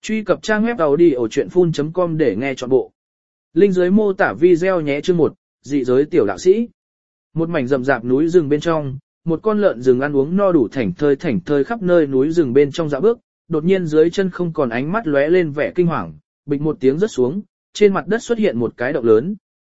Truy cập trang web audiochuyenphun.com để nghe trọn bộ. Link dưới mô tả video nhé. Chương 1, dị giới tiểu đạo sĩ. Một mảnh rậm rạp núi rừng bên trong, một con lợn rừng ăn uống no đủ thảnh thơi khắp nơi núi rừng bên trong dạo bước, đột nhiên dưới chân không còn ánh mắt lóe lên vẻ kinh hoàng, bịch một tiếng rớt xuống, trên mặt đất xuất hiện một cái động lớn.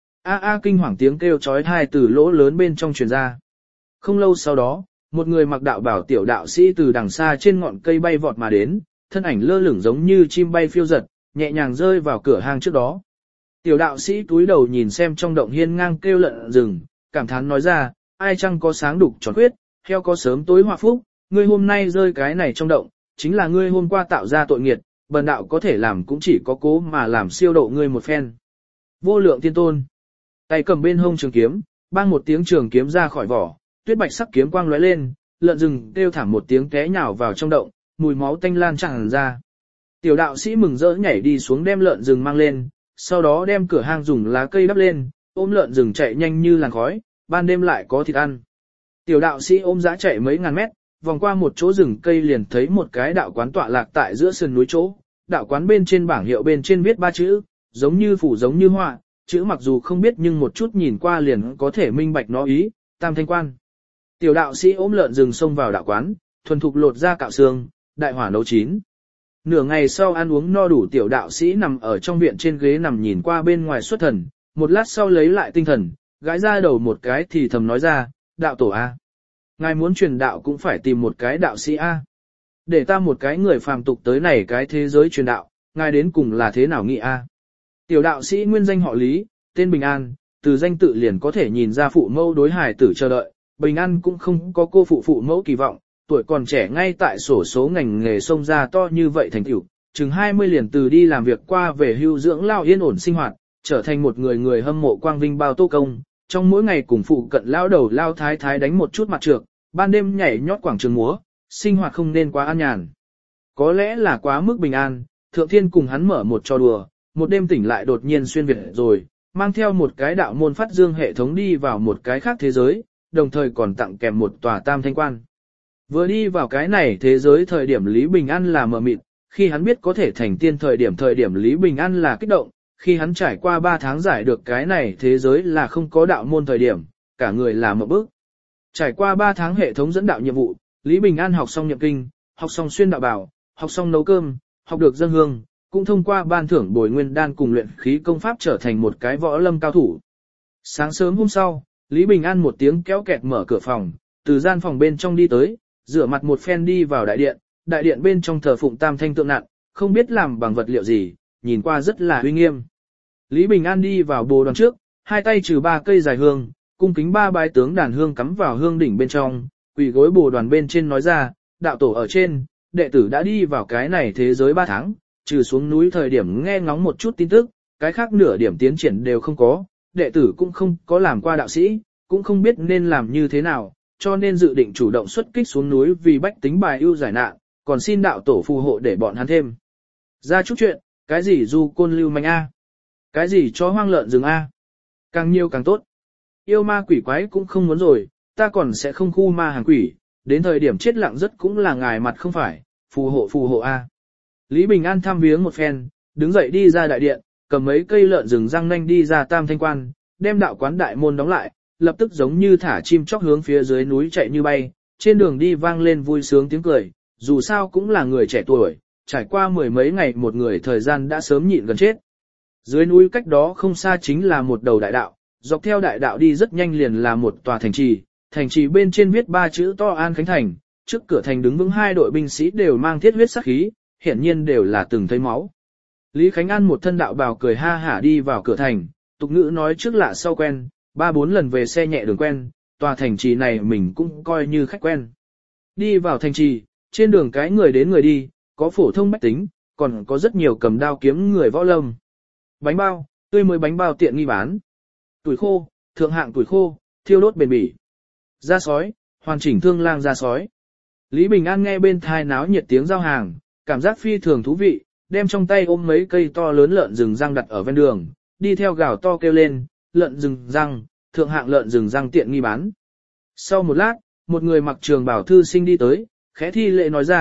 Kinh hoàng tiếng kêu chói tai từ lỗ lớn bên trong truyền ra. Không lâu sau đó, một người mặc đạo bào tiểu đạo sĩ từ đằng xa trên ngọn cây bay vọt mà đến, thân ảnh lơ lửng giống như chim bay phiêu giật, nhẹ nhàng rơi vào cửa hang trước đó. Tiểu đạo sĩ túi đầu nhìn xem trong động hiên ngang kêu lợn rừng, cảm thán nói ra, ai chăng có sáng đục tròn khuyết, heo có sớm tối họa phúc, ngươi hôm nay rơi cái này trong động, chính là ngươi hôm qua tạo ra tội nghiệt, bần đạo có thể làm cũng chỉ có cố mà làm siêu độ ngươi một phen. Vô lượng thiên tôn, tay cầm bên hông trường kiếm, bang một tiếng trường kiếm ra khỏi vỏ, tuyết bạch sắc kiếm quang lóe lên, lợn rừng kêu thảm một tiếng té nhào vào trong động, mùi máu tanh lan tràn ra. Tiểu đạo sĩ mừng rỡ nhảy đi xuống đem lợn rừng mang lên, sau đó đem cửa hang dùng lá cây đắp lên, ôm lợn rừng chạy nhanh như làn khói, ban đêm lại có thịt ăn. Tiểu đạo sĩ ôm dã chạy mấy ngàn mét, vòng qua một chỗ rừng cây liền thấy một cái đạo quán tọa lạc tại giữa sườn núi chỗ. Đạo quán bên trên bảng hiệu bên trên viết 3 chữ, giống như phủ giống như họa, chữ mặc dù không biết nhưng một chút nhìn qua liền có thể minh bạch nó ý, Tam Thanh Quan. Tiểu đạo sĩ ôm lợn rừng xông vào đạo quán, thuần thục lột ra cạo xương, đại hỏa nấu chín. Nửa ngày sau ăn uống no đủ tiểu đạo sĩ nằm ở trong viện trên ghế nằm nhìn qua bên ngoài xuất thần, một lát sau lấy lại tinh thần, gãi ra đầu một cái thì thầm nói ra, đạo tổ A. Ngài muốn truyền đạo cũng phải tìm một cái đạo sĩ A. Để ta một cái người phàm tục tới này cái thế giới truyền đạo, ngài đến cùng là thế nào nghĩ A. Tiểu đạo sĩ nguyên danh họ Lý, tên Bình An, từ danh tự liền có thể nhìn ra phụ mẫu đối hài tử chờ đợi, Bình An cũng không có cô phụ mẫu kỳ vọng, tuổi còn trẻ ngay tại sổ số ngành nghề xông ra to như vậy thành tựu, chừng 20 liền từ đi làm việc qua về hưu dưỡng lao yên ổn sinh hoạt, trở thành một người hâm mộ quang vinh bao tô công, trong mỗi ngày cùng phụ cận lao đầu lao thái thái đánh một chút mặt trược, ban đêm nhảy nhót quảng trường múa, sinh hoạt không nên quá an nhàn. Có lẽ là quá mức bình an, Thượng Thiên cùng hắn mở một trò đùa, một đêm tỉnh lại đột nhiên xuyên việt rồi, mang theo một cái đạo môn phát dương hệ thống đi vào một cái khác thế giới, đồng thời còn tặng kèm một tòa Tam Thanh Quan. Vừa đi vào cái này thế giới thời điểm Lý Bình An là mờ mịt, khi hắn biết có thể thành tiên thời điểm Lý Bình An là kích động, khi hắn trải qua 3 tháng giải được cái này thế giới là không có đạo môn thời điểm, cả người là một bước. Trải qua 3 tháng hệ thống dẫn đạo nhiệm vụ, Lý Bình An học xong nhậm kinh, học xong xuyên đạo bảo, học xong nấu cơm, học được dâng hương, cũng thông qua ban thưởng bồi nguyên đan cùng luyện khí công pháp trở thành một cái võ lâm cao thủ. Sáng sớm hôm sau, Lý Bình An một tiếng kéo kẹt mở cửa phòng, từ gian phòng bên trong đi tới, rửa mặt một phen đi vào đại điện bên trong thờ phụng Tam Thanh tượng nặng, không biết làm bằng vật liệu gì, nhìn qua rất là uy nghiêm. Lý Bình An đi vào bồ đoàn trước, hai tay trừ 3 cây dài hương, cung kính 3 bái tướng đàn hương cắm vào hương đỉnh bên trong, quỳ gối bồ đoàn bên trên nói ra, đạo tổ ở trên, đệ tử đã đi vào cái này thế giới 3 tháng, trừ xuống núi thời điểm nghe ngóng một chút tin tức, cái khác nửa điểm tiến triển đều không có, đệ tử cũng không có làm qua đạo sĩ, cũng không biết nên làm như thế nào, cho nên dự định chủ động xuất kích xuống núi vì bách tính bài ưu giải nạn, còn xin đạo tổ phù hộ để bọn hắn thêm ra chút chuyện, cái gì du côn lưu manh A, cái gì chó hoang lợn rừng A, càng nhiều càng tốt. Yêu ma quỷ quái cũng không muốn rồi, ta còn sẽ không khu ma hàng quỷ, đến thời điểm chết lặng rất cũng là ngài mặt không phải, phù hộ A. Lý Bình An thăm viếng một phen, đứng dậy đi ra đại điện, cầm mấy cây lợn rừng răng nanh đi ra Tam Thanh Quan, đem đạo quán đại môn đóng lại, lập tức giống như thả chim chóc hướng phía dưới núi chạy như bay, trên đường đi vang lên vui sướng tiếng cười, dù sao cũng là người trẻ tuổi, trải qua 10 mấy ngày một người thời gian đã sớm nhịn gần chết. Dưới núi cách đó không xa chính là một đầu đại đạo, dọc theo đại đạo đi rất nhanh liền là một tòa thành trì bên trên viết 3 chữ to An Khánh Thành, trước cửa thành đứng vững 2 đội binh sĩ đều mang thiết huyết sắc khí, hiển nhiên đều là từng thấy máu. Lý Khánh An một thân đạo bào cười ha hả đi vào cửa thành, tục ngữ nói trước lạ sau quen, 3-4 lần về xe nhẹ đường quen, tòa thành trì này mình cũng coi như khách quen. Đi vào thành trì, trên đường cái người đến người đi, có phổ thông bách tính, còn có rất nhiều cầm đao kiếm người võ lâm. Bánh bao, tươi mới bánh bao tiện nghi bán. Tuổi khô, thượng hạng tuổi khô, thiêu đốt bền bỉ. Da sói, hoàn chỉnh thương lang da sói. Lý Bình An nghe bên thai náo nhiệt tiếng giao hàng, cảm giác phi thường thú vị, đem trong tay ôm mấy cây to lớn lợn rừng răng đặt ở ven đường, đi theo gào to kêu lên, lợn rừng răng, thượng hạng lợn rừng răng tiện nghi bán. Sau một lát, một người mặc trường bảo thư sinh đi tới, khẽ thi lễ nói ra,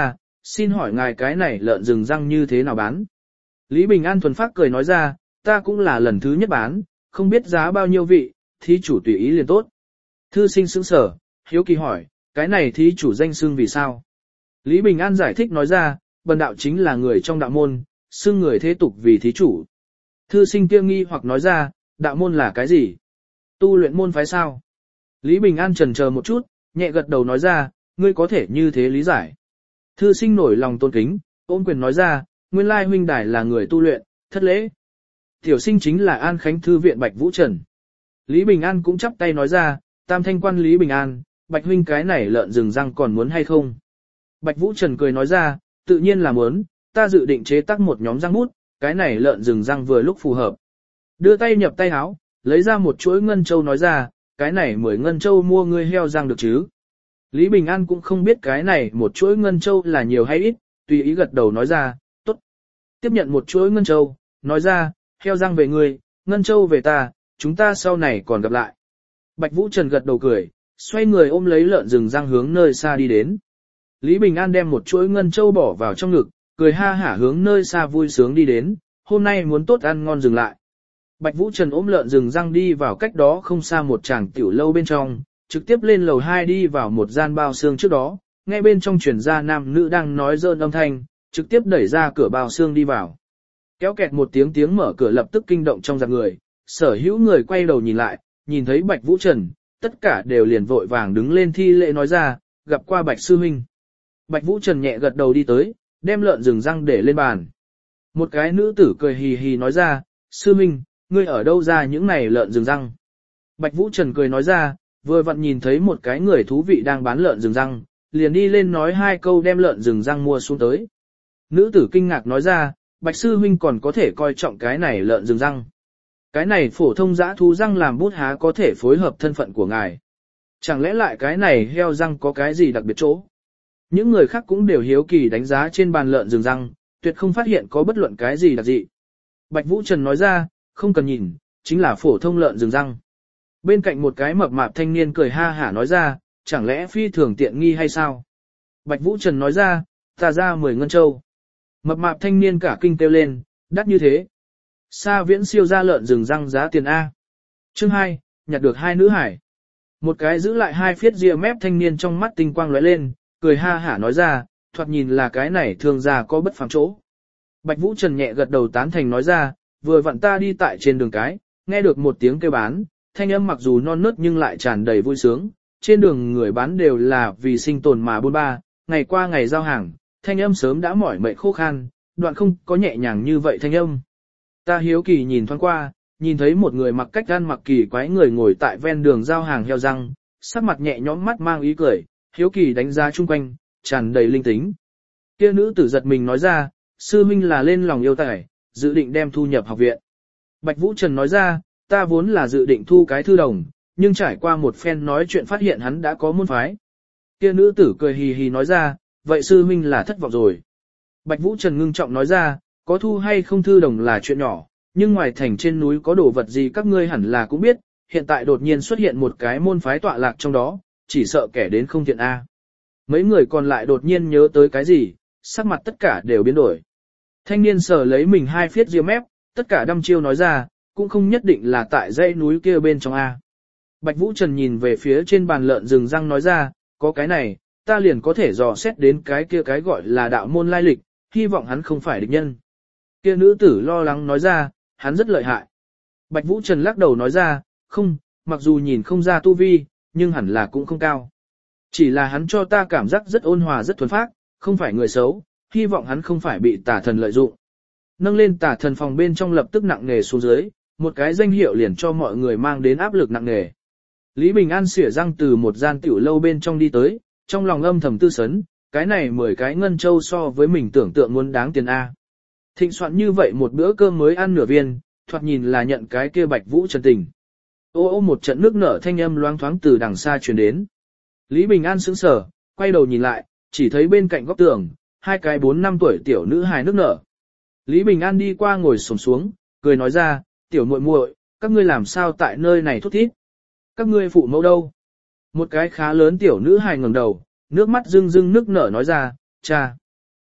xin hỏi ngài cái này lợn rừng răng như thế nào bán? Lý Bình An thuần phát cười nói ra, ta cũng là lần thứ nhất bán, không biết giá bao nhiêu vị, thí chủ tùy ý liền tốt. Thư sinh sững sở, hiếu kỳ hỏi, cái này thí chủ danh xưng vì sao? Lý Bình An giải thích nói ra, bần đạo chính là người trong đạo môn, xưng người thế tục vì thí chủ. Thư sinh kia nghi hoặc nói ra, đạo môn là cái gì? Tu luyện môn phái sao? Lý Bình An chần chờ một chút, nhẹ gật đầu nói ra, ngươi có thể như thế lý giải. Thư sinh nổi lòng tôn kính, ôm quyền nói ra, nguyên lai huynh đài là người tu luyện, thất lễ. Tiểu sinh chính là An Khánh Thư viện Bạch Vũ Trần. Lý Bình An cũng chắp tay nói ra, tam thanh quan Lý Bình An, Bạch huynh cái này lợn rừng răng còn muốn hay không? Bạch Vũ Trần cười nói ra, tự nhiên là muốn, ta dự định chế tác một nhóm răng bút, cái này lợn rừng răng vừa lúc phù hợp. Đưa tay nhập tay áo, lấy ra một chuỗi ngân châu nói ra, cái này 10 ngân châu mua ngươi heo răng được chứ? Lý Bình An cũng không biết cái này một chuỗi ngân châu là nhiều hay ít, tùy ý gật đầu nói ra, tốt. Tiếp nhận một chuỗi ngân châu, nói ra, heo răng về ngươi, ngân châu về ta, chúng ta sau này còn gặp lại. Bạch Vũ Trần gật đầu cười, xoay người ôm lấy lợn rừng răng hướng nơi xa đi đến. Lý Bình An đem một chuỗi ngân châu bỏ vào trong ngực, cười ha hả hướng nơi xa vui sướng đi đến, hôm nay muốn tốt ăn ngon dừng lại. Bạch Vũ Trần ôm lợn rừng răng đi vào cách đó không xa một tràng tiểu lâu bên trong, trực tiếp lên lầu 2 đi vào một gian bao xương trước đó, nghe bên trong truyền ra nam nữ đang nói rơn âm thanh, trực tiếp đẩy ra cửa bao xương đi vào. Kéo kẹt một tiếng mở cửa lập tức kinh động trong giặc người, sở hữu người quay đầu nhìn lại, nhìn thấy Bạch Vũ Trần, tất cả đều liền vội vàng đứng lên thi lễ nói ra, gặp qua Bạch sư huynh. Bạch Vũ Trần nhẹ gật đầu đi tới, đem lợn rừng răng để lên bàn. Một cái nữ tử cười hì hì nói ra, sư huynh, ngươi ở đâu ra những này lợn rừng răng? Bạch Vũ Trần cười nói ra, vừa vặn nhìn thấy một cái người thú vị đang bán lợn rừng răng, liền đi lên nói hai câu đem lợn rừng răng mua xuống tới. Nữ tử kinh ngạc nói ra, Bạch sư huynh còn có thể coi trọng cái này lợn rừng răng. Cái này phổ thông dã thú răng làm bút há có thể phối hợp thân phận của ngài. Chẳng lẽ lại cái này heo răng có cái gì đặc biệt chỗ? Những người khác cũng đều hiếu kỳ đánh giá trên bàn lợn rừng răng, tuyệt không phát hiện có bất luận cái gì đặc dị. Bạch Vũ Trần nói ra, không cần nhìn, chính là phổ thông lợn rừng răng. Bên cạnh một cái mập mạp thanh niên cười ha hả nói ra, chẳng lẽ phi thường tiện nghi hay sao? Bạch Vũ Trần nói ra, ta ra 10 ngân châu. Mập mạp thanh niên cả kinh kêu lên, đắt như thế. Sa Viễn siêu ra lợn rừng răng giá tiền A. Chương 2, nhặt được hai nữ hải. Một cái giữ lại hai phiết ria mép thanh niên trong mắt tinh quang lóe lên, cười ha hả nói ra, thoạt nhìn là cái này thường ra có bất phàm chỗ. Bạch Vũ Trần nhẹ gật đầu tán thành nói ra, vừa vặn ta đi tại trên đường cái, nghe được một tiếng kêu bán, thanh âm mặc dù non nớt nhưng lại tràn đầy vui sướng, trên đường người bán đều là vì sinh tồn mà buôn ba, ngày qua ngày giao hàng, thanh âm sớm đã mỏi mệt khô khan, đoạn không có nhẹ nhàng như vậy thanh âm. Ta hiếu kỳ nhìn thoáng qua, nhìn thấy một người mặc cách gan mặc kỳ quái người ngồi tại ven đường giao hàng heo răng, sắc mặt nhẹ nhõm mắt mang ý cười, hiếu kỳ đánh giá chung quanh, tràn đầy linh tính. Kia nữ tử giật mình nói ra, sư huynh là lên lòng yêu tài, dự định đem thu nhập học viện. Bạch Vũ Trần nói ra, ta vốn là dự định thu cái thư đồng, nhưng trải qua một phen nói chuyện phát hiện hắn đã có môn phái. Kia nữ tử cười hì hì nói ra, vậy sư huynh là thất vọng rồi. Bạch Vũ Trần ngưng trọng nói ra, có thu hay không thư đồng là chuyện nhỏ, nhưng ngoài thành trên núi có đồ vật gì các ngươi hẳn là cũng biết, hiện tại đột nhiên xuất hiện một cái môn phái tọa lạc trong đó, chỉ sợ kẻ đến không thiện a. Mấy người còn lại đột nhiên nhớ tới cái gì, sắc mặt tất cả đều biến đổi. Thanh niên sờ lấy mình hai phiết ria mép, tất cả đăm chiêu nói ra, cũng không nhất định là tại dãy núi kia bên trong a. Bạch Vũ Trần nhìn về phía trên bàn lợn rừng răng nói ra, có cái này, ta liền có thể dò xét đến cái kia cái gọi là đạo môn lai lịch, hy vọng hắn không phải địch nhân. Kia nữ tử lo lắng nói ra, hắn rất lợi hại. Bạch Vũ Trần lắc đầu nói ra, không, mặc dù nhìn không ra tu vi, nhưng hẳn là cũng không cao. Chỉ là hắn cho ta cảm giác rất ôn hòa rất thuần phác, không phải người xấu, hy vọng hắn không phải bị tà thần lợi dụng. Nâng lên tà thần phòng bên trong lập tức nặng nề xuống dưới, một cái danh hiệu liền cho mọi người mang đến áp lực nặng nề. Lý Bình An xỉa răng từ một gian tiểu lâu bên trong đi tới, trong lòng âm thầm tư sấn, cái này 10 cái ngân châu so với mình tưởng tượng muốn đáng tiền A. Thịnh soạn như vậy một bữa cơm mới ăn nửa viên, thoạt nhìn là nhận cái kia Bạch Vũ Trần tình. Ô ô một trận nước nở thanh âm loáng thoáng từ đằng xa truyền đến. Lý Bình An sững sờ, quay đầu nhìn lại, chỉ thấy bên cạnh góc tường, hai cái 4-5 tuổi tiểu nữ hài nước nở. Lý Bình An đi qua ngồi xổm xuống, cười nói ra, tiểu muội muội, các ngươi làm sao tại nơi này thút thít? Các ngươi phụ mẫu đâu? Một cái khá lớn tiểu nữ hài ngẩng đầu, nước mắt rưng rưng nức nở nói ra, cha.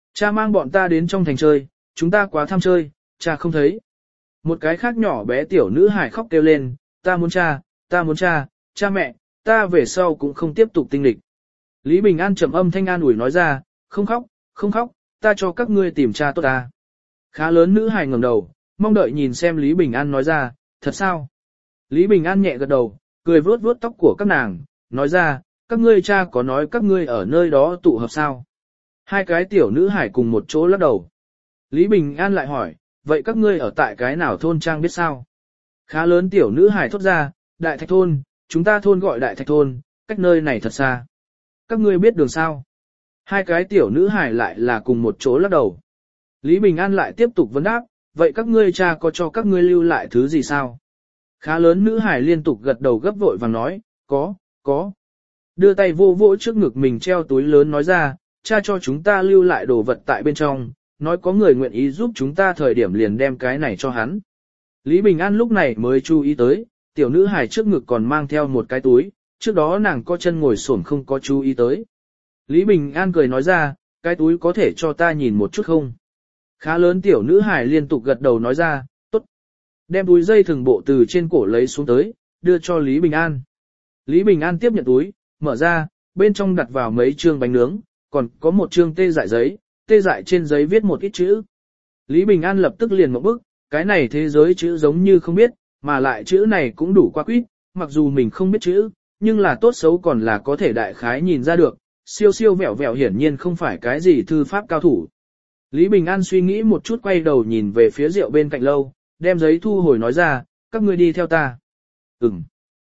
Cha mang bọn ta đến trong thành chơi, chúng ta quá tham chơi, cha không thấy. Một cái khác nhỏ bé tiểu nữ hài khóc kêu lên, ta muốn cha, ta muốn cha, cha mẹ, ta về sau cũng không tiếp tục tinh lịch. Lý Bình An trầm âm thanh an ủi nói ra, không khóc, không khóc, ta cho các ngươi tìm cha tốt ta. Khá lớn nữ hài ngẩng đầu, mong đợi nhìn xem Lý Bình An nói ra, thật sao? Lý Bình An nhẹ gật đầu, cười vuốt vuốt tóc của các nàng, nói ra, các ngươi cha có nói các ngươi ở nơi đó tụ hợp sao? Hai cái tiểu nữ hải cùng một chỗ lắc đầu. Lý Bình An lại hỏi, vậy các ngươi ở tại cái nào thôn trang biết sao? Khá lớn tiểu nữ hải thốt ra, Đại Thạch thôn, chúng ta thôn gọi Đại Thạch thôn, cách nơi này thật xa. Các ngươi biết đường sao? Hai cái tiểu nữ hải lại là cùng một chỗ lắc đầu. Lý Bình An lại tiếp tục vấn đáp, vậy các ngươi cha có cho các ngươi lưu lại thứ gì sao? Khá lớn nữ hải liên tục gật đầu gấp vội và nói, có. Đưa tay vô vỗ trước ngực mình treo túi lớn nói ra, cha cho chúng ta lưu lại đồ vật tại bên trong, nói có người nguyện ý giúp chúng ta thời điểm liền đem cái này cho hắn. Lý Bình An lúc này mới chú ý tới, tiểu nữ hài trước ngực còn mang theo một cái túi, trước đó nàng có chân ngồi xổm không có chú ý tới. Lý Bình An cười nói ra, cái túi có thể cho ta nhìn một chút không? Khá lớn tiểu nữ hài liên tục gật đầu nói ra, tốt. Đem túi dây thừng bộ từ trên cổ lấy xuống tới, đưa cho Lý Bình An. Lý Bình An tiếp nhận túi, mở ra, bên trong đặt vào mấy trương bánh nướng, còn có một trương tê dại giấy, tê dại trên giấy viết một ít chữ. Lý Bình An lập tức liền một bức, cái này thế giới chữ giống như không biết, mà lại chữ này cũng đủ qua quýt, mặc dù mình không biết chữ, nhưng là tốt xấu còn là có thể đại khái nhìn ra được, siêu siêu vẹo vẹo hiển nhiên không phải cái gì thư pháp cao thủ. Lý Bình An suy nghĩ một chút quay đầu nhìn về phía rượu bên cạnh lâu, đem giấy thu hồi nói ra, các ngươi đi theo ta. Ừm.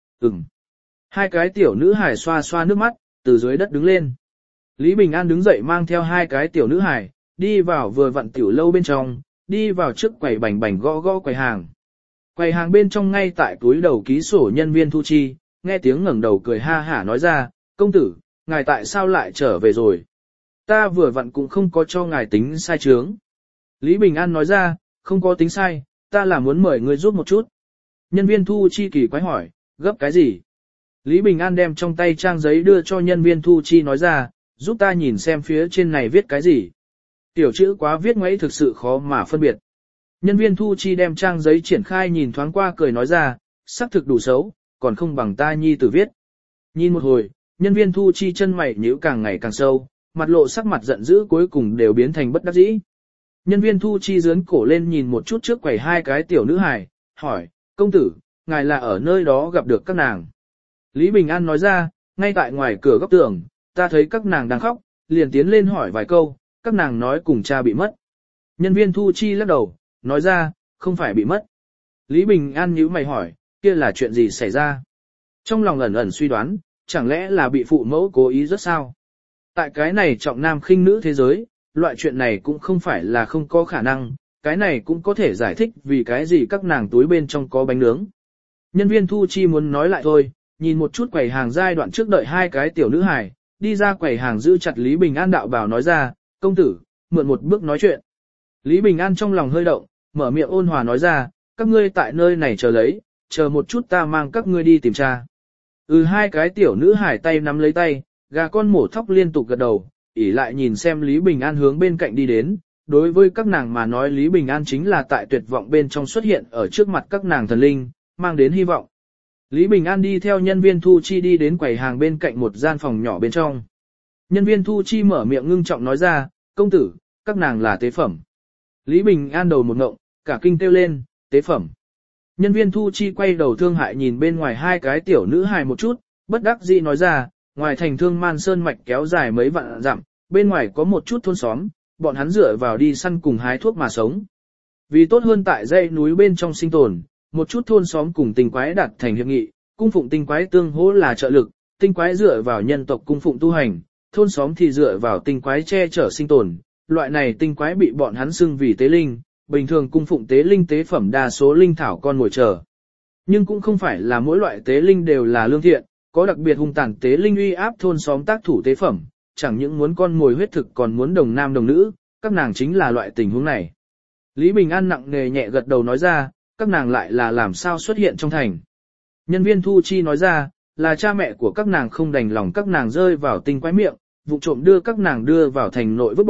Hai cái tiểu nữ hải xoa xoa nước mắt, từ dưới đất đứng lên. Lý Bình An đứng dậy mang theo hai cái tiểu nữ hải, đi vào vừa vặn tiểu lâu bên trong, đi vào trước quầy bành bành gõ gõ quầy hàng. Quầy hàng bên trong ngay tại túi đầu ký sổ nhân viên thu chi, nghe tiếng ngẩng đầu cười ha hả nói ra, công tử, ngài tại sao lại trở về rồi? Ta vừa vặn cũng không có cho ngài tính sai chướng. Lý Bình An nói ra, không có tính sai, ta là muốn mời ngươi giúp một chút. Nhân viên thu chi kỳ quái hỏi, gấp cái gì? Lý Bình An đem trong tay trang giấy đưa cho nhân viên thu chi nói ra, giúp ta nhìn xem phía trên này viết cái gì. Tiểu chữ quá viết ngoáy thực sự khó mà phân biệt. Nhân viên thu chi đem trang giấy triển khai nhìn thoáng qua cười nói ra, xác thực đủ xấu, còn không bằng ta nhi tử viết. Nhìn một hồi, nhân viên thu chi chân mày nhíu càng ngày càng sâu, mặt lộ sắc mặt giận dữ cuối cùng đều biến thành bất đắc dĩ. Nhân viên thu chi dướn cổ lên nhìn một chút trước quầy hai cái tiểu nữ hài, hỏi, công tử, ngài là ở nơi đó gặp được các nàng. Lý Bình An nói ra, ngay tại ngoài cửa góc tường, ta thấy các nàng đang khóc, liền tiến lên hỏi vài câu, các nàng nói cùng cha bị mất. Nhân viên thu chi lắc đầu, nói ra, không phải bị mất. Lý Bình An nhíu mày hỏi, kia là chuyện gì xảy ra? Trong lòng ẩn ẩn suy đoán, chẳng lẽ là bị phụ mẫu cố ý rất sao? Tại cái này trọng nam khinh nữ thế giới, loại chuyện này cũng không phải là không có khả năng, cái này cũng có thể giải thích vì cái gì các nàng túi bên trong có bánh nướng. Nhân viên thu chi muốn nói lại thôi, nhìn một chút quầy hàng giai đoạn trước đợi hai cái tiểu nữ hài, đi ra quầy hàng giữ chặt Lý Bình An đạo bảo nói ra, công tử, mượn một bước nói chuyện. Lý Bình An trong lòng hơi động, mở miệng ôn hòa nói ra, các ngươi tại nơi này chờ lấy, chờ một chút ta mang các ngươi đi tìm cha. Hai cái tiểu nữ hài tay nắm lấy tay, gà con mổ thóc liên tục gật đầu, ỉ lại nhìn xem Lý Bình An hướng bên cạnh đi đến, đối với các nàng mà nói Lý Bình An chính là tại tuyệt vọng bên trong xuất hiện ở trước mặt các nàng thần linh, mang đến hy vọng. Lý Bình An đi theo nhân viên thu chi đi đến quầy hàng bên cạnh một gian phòng nhỏ bên trong. Nhân viên thu chi mở miệng ngưng trọng nói ra, công tử, các nàng là tế phẩm. Lý Bình An đầu một ngộng, cả kinh kêu lên, tế phẩm. Nhân viên thu chi quay đầu thương hại nhìn bên ngoài hai cái tiểu nữ hài một chút, bất đắc dĩ nói ra, ngoài thành Thương Man Sơn mạch kéo dài mấy vạn dặm, bên ngoài có một chút thôn xóm, bọn hắn dựa vào đi săn cùng hái thuốc mà sống. Vì tốt hơn tại dãy núi bên trong sinh tồn, một chút thôn xóm cùng tinh quái đạt thành hiệp nghị, cung phụng tinh quái tương hỗ là trợ lực, tinh quái dựa vào nhân tộc cung phụng tu hành, thôn xóm thì dựa vào tinh quái che chở sinh tồn. Loại này tinh quái bị bọn hắn xưng vì tế linh, bình thường cung phụng tế linh tế phẩm đa số linh thảo con ngồi chờ. Nhưng cũng không phải là mỗi loại tế linh đều là lương thiện, có đặc biệt hung tàn tế linh uy áp thôn xóm tác thủ tế phẩm, chẳng những muốn con ngồi huyết thực còn muốn đồng nam đồng nữ, các nàng chính là loại tình huống này. Lý Bình An nặng nề nhẹ gật đầu nói ra, các nàng lại là làm sao xuất hiện trong thành. Nhân viên thu chi nói ra, là cha mẹ của các nàng không đành lòng các nàng rơi vào tinh quái miệng, vụ trộm đưa các nàng đưa vào thành nội vứt bỏ,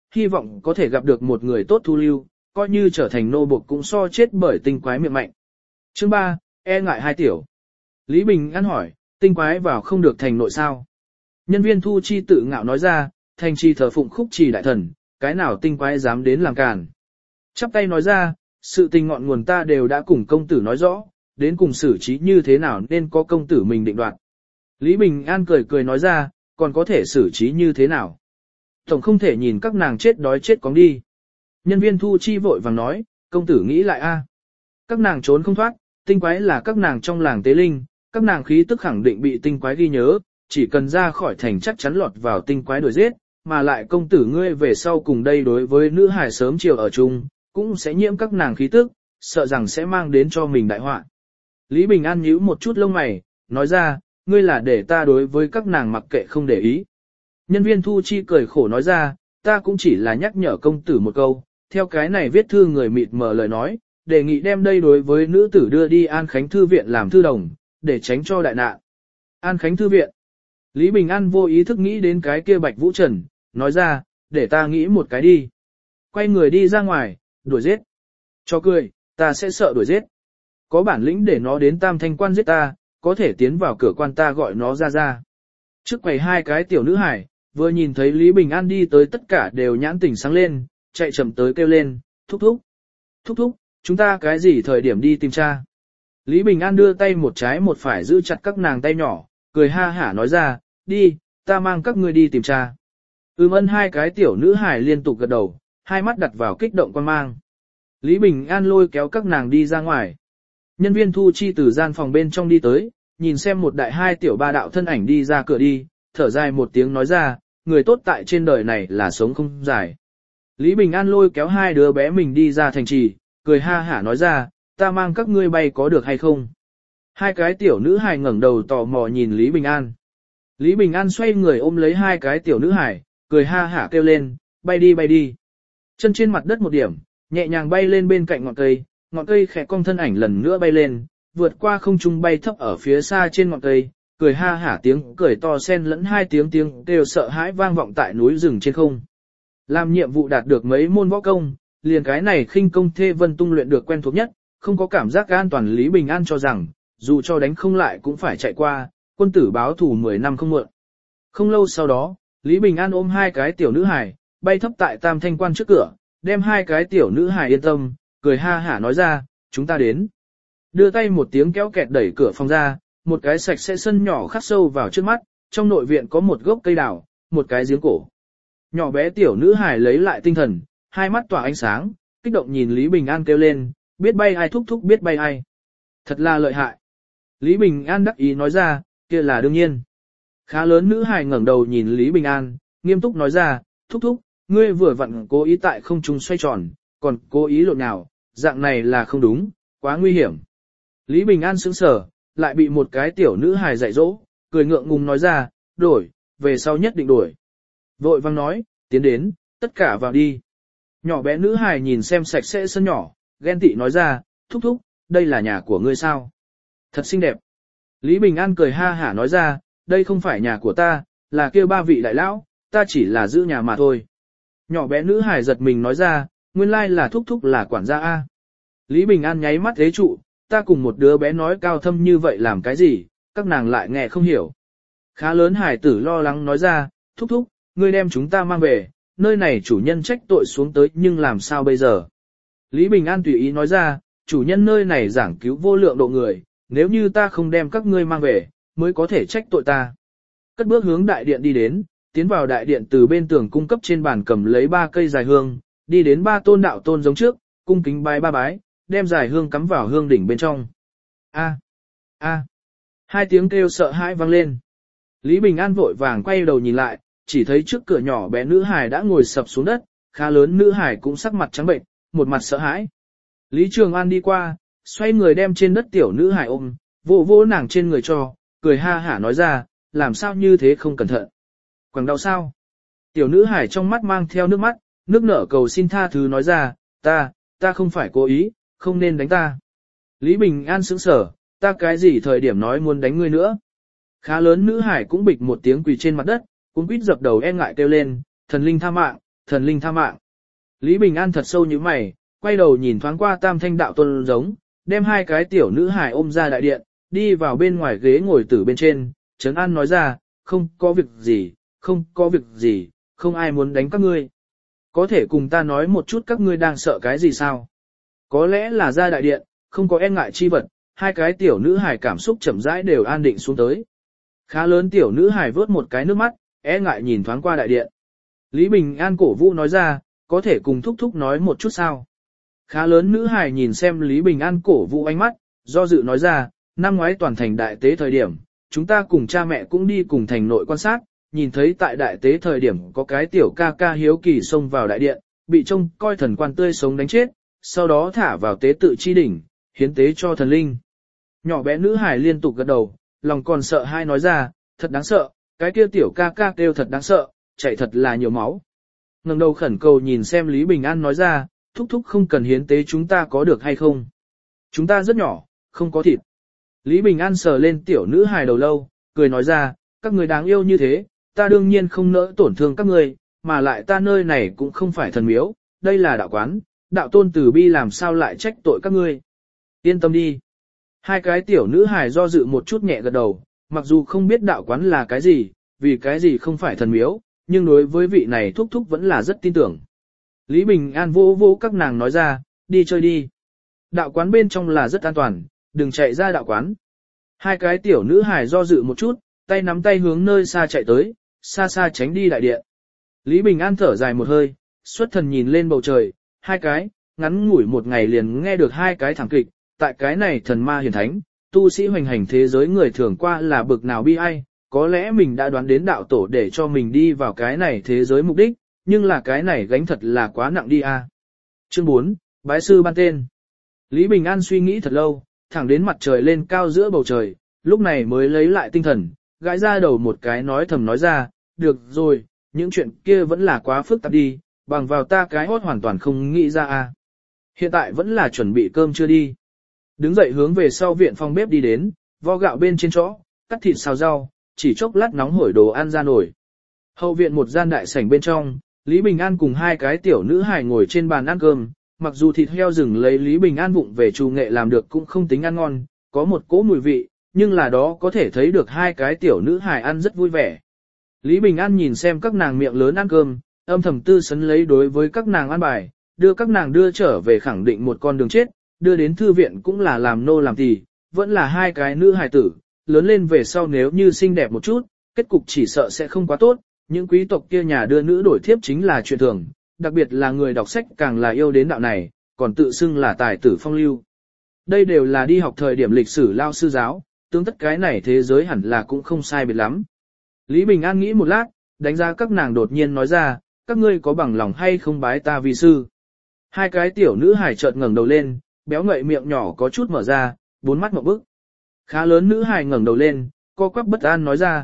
hy vọng có thể gặp được một người tốt thu lưu, coi như trở thành nô buộc cũng so chết bởi tinh quái miệng mạnh. Chương 3, e ngại hai tiểu. Lý Bình An hỏi, tinh quái vào không được thành nội sao? Nhân viên thu chi tự ngạo nói ra, thành chi thờ phụng khúc trì đại thần, cái nào tinh quái dám đến làm càn. Chắp tay nói ra, sự tình ngọn nguồn ta đều đã cùng công tử nói rõ, đến cùng xử trí như thế nào nên có công tử mình định đoạt. Lý Bình An cười cười nói ra, còn có thể xử trí như thế nào? Tổng không thể nhìn các nàng chết đói chết cóng đi. Nhân viên thu chi vội vàng nói, công tử nghĩ lại a, các nàng trốn không thoát, tinh quái là các nàng trong làng tế linh, các nàng khí tức khẳng định bị tinh quái ghi nhớ, chỉ cần ra khỏi thành chắc chắn lọt vào tinh quái đuổi giết, mà lại công tử ngươi về sau cùng đây đối với nữ hải sớm chiều ở chung, cũng sẽ nhiễm các nàng khí tức, sợ rằng sẽ mang đến cho mình đại họa. Lý Bình An nhíu một chút lông mày, nói ra, ngươi là để ta đối với các nàng mặc kệ không để ý. Nhân viên thu chi cười khổ nói ra, ta cũng chỉ là nhắc nhở công tử một câu, theo cái này viết thư người mịt mờ lời nói, đề nghị đem đây đối với nữ tử đưa đi An Khánh Thư Viện làm thư đồng, để tránh cho đại nạn. An Khánh Thư Viện. Lý Bình An vô ý thức nghĩ đến cái kia Bạch Vũ Trần, nói ra, để ta nghĩ một cái đi. Quay người đi ra ngoài, đuổi giết. Cho cười, ta sẽ sợ đuổi giết. Có bản lĩnh để nó đến Tam Thanh Quan giết ta, có thể tiến vào cửa quan ta gọi nó ra ra. Trước quầy hai cái tiểu nữ hải, vừa nhìn thấy Lý Bình An đi tới tất cả đều nhãn tỉnh sáng lên, chạy chậm tới kêu lên, thúc thúc. Thúc thúc, chúng ta cái gì thời điểm đi tìm cha? Lý Bình An đưa tay một trái một phải giữ chặt các nàng tay nhỏ, cười ha hả nói ra, đi, ta mang các ngươi đi tìm cha. Ân hai cái tiểu nữ hải liên tục gật đầu, hai mắt đặt vào kích động quan mang. Lý Bình An lôi kéo các nàng đi ra ngoài. Nhân viên thu chi từ gian phòng bên trong đi tới, nhìn xem một đại hai tiểu ba đạo thân ảnh đi ra cửa đi, thở dài một tiếng nói ra, người tốt tại trên đời này là sống không dài. Lý Bình An lôi kéo hai đứa bé mình đi ra thành trì, cười ha hả nói ra, ta mang các ngươi bay có được hay không? Hai cái tiểu nữ hài ngẩng đầu tò mò nhìn Lý Bình An. Lý Bình An xoay người ôm lấy hai cái tiểu nữ hài, cười ha hả kêu lên, bay đi bay đi. Chân trên mặt đất một điểm, nhẹ nhàng bay lên bên cạnh ngọn cây khẽ cong thân ảnh lần nữa bay lên, vượt qua không trung bay thấp ở phía xa trên ngọn cây, cười ha hả tiếng cười to xen lẫn hai tiếng kêu sợ hãi vang vọng tại núi rừng trên không. Làm nhiệm vụ đạt được mấy môn võ công, liền cái này khinh công thê vân tung luyện được quen thuộc nhất, không có cảm giác an toàn. Lý Bình An cho rằng, dù cho đánh không lại cũng phải chạy qua, quân tử báo thù 10 năm không muộn. Không lâu sau đó, Lý Bình An ôm hai cái tiểu nữ hài, bay thấp tại Tam Thanh Quan trước cửa, đem hai cái tiểu nữ hài yên tâm, cười ha hả nói ra, chúng ta đến. Đưa tay một tiếng kéo kẹt đẩy cửa phòng ra, một cái sạch sẽ sân nhỏ khắc sâu vào trước mắt, trong nội viện có một gốc cây đào, một cái giếng cổ. Nhỏ bé tiểu nữ hài lấy lại tinh thần, hai mắt tỏa ánh sáng, kích động nhìn Lý Bình An kêu lên, biết bay ai thúc thúc biết bay ai. Thật là lợi hại. Lý Bình An đắc ý nói ra, kia là đương nhiên. Khá lớn nữ hài ngẩng đầu nhìn Lý Bình An, nghiêm túc nói ra, thúc thúc, ngươi vừa vặn cố ý tại không trung xoay tròn, còn cố ý lộn nào, dạng này là không đúng, quá nguy hiểm. Lý Bình An sững sờ, lại bị một cái tiểu nữ hài dạy dỗ, cười ngượng ngùng nói ra, đổi, về sau nhất định đổi. Vội vang nói, tiến đến, tất cả vào đi. Nhỏ bé nữ hài nhìn xem sạch sẽ sân nhỏ, ghen tị nói ra, thúc thúc, đây là nhà của ngươi sao? Thật xinh đẹp. Lý Bình An cười ha hả nói ra, đây không phải nhà của ta, là kêu ba vị đại lão, ta chỉ là giữ nhà mà thôi. Nhỏ bé nữ hài giật mình nói ra, nguyên lai là thúc thúc là quản gia A. Lý Bình An nháy mắt thế trụ, ta cùng một đứa bé nói cao thâm như vậy làm cái gì, các nàng lại nghe không hiểu. Khá lớn hài tử lo lắng nói ra, thúc thúc, ngươi đem chúng ta mang về, nơi này chủ nhân trách tội xuống tới nhưng làm sao bây giờ. Lý Bình An tùy ý nói ra, chủ nhân nơi này giảng cứu vô lượng độ người, nếu như ta không đem các ngươi mang về, mới có thể trách tội ta. Cất bước hướng đại điện đi đến, tiến vào đại điện từ bên tường cung cấp trên bàn cầm lấy 3 cây dài hương, đi đến 3 tôn đạo tôn giống trước, cung kính bái 3 bái, đem dài hương cắm vào hương đỉnh bên trong. A, a, hai tiếng kêu sợ hãi vang lên. Lý Bình An vội vàng quay đầu nhìn lại, chỉ thấy trước cửa nhỏ bé nữ hài đã ngồi sập xuống đất, khá lớn nữ hài cũng sắc mặt trắng bệnh, một mặt sợ hãi. Lý Trường An đi qua, xoay người đem trên đất tiểu nữ hài ôm, vỗ vỗ nàng trên người cho, cười ha hả nói ra, làm sao như thế không cẩn thận. Quẳng đau sao? Tiểu nữ hài trong mắt mang theo nước mắt, nước nở cầu xin tha thứ nói ra, ta không phải cố ý, không nên đánh ta. Lý Bình An sững sờ, ta cái gì thời điểm nói muốn đánh ngươi nữa. Khá lớn nữ hải cũng bịch một tiếng quỳ trên mặt đất, cũng quýt dập đầu e ngại kêu lên, thần linh tha mạng, thần linh tha mạng. Lý Bình An thật sâu như mày, quay đầu nhìn thoáng qua Tam Thanh đạo tôn giống, đem hai cái tiểu nữ hài ôm ra đại điện, đi vào bên ngoài ghế ngồi tử bên trên, Trấn An nói ra, không có việc gì, không có việc gì, không ai muốn đánh các ngươi. Có thể cùng ta nói một chút các ngươi đang sợ cái gì sao? Có lẽ là ra đại điện, không có e ngại chi vật, hai cái tiểu nữ hài cảm xúc chậm rãi đều an định xuống tới. Khá lớn tiểu nữ hài vớt một cái nước mắt, e ngại nhìn thoáng qua đại điện. Lý Bình An cổ vũ nói ra, có thể cùng thúc thúc nói một chút sao? Khá lớn nữ hài nhìn xem Lý Bình An cổ vũ ánh mắt, do dự nói ra, năm ngoái toàn thành đại tế thời điểm, chúng ta cùng cha mẹ cũng đi cùng thành nội quan sát, nhìn thấy tại đại tế thời điểm có cái tiểu ca ca hiếu kỳ xông vào đại điện, bị trông coi thần quan tươi sống đánh chết, sau đó thả vào tế tự chi đỉnh, hiến tế cho thần linh. Nhỏ bé nữ hài liên tục gật đầu, lòng còn sợ hai nói ra, thật đáng sợ, cái kia tiểu ca ca kêu thật đáng sợ, chảy thật là nhiều máu. Ngẩng đầu khẩn cầu nhìn xem Lý Bình An nói ra, thúc thúc không cần hiến tế chúng ta có được hay không? Chúng ta rất nhỏ, không có thịt. Lý Bình An sờ lên tiểu nữ hài đầu lâu, cười nói ra, các người đáng yêu như thế, ta đương nhiên không nỡ tổn thương các người, mà lại ta nơi này cũng không phải thần miếu, đây là đạo quán, đạo tôn từ bi làm sao lại trách tội các ngươi. Yên tâm đi. Hai cái tiểu nữ hài do dự một chút nhẹ gật đầu, mặc dù không biết đạo quán là cái gì, vì cái gì không phải thần miếu, nhưng đối với vị này thúc thúc vẫn là rất tin tưởng. Lý Bình An vô vô các nàng nói ra, đi chơi đi. Đạo quán bên trong là rất an toàn, đừng chạy ra đạo quán. Hai cái tiểu nữ hài do dự một chút, tay nắm tay hướng nơi xa chạy tới, xa xa tránh đi đại điện. Lý Bình An thở dài một hơi, xuất thần nhìn lên bầu trời, hai cái, ngắn ngủi một ngày liền nghe được hai cái thảm kịch, tại cái này thần ma hiển thánh, tu sĩ hoành hành thế giới người thường qua là bực nào bi ai, có lẽ mình đã đoán đến đạo tổ để cho mình đi vào cái này thế giới mục đích, nhưng là cái này gánh thật là quá nặng đi a. Chương 4, Bái sư ban tên. Lý Bình An suy nghĩ thật lâu, thẳng đến mặt trời lên cao giữa bầu trời, lúc này mới lấy lại tinh thần, gãi ra đầu một cái nói thầm nói ra, được rồi, những chuyện kia vẫn là quá phức tạp đi, bằng vào ta cái hốt hoàn toàn không nghĩ ra a. Hiện tại vẫn là chuẩn bị cơm chưa đi. Đứng dậy hướng về sau viện phòng bếp đi đến, vo gạo bên trên chõ, cắt thịt xào rau, chỉ chốc lát nóng hổi đồ ăn ra nổi. Hậu viện một gian đại sảnh bên trong, Lý Bình An cùng hai cái tiểu nữ hài ngồi trên bàn ăn cơm, mặc dù thịt heo rừng lấy Lý Bình An vụng về trù nghệ làm được cũng không tính ăn ngon, có một cỗ mùi vị, nhưng là đó có thể thấy được hai cái tiểu nữ hài ăn rất vui vẻ. Lý Bình An nhìn xem các nàng miệng lớn ăn cơm, âm thầm tư sấn lấy đối với các nàng ăn bài, đưa các nàng đưa trở về khẳng định một con đường chết, đưa đến thư viện cũng là làm nô làm tỳ, vẫn là hai cái nữ hài tử, lớn lên về sau nếu như xinh đẹp một chút, kết cục chỉ sợ sẽ không quá tốt, những quý tộc kia nhà đưa nữ đổi thiếp chính là chuyện thường, đặc biệt là người đọc sách càng là yêu đến đạo này, còn tự xưng là tài tử phong lưu. Đây đều là đi học thời điểm lịch sử lao sư giáo, tương tất cái này thế giới hẳn là cũng không sai biệt lắm. Lý Bình An nghĩ một lát, đánh giá các nàng đột nhiên nói ra, các ngươi có bằng lòng hay không bái ta vi sư. Hai cái tiểu nữ hài chợt ngẩng đầu lên, béo ngậy miệng nhỏ có chút mở ra, bốn mắt ngộp bức. Khá lớn nữ hài ngẩng đầu lên, co quắp bất an nói ra,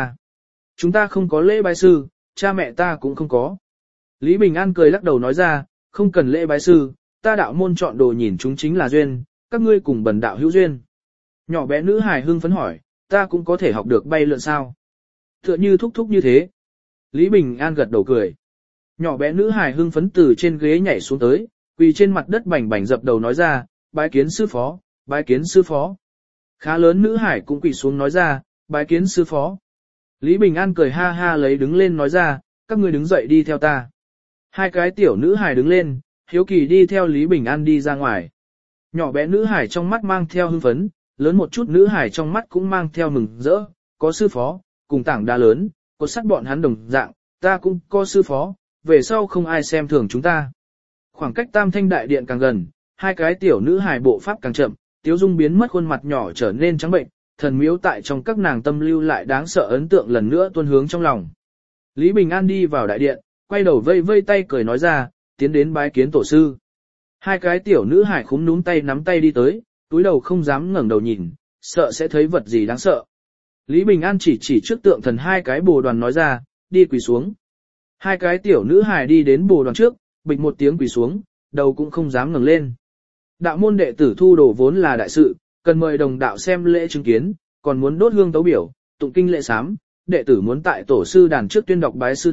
chúng ta không có lễ bái sư, cha mẹ ta cũng không có. Lý Bình An cười lắc đầu nói ra, không cần lễ bái sư, ta đạo môn chọn đồ nhìn chúng chính là duyên, các ngươi cùng bần đạo hữu duyên. Nhỏ bé nữ hài hưng phấn hỏi, ta cũng có thể học được bay lượn sao? Tựa như thúc thúc như thế. Lý Bình An gật đầu cười. Nhỏ bé nữ hài hưng phấn từ trên ghế nhảy xuống tới, quỳ trên mặt đất bành bành dập đầu nói ra, bái kiến sư phó, bái kiến sư phó. Khá lớn nữ hải cũng quỳ xuống nói ra, bái kiến sư phó. Lý Bình An cười ha ha lấy đứng lên nói ra, các ngươi đứng dậy đi theo ta. Hai cái tiểu nữ hải đứng lên, hiếu kỳ đi theo Lý Bình An đi ra ngoài. Nhỏ bé nữ hải trong mắt mang theo hưng phấn, lớn một chút nữ hải trong mắt cũng mang theo mừng rỡ, có sư phó, cùng tảng đá lớn, có sắt bọn hắn đồng dạng, ta cũng có sư phó, về sau không ai xem thường chúng ta. Khoảng cách Tam Thanh đại điện càng gần, hai cái tiểu nữ hài bộ pháp càng chậm, Tiếu Dung biến mất khuôn mặt nhỏ trở nên trắng bệnh, thần miếu tại trong các nàng tâm lưu lại đáng sợ ấn tượng lần nữa tuôn hướng trong lòng. Lý Bình An đi vào đại điện, quay đầu vây vây tay cười nói ra, tiến đến bái kiến tổ sư. Hai cái tiểu nữ hài khúm núm tay nắm tay đi tới, túi đầu không dám ngẩng đầu nhìn, sợ sẽ thấy vật gì đáng sợ. Lý Bình An chỉ trước tượng thần hai cái bồ đoàn nói ra, đi quỳ xuống. Hai cái tiểu nữ hài đi đến bồ đoàn trước, bịch một tiếng quỳ xuống, đầu cũng không dám ngẩng lên. Đạo môn đệ tử thu đồ vốn là đại sự, cần mời đồng đạo xem lễ chứng kiến, còn muốn đốt hương tấu biểu, tụng kinh lễ sám, đệ tử muốn tại tổ sư đàn trước tuyên đọc bái sư thiếp,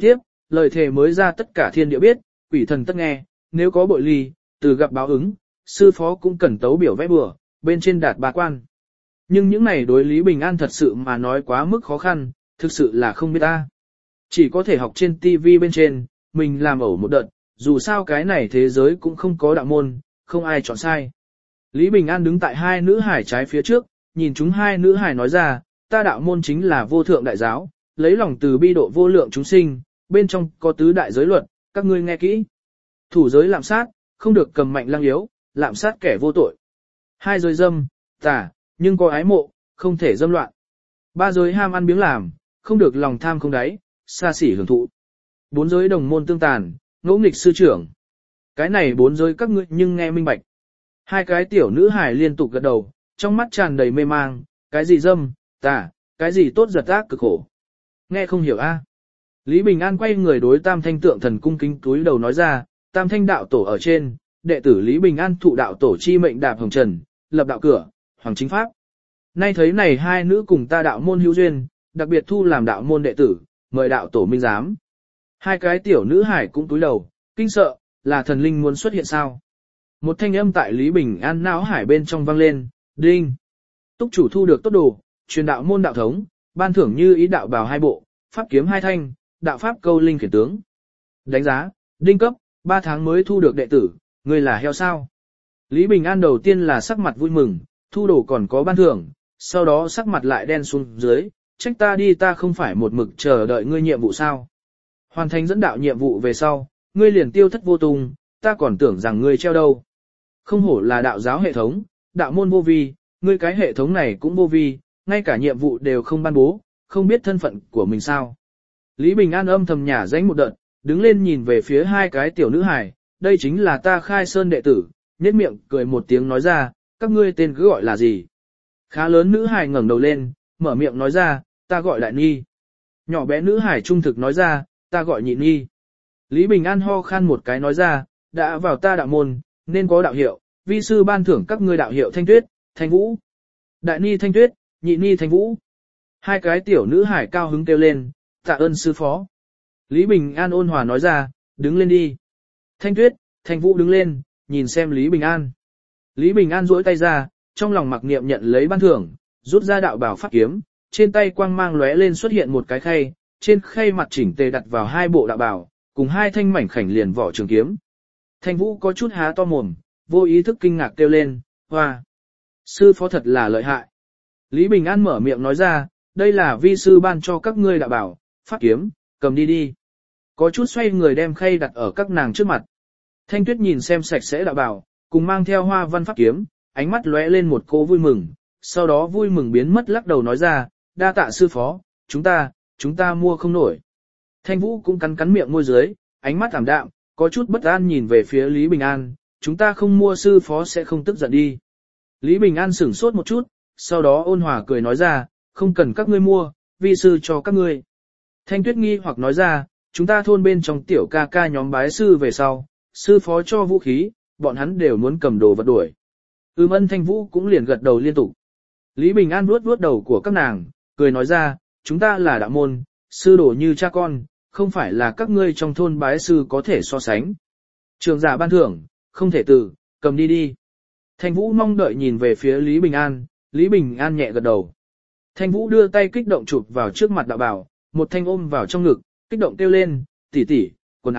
lời thề mới ra tất cả thiên địa biết, quỷ thần tất nghe, nếu có bội ly, từ gặp báo ứng, sư phó cũng cần tấu biểu vẽ bừa, bên trên đạt ba quan. Nhưng những này đối Lý Bình An thật sự mà nói quá mức khó khăn, thực sự là không biết ta. Chỉ có thể học trên TV bên trên, mình làm ẩu một đợt, dù sao cái này thế giới cũng không có đạo môn, không ai chọn sai. Lý Bình An đứng tại hai nữ hải trái phía trước, nhìn chúng hai nữ hải nói ra, ta đạo môn chính là vô thượng đại giáo, lấy lòng từ bi độ vô lượng chúng sinh, bên trong có tứ đại giới luật, các ngươi nghe kỹ. Thủ giới lạm sát, không được cầm mạnh lăng yếu, lạm sát kẻ vô tội. Hai giới dâm, tà, nhưng có ái mộ, không thể dâm loạn. Ba giới ham ăn biếng làm, không được lòng tham không đáy, xa xỉ hưởng thụ. Bốn giới đồng môn tương tàn, ngỗ nghịch sư trưởng. Cái này bốn giới các ngươi nhưng nghe minh bạch. Hai cái tiểu nữ hải liên tục gật đầu, trong mắt tràn đầy mê mang, cái gì dâm, tà, cái gì tốt giật ác cực khổ. Nghe không hiểu a? Lý Bình An quay người đối Tam Thanh Tượng Thần cung kính túi đầu nói ra, Tam Thanh đạo tổ ở trên, đệ tử Lý Bình An thụ đạo tổ chi mệnh đạp hồng trần, lập đạo cửa, hoàng chính pháp. Nay thấy này hai nữ cùng ta đạo môn hữu duyên, đặc biệt thu làm đạo môn đệ tử, mời đạo tổ minh giám. Hai cái tiểu nữ hải cũng túi đầu, kinh sợ, là thần linh muốn xuất hiện sao? Một thanh âm tại Lý Bình An não hải bên trong vang lên, đinh. Túc chủ thu được tốt đồ, truyền đạo môn đạo thống, ban thưởng như ý đạo bào 2 bộ, pháp kiếm 2 thanh, đạo pháp câu linh khiển tướng. Đánh giá, đinh cấp, 3 tháng mới thu được đệ tử, người là heo sao? Lý Bình An đầu tiên là sắc mặt vui mừng, thu đồ còn có ban thưởng, sau đó sắc mặt lại đen xuống dưới, trách ta đi, ta không phải một mực chờ đợi ngươi nhiệm vụ sao? Hoàn thành dẫn đạo nhiệm vụ về sau, ngươi liền tiêu thất vô tung, ta còn tưởng rằng ngươi treo đâu. Không hổ là đạo giáo hệ thống, đạo môn vô vi, ngươi cái hệ thống này cũng vô vi, ngay cả nhiệm vụ đều không ban bố, không biết thân phận của mình sao. Lý Bình An âm thầm nhả danh một đợt, đứng lên nhìn về phía hai cái tiểu nữ hài, đây chính là ta Khai Sơn đệ tử, nhếch miệng cười một tiếng nói ra, các ngươi tên cứ gọi là gì. Khá lớn nữ hài ngẩng đầu lên, mở miệng nói ra, ta gọi Đại Nhi. Nhỏ bé nữ hài trung thực nói ra, ta gọi Nhị Nhi. Lý Bình An ho khan một cái nói ra, đã vào ta đạo môn, nên có đạo hiệu, vi sư ban thưởng các ngươi đạo hiệu Thanh Tuyết, Thanh Vũ. Đại Ni Thanh Tuyết, Nhị Ni Thanh Vũ. Hai cái tiểu nữ hải cao hứng kêu lên, tạ ơn sư phó. Lý Bình An ôn hòa nói ra, đứng lên đi. Thanh Tuyết, Thanh Vũ đứng lên, nhìn xem Lý Bình An. Lý Bình An duỗi tay ra, trong lòng mặc niệm nhận lấy ban thưởng, rút ra đạo bảo pháp kiếm, trên tay quang mang lóe lên xuất hiện một cái khay, trên khay mặt chỉnh tề đặt vào 2 bộ đạo bảo, cùng 2 thanh mảnh khảnh liền vỏ trường kiếm. Thanh Vũ có chút há to mồm, vô ý thức kinh ngạc kêu lên, hoa. Sư phó thật là lợi hại. Lý Bình An mở miệng nói ra, đây là vi sư ban cho các ngươi đạo bảo, pháp kiếm, cầm đi đi. Có chút xoay người đem khay đặt ở các nàng trước mặt. Thanh Tuyết nhìn xem sạch sẽ đạo bảo, cùng mang theo hoa văn pháp kiếm, ánh mắt lóe lên một cô vui mừng, sau đó vui mừng biến mất lắc đầu nói ra, đa tạ sư phó, chúng ta mua không nổi. Thanh Vũ cũng cắn miệng môi dưới, ánh mắt ảm đạm, có chút bất an nhìn về phía Lý Bình An, chúng ta không mua sư phó sẽ không tức giận đi. Lý Bình An sửng sốt một chút, sau đó ôn hòa cười nói ra, không cần các ngươi mua, vi sư cho các ngươi. Thanh Tuyết nghi hoặc nói ra, chúng ta thôn bên trong tiểu ca ca nhóm bái sư về sau, sư phó cho vũ khí, bọn hắn đều muốn cầm đồ vật đuổi. Ân Thanh Vũ cũng liền gật đầu liên tục. Lý Bình An vuốt đầu của các nàng, cười nói ra, chúng ta là đạo môn, sư đồ như cha con, không phải là các ngươi trong thôn bái sư có thể so sánh. Trường giả ban thưởng, không thể từ, cầm đi đi. Thanh Vũ mong đợi nhìn về phía Lý Bình An, Lý Bình An nhẹ gật đầu. Thanh Vũ đưa tay kích động chụp vào trước mặt đạo bảo, một thanh ôm vào trong ngực, kích động kêu lên, tỷ tỷ, quần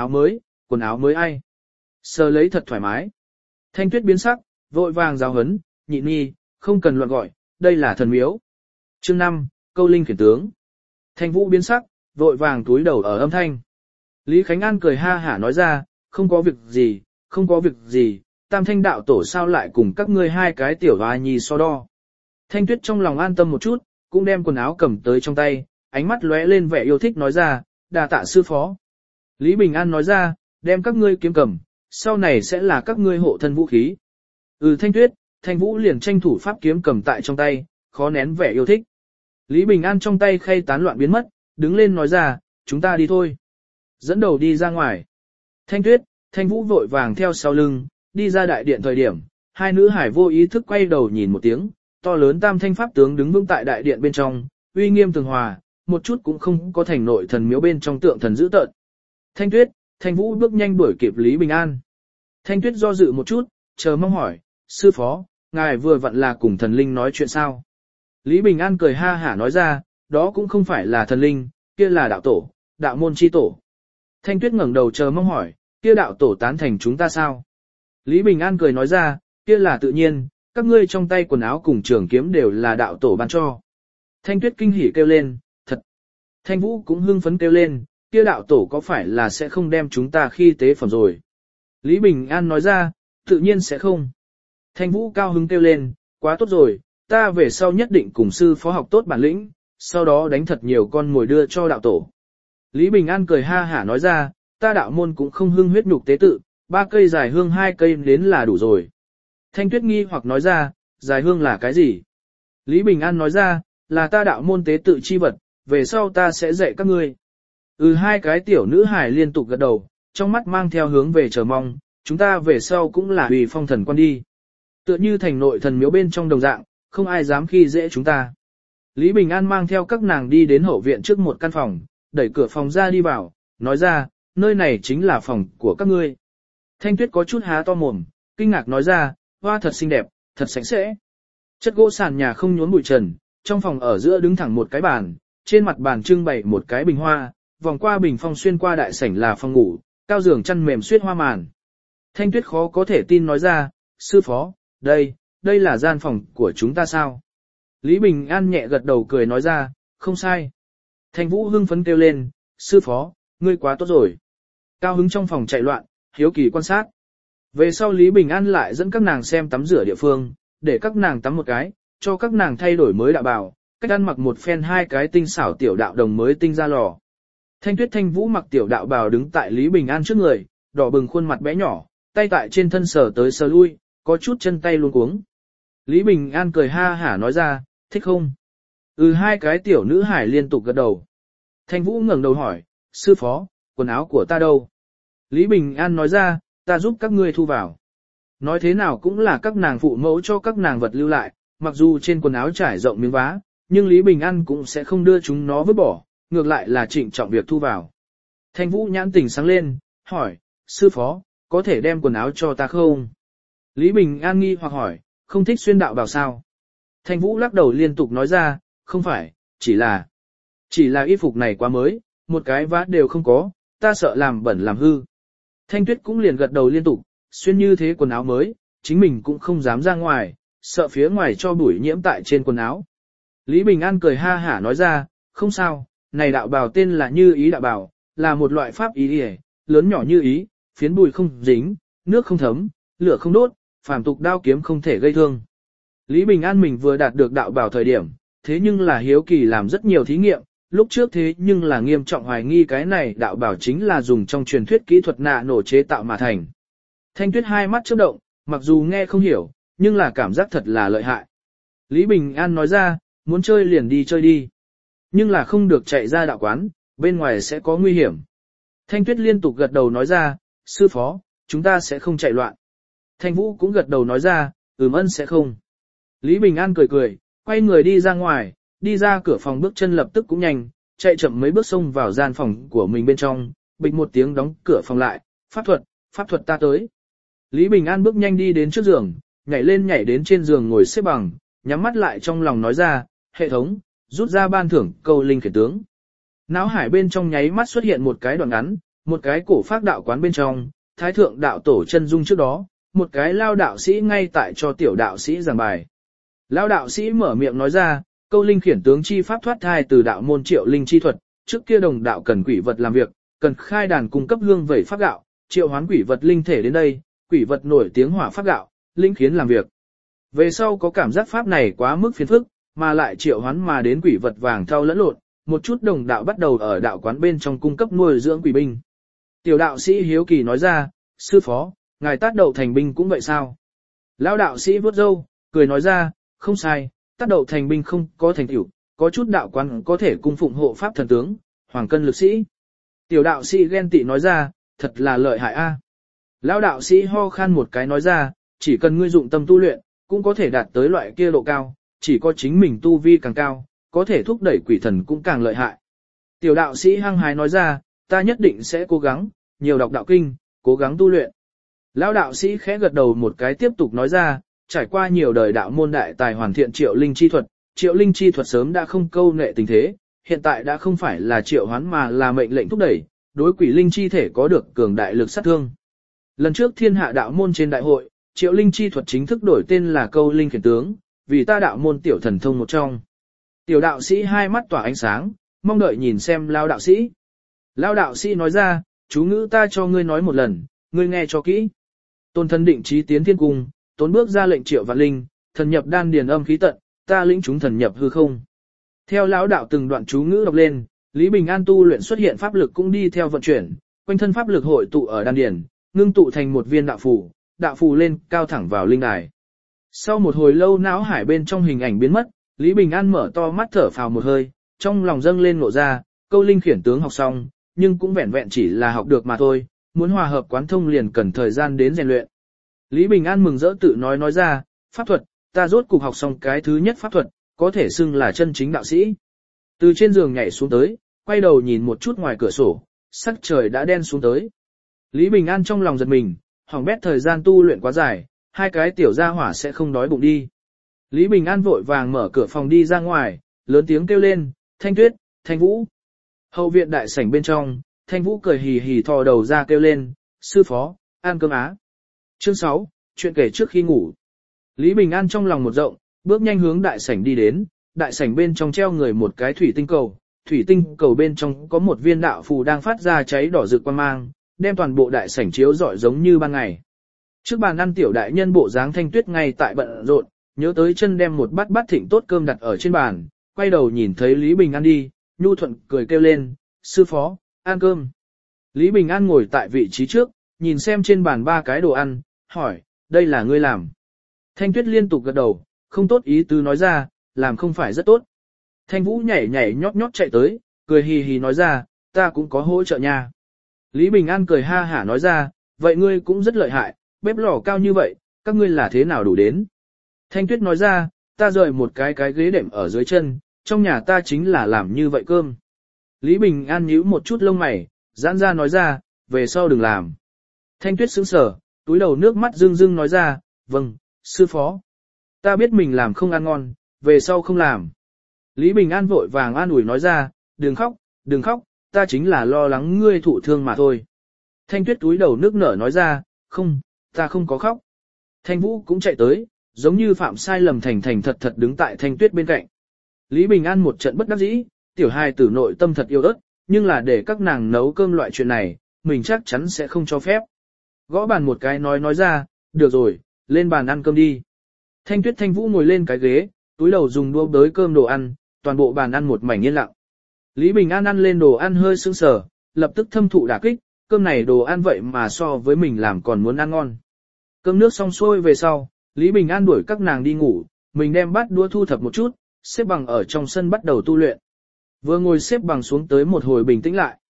áo mới ai. Sờ lấy thật thoải mái. Thanh Tuyết biến sắc, vội vàng giáo hấn, Nhị Nhi, không cần loạn gọi, đây là thần miếu. Chương 5, câu linh khiển tướng. Thanh Vũ biến sắc, vội vàng túi đầu ở âm thanh. Lý Khánh An cười ha hả nói ra, không có việc gì, Tam Thanh đạo tổ sao lại cùng các ngươi hai cái tiểu hoa nhi so đo. Thanh Tuyết trong lòng an tâm một chút, cũng đem quần áo cầm tới trong tay, ánh mắt lóe lên vẻ yêu thích nói ra, đà tạ sư phó. Lý Bình An nói ra, đem các ngươi kiếm cầm, sau này sẽ là các ngươi hộ thân vũ khí. Thanh Tuyết, Thanh Vũ liền tranh thủ pháp kiếm cầm tại trong tay, khó nén vẻ yêu thích. Lý Bình An trong tay khay tán loạn biến mất, đứng lên nói ra, chúng ta đi thôi. Dẫn đầu đi ra ngoài. Thanh Tuyết, Thanh Vũ vội vàng theo sau lưng, đi ra đại điện thời điểm, hai nữ hải vô ý thức quay đầu nhìn một tiếng, to lớn Tam Thanh pháp tướng đứng vững tại đại điện bên trong, uy nghiêm tường hòa, một chút cũng không có thành nội thần miếu bên trong tượng thần dữ tợn. Thanh Tuyết, Thanh Vũ bước nhanh đuổi kịp Lý Bình An. Thanh Tuyết do dự một chút, chờ mong hỏi, sư phó, ngài vừa vặn là cùng thần linh nói chuyện sao? Lý Bình An cười ha hả nói ra, đó cũng không phải là thần linh, kia là đạo tổ, đạo môn chi tổ. Thanh Tuyết ngẩng đầu chờ mong hỏi, kia đạo tổ tán thành chúng ta sao? Lý Bình An cười nói ra, kia là tự nhiên, các ngươi trong tay quần áo cùng trường kiếm đều là đạo tổ ban cho. Thanh Tuyết kinh hỉ kêu lên, thật. Thanh Vũ cũng hưng phấn kêu lên, kia đạo tổ có phải là sẽ không đem chúng ta khi tế phẩm rồi? Lý Bình An nói ra, tự nhiên sẽ không. Thanh Vũ cao hứng kêu lên, quá tốt rồi, ta về sau nhất định cùng sư phó học tốt bản lĩnh, sau đó đánh thật nhiều con ngồi đưa cho đạo tổ. Lý Bình An cười ha hả nói ra, ta đạo môn cũng không hưng huyết nhục tế tự, 3 cây dài hương 2 cây đến là đủ rồi. Thanh Tuyết nghi hoặc nói ra, dài hương là cái gì? Lý Bình An nói ra, là ta đạo môn tế tự chi vật, về sau ta sẽ dạy các ngươi. 2 cái tiểu nữ hài liên tục gật đầu, trong mắt mang theo hướng về chờ mong, chúng ta về sau cũng là Hủy Phong thần quan đi. Tựa như thành nội thần miếu bên trong đồng dạng, không ai dám khi dễ chúng ta. Lý Bình An mang theo các nàng đi đến hậu viện trước một căn phòng, đẩy cửa phòng ra đi vào, nói ra, nơi này chính là phòng của các ngươi. Thanh Tuyết có chút há to mồm, kinh ngạc nói ra, hoa thật xinh đẹp, thật sạch sẽ. Chất gỗ sàn nhà không nhốn bụi trần, trong phòng ở giữa đứng thẳng một cái bàn, trên mặt bàn trưng bày một cái bình hoa, vòng qua bình phong xuyên qua đại sảnh là phòng ngủ, cao giường chăn mềm xuyết hoa màn. Thanh Tuyết khó có thể tin nói ra, sư phó, đây là gian phòng của chúng ta sao? Lý Bình An nhẹ gật đầu cười nói ra, không sai. Thanh Vũ hưng phấn kêu lên, sư phó, ngươi quá tốt rồi. Cao hứng trong phòng chạy loạn, hiếu kỳ quan sát. Về sau Lý Bình An lại dẫn các nàng xem tắm rửa địa phương, để các nàng tắm một cái, cho các nàng thay đổi mới đạo bào, cách ăn mặc một phen 2 cái tinh xảo tiểu đạo đồng mới tinh ra lò. Thanh Tuyết Thanh Vũ mặc tiểu đạo bào đứng tại Lý Bình An trước người, đỏ bừng khuôn mặt bé nhỏ, tay tại trên thân sờ tới sờ lui, có chút chân tay luống cuống. Lý Bình An cười ha hả nói ra, thích không? 2 cái tiểu nữ hải liên tục gật đầu. Thanh Vũ ngẩng đầu hỏi, sư phó, quần áo của ta đâu? Lý Bình An nói ra, ta giúp các ngươi thu vào. Nói thế nào cũng là các nàng phụ mẫu cho các nàng vật lưu lại, mặc dù trên quần áo trải rộng miếng vá, nhưng Lý Bình An cũng sẽ không đưa chúng nó vứt bỏ, ngược lại là trịnh trọng việc thu vào. Thanh Vũ nhãn tỉnh sáng lên, hỏi, sư phó, có thể đem quần áo cho ta không? Lý Bình An nghi hoặc hỏi, không thích xuyên đạo bào sao? Thanh Vũ lắc đầu liên tục nói ra, không phải, chỉ là y phục này quá mới, một cái vá đều không có, ta sợ làm bẩn làm hư. Thanh Tuyết cũng liền gật đầu liên tục, xuyên như thế quần áo mới, chính mình cũng không dám ra ngoài, sợ phía ngoài cho bụi nhiễm tại trên quần áo. Lý Bình An cười ha hả nói ra, không sao, này đạo bào tên là Như Ý đạo bào, là một loại pháp ý lớn nhỏ như ý, phiến bụi không dính, nước không thấm, lửa không đốt, phàm tục đao kiếm không thể gây thương. Lý Bình An mình vừa đạt được đạo bào thời điểm, thế nhưng là hiếu kỳ làm rất nhiều thí nghiệm, lúc trước thế nhưng là nghiêm trọng hoài nghi cái này đạo bào chính là dùng trong truyền thuyết kỹ thuật nạ nổ chế tạo mà thành. Thanh Tuyết 2 mắt chớp động, mặc dù nghe không hiểu, nhưng là cảm giác thật là lợi hại. Lý Bình An nói ra, muốn chơi liền đi chơi đi. Nhưng là không được chạy ra đạo quán, bên ngoài sẽ có nguy hiểm. Thanh Tuyết liên tục gật đầu nói ra, sư phó, chúng ta sẽ không chạy loạn. Thanh Vũ cũng gật đầu nói ra, ân sẽ không. Lý Bình An cười cười, quay người đi ra ngoài, đi ra cửa phòng bước chân lập tức cũng nhanh, chạy chậm mấy bước xông vào gian phòng của mình bên trong, bịch một tiếng đóng cửa phòng lại, pháp thuật ta tới. Lý Bình An bước nhanh đi đến trước giường, nhảy đến trên giường ngồi xếp bằng, nhắm mắt lại trong lòng nói ra, hệ thống, rút ra ban thưởng câu linh khiển tướng. Náo hải bên trong nháy mắt xuất hiện một cái đoạn ngắn, một cái cổ phác đạo quán bên trong, thái thượng đạo tổ chân dung trước đó, một cái lao đạo sĩ ngay tại cho tiểu đạo sĩ giảng bài. Lao đạo sĩ mở miệng nói ra, câu linh khiển tướng chi pháp thoát thai từ đạo môn triệu linh chi thuật, trước kia đồng đạo cần quỷ vật làm việc, cần khai đàn cung cấp hương vẩy pháp gạo, triệu hoán quỷ vật linh thể đến đây, quỷ vật nổi tiếng hỏa pháp gạo, linh khiến làm việc. Về sau có cảm giác pháp này quá mức phiền phức, mà lại triệu hoán mà đến quỷ vật vàng thau lẫn lộn, một chút đồng đạo bắt đầu ở đạo quán bên trong cung cấp nuôi dưỡng quỷ binh. Tiểu đạo sĩ hiếu kỳ nói ra, sư phó, ngài tác đậu thành binh cũng vậy sao? Lão đạo sĩ vuốt râu, cười nói ra, không sai, tác đậu thành binh không có thành tựu, có chút đạo quán có thể cung phụng hộ pháp thần tướng, hoàng cân lực sĩ. Tiểu đạo sĩ ghen tị nói ra, thật là lợi hại a. Lão đạo sĩ ho khan một cái nói ra, chỉ cần ngươi dụng tâm tu luyện, cũng có thể đạt tới loại kia độ cao, chỉ có chính mình tu vi càng cao, có thể thúc đẩy quỷ thần cũng càng lợi hại. Tiểu đạo sĩ hăng hái nói ra, ta nhất định sẽ cố gắng, nhiều đọc đạo kinh, cố gắng tu luyện. Lão đạo sĩ khẽ gật đầu một cái tiếp tục nói ra, trải qua nhiều đời đạo môn đại tài hoàn thiện Triệu Linh chi thuật, Triệu Linh chi thuật sớm đã không câu nệ tình thế, hiện tại đã không phải là triệu hoán mà là mệnh lệnh thúc đẩy, đối quỷ linh chi thể có được cường đại lực sát thương. Lần trước thiên hạ đạo môn trên đại hội, Triệu Linh chi thuật chính thức đổi tên là câu linh khiển tướng, vì ta đạo môn tiểu thần thông một trong. Tiểu đạo sĩ hai mắt tỏa ánh sáng, mong đợi nhìn xem Lão đạo sĩ. Lão đạo sĩ nói ra, chú ngữ ta cho ngươi nói một lần, ngươi nghe cho kỹ. Tôn thân định chí tiến thiên cung, tốn bước ra lệnh Triệu Vạn Linh, thần nhập đan điền âm khí tận, ta lĩnh chúng thần nhập hư không. Theo lão đạo từng đoạn chú ngữ đọc lên, Lý Bình An tu luyện xuất hiện pháp lực cũng đi theo vận chuyển, quanh thân pháp lực hội tụ ở đan điền, ngưng tụ thành một viên đạo phù lên cao thẳng vào linh đài. Sau một hồi lâu não hải bên trong hình ảnh biến mất, Lý Bình An mở to mắt thở phào một hơi, trong lòng dâng lên ngộ ra, câu linh khiển tướng học xong, nhưng cũng vẹn vẹn chỉ là học được mà thôi, muốn hòa hợp quán thông liền cần thời gian đến rèn luyện. Lý Bình An mừng rỡ tự nói ra, pháp thuật, ta rốt cục học xong cái thứ nhất pháp thuật, có thể xưng là chân chính đạo sĩ. Từ trên giường nhảy xuống tới, quay đầu nhìn một chút ngoài cửa sổ, sắc trời đã đen xuống tới. Lý Bình An trong lòng giật mình, hỏng bét thời gian tu luyện quá dài, hai cái tiểu gia hỏa sẽ không đói bụng đi. Lý Bình An vội vàng mở cửa phòng đi ra ngoài, lớn tiếng kêu lên, Thanh Tuyết, Thanh Vũ. Hậu viện đại sảnh bên trong, Thanh Vũ cười hì hì thò đầu ra kêu lên, sư phó, ăn cơm á. Chương 6, chuyện kể trước khi ngủ. Lý Bình An trong lòng một rộng, bước nhanh hướng đại sảnh đi đến, đại sảnh bên trong treo người một cái thủy tinh cầu bên trong có một viên đạo phù đang phát ra cháy đỏ rực quang mang, đem toàn bộ đại sảnh chiếu rọi giống như ban ngày. Trước bàn ăn tiểu đại nhân bộ dáng Thanh Tuyết ngay tại bận rộn, nhớ tới chân đem một bát thịnh tốt cơm đặt ở trên bàn, quay đầu nhìn thấy Lý Bình An đi, nhu thuận cười kêu lên, sư phó, ăn cơm. Lý Bình An ngồi tại vị trí trước, nhìn xem trên bàn ba cái đồ ăn, hỏi, đây là ngươi làm. Thanh Tuyết liên tục gật đầu, không tốt ý tứ nói ra, làm không phải rất tốt. Thanh Vũ nhảy nhót chạy tới, cười hì hì nói ra, ta cũng có hỗ trợ nha. Lý Bình An cười ha hả nói ra, vậy ngươi cũng rất lợi hại, bếp lò cao như vậy, các ngươi là thế nào đủ đến. Thanh Tuyết nói ra, ta rời một cái ghế đệm ở dưới chân, trong nhà ta chính là làm như vậy cơm. Lý Bình An nhíu một chút lông mày, giãn ra nói ra, về sau đừng làm. Thanh Tuyết sững sờ, túi đầu nước mắt rưng nói ra, vâng, sư phó. Ta biết mình làm không ăn ngon, về sau không làm. Lý Bình An vội vàng an ủi nói ra, đừng khóc, ta chính là lo lắng ngươi thụ thương mà thôi. Thanh Tuyết túi đầu nước nở nói ra, không, ta không có khóc. Thanh Vũ cũng chạy tới, giống như phạm sai lầm thành thật đứng tại Thanh Tuyết bên cạnh. Lý Bình An một trận bất đắc dĩ, tiểu hài tử nội tâm thật yêu ớt, nhưng là để các nàng nấu cơm loại chuyện này, mình chắc chắn sẽ không cho phép. Gõ bàn một cái nói ra, được rồi, lên bàn ăn cơm đi. Thanh Tuyết Thanh Vũ ngồi lên cái ghế, túi đầu dùng đũa bới cơm đồ ăn, toàn bộ bàn ăn một mảnh yên lặng. Lý Bình An ăn lên đồ ăn hơi sững sờ, lập tức thâm thụ đả kích, cơm này đồ ăn vậy mà so với mình làm còn muốn ăn ngon. Cơm nước xong xuôi về sau, Lý Bình An đuổi các nàng đi ngủ, mình đem bát đũa thu thập một chút, xếp bằng ở trong sân bắt đầu tu luyện. Vừa ngồi xếp bằng xuống tới một hồi bình tĩnh lại.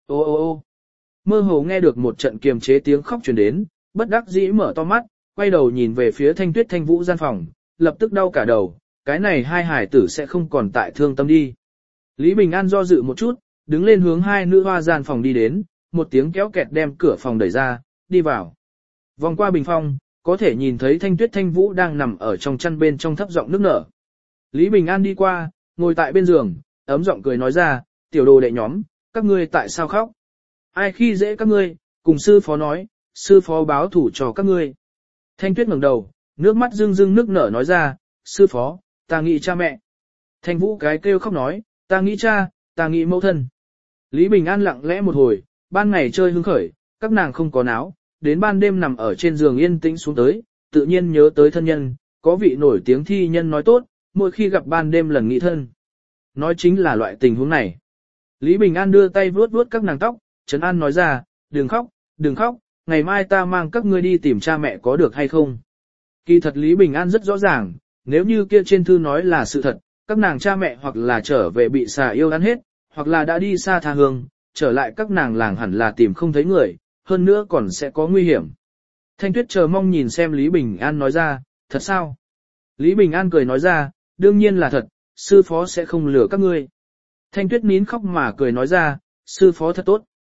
Ô, mơ hồ nghe được một trận kiềm chế tiếng khóc truyền đến, bất đắc dĩ mở to mắt, quay đầu nhìn về phía Thanh Tuyết Thanh Vũ gian phòng, lập tức đau cả đầu, cái này hai hải tử sẽ không còn tại thương tâm đi. Lý Bình An do dự một chút, đứng lên hướng hai nữ hoa gian phòng đi đến, một tiếng kéo kẹt đem cửa phòng đẩy ra, đi vào. Vòng qua bình phong, có thể nhìn thấy Thanh Tuyết Thanh Vũ đang nằm ở trong chăn bên trong thấp giọng nức nở. Lý Bình An đi qua, ngồi tại bên giường, ấm giọng cười nói ra, tiểu đồ đệ nhóm, các ngươi tại sao khóc? Ai khi dễ các ngươi, cùng sư phó nói, sư phó báo thủ cho các ngươi. Thanh Tuyết ngẩng đầu, nước mắt rưng nức nở nói ra, sư phó, ta nghĩ cha mẹ. Thanh Vũ cái kêu khóc nói, ta nghĩ cha, ta nghĩ mẫu thân. Lý Bình An lặng lẽ một hồi, ban ngày chơi hứng khởi, các nàng không có náo, đến ban đêm nằm ở trên giường yên tĩnh xuống tới, tự nhiên nhớ tới thân nhân, có vị nổi tiếng thi nhân nói tốt, mỗi khi gặp ban đêm lần nghĩ thân. Nói chính là loại tình huống này. Lý Bình An đưa tay vuốt các nàng tóc, trấn an nói ra, đừng khóc, ngày mai ta mang các ngươi đi tìm cha mẹ có được hay không. Kỳ thật Lý Bình An rất rõ ràng, nếu như kia trên thư nói là sự thật, các nàng cha mẹ hoặc là trở về bị xà yêu ăn hết, hoặc là đã đi xa tha hương, trở lại các nàng làng hẳn là tìm không thấy người, hơn nữa còn sẽ có nguy hiểm. Thanh Tuyết chờ mong nhìn xem Lý Bình An nói ra, thật sao? Lý Bình An cười nói ra, đương nhiên là thật, sư phó sẽ không lừa các ngươi. Thanh Tuyết nín khóc mà cười nói ra, sư phó thật tốt.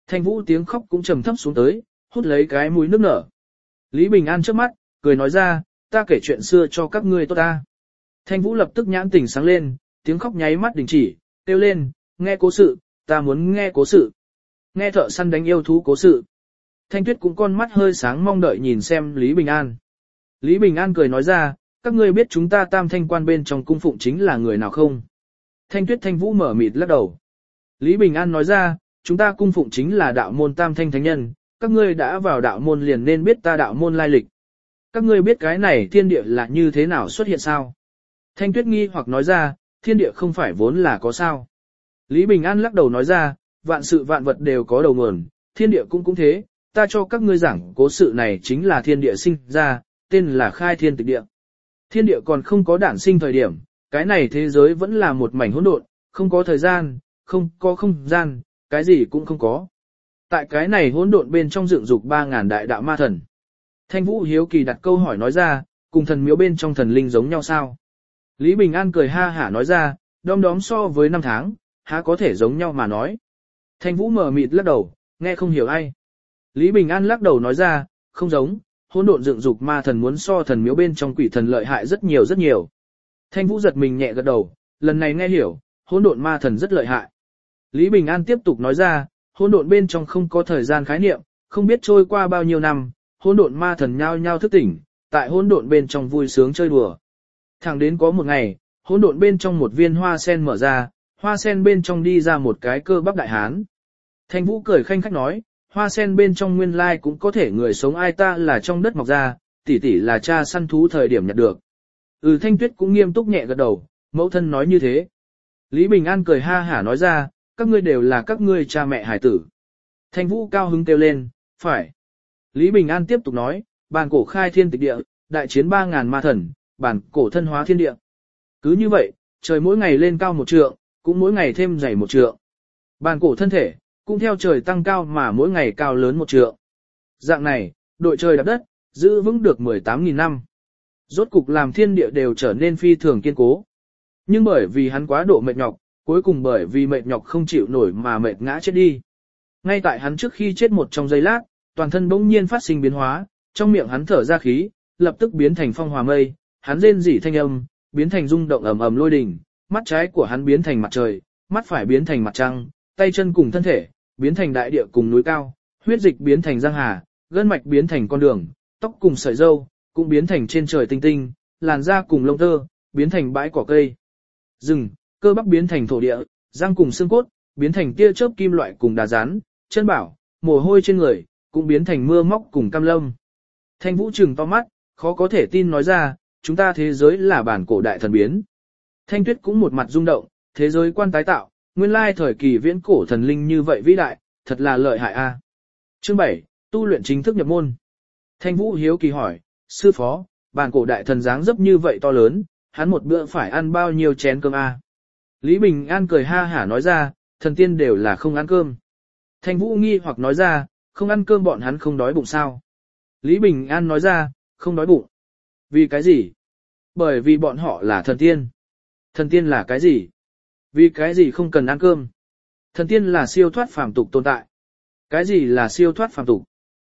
Thanh Vũ tiếng khóc cũng trầm thấp xuống tới, hút lấy cái mũi nước nở. Lý Bình An trước mắt, cười nói ra, ta kể chuyện xưa cho các ngươi tốt ta. Thanh Vũ lập tức nhãn tỉnh sáng lên, tiếng khóc nháy mắt đình chỉ, kêu lên, nghe cố sự, ta muốn nghe cố sự. Nghe thợ săn đánh yêu thú cố sự. Thanh Tuyết cũng con mắt hơi sáng mong đợi nhìn xem Lý Bình An. Lý Bình An cười nói ra, các ngươi biết chúng ta Tam Thanh quan bên trong cung phụng chính là người nào không? Thanh Tuyết Thanh Vũ mở mịt lắc đầu. Lý Bình An nói ra, chúng ta cung phụng chính là đạo môn Tam Thanh Thánh Nhân, các ngươi đã vào đạo môn liền nên biết ta đạo môn lai lịch. Các ngươi biết cái này thiên địa là như thế nào xuất hiện sao? Thanh Tuyết nghi hoặc nói ra, thiên địa không phải vốn là có sao? Lý Bình An lắc đầu nói ra, vạn sự vạn vật đều có đầu nguồn, thiên địa cũng thế, ta cho các ngươi giảng cố sự này chính là thiên địa sinh ra, tên là khai thiên tịch địa. Thiên địa còn không có đản sinh thời điểm, cái này thế giới vẫn là một mảnh hỗn độn, không có thời gian, không có không gian, cái gì cũng không có. Tại cái này hỗn độn bên trong dựng dục 3.000 đại đạo ma thần. Thanh Vũ hiếu kỳ đặt câu hỏi nói ra, cùng thần miếu bên trong thần linh giống nhau sao? Lý Bình An cười ha hả nói ra, đom đóm so với năm tháng, há có thể giống nhau mà nói. Thanh Vũ mở mịt lắc đầu, nghe không hiểu ai. Lý Bình An lắc đầu nói ra, không giống, hỗn độn dựng dục ma thần muốn so thần miếu bên trong quỷ thần lợi hại rất nhiều rất nhiều. Thanh Vũ giật mình nhẹ gật đầu, lần này nghe hiểu, hỗn độn ma thần rất lợi hại. Lý Bình An tiếp tục nói ra, hỗn độn bên trong không có thời gian khái niệm, không biết trôi qua bao nhiêu năm, hỗn độn ma thần nhao nhao thức tỉnh, tại hỗn độn bên trong vui sướng chơi đùa. Thẳng đến có một ngày, hỗn độn bên trong một viên hoa sen mở ra, hoa sen bên trong đi ra một cái cơ bắp đại hán. Thanh Vũ cười khanh khách nói, hoa sen bên trong nguyên lai cũng có thể người sống, ai ta là trong đất mọc ra, tỷ tỷ là cha săn thú thời điểm nhặt được. Thanh Tuyết cũng nghiêm túc nhẹ gật đầu, mẫu thân nói như thế. Lý Bình An cười ha hả nói ra, các ngươi đều là các ngươi cha mẹ hải tử. Thanh Vũ cao hứng kêu lên, phải. Lý Bình An tiếp tục nói, bàn cổ khai thiên tịch địa, đại chiến 3.000 ma thần, bản cổ thân hóa thiên địa. Cứ như vậy, trời mỗi ngày lên cao 1 trượng, cũng mỗi ngày thêm dày 1 trượng. Bàn cổ thân thể, cũng theo trời tăng cao mà mỗi ngày cao lớn 1 trượng. Dạng này, đội trời đạp đất, giữ vững được 18.000 năm. Rốt cục làm thiên địa đều trở nên phi thường kiên cố. Nhưng bởi vì hắn quá độ mệt nhọc, cuối cùng bởi vì mệt nhọc không chịu nổi mà mệt ngã chết đi. Ngay tại hắn trước khi chết một trong giây lát, toàn thân bỗng nhiên phát sinh biến hóa, trong miệng hắn thở ra khí, lập tức biến thành phong hòa mây, hắn rên rỉ thanh âm, biến thành rung động ầm ầm lôi đình, mắt trái của hắn biến thành mặt trời, mắt phải biến thành mặt trăng, tay chân cùng thân thể, biến thành đại địa cùng núi cao, huyết dịch biến thành giang hà, gân mạch biến thành con đường, tóc cùng sợi râu, cũng biến thành trên trời tinh tinh, làn da cùng lông tơ, biến thành bãi cỏ cây. Rừng, cơ bắp biến thành thổ địa, răng cùng xương cốt, biến thành tia chớp kim loại cùng đá rán, chân bảo, mồ hôi trên người, cũng biến thành mưa móc cùng cam lâm. Thanh Vũ trừng to mắt, khó có thể tin nói ra, chúng ta thế giới là bản cổ đại thần biến. Thanh Tuyết cũng một mặt rung động, thế giới quan tái tạo, nguyên lai thời kỳ viễn cổ thần linh như vậy vĩ đại, thật là lợi hại a. Chương 7, tu luyện chính thức nhập môn. Thanh Vũ hiếu kỳ hỏi, sư phó, bản cổ đại thần dáng dấp như vậy to lớn, hắn một bữa phải ăn bao nhiêu chén cơm a? Lý Bình An cười ha hả nói ra, thần tiên đều là không ăn cơm. Thanh Vũ nghi hoặc nói ra, không ăn cơm bọn hắn không đói bụng sao? Lý Bình An nói ra, không đói bụng. Vì cái gì? Bởi vì bọn họ là thần tiên. Thần tiên là cái gì? Vì cái gì không cần ăn cơm? Thần tiên là siêu thoát phàm tục tồn tại. Cái gì là siêu thoát phàm tục?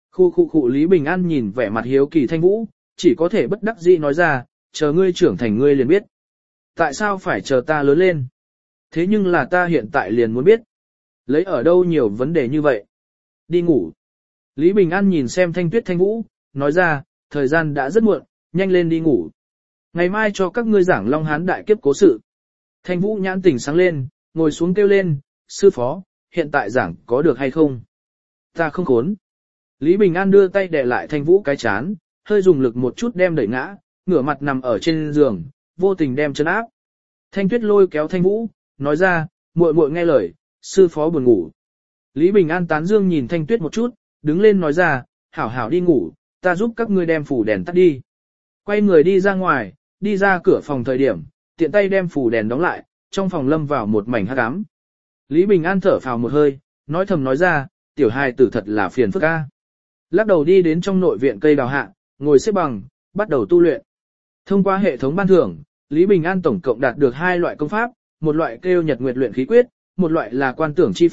Khu Lý Bình An nhìn vẻ mặt hiếu kỳ Thanh Vũ, chỉ có thể bất đắc dĩ nói ra, chờ ngươi trưởng thành ngươi liền biết. Tại sao phải chờ ta lớn lên? Thế nhưng là ta hiện tại liền muốn biết. Lấy ở đâu nhiều vấn đề như vậy? Đi ngủ. Lý Bình An nhìn xem Thanh Tuyết Thanh Vũ, nói ra, thời gian đã rất muộn, nhanh lên đi ngủ. Ngày mai cho các ngươi giảng Long Hán đại kiếp cố sự. Thanh Vũ nhãn tỉnh sáng lên, ngồi xuống kêu lên, sư phó, hiện tại giảng có được hay không? Ta không khốn. Lý Bình An đưa tay đè lại Thanh Vũ cái chán, hơi dùng lực một chút đem đẩy ngã, ngửa mặt nằm ở trên giường, vô tình đem chân áp. Thanh Tuyết lôi kéo Thanh Vũ, nói ra, muội muội nghe lời, sư phó buồn ngủ. Lý Bình An tán dương nhìn Thanh Tuyết một chút, đứng lên nói ra, hảo hảo đi ngủ, ta giúp các ngươi đem phủ đèn tắt đi. Quay người đi ra ngoài, đi ra cửa phòng thời điểm, tiện tay đem phủ đèn đóng lại, trong phòng lâm vào một mảnh hắc ám. Lý Bình An thở phào một hơi, nói thầm nói ra, tiểu hài tử thật là phiền phức a. Lắc đầu đi đến trong nội viện cây đào hạ, ngồi xếp bằng, bắt đầu tu luyện. Thông qua hệ thống ban thưởng, Lý Bình An tổng cộng đạt được 2 loại công pháp, một loại kêu Nhật Nguyệt luyện khí quyết, một loại là quan tưởng chi pháp,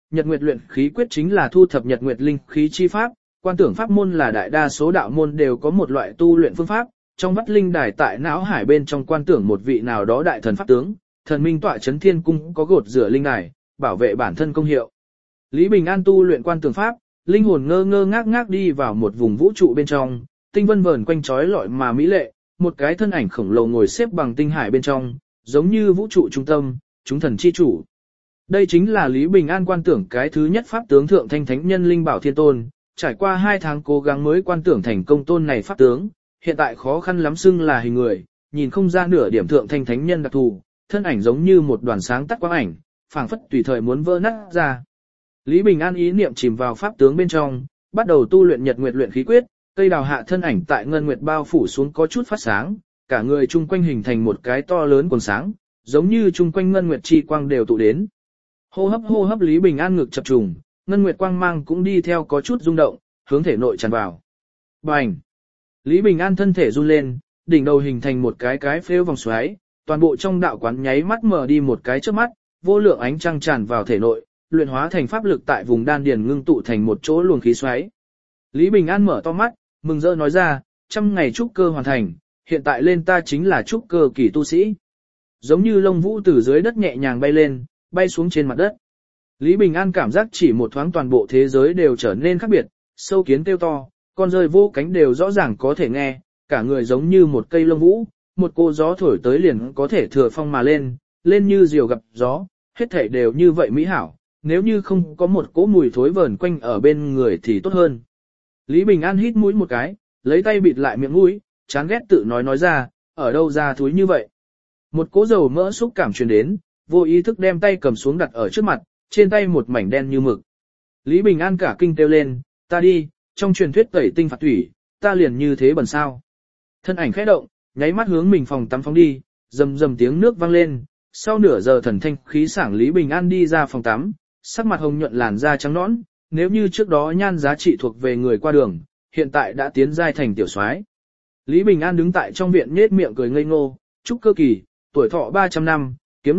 Nhật Nguyệt luyện khí quyết chính là thu thập Nhật Nguyệt linh khí chi pháp, quan tưởng pháp môn là đại đa số đạo môn đều có một loại tu luyện phương pháp, trong vắt linh đài tại não hải bên trong quan tưởng một vị nào đó đại thần pháp tướng, thần minh tọa chấn thiên cung có gột rửa linh đài, bảo vệ bản thân công hiệu. Lý Bình An tu luyện quan tưởng pháp, linh hồn ngơ ngơ ngác ngác đi vào một vùng vũ trụ bên trong, tinh vân vờn quanh trói lọi mà mỹ lệ, một cái thân ảnh khổng lồ ngồi xếp bằng tinh hải bên trong, giống như vũ trụ trung tâm, chúng thần chi chủ. Đây chính là Lý Bình An quan tưởng cái thứ nhất pháp tướng thượng thanh thánh nhân linh bảo thiên tôn, trải qua 2 tháng cố gắng mới quan tưởng thành công tôn này pháp tướng, hiện tại khó khăn lắm xưng là hình người, nhìn không ra nửa điểm thượng thanh thánh nhân đặc thù, thân ảnh giống như một đoàn sáng tắt quang ảnh, phảng phất tùy thời muốn vỡ nát ra. Lý Bình An ý niệm chìm vào pháp tướng bên trong, bắt đầu tu luyện Nhật Nguyệt luyện khí quyết, cây đào hạ thân ảnh tại ngân nguyệt bao phủ xuống có chút phát sáng, cả người chung quanh hình thành một cái to lớn quần sáng, giống như chung quanh ngân nguyệt chi quang đều tụ đến. Hô hấp Lý Bình An ngực chập trùng, ngân nguyệt quang mang cũng đi theo có chút rung động, hướng thể nội tràn vào. Bành! Lý Bình An thân thể run lên, đỉnh đầu hình thành một cái phếu vòng xoáy, toàn bộ trong đạo quán nháy mắt mở đi một cái chớp mắt, vô lượng ánh trăng tràn vào thể nội, luyện hóa thành pháp lực tại vùng đan điền ngưng tụ thành một chỗ luồng khí xoáy. Lý Bình An mở to mắt, mừng rỡ nói ra, 100 ngày trúc cơ hoàn thành, hiện tại lên ta chính là trúc cơ kỳ tu sĩ. Giống như lông vũ từ dưới đất nhẹ nhàng bay lên, bay xuống trên mặt đất. Lý Bình An cảm giác chỉ một thoáng toàn bộ thế giới đều trở nên khác biệt, sâu kiến kêu to, con rơi vô cánh đều rõ ràng có thể nghe, cả người giống như một cây lông vũ, một cô gió thổi tới liền có thể thừa phong mà lên, lên như diều gặp gió, hết thảy đều như vậy mỹ hảo, nếu như không có một cỗ mùi thối vờn quanh ở bên người thì tốt hơn. Lý Bình An hít mũi một cái, lấy tay bịt lại miệng mũi, chán ghét tự nói ra, ở đâu ra thúi như vậy. Một cỗ dầu mỡ xúc cảm truyền đến, vô ý thức đem tay cầm xuống đặt ở trước mặt, trên tay một mảnh đen như mực. Lý Bình An cả kinh kêu lên, ta đi, trong truyền thuyết tẩy tinh phạt thủy, ta liền như thế bẩn sao. Thân ảnh khẽ động, nháy mắt hướng mình phòng tắm phóng đi, rầm rầm tiếng nước vang lên, sau nửa giờ thần thanh khí sảng Lý Bình An đi ra phòng tắm, sắc mặt hồng nhuận làn da trắng nõn, nếu như trước đó nhan giá trị thuộc về người qua đường, hiện tại đã tiến giai thành tiểu soái. Lý Bình An đứng tại trong viện nhếch miệng cười ngây ngô, trúc cơ kỳ, tuổi thọ 300 năm, kiếm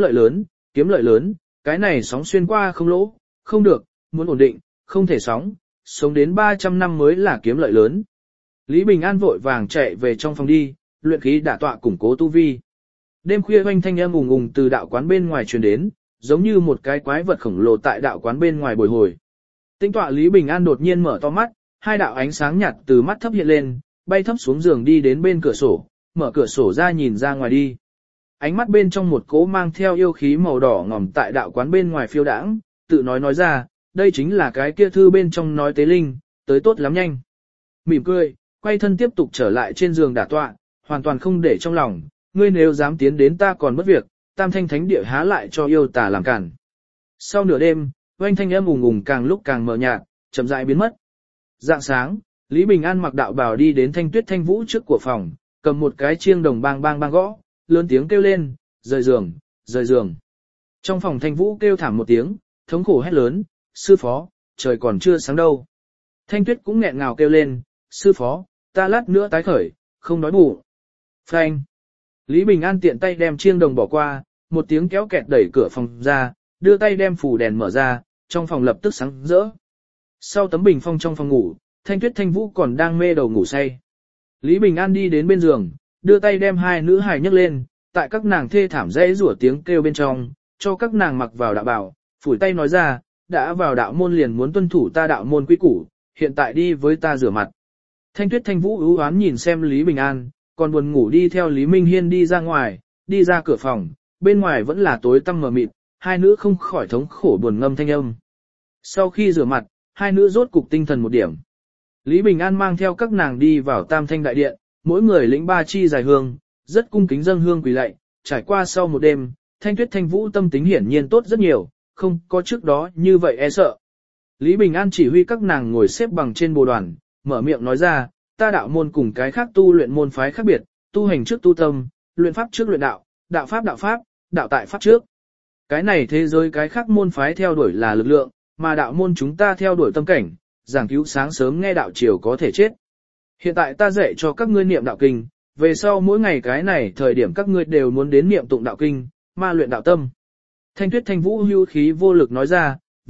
lợi lớn, cái này sóng xuyên qua không lỗ, không được, muốn ổn định, không thể sóng, sống đến 300 năm mới là kiếm lợi lớn. Lý Bình An vội vàng chạy về trong phòng đi, luyện khí đả tọa củng cố tu vi. Đêm khuya oanh thanh âm ùng ùng từ đạo quán bên ngoài truyền đến, giống như một cái quái vật khổng lồ tại đạo quán bên ngoài bồi hồi. Tinh tọa Lý Bình An đột nhiên mở to mắt, 2 đạo ánh sáng nhạt từ mắt thấp hiện lên, bay thấp xuống giường đi đến bên cửa sổ, mở cửa sổ ra nhìn ra ngoài đi. Ánh mắt bên trong một cỗ mang theo yêu khí màu đỏ ngòm tại đạo quán bên ngoài phiêu đãng, tự nói ra, đây chính là cái kia thư bên trong nói tế linh, tới tốt lắm nhanh. Mỉm cười, quay thân tiếp tục trở lại trên giường đả tọa, hoàn toàn không để trong lòng, ngươi nếu dám tiến đến ta còn mất việc, tam thanh thánh địa há lại cho yêu tà làm cản. Sau nửa đêm, oanh thanh âm ùng ùng càng lúc càng mờ nhạt, chậm rãi biến mất. Dạng sáng, Lý Bình An mặc đạo bào đi đến Thanh Tuyết Thanh Vũ trước của phòng, cầm một cái chiêng đồng bang bang bang gõ, lớn tiếng kêu lên, rời giường, rời giường. Trong phòng Thanh Vũ kêu thảm một tiếng, thống khổ hét lớn, sư phó, trời còn chưa sáng đâu. Thanh Tuyết cũng nghẹn ngào kêu lên, sư phó, ta lát nữa tái khởi, không đói bụng. Phanh. Lý Bình An tiện tay đem chiêng đồng bỏ qua, một tiếng kéo kẹt đẩy cửa phòng ra, đưa tay đem phủ đèn mở ra, trong phòng lập tức sáng rỡ. Sau tấm bình phong trong phòng ngủ, Thanh Tuyết Thanh Vũ còn đang mê đầu ngủ say. Lý Bình An đi đến bên giường, đưa tay đem 2 nữ hài nhấc lên, tại các nàng thê thảm dãy rủa tiếng kêu bên trong, cho các nàng mặc vào đạo bào, phủi tay nói ra, đã vào đạo môn liền muốn tuân thủ ta đạo môn quy củ, hiện tại đi với ta rửa mặt. Thanh Tuyết Thanh Vũ ưu oán nhìn xem Lý Bình An, còn buồn ngủ đi theo Lý Minh Hiên đi ra ngoài, đi ra cửa phòng, bên ngoài vẫn là tối tăm mờ mịt, 2 nữ không khỏi thống khổ buồn ngâm thanh âm. Sau khi rửa mặt, 2 nữ rốt cục tinh thần một điểm. Lý Bình An mang theo các nàng đi vào Tam Thanh Đại Điện, mỗi người lĩnh 3 chi dài hương, rất cung kính dâng hương quỳ lạy, trải qua sau một đêm, Thanh Tuyết Thanh Vũ tâm tính hiển nhiên tốt rất nhiều, không có trước đó như vậy e sợ. Lý Bình An chỉ huy các nàng ngồi xếp bằng trên bồ đoàn, mở miệng nói ra, ta đạo môn cùng cái khác tu luyện môn phái khác biệt, tu hành trước tu tâm, luyện pháp trước luyện đạo, đạo pháp, đạo tại pháp trước. Cái này thế giới cái khác môn phái theo đuổi là lực lượng, mà đạo môn chúng ta theo đuổi tâm cảnh, giảng cứu sáng sớm nghe đạo chiều có thể chết. Hiện tại ta dạy cho các ngươi niệm đạo kinh, về sau mỗi ngày cái này thời điểm các ngươi đều muốn đến niệm tụng đạo kinh, ma luyện đạo tâm. Thanh Tuyết Thanh Vũ hưu khí vô lực nói ra, vâng,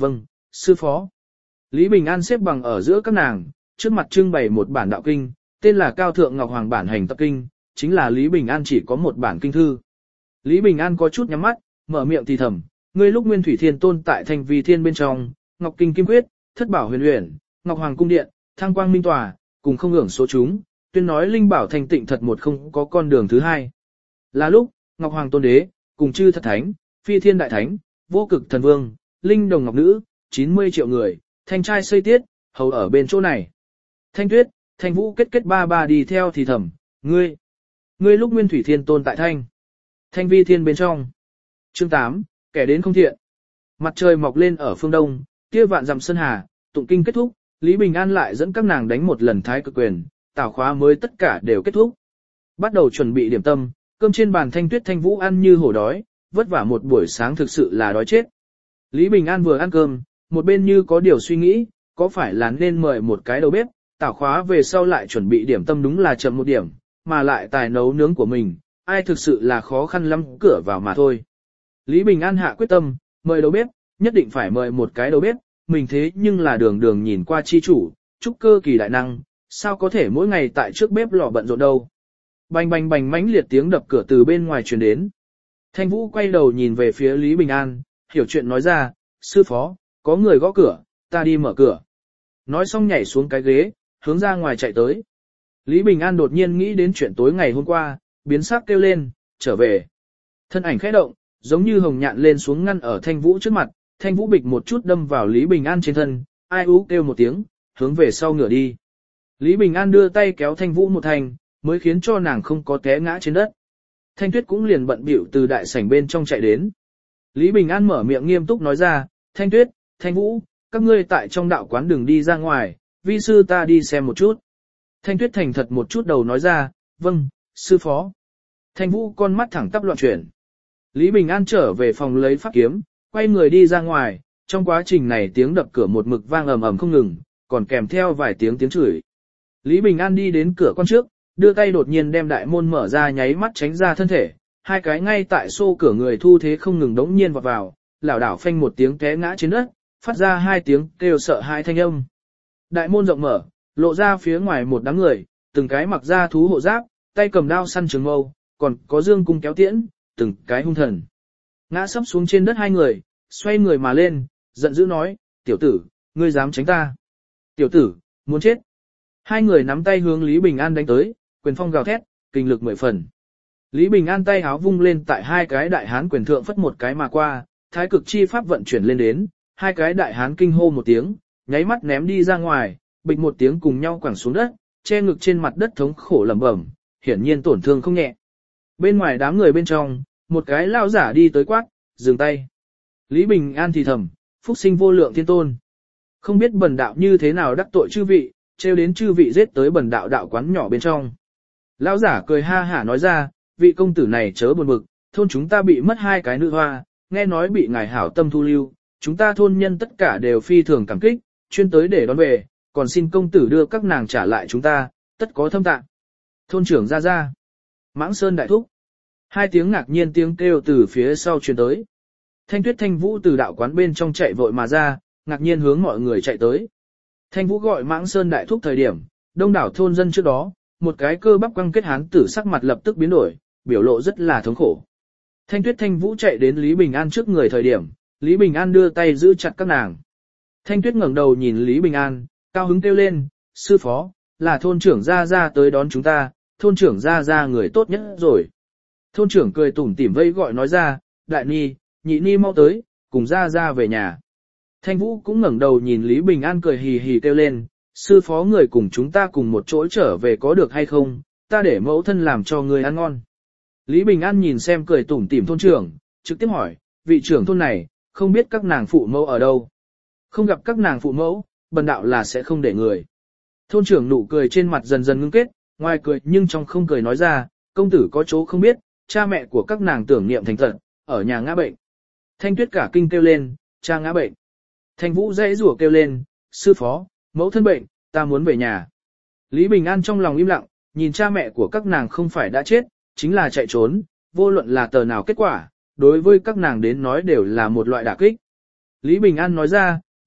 sư phó. Lý Bình An xếp bằng ở giữa các nàng, trước mặt trưng bày một bản đạo kinh, tên là Cao Thượng Ngọc Hoàng bản hành tập kinh, chính là Lý Bình An chỉ có một bản kinh thư. Lý Bình An có chút nhắm mắt, mở miệng thì thầm, ngươi lúc Nguyên Thủy Thiên Tôn tại Thanh Vi Thiên bên trong, Ngọc Kinh Kim Quyết, Thất Bảo Huyền Uyển, Ngọc Hoàng Cung Điện, Thăng Quang Minh Tòa, cùng không hưởng số chúng, tuyên nói linh bảo thành tịnh thật một không có con đường thứ hai. Là lúc, Ngọc Hoàng Tôn Đế, cùng chư thật thánh, Phi Thiên Đại Thánh, Vô Cực Thần Vương, Linh Đồng Ngọc Nữ, 90 triệu người, thanh trai xây tiết, hầu ở bên chỗ này. Thanh Tuyết, Thanh Vũ kết ba đi theo thì thầm, ngươi lúc Nguyên Thủy Thiên Tôn tại Thanh Vi Thiên bên trong. Chương 8, kẻ đến không thiện. Mặt trời mọc lên ở phương đông, kia vạn dặm sơn hà, tụng kinh kết thúc, Lý Bình An lại dẫn các nàng đánh một lần thái cực quyền, tảo khóa mới tất cả đều kết thúc. Bắt đầu chuẩn bị điểm tâm, cơm trên bàn Thanh Tuyết Thanh Vũ ăn như hổ đói, vất vả một buổi sáng thực sự là đói chết. Lý Bình An vừa ăn cơm, một bên như có điều suy nghĩ, có phải là nên mời một cái đầu bếp, tảo khóa về sau lại chuẩn bị điểm tâm đúng là chậm một điểm, mà lại tài nấu nướng của mình, ai thực sự là khó khăn lắm cửa vào mà thôi. Lý Bình An hạ quyết tâm, mời đầu bếp, nhất định phải mời một cái đầu bếp, mình thế nhưng là đường nhìn qua chi chủ, trúc cơ kỳ đại năng, sao có thể mỗi ngày tại trước bếp lò bận rộn đâu. Bành bành bành mãnh liệt tiếng đập cửa từ bên ngoài truyền đến. Thanh Vũ quay đầu nhìn về phía Lý Bình An, hiểu chuyện nói ra, sư phó, có người gõ cửa, ta đi mở cửa. Nói xong nhảy xuống cái ghế, hướng ra ngoài chạy tới. Lý Bình An đột nhiên nghĩ đến chuyện tối ngày hôm qua, biến sắc kêu lên, trở về. Thân ảnh khẽ động, giống như hồng nhạn lên xuống ngăn ở Thanh Vũ trước mặt, Thanh Vũ bịch một chút đâm vào Lý Bình An trên thân, ai ú kêu một tiếng, hướng về sau ngửa đi. Lý Bình An đưa tay kéo Thanh Vũ một thành, mới khiến cho nàng không có té ngã trên đất. Thanh Tuyết cũng liền bận bịu từ đại sảnh bên trong chạy đến. Lý Bình An mở miệng nghiêm túc nói ra, Thanh Tuyết, Thanh Vũ, các ngươi tại trong đạo quán đừng đi ra ngoài, vi sư ta đi xem một chút. Thanh Tuyết thành thật một chút đầu nói ra, vâng, sư phó. Thanh Vũ con mắt thẳng tắp loạn chuyển. Lý Bình An trở về phòng lấy pháp kiếm, quay người đi ra ngoài, trong quá trình này tiếng đập cửa một mực vang ầm ầm không ngừng, còn kèm theo vài tiếng chửi. Lý Bình An đi đến cửa con trước, đưa tay đột nhiên đem đại môn mở ra nháy mắt tránh ra thân thể, hai cái ngay tại xô cửa người thu thế không ngừng đống nhiên vọt vào, lảo đảo phanh một tiếng té ngã trên đất, phát ra hai tiếng kêu sợ hãi thanh âm. Đại môn rộng mở, lộ ra phía ngoài một đám người, từng cái mặc da thú hộ giáp, tay cầm đao săn trường mâu, còn có dương cung kéo tiễn, từng cái hung thần. Ngã sấp xuống trên đất hai người, xoay người mà lên, giận dữ nói, tiểu tử, ngươi dám tránh ta. Tiểu tử, muốn chết. Hai người nắm tay hướng Lý Bình An đánh tới, quyền phong gào thét, kinh lực 10 phần. Lý Bình An tay háo vung lên tại hai cái đại hán quyền thượng phất một cái mà qua, thái cực chi pháp vận chuyển lên đến, hai cái đại hán kinh hô một tiếng, nháy mắt ném đi ra ngoài, bịch một tiếng cùng nhau quẳng xuống đất, che ngực trên mặt đất thống khổ lẩm bẩm, hiển nhiên tổn thương không nhẹ. Bên ngoài đám người bên trong, một cái lao giả đi tới quát, dừng tay. Lý Bình An thì thầm, phúc sinh vô lượng thiên tôn. Không biết bần đạo như thế nào đắc tội chư vị, trêu đến chư vị giết tới bần đạo đạo quán nhỏ bên trong. Lão giả cười ha hả nói ra, vị công tử này chớ buồn bực, thôn chúng ta bị mất hai cái nữ hoa, nghe nói bị ngài hảo tâm thu lưu, chúng ta thôn nhân tất cả đều phi thường cảm kích, chuyên tới để đón về, còn xin công tử đưa các nàng trả lại chúng ta, tất có thâm tạng. Thôn trưởng ra. Mãng Sơn đại thúc. Hai tiếng ngạc nhiên tiếng kêu từ phía sau truyền tới. Thanh Tuyết Thanh Vũ từ đạo quán bên trong chạy vội mà ra, ngạc nhiên hướng mọi người chạy tới. Thanh Vũ gọi Mãng Sơn đại thúc thời điểm, đông đảo thôn dân trước đó, một cái cơ bắp căng kết hán tử sắc mặt lập tức biến đổi, biểu lộ rất là thống khổ. Thanh Tuyết Thanh Vũ chạy đến Lý Bình An trước người thời điểm, Lý Bình An đưa tay giữ chặt các nàng. Thanh Tuyết ngẩng đầu nhìn Lý Bình An, cao hứng kêu lên, sư phó, là thôn trưởng ra tới đón chúng ta, thôn trưởng ra người tốt nhất rồi. Thôn trưởng cười tủm tỉm vây gọi nói ra, đại ni, nhị ni mau tới, cùng ra về nhà. Thanh Vũ cũng ngẩng đầu nhìn Lý Bình An cười hì hì kêu lên, sư phó người cùng chúng ta cùng một chỗ trở về có được hay không, ta để mẫu thân làm cho người ăn ngon. Lý Bình An nhìn xem cười tủm tỉm thôn trưởng, trực tiếp hỏi, vị trưởng thôn này, không biết các nàng phụ mẫu ở đâu. Không gặp các nàng phụ mẫu, bần đạo là sẽ không để người. Thôn trưởng nụ cười trên mặt dần dần ngưng kết, ngoài cười nhưng trong không cười nói ra, công tử có chỗ không biết, cha mẹ của các nàng tưởng niệm thành tật, ở nhà ngã bệnh. Thanh Tuyết cả kinh kêu lên, cha ngã bệnh. Thanh Vũ dãy rủa kêu lên, sư phó, mẫu thân bệnh, ta muốn về nhà. Lý Bình An trong lòng im lặng, nhìn cha mẹ của các nàng không phải đã chết, chính là chạy trốn, vô luận là tờ nào kết quả, đối với các nàng đến nói đều là một loại đả kích. Lý Bình An nói ra,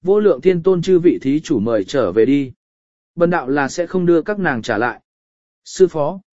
vô lượng thiên tôn chư vị thí chủ mời trở về đi. Bần đạo là sẽ không đưa các nàng trả lại. Sư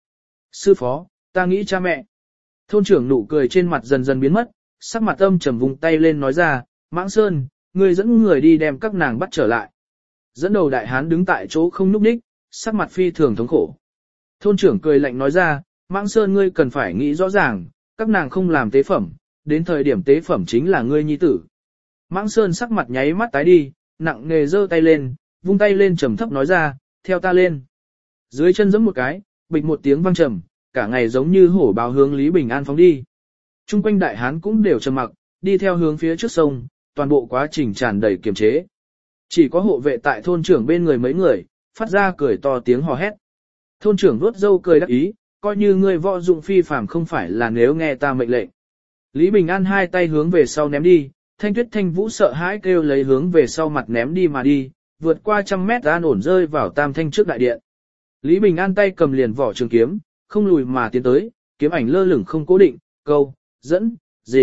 phó, ta nghĩ cha mẹ. Thôn trưởng nụ cười trên mặt dần dần biến mất, sắc mặt âm trầm vùng tay lên nói ra, Mãng Sơn, ngươi dẫn người đi đem các nàng bắt trở lại. Dẫn đầu đại hán đứng tại chỗ không nhúc nhích, sắc mặt phi thường thống khổ. Thôn trưởng cười lạnh nói ra, Mãng Sơn ngươi cần phải nghĩ rõ ràng, các nàng không làm tế phẩm, đến thời điểm tế phẩm chính là ngươi nhi tử. Mãng Sơn sắc mặt nháy mắt tái đi, nặng nề giơ tay lên, vung tay lên trầm thấp nói ra, theo ta lên. Dưới chân giẫm một cái, bịch một tiếng vang trầm, cả ngày giống như hổ báo hướng Lý Bình An phóng đi. Trung quanh đại hán cũng đều trầm mặc, đi theo hướng phía trước sông, toàn bộ quá trình tràn đầy kiềm chế. Chỉ có hộ vệ tại thôn trưởng bên người mấy người, phát ra cười to tiếng hò hét. Thôn trưởng vuốt râu cười đắc ý, coi như ngươi võ dụng phi phàm không phải là nếu nghe ta mệnh lệnh. Lý Bình An hai tay hướng về sau ném đi, Thanh Tuyết Thanh Vũ sợ hãi kêu lấy hướng về sau mặt ném đi mà đi, vượt qua 100 mét an ổn rơi vào Tam Thanh trước đại điện. Lý Bình An tay cầm liền vỏ trường kiếm, không lùi mà tiến tới, kiếm ảnh lơ lửng không cố định, câu, dẫn,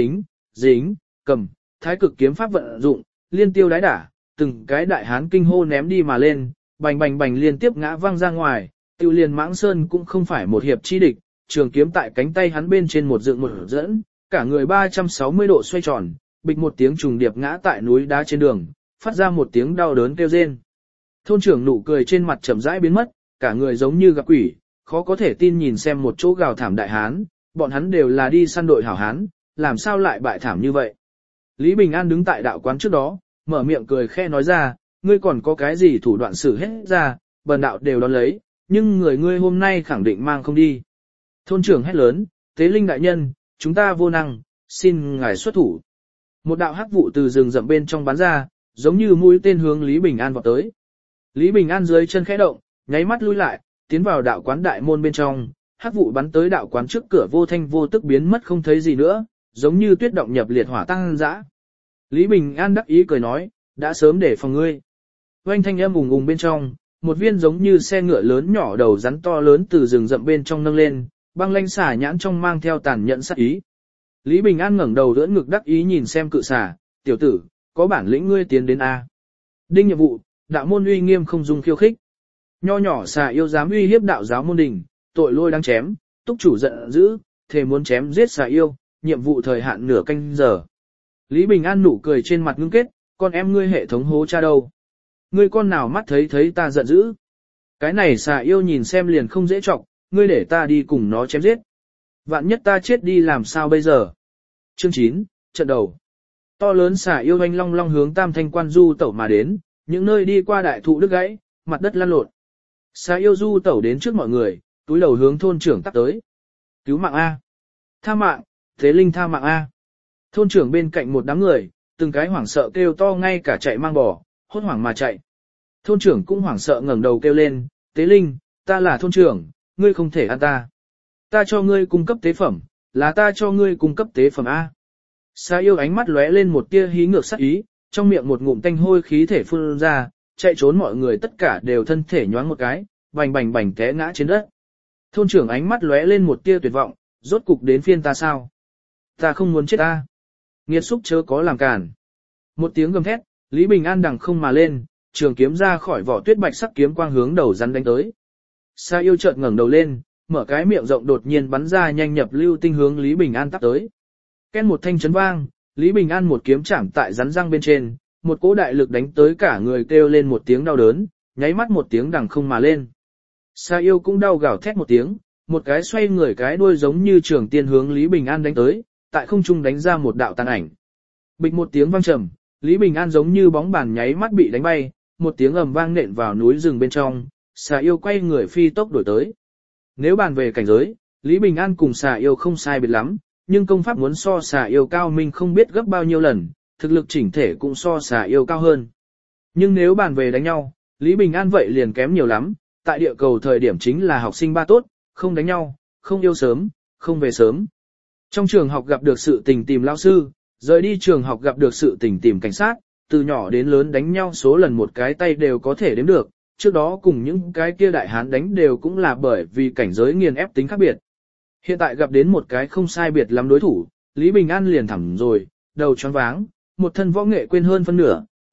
dính, cầm, thái cực kiếm pháp vận dụng, liên tiêu đái đả, từng cái đại hán kinh hô ném đi mà lên, bành bành bành liên tiếp ngã văng ra ngoài, tiêu liền Mãng Sơn cũng không phải một hiệp chi địch, trường kiếm tại cánh tay hắn bên trên một dựng một dẫn, cả người 360 độ xoay tròn, bịch một tiếng trùng điệp ngã tại núi đá trên đường, phát ra một tiếng đau đớn kêu rên. Thôn trưởng nụ cười trên mặt chậm rãi biến mất, cả người giống như gặp quỷ, khó có thể tin nhìn xem một chỗ gào thảm đại hán, bọn hắn đều là đi săn đội hảo hán, làm sao lại bại thảm như vậy. Lý Bình An đứng tại đạo quán trước đó, mở miệng cười khẽ nói ra, ngươi còn có cái gì thủ đoạn xử hết ra, bần đạo đều đón lấy, nhưng người ngươi hôm nay khẳng định mang không đi. Thôn trưởng hét lớn, Tế Linh đại nhân, chúng ta vô năng, xin ngài xuất thủ. Một đạo hắc vụ từ rừng rậm bên trong bắn ra, giống như mũi tên hướng Lý Bình An vọt tới. Lý Bình An dưới chân khẽ động, nháy mắt lui lại, tiến vào đạo quán đại môn bên trong, hắc vụ bắn tới đạo quán trước cửa vô thanh vô tức biến mất không thấy gì nữa, giống như tuyết động nhập liệt hỏa tăng dã. Lý Bình An đắc ý cười nói, đã sớm để phòng ngươi. Oanh thanh âm ùng ùng bên trong, một viên giống như xe ngựa lớn nhỏ đầu rắn to lớn từ rừng rậm bên trong nâng lên, băng lanh xả nhãn trong mang theo tàn nhẫn sát ý. Lý Bình An ngẩng đầu đỡ ngực đắc ý nhìn xem cự xả, tiểu tử, có bản lĩnh ngươi tiến đến A. Đinh nhiệm vụ, đạo môn uy nghiêm không dung khiêu khích. Nho nhỏ xà yêu dám uy hiếp đạo giáo môn đình, tội lôi đang chém, túc chủ giận dữ, thề muốn chém giết xà yêu, nhiệm vụ thời hạn nửa canh giờ. Lý Bình An nụ cười trên mặt ngưng kết, con em ngươi hệ thống hố cha đâu. Ngươi con nào mắt thấy ta giận dữ. Cái này xà yêu nhìn xem liền không dễ trọng, ngươi để ta đi cùng nó chém giết. Vạn nhất ta chết đi làm sao bây giờ. Chương 9, trận đầu. To lớn xà yêu oanh long long hướng Tam Thanh Quan du tẩu mà đến, những nơi đi qua đại thụ đứt gãy, mặt đất lăn lộn. Xà yêu du tẩu đến trước mọi người, túi đầu hướng thôn trưởng tắp tới. Cứu mạng A. Tha mạng, Thế Linh tha mạng A. Thôn trưởng bên cạnh một đám người, từng cái hoảng sợ kêu to ngay cả chạy mang bò, hốt hoảng mà chạy. Thôn trưởng cũng hoảng sợ ngẩng đầu kêu lên, Tế Linh, ta là thôn trưởng, ngươi không thể ăn ta. Ta cho ngươi cung cấp tế phẩm, là ta cho ngươi cung cấp tế phẩm A. Xà yêu ánh mắt lóe lên một tia hí ngược sắc ý, trong miệng một ngụm tanh hôi khí thể phun ra, chạy trốn mọi người tất cả đều thân thể nhoáng một cái, bành bành bành té ngã trên đất. Thôn trưởng ánh mắt lóe lên một tia tuyệt vọng, rốt cục đến phiên ta sao? Ta không muốn chết ta. Nghiệt xúc chớ có làm cản. Một tiếng gầm thét, Lý Bình An đằng không mà lên, trường kiếm ra khỏi vỏ tuyết bạch sắc kiếm quang hướng đầu rắn đánh tới. Sa yêu chợt ngẩng đầu lên, mở cái miệng rộng đột nhiên bắn ra nhanh nhập lưu tinh hướng Lý Bình An tắp tới. Ken một thanh chấn vang, Lý Bình An một kiếm chạm tại rắn răng bên trên, một cỗ đại lực đánh tới cả người kêu lên một tiếng đau đớn, nháy mắt một tiếng đằng không mà lên. Sa yêu cũng đau gào thét một tiếng, một cái xoay người cái đuôi giống như trường tiên hướng Lý Bình An đánh tới, tại không trung đánh ra một đạo tàn ảnh. Bịch một tiếng vang trầm, Lý Bình An giống như bóng bàn nháy mắt bị đánh bay, một tiếng ầm vang nện vào núi rừng bên trong, xà yêu quay người phi tốc đổi tới. Nếu bàn về cảnh giới, Lý Bình An cùng xà yêu không sai biệt lắm, nhưng công pháp muốn so xà yêu cao minh không biết gấp bao nhiêu lần, thực lực chỉnh thể cũng so xà yêu cao hơn. Nhưng nếu bàn về đánh nhau, Lý Bình An vậy liền kém nhiều lắm, tại địa cầu thời điểm chính là học sinh ba tốt, không đánh nhau, không yêu sớm, không về sớm. Trong trường học gặp được sự tình tìm lao sư, rời đi trường học gặp được sự tình tìm cảnh sát, từ nhỏ đến lớn đánh nhau số lần một cái tay đều có thể đếm được, trước đó cùng những cái kia đại hán đánh đều cũng là bởi vì cảnh giới nghiền ép tính khác biệt. Hiện tại gặp đến một cái không sai biệt lắm đối thủ, Lý Bình An liền thẳng rồi, đầu choáng váng, một thân võ nghệ quên hơn phân nửa,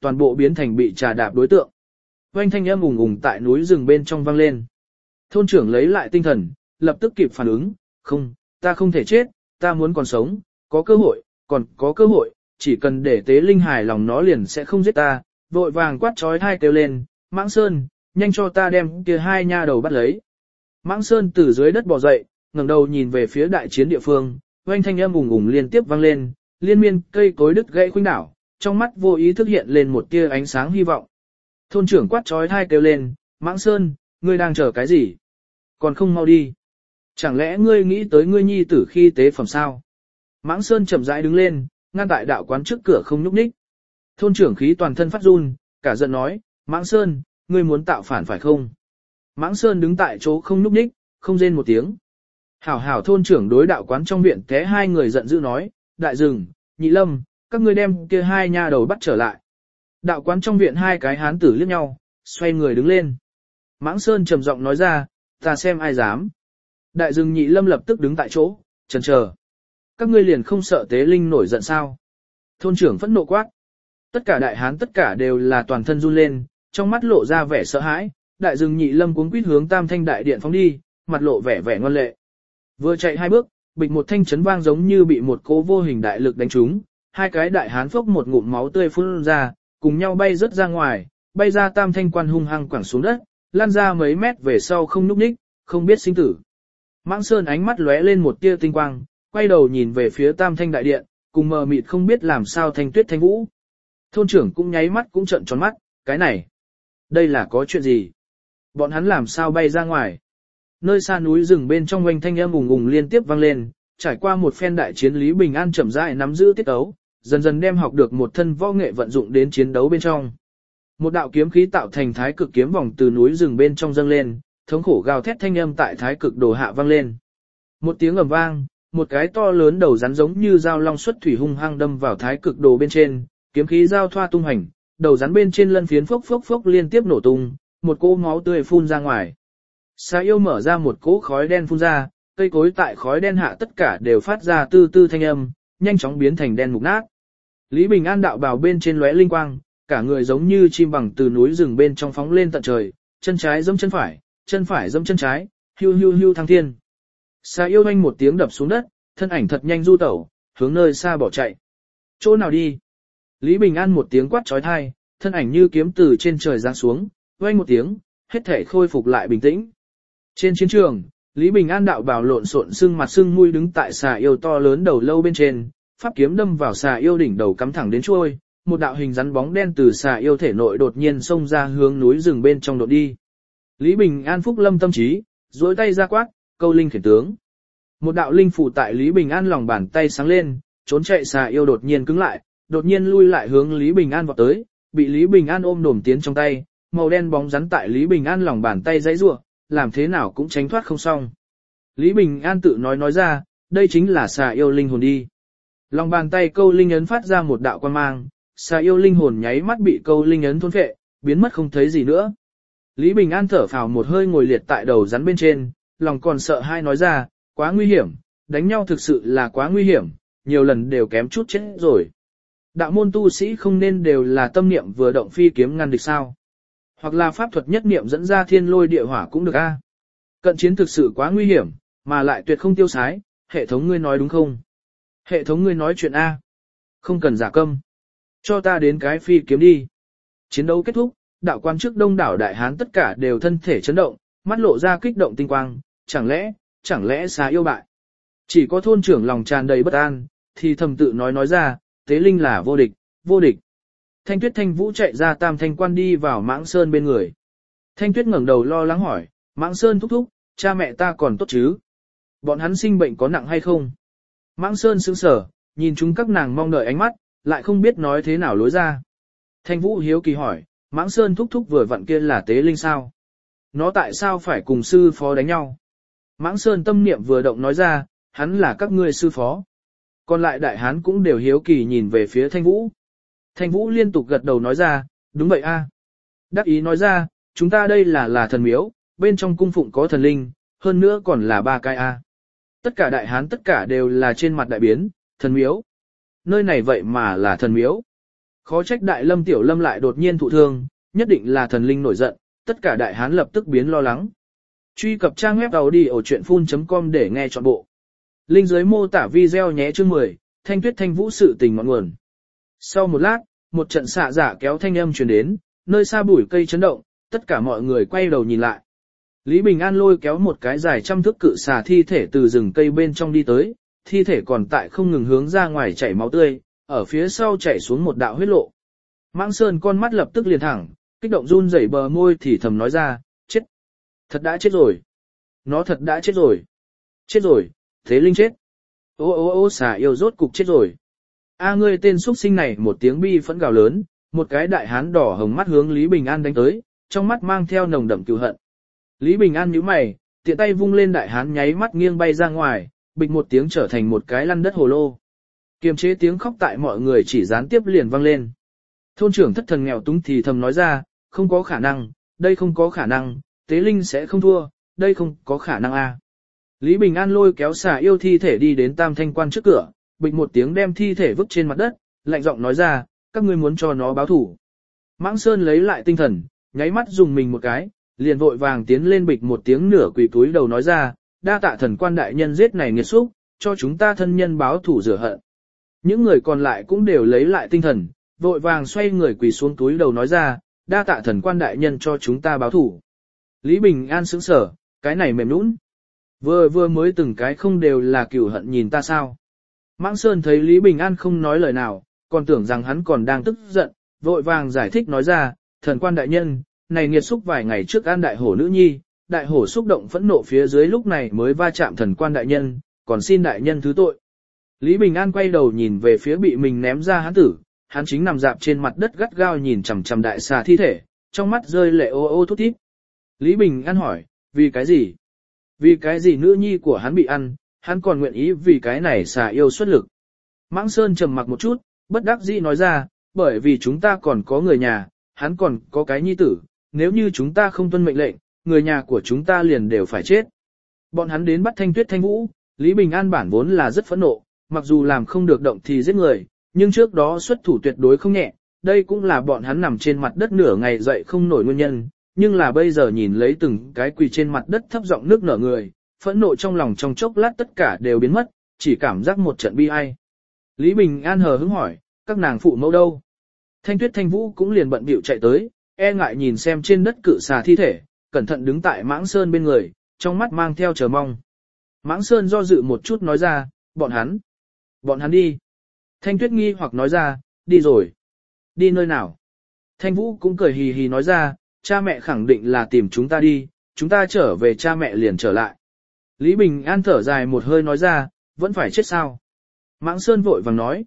toàn bộ biến thành bị trà đạp đối tượng. Oanh thanh âm ùng ùng tại núi rừng bên trong vang lên. Thôn trưởng lấy lại tinh thần, lập tức kịp phản ứng, không, ta không thể chết, ta muốn còn sống, có cơ hội, còn có cơ hội, chỉ cần để tế linh hài lòng nó liền sẽ không giết ta, vội vàng quát trói thai kêu lên, Mãng Sơn, nhanh cho ta đem kia hai nha đầu bắt lấy. Mãng Sơn từ dưới đất bò dậy, ngẩng đầu nhìn về phía đại chiến địa phương, oanh thanh âm ùng ùng liên tiếp vang lên, liên miên cây cối đứt gãy khuynh đảo, trong mắt vô ý thức hiện lên một tia ánh sáng hy vọng. Thôn trưởng quát trói thai kêu lên, Mãng Sơn, ngươi đang chờ cái gì? Còn không mau đi. Chẳng lẽ ngươi nghĩ tới ngươi nhi tử khi tế phẩm sao? Mãng Sơn chậm rãi đứng lên, ngăn tại đạo quán trước cửa không nhúc nhích. Thôn trưởng khí toàn thân phát run, cả giận nói, Mãng Sơn, ngươi muốn tạo phản phải không? Mãng Sơn đứng tại chỗ không nhúc nhích, không rên một tiếng. Hảo hảo thôn trưởng đối đạo quán trong viện té hai người giận dữ nói, đại rừng, nhị lâm, các ngươi đem kia hai nha đầu bắt trở lại. Đạo quán trong viện hai cái hán tử liếc nhau, xoay người đứng lên. Mãng Sơn trầm giọng nói ra, ta xem ai dám. Đại rừng nhị lâm lập tức đứng tại chỗ, chần chờ. Các ngươi liền không sợ tế linh nổi giận sao? Thôn trưởng phẫn nộ quát. Tất cả đại hán tất cả đều là toàn thân run lên, trong mắt lộ ra vẻ sợ hãi. Đại rừng nhị lâm cuống quýt hướng Tam Thanh đại điện phóng đi, mặt lộ vẻ vẻ ngoan lệ. Vừa chạy hai bước, bịch một thanh chấn vang giống như bị một cỗ vô hình đại lực đánh trúng, hai cái đại hán phốc một ngụm máu tươi phun ra, cùng nhau bay rớt ra ngoài, bay ra Tam Thanh quan hung hăng quẳng xuống đất, lan ra mấy mét về sau không nhúc nhích, không biết sinh tử. Mãng Sơn ánh mắt lóe lên một tia tinh quang, quay đầu nhìn về phía Tam Thanh đại điện, cùng mờ mịt không biết làm sao Thanh Tuyết Thanh Vũ. Thôn trưởng cũng nháy mắt cũng trợn tròn mắt, cái này, đây là có chuyện gì? Bọn hắn làm sao bay ra ngoài? Nơi xa núi rừng bên trong oanh thanh âm ùng ùng liên tiếp vang lên, trải qua một phen đại chiến Lý Bình An chậm rãi nắm giữ tiết ấu, dần dần đem học được một thân võ nghệ vận dụng đến chiến đấu bên trong. Một đạo kiếm khí tạo thành thái cực kiếm vòng từ núi rừng bên trong dâng lên, thống khổ gào thét thanh âm tại thái cực đồ hạ vang lên. Một tiếng ầm vang, một cái to lớn đầu rắn giống như dao long xuất thủy hung hăng đâm vào thái cực đồ bên trên, kiếm khí giao thoa tung hành, đầu rắn bên trên lân phiến phốc phốc phốc liên tiếp nổ tung, một cỗ máu tươi phun ra ngoài. Xà yêu mở ra một cỗ khói đen phun ra, cây cối tại khói đen hạ tất cả đều phát ra tư tư thanh âm, nhanh chóng biến thành đen mục nát. Lý Bình An đạo bào bên trên lóe linh quang, cả người giống như chim bằng từ núi rừng bên trong phóng lên tận trời, chân trái giẫm chân phải giẫm chân trái, hưu hưu hưu thăng thiên. Xà yêu anh một tiếng đập xuống đất, thân ảnh thật nhanh du tẩu, hướng nơi xa bỏ chạy. Chỗ nào đi? Lý Bình An một tiếng quát trói thai, thân ảnh như kiếm từ trên trời giáng xuống, oanh một tiếng, hết thể khôi phục lại bình tĩnh. Trên chiến trường, Lý Bình An đạo bào lộn xộn sưng mặt sưng mũi đứng tại xà yêu to lớn đầu lâu bên trên, pháp kiếm đâm vào xà yêu đỉnh đầu cắm thẳng đến chuôi, một đạo hình rắn bóng đen từ xà yêu thể nội đột nhiên xông ra hướng núi rừng bên trong đột đi. Lý Bình An phúc lâm tâm trí, duỗi tay ra quát, câu linh khiển tướng. Một đạo linh phủ tại Lý Bình An lòng bàn tay sáng lên, trốn chạy xà yêu đột nhiên cứng lại, đột nhiên lui lại hướng Lý Bình An vọt tới, bị Lý Bình An ôm đổm tiến trong tay, màu đen bóng rắn tại Lý Bình An lòng bàn tay giãy giụa, làm thế nào cũng tránh thoát không xong. Lý Bình An tự nói ra, đây chính là xà yêu linh hồn đi. Lòng bàn tay câu linh ấn phát ra một đạo quang mang, xà yêu linh hồn nháy mắt bị câu linh ấn thôn phệ, biến mất không thấy gì nữa. Lý Bình An thở phào một hơi ngồi liệt tại đầu rắn bên trên, lòng còn sợ hai nói ra, quá nguy hiểm, đánh nhau thực sự là quá nguy hiểm, nhiều lần đều kém chút chết rồi. Đạo môn tu sĩ không nên đều là tâm niệm vừa động phi kiếm ngăn địch sao? Hoặc là pháp thuật nhất niệm dẫn ra thiên lôi địa hỏa cũng được a. Cận chiến thực sự quá nguy hiểm, mà lại tuyệt không tiêu sái, hệ thống ngươi nói đúng không? Hệ thống ngươi nói chuyện a. Không cần giả câm. Cho ta đến cái phi kiếm đi. Chiến đấu kết thúc, đạo quan trước đông đảo đại hán tất cả đều thân thể chấn động, mắt lộ ra kích động tinh quang, chẳng lẽ xà yêu bại. Chỉ có thôn trưởng lòng tràn đầy bất an, thì thầm tự nói ra, tế linh là vô địch, vô địch. Thanh Tuyết Thanh Vũ chạy ra Tam Thanh quan đi vào Mãng Sơn bên người. Thanh Tuyết ngẩng đầu lo lắng hỏi, Mãng Sơn thúc thúc, cha mẹ ta còn tốt chứ? Bọn hắn sinh bệnh có nặng hay không? Mãng Sơn sững sờ, nhìn chúng các nàng mong đợi ánh mắt, lại không biết nói thế nào lối ra. Thanh Vũ hiếu kỳ hỏi, Mãng Sơn thúc thúc vừa vặn kia là tế linh sao? Nó tại sao phải cùng sư phó đánh nhau? Mãng Sơn tâm niệm vừa động nói ra, hắn là các ngươi sư phó. Còn lại đại hán cũng đều hiếu kỳ nhìn về phía Thanh Vũ. Thanh Vũ liên tục gật đầu nói ra, đúng vậy a. Đắc ý nói ra, chúng ta đây là thần miếu, bên trong cung phụng có thần linh, hơn nữa còn là 3 cái a. Tất cả đại hán tất cả đều là trên mặt đại biến, thần miếu. Nơi này vậy mà là thần miếu. Khó trách đại lâm tiểu lâm lại đột nhiên thụ thương, nhất định là thần linh nổi giận, tất cả đại hán lập tức biến lo lắng. Truy cập trang web audiochuyenphun.com để nghe trọn bộ. Link dưới mô tả video nhé. Chương 10, Thanh Tuyết Thanh Vũ sự tình ngọn nguồn. Sau một lát, một trận xạ giả kéo thanh âm truyền đến, nơi xa bụi cây chấn động, tất cả mọi người quay đầu nhìn lại. Lý Bình An lôi kéo một cái dài trăm thước cự xà thi thể từ rừng cây bên trong đi tới, thi thể còn tại không ngừng hướng ra ngoài chảy máu tươi, ở phía sau chảy xuống một đạo huyết lộ. Mãng Sơn con mắt lập tức liền thẳng, kích động run rẩy bờ môi thì thầm nói ra, chết. Thật đã chết rồi. Nó thật đã chết rồi. Chết rồi, thế linh chết. Ô xà yêu rốt cục chết rồi. A ngươi tên xuất sinh này, một tiếng bi phẫn gào lớn, một cái đại hán đỏ hồng mắt hướng Lý Bình An đánh tới, trong mắt mang theo nồng đậm cừu hận. Lý Bình An nhíu mày, tiện tay vung lên, đại hán nháy mắt nghiêng bay ra ngoài, bịch một tiếng trở thành một cái lăn đất hồ lô. Kiềm chế tiếng khóc tại mọi người chỉ gián tiếp liền vang lên. Thôn trưởng thất thần nghèo túng thì thầm nói ra, không có khả năng, đây không có khả năng, tế linh sẽ không thua, đây không có khả năng a. Lý Bình An lôi kéo xà yêu thi thể đi đến Tam Thanh Quan trước cửa, bịch một tiếng đem thi thể vứt trên mặt đất, lạnh giọng nói ra, các ngươi muốn cho nó báo thủ. Mãng Sơn lấy lại tinh thần, nháy mắt dùng mình một cái, liền vội vàng tiến lên, bịch một tiếng nửa quỳ túi đầu nói ra, đa tạ thần quan đại nhân giết này nghiệt xúc, cho chúng ta thân nhân báo thủ rửa hận. Những người còn lại cũng đều lấy lại tinh thần, vội vàng xoay người quỳ xuống túi đầu nói ra, đa tạ thần quan đại nhân cho chúng ta báo thủ. Lý Bình An sững sờ, cái này mềm nũng. Vừa mới từng cái không đều là cừu hận nhìn ta sao. Mãng Sơn thấy Lý Bình An không nói lời nào, còn tưởng rằng hắn còn đang tức giận, vội vàng giải thích nói ra, thần quan đại nhân, này nghiệt xúc vài ngày trước an đại hổ nữ nhi, đại hổ xúc động phẫn nộ phía dưới lúc này mới va chạm thần quan đại nhân, còn xin đại nhân thứ tội. Lý Bình An quay đầu nhìn về phía bị mình ném ra hán tử, hắn chính nằm dạp trên mặt đất gắt gao nhìn chằm chằm đại xà thi thể, trong mắt rơi lệ ô ô thút thít. Lý Bình An hỏi, vì cái gì? Vì cái gì nữ nhi của hắn bị ăn, hắn còn nguyện ý vì cái này xà yêu xuất lực. Mãng Sơn trầm mặc một chút, bất đắc dĩ nói ra, bởi vì chúng ta còn có người nhà, hắn còn có cái nhi tử, nếu như chúng ta không tuân mệnh lệnh, người nhà của chúng ta liền đều phải chết. Bọn hắn đến bắt Thanh Tuyết Thanh Vũ, Lý Bình An bản vốn là rất phẫn nộ, mặc dù làm không được động thì giết người, nhưng trước đó xuất thủ tuyệt đối không nhẹ, đây cũng là bọn hắn nằm trên mặt đất nửa ngày dậy không nổi nguyên nhân, nhưng là bây giờ nhìn lấy từng cái quỳ trên mặt đất thấp giọng nước nở người, phẫn nộ trong lòng trong chốc lát tất cả đều biến mất, chỉ cảm giác một trận bi ai. Lý Bình An hờ hững hỏi, các nàng phụ mẫu đâu? Thanh Tuyết Thanh Vũ cũng liền bận bịu chạy tới, e ngại nhìn xem trên đất cự xà thi thể, cẩn thận đứng tại Mãng Sơn bên người, trong mắt mang theo chờ mong. Mãng Sơn do dự một chút nói ra, bọn hắn đi. Thanh Tuyết nghi hoặc nói ra, đi rồi. Đi nơi nào? Thanh Vũ cũng cười hì hì nói ra, cha mẹ khẳng định là tìm chúng ta đi, chúng ta trở về cha mẹ liền trở lại. Lý Bình An thở dài một hơi nói ra, vẫn phải chết sao? Mãng Sơn vội vàng nói,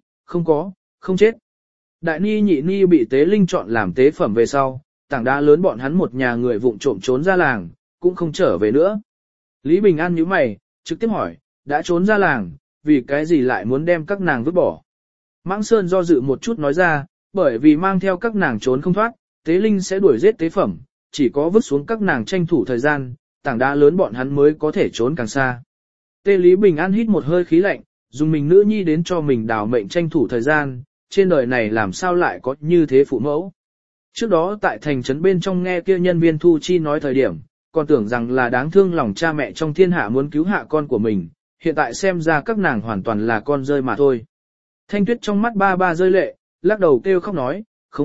không chết. Đại ni nhị ni bị tế linh chọn làm tế phẩm về sau, tảng đá lớn bọn hắn một nhà người vụng trộm trốn ra làng, cũng không trở về nữa. Lý Bình An nhíu mày, trực tiếp hỏi, đã trốn ra làng, vì cái gì lại muốn đem các nàng vứt bỏ? Mãng Sơn do dự một chút nói ra, bởi vì mang theo các nàng trốn không thoát, tế linh sẽ đuổi giết tế phẩm, chỉ có vứt xuống các nàng tranh thủ thời gian, tảng đá lớn bọn hắn mới có thể trốn càng xa. Tê Lý Bình An hít một hơi khí lạnh, dùng mình nữ nhi đến cho mình đào mệnh tranh thủ thời gian, trên đời này làm sao lại có như thế phụ mẫu. Trước đó tại thành trấn bên trong nghe kia nhân viên thu chi nói thời điểm, còn tưởng rằng là đáng thương lòng cha mẹ trong thiên hạ muốn cứu hạ con của mình, hiện tại xem ra các nàng hoàn toàn là con rơi mà thôi. Thanh Tuyết trong mắt ba rơi lệ, lắc đầu kêu khóc nói,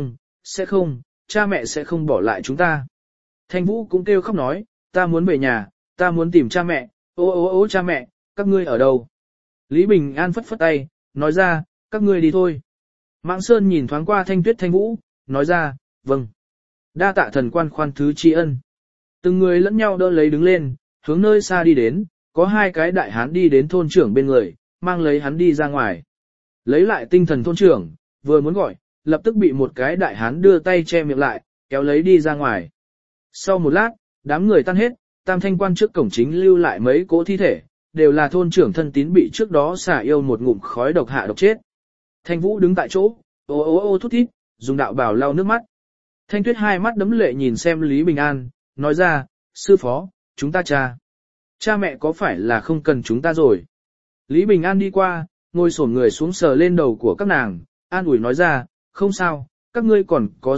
sẽ không, cha mẹ sẽ không bỏ lại chúng ta. Thanh Vũ cũng kêu khóc nói, ta muốn về nhà, ta muốn tìm cha mẹ, ô cha mẹ, các ngươi ở đâu? Lý Bình An phất phất tay, nói ra, các ngươi đi thôi. Mãng Sơn nhìn thoáng qua Thanh Tuyết Thanh Vũ, nói ra, vâng. Đa tạ thần quan khoan thứ tri ân. Từng người lẫn nhau đỡ lấy đứng lên, hướng nơi xa đi đến, có hai cái đại hán đi đến thôn trưởng bên người, mang lấy hắn đi ra ngoài. Lấy lại tinh thần thôn trưởng, vừa muốn gọi, lập tức bị một cái đại hán đưa tay che miệng lại, kéo lấy đi ra ngoài. Sau một lát, đám người tan hết, Tam Thanh Quan trước cổng chính lưu lại mấy cỗ thi thể, đều là thôn trưởng thân tín bị trước đó xả yêu một ngụm khói độc hạ độc chết. Thanh Vũ đứng tại chỗ, ô thút thít, dùng đạo bào lau nước mắt. Thanh Tuyết hai mắt đấm lệ nhìn xem Lý Bình An, nói ra, sư phó, chúng ta cha mẹ có phải là không cần chúng ta rồi? Lý Bình An đi qua, ngồi xổm người xuống sờ lên đầu của các nàng, an ủi nói ra, không sao, các ngươi còn có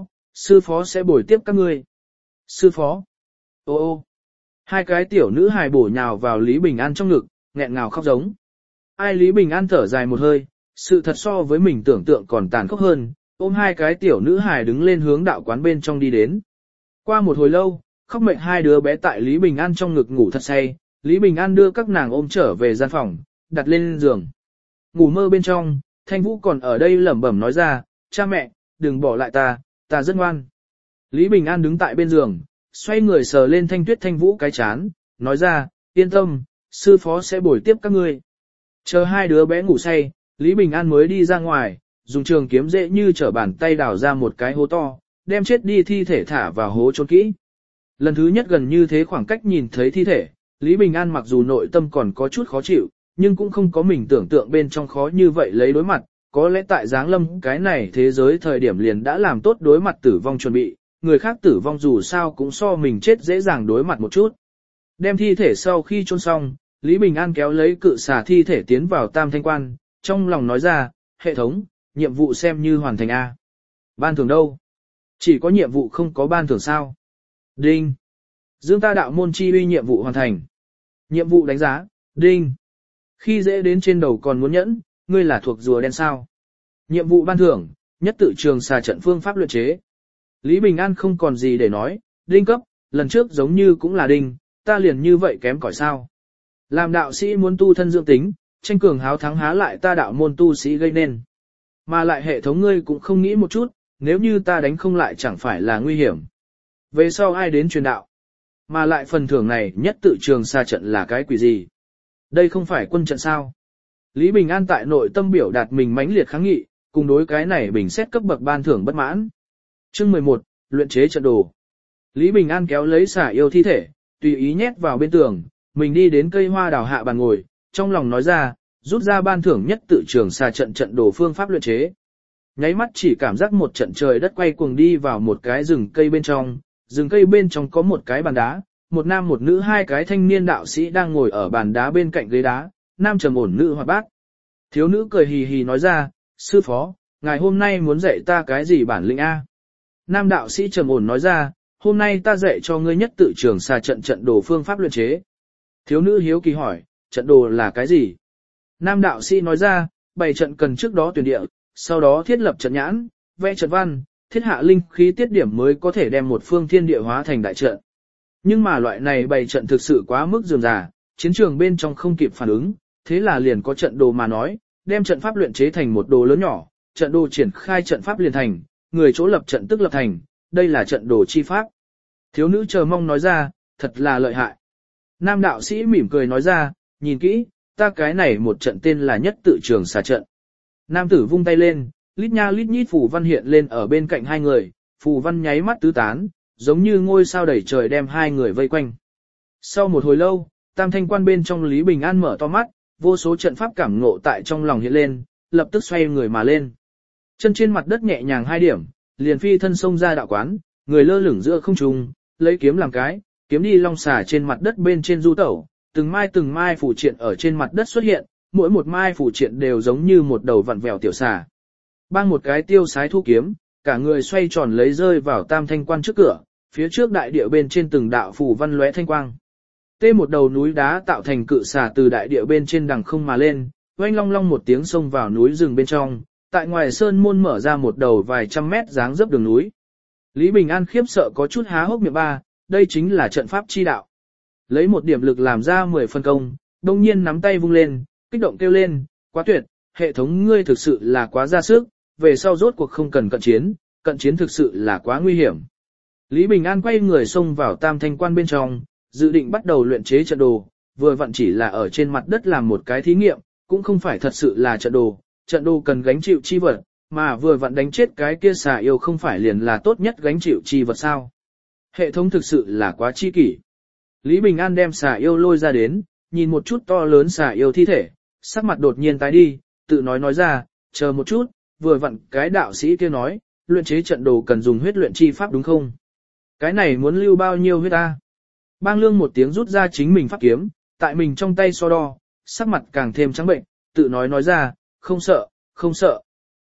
sư phó sẽ bồi tiếp các ngươi. Sư phó. Ô ô. Hai cái tiểu nữ hài bổ nhào vào Lý Bình An trong ngực, nghẹn ngào khóc giống. Ai Lý Bình An thở dài một hơi, sự thật so với mình tưởng tượng còn tàn khốc hơn, ôm hai cái tiểu nữ hài đứng lên hướng đạo quán bên trong đi đến. Qua một hồi lâu, khóc mệt hai đứa bé tại Lý Bình An trong ngực ngủ thật say, Lý Bình An đưa các nàng ôm trở về gian phòng, đặt lên giường. Ngủ mơ bên trong, Thanh Vũ còn ở đây lẩm bẩm nói ra, cha mẹ, đừng bỏ lại ta rất ngoan. Lý Bình An đứng tại bên giường, xoay người sờ lên Thanh Vũ cái chán, nói ra, yên tâm, sư phó sẽ bồi tiếp các ngươi. Chờ hai đứa bé ngủ say, Lý Bình An mới đi ra ngoài, dùng trường kiếm dễ như trở bàn tay đào ra một cái hố to, đem chết đi thi thể thả vào hố trôn kỹ. Lần thứ nhất gần như thế khoảng cách nhìn thấy thi thể, Lý Bình An mặc dù nội tâm còn có chút khó chịu, nhưng cũng không có mình tưởng tượng bên trong khó như vậy lấy đối mặt, có lẽ tại giáng lâm cái này thế giới thời điểm liền đã làm tốt đối mặt tử vong chuẩn bị, người khác tử vong dù sao cũng so mình chết dễ dàng đối mặt một chút. Đem thi thể sau khi chôn xong, Lý Bình An kéo lấy cự xà thi thể tiến vào Tam Thanh Quan, trong lòng nói ra, hệ thống, nhiệm vụ xem như hoàn thành A. Ban thưởng đâu? Chỉ có nhiệm vụ không có ban thưởng sao? Đinh. Dương ta đạo môn chi uy nhiệm vụ hoàn thành. Nhiệm vụ đánh giá, đinh. Khi dễ đến trên đầu còn muốn nhẫn, ngươi là thuộc rùa đen sao? Nhiệm vụ ban thưởng, nhất tự trường xà trận phương pháp luyện chế. Lý Bình An không còn gì để nói, đinh cấp, lần trước giống như cũng là đinh, ta liền như vậy kém cỏi sao. Làm đạo sĩ muốn tu thân dưỡng tính, tranh cường háo thắng há lại ta đạo môn tu sĩ gây nên. Mà lại hệ thống ngươi cũng không nghĩ một chút, nếu như ta đánh không lại chẳng phải là nguy hiểm. Về sau ai đến truyền đạo? Mà lại phần thưởng này nhất tự trường xa trận là cái quỷ gì? Đây không phải quân trận sao? Lý Bình An tại nội tâm biểu đạt mình mãnh liệt kháng nghị, cùng đối cái này bình xét cấp bậc ban thưởng bất mãn. Chương 11, luyện chế trận đồ. Lý Bình An kéo lấy xả yêu thi thể, tùy ý nhét vào bên tường, mình đi đến cây hoa đào hạ bàn ngồi, trong lòng nói ra, rút ra ban thưởng nhất tự trường xà trận đồ phương pháp luyện chế. Nháy mắt chỉ cảm giác một trận trời đất quay cuồng đi vào một cái rừng cây bên trong, rừng cây bên trong có một cái bàn đá, một nam một nữ hai cái thanh niên đạo sĩ đang ngồi ở bàn đá bên cạnh ghế đá, nam trầm ổn nữ hoạt bát. Thiếu nữ cười hì hì nói ra, sư phó, ngài hôm nay muốn dạy ta cái gì bản lĩnh A? Nam đạo sĩ trầm ổn nói ra, hôm nay ta dạy cho ngươi nhất tự trường xà trận đồ phương pháp luyện chế. Thiếu nữ hiếu kỳ hỏi, trận đồ là cái gì? Nam đạo sĩ nói ra, bày trận cần trước đó tuyển địa, sau đó thiết lập trận nhãn, vẽ trận văn, thiết hạ linh khí tiết điểm mới có thể đem một phương thiên địa hóa thành đại trận. Nhưng mà loại này bày trận thực sự quá mức rườm rà, chiến trường bên trong không kịp phản ứng, thế là liền có trận đồ mà nói, đem trận pháp luyện chế thành một đồ lớn nhỏ, trận đồ triển khai trận pháp liền thành, người chỗ lập trận tức lập thành, đây là trận đồ chi pháp. Thiếu nữ chờ mong nói ra, thật là lợi hại. Nam đạo sĩ mỉm cười nói ra, nhìn kỹ, ta cái này một trận tên là nhất tự trường xà trận. Nam tử vung tay lên, lít nha lít nhít phù văn hiện lên ở bên cạnh hai người, phù văn nháy mắt tứ tán, giống như ngôi sao đầy trời đem hai người vây quanh. Sau một hồi lâu, Tam Thanh Quan bên trong Lý Bình An mở to mắt, vô số trận pháp cảm ngộ tại trong lòng hiện lên, lập tức xoay người mà lên. Chân trên mặt đất nhẹ nhàng hai điểm, liền phi thân xông ra đạo quán, người lơ lửng giữa không trung, lấy kiếm làm cái, kiếm đi long xà trên mặt đất bên trên du tẩu, từng mai phủ triện ở trên mặt đất xuất hiện, mỗi một mai phủ triện đều giống như một đầu vặn vẹo tiểu xà. Bang một cái tiêu sái thu kiếm, cả người xoay tròn lấy rơi vào Tam Thanh Quan trước cửa, phía trước đại địa bên trên từng đạo phù văn lóe thanh quang. Tê một đầu núi đá tạo thành cự xà từ đại địa bên trên đằng không mà lên, oanh long long một tiếng xông vào núi rừng bên trong, tại ngoài sơn môn mở ra một đầu vài trăm mét dáng dấp đường núi. Lý Bình An khiếp sợ có chút há hốc miệng ba, đây chính là trận pháp chi đạo. Lấy một điểm lực làm ra 10 phân công, đông nhiên nắm tay vung lên, kích động kêu lên, quá tuyệt, hệ thống ngươi thực sự là quá ra sức, về sau rốt cuộc không cần cận chiến thực sự là quá nguy hiểm. Lý Bình An quay người xông vào Tam Thanh Quan bên trong, dự định bắt đầu luyện chế trận đồ, vừa vặn chỉ là ở trên mặt đất làm một cái thí nghiệm, cũng không phải thật sự là trận đồ cần gánh chịu chi vật, mà vừa vặn đánh chết cái kia xà yêu không phải liền là tốt nhất gánh chịu chi vật sao. Hệ thống thực sự là quá chi kỷ. Lý Bình An đem xà yêu lôi ra đến, nhìn một chút to lớn xà yêu thi thể, sắc mặt đột nhiên tái đi, tự nói ra, chờ một chút, vừa vặn cái đạo sĩ kia nói, luyện chế trận đồ cần dùng huyết luyện chi pháp đúng không? Cái này muốn lưu bao nhiêu huyết ta? Bang Lương một tiếng rút ra chính mình pháp kiếm, tại mình trong tay so đo, sắc mặt càng thêm trắng bệnh, tự nói ra, không sợ.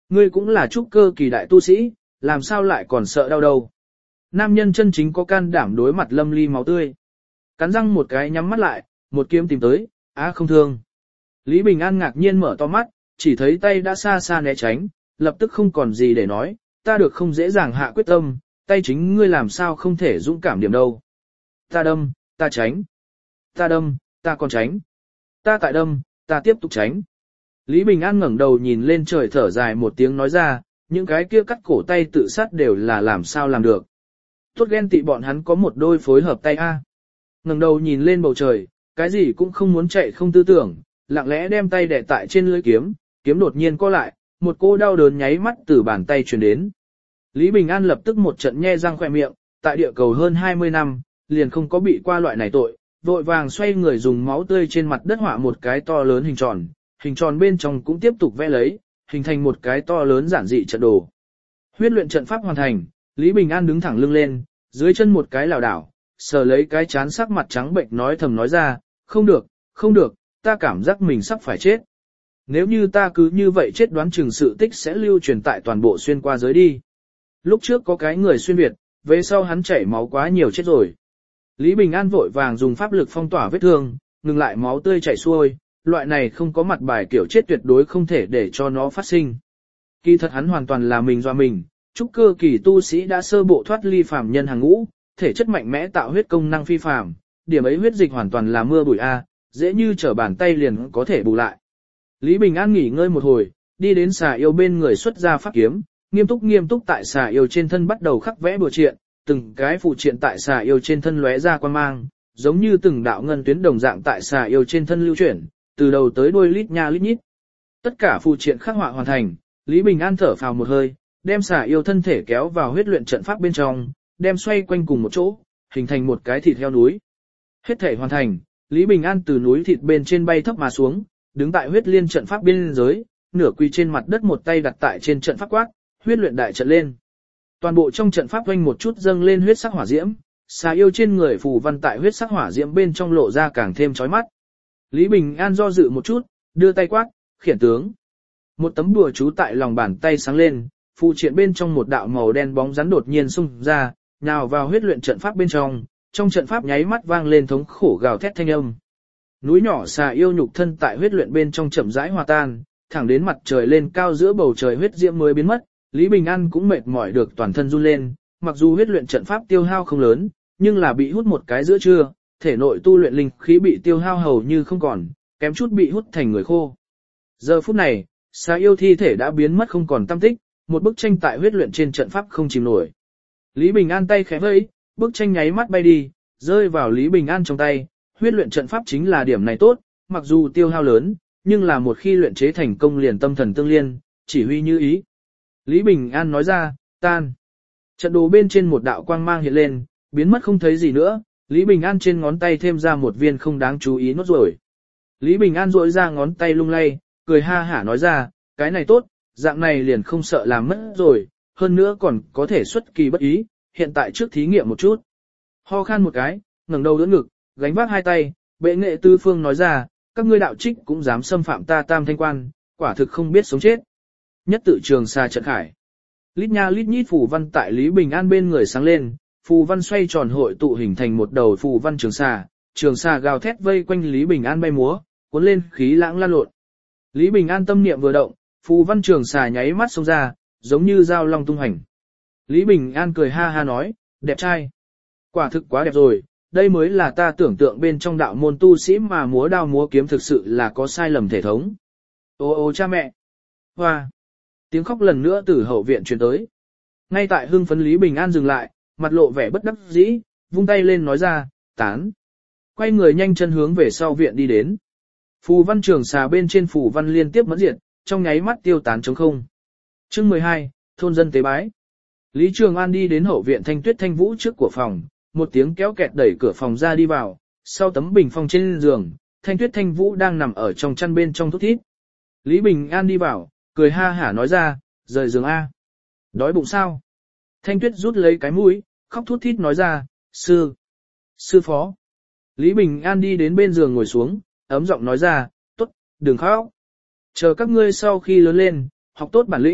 Ngươi cũng là trúc cơ kỳ đại tu sĩ, làm sao lại còn sợ đau đâu. Nam nhân chân chính có can đảm đối mặt lâm ly máu tươi. Cắn răng một cái nhắm mắt lại, một kiếm tìm tới, không thương. Lý Bình An ngạc nhiên mở to mắt, chỉ thấy tay đã xa xa né tránh, lập tức không còn gì để nói, ta được không dễ dàng hạ quyết tâm, tay chính ngươi làm sao không thể dũng cảm điểm đâu. Ta đâm, ta tránh. Ta đâm, ta còn tránh. Ta tại đâm, ta tiếp tục tránh. Lý Bình An ngẩng đầu nhìn lên trời thở dài một tiếng nói ra, những cái kia cắt cổ tay tự sát đều là làm sao làm được. Tốt ghen tị bọn hắn có một đôi phối hợp tay a. Ngẩng đầu nhìn lên bầu trời, cái gì cũng không muốn chạy không tư tưởng, lặng lẽ đem tay đè tại trên lưỡi kiếm, kiếm đột nhiên co lại, một cô đau đớn nháy mắt từ bàn tay truyền đến. Lý Bình An lập tức một trận nhe răng khỏe miệng, tại địa cầu hơn 20 năm, liền không có bị qua loại này tội, vội vàng xoay người dùng máu tươi trên mặt đất họa một cái to lớn hình tròn bên trong cũng tiếp tục vẽ lấy, hình thành một cái to lớn giản dị trận đồ. Huyết luyện trận pháp hoàn thành, Lý Bình An đứng thẳng lưng lên, dưới chân một cái lảo đảo, sờ lấy cái chán sắc mặt trắng bệnh nói thầm nói ra, không được, không được, ta cảm giác mình sắp phải chết. Nếu như ta cứ như vậy chết đoán chừng sự tích sẽ lưu truyền tại toàn bộ xuyên qua giới đi. Lúc trước có cái người xuyên Việt, về sau hắn chảy máu quá nhiều chết rồi. Lý Bình An vội vàng dùng pháp lực phong tỏa vết thương, ngừng lại máu tươi chảy xuôi, loại này không có mặt bài kiểu chết tuyệt đối không thể để cho nó phát sinh. Kỳ thật hắn hoàn toàn là mình do mình, trúc cơ kỳ tu sĩ đã sơ bộ thoát ly phàm nhân hàng ngũ, thể chất mạnh mẽ tạo huyết công năng phi phàm, điểm ấy huyết dịch hoàn toàn là mưa bụi a, dễ như trở bàn tay liền có thể bù lại. Lý Bình An nghỉ ngơi một hồi, đi đến xà yêu bên người xuất ra pháp kiếm, nghiêm túc tại xà yêu trên thân bắt đầu khắc vẽ bùa triện, từng cái phù triện tại xà yêu trên thân lóe ra quang mang, giống như từng đạo ngân tuyến đồng dạng tại xà yêu trên thân lưu chuyển, từ đầu tới đuôi lít nha lít nhít. Tất cả phù triện khắc họa hoàn thành, Lý Bình An thở phào một hơi, đem xà yêu thân thể kéo vào huyết luyện trận pháp bên trong, đem xoay quanh cùng một chỗ, hình thành một cái thịt heo núi. Hết thể hoàn thành, Lý Bình An từ núi thịt bên trên bay thấp mà xuống, đứng tại huyết liên trận pháp biên giới, nửa quỳ trên mặt đất một tay đặt tại trên trận pháp quát, huyết luyện đại trận lên. Toàn bộ trong trận pháp vang một chút dâng lên huyết sắc hỏa diễm, xà yêu trên người phù văn tại huyết sắc hỏa diễm bên trong lộ ra càng thêm chói mắt. Lý Bình An do dự một chút, đưa tay quát, khiển tướng. Một tấm bùa chú tại lòng bàn tay sáng lên, phù triện bên trong một đạo màu đen bóng rắn đột nhiên xung ra, nhào vào huyết luyện trận pháp bên trong trận pháp nháy mắt vang lên thống khổ gào thét thanh âm. Núi nhỏ xà yêu nhục thân tại huyết luyện bên trong chậm rãi hòa tan, thẳng đến mặt trời lên cao giữa bầu trời huyết diễm mới biến mất, Lý Bình An cũng mệt mỏi được toàn thân run lên, mặc dù huyết luyện trận pháp tiêu hao không lớn, nhưng là bị hút một cái giữa trưa, thể nội tu luyện linh khí bị tiêu hao hầu như không còn, kém chút bị hút thành người khô. Giờ phút này, xà yêu thi thể đã biến mất không còn tăm tích, một bức tranh tại huyết luyện trên trận pháp không chìm nổi. Lý Bình An tay khẽ vẫy, bức tranh nháy mắt bay đi, rơi vào Lý Bình An trong tay, huyết luyện trận pháp chính là điểm này tốt, mặc dù tiêu hao lớn, nhưng là một khi luyện chế thành công liền tâm thần tương liên, chỉ huy như ý. Lý Bình An nói ra, tan. Trận đồ bên trên một đạo quang mang hiện lên, biến mất không thấy gì nữa, Lý Bình An trên ngón tay thêm ra một viên không đáng chú ý nốt rồi. Lý Bình An rỗi ra ngón tay lung lay, cười ha hả nói ra, cái này tốt, dạng này liền không sợ làm mất rồi, hơn nữa còn có thể xuất kỳ bất ý, hiện tại trước thí nghiệm một chút. Ho khan một cái, ngẩng đầu đỡ ngực, gánh vác hai tay, bệ nghệ tư phương nói ra, các ngươi đạo trích cũng dám xâm phạm ta Tam Thanh Quan, quả thực không biết sống chết. Nhất tự trường xa trận khải. Lít nha lít nhít phù văn tại Lý Bình An bên người sáng lên, phù văn xoay tròn hội tụ hình thành một đầu phù văn trường xà gào thét vây quanh Lý Bình An bay múa, cuốn lên khí lãng lan lộn. Lý Bình An tâm niệm vừa động, phù văn trường xà nháy mắt xông ra, giống như dao long tung hành. Lý Bình An cười ha ha nói, đẹp trai. Quả thực quá đẹp rồi, đây mới là ta tưởng tượng bên trong đạo môn tu sĩ mà múa đao múa kiếm thực sự là có sai lầm thể thống. Ô cha mẹ. Hoa. Tiếng khóc lần nữa từ hậu viện truyền tới. Ngay tại hưng phấn Lý Bình An dừng lại, mặt lộ vẻ bất đắc dĩ, vung tay lên nói ra, tán. Quay người nhanh chân hướng về sau viện đi đến. Phù văn trường xà bên trên phù văn liên tiếp mẫn diệt, trong nháy mắt tiêu tán trống không. Chương 12, thôn dân tế bái. Lý Trường An đi đến hậu viện Thanh Tuyết Thanh Vũ trước của phòng, một tiếng kéo kẹt đẩy cửa phòng ra đi vào, sau tấm bình phong trên giường, Thanh Tuyết Thanh Vũ đang nằm ở trong chăn bên trong thút thít. Lý Bình An đi vào, cười ha hả nói ra, rời giường A. Đói bụng sao? Thanh Tuyết rút lấy cái mũi, khóc thút thít nói ra, sư phó. Lý Bình An đi đến bên giường ngồi xuống, ấm giọng nói ra, tốt, đừng khóc. Chờ các ngươi sau khi lớn lên, học tốt bản lĩnh,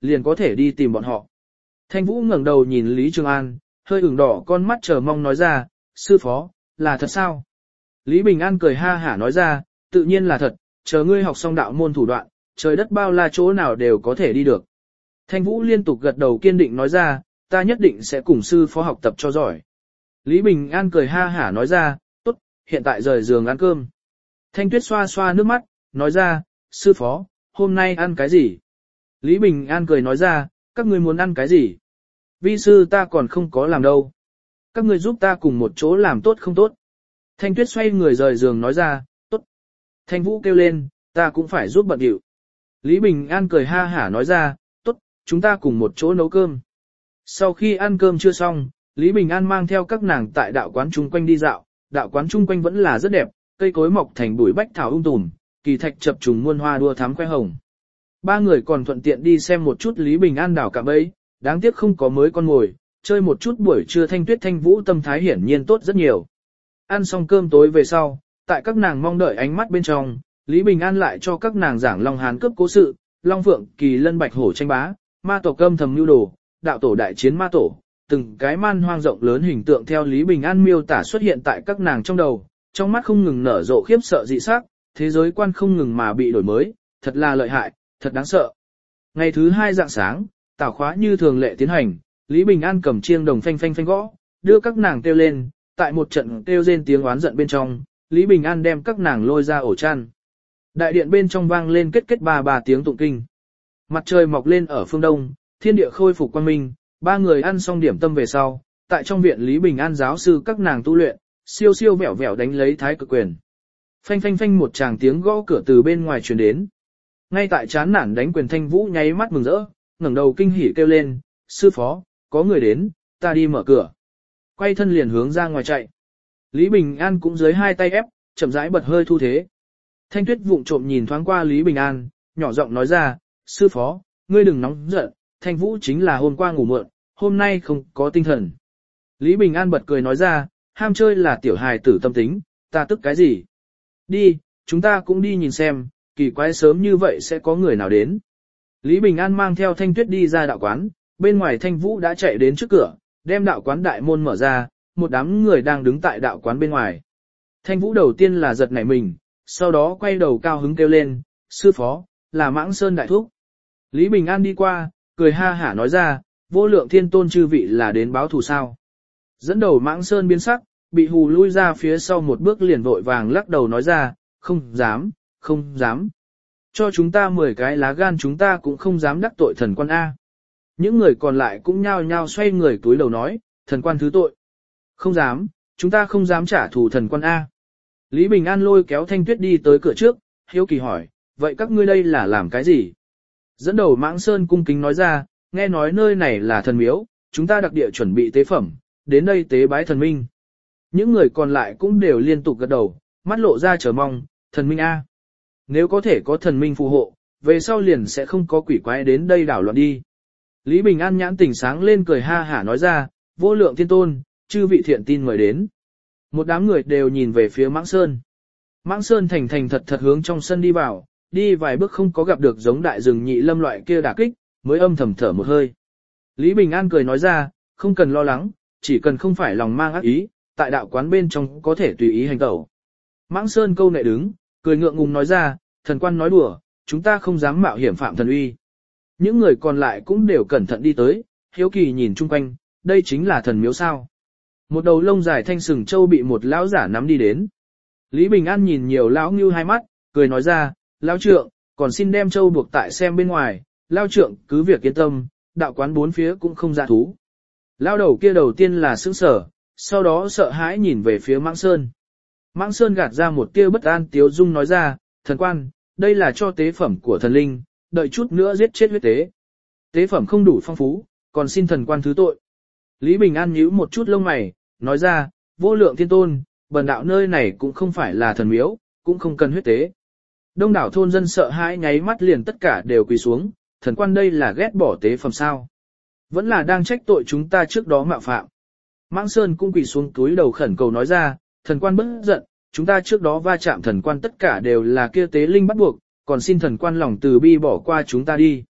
liền có thể đi tìm bọn họ. Thanh Vũ ngẩng đầu nhìn Lý Trường An, hơi ửng đỏ con mắt chờ mong nói ra, sư phó, là thật sao? Lý Bình An cười ha hả nói ra, tự nhiên là thật, chờ ngươi học xong đạo môn thủ đoạn, trời đất bao la chỗ nào đều có thể đi được. Thanh Vũ liên tục gật đầu kiên định nói ra, ta nhất định sẽ cùng sư phó học tập cho giỏi. Lý Bình An cười ha hả nói ra, tốt, hiện tại rời giường ăn cơm. Thanh Tuyết xoa xoa nước mắt, nói ra, sư phó, hôm nay ăn cái gì? Lý Bình An cười nói ra, các ngươi muốn ăn cái gì? Vi sư ta còn không có làm đâu. Các ngươi giúp ta cùng một chỗ làm tốt không tốt? Thanh Tuyết xoay người rời giường nói ra, tốt. Thanh Vũ kêu lên, ta cũng phải giúp bận điệu. Lý Bình An cười ha hả nói ra, tốt, chúng ta cùng một chỗ nấu cơm. Sau khi ăn cơm chưa xong, Lý Bình An mang theo các nàng tại đạo quán chung quanh đi dạo, đạo quán chung quanh vẫn là rất đẹp, cây cối mọc thành bụi bách thảo tùm, kỳ thạch chập trùng muôn hoa đua thắm khoe hồng. Ba người còn thuận tiện đi xem một chút Lý Bình An đảo cạm bẫy, đáng tiếc không có mới con mồi, chơi một chút buổi trưa Thanh Tuyết Thanh Vũ tâm thái hiển nhiên tốt rất nhiều. Ăn xong cơm tối về sau, tại các nàng mong đợi ánh mắt bên trong, Lý Bình An lại cho các nàng giảng Long Hán cướp cố sự, Long Phượng Kỳ Lân Bạch Hổ tranh bá, ma tổ cơm thầm nhu đồ, đạo tổ đại chiến ma tổ, từng cái man hoang rộng lớn hình tượng theo Lý Bình An miêu tả xuất hiện tại các nàng trong đầu, trong mắt không ngừng nở rộ khiếp sợ dị sắc, thế giới quan không ngừng mà bị đổi mới, thật là lợi hại, thật đáng sợ. Ngày thứ 2 rạng sáng, tảo khóa như thường lệ tiến hành, Lý Bình An cầm chiêng đồng phanh phanh phanh gõ, đưa các nàng kêu lên, tại một trận kêu rên tiếng oán giận bên trong, Lý Bình An đem các nàng lôi ra ổ chăn. Đại điện bên trong vang lên kết ba tiếng tụng kinh. Mặt trời mọc lên ở phương đông, thiên địa khôi phục quang minh, ba người ăn xong điểm tâm về sau, tại trong viện Lý Bình An giáo sư các nàng tu luyện, siêu siêu vẹo vẹo đánh lấy thái cực quyền. Phanh phanh phanh một tràng tiếng gõ cửa từ bên ngoài truyền đến. Ngay tại chán nản đánh quyền Thanh Vũ nháy mắt mừng rỡ, ngẩng đầu kinh hỉ kêu lên, sư phó, có người đến, ta đi mở cửa. Quay thân liền hướng ra ngoài chạy. Lý Bình An cũng dưới hai tay ép, chậm rãi bật hơi thu thế. Thanh Tuyết vụng trộm nhìn thoáng qua Lý Bình An, nhỏ giọng nói ra, sư phó, ngươi đừng nóng giận, Thanh Vũ chính là hôm qua ngủ muộn, hôm nay không có tinh thần. Lý Bình An bật cười nói ra, ham chơi là tiểu hài tử tâm tính, ta tức cái gì? Đi, chúng ta cũng đi nhìn xem, kỳ quái sớm như vậy sẽ có người nào đến. Lý Bình An mang theo Thanh Tuyết đi ra đạo quán, bên ngoài Thanh Vũ đã chạy đến trước cửa, đem đạo quán đại môn mở ra, một đám người đang đứng tại đạo quán bên ngoài. Thanh Vũ đầu tiên là giật nảy mình, sau đó quay đầu cao hứng kêu lên, sư phó, là Mãng Sơn đại thúc. Lý Bình An đi qua, cười ha hả nói ra, vô lượng thiên tôn chư vị là đến báo thù sao. Dẫn đầu Mãng Sơn biến sắc, bị hù lui ra phía sau một bước liền vội vàng lắc đầu nói ra, không dám, không dám. Cho chúng ta 10 cái lá gan chúng ta cũng không dám đắc tội thần quan A. Những người còn lại cũng nhao nhao xoay người túi đầu nói, thần quan thứ tội. Không dám, chúng ta không dám trả thù thần quan A. Lý Bình An lôi kéo Thanh Tuyết đi tới cửa trước, hiếu kỳ hỏi, vậy các ngươi đây là làm cái gì? Dẫn đầu Mãng Sơn cung kính nói ra, nghe nói nơi này là thần miếu, chúng ta đặc địa chuẩn bị tế phẩm, đến đây tế bái thần minh. Những người còn lại cũng đều liên tục gật đầu, mắt lộ ra chờ mong, thần minh A. Nếu có thể có thần minh phù hộ, về sau liền sẽ không có quỷ quái đến đây đảo loạn đi. Lý Bình An nhãn tỉnh sáng lên cười ha hả nói ra, vô lượng thiên tôn, chư vị thiện tin mời đến. Một đám người đều nhìn về phía Mãng Sơn. Mãng Sơn thành thành thật thật hướng trong sân đi vào, đi vài bước không có gặp được giống đại rừng nhị lâm loại kia đả kích, mới âm thầm thở một hơi. Lý Bình An cười nói ra, không cần lo lắng, chỉ cần không phải lòng mang ác ý, tại đạo quán bên trong có thể tùy ý hành tẩu. Mãng Sơn câu nệ đứng, cười ngượng ngùng nói ra, thần quan nói đùa, chúng ta không dám mạo hiểm phạm thần uy. Những người còn lại cũng đều cẩn thận đi tới, hiếu kỳ nhìn chung quanh, đây chính là thần miếu sao. Một đầu lông dài thanh sừng châu bị một lão giả nắm đi đến. Lý Bình An nhìn nhiều lão ngưu hai mắt, cười nói ra, lão trượng, còn xin đem châu buộc tại xem bên ngoài, lão trượng cứ việc yên tâm, đạo quán bốn phía cũng không dạ thú. Lão đầu kia đầu tiên là sững sờ, sau đó sợ hãi nhìn về phía Mãng Sơn. Mãng Sơn gạt ra một tia bất an tiếu dung nói ra, thần quan, đây là cho tế phẩm của thần linh, đợi chút nữa giết chết huyết tế. Tế phẩm không đủ phong phú, còn xin thần quan thứ tội. Lý Bình An nhíu một chút lông mày, nói ra, vô lượng thiên tôn, bần đạo nơi này cũng không phải là thần miếu, cũng không cần huyết tế. Đông đảo thôn dân sợ hãi nháy mắt liền tất cả đều quỳ xuống, thần quan đây là ghét bỏ tế phẩm sao. Vẫn là đang trách tội chúng ta trước đó mạo phạm. Mãng Sơn cũng quỳ xuống túi đầu khẩn cầu nói ra, thần quan bất giận, chúng ta trước đó va chạm thần quan tất cả đều là kia tế linh bắt buộc, còn xin thần quan lòng từ bi bỏ qua chúng ta đi.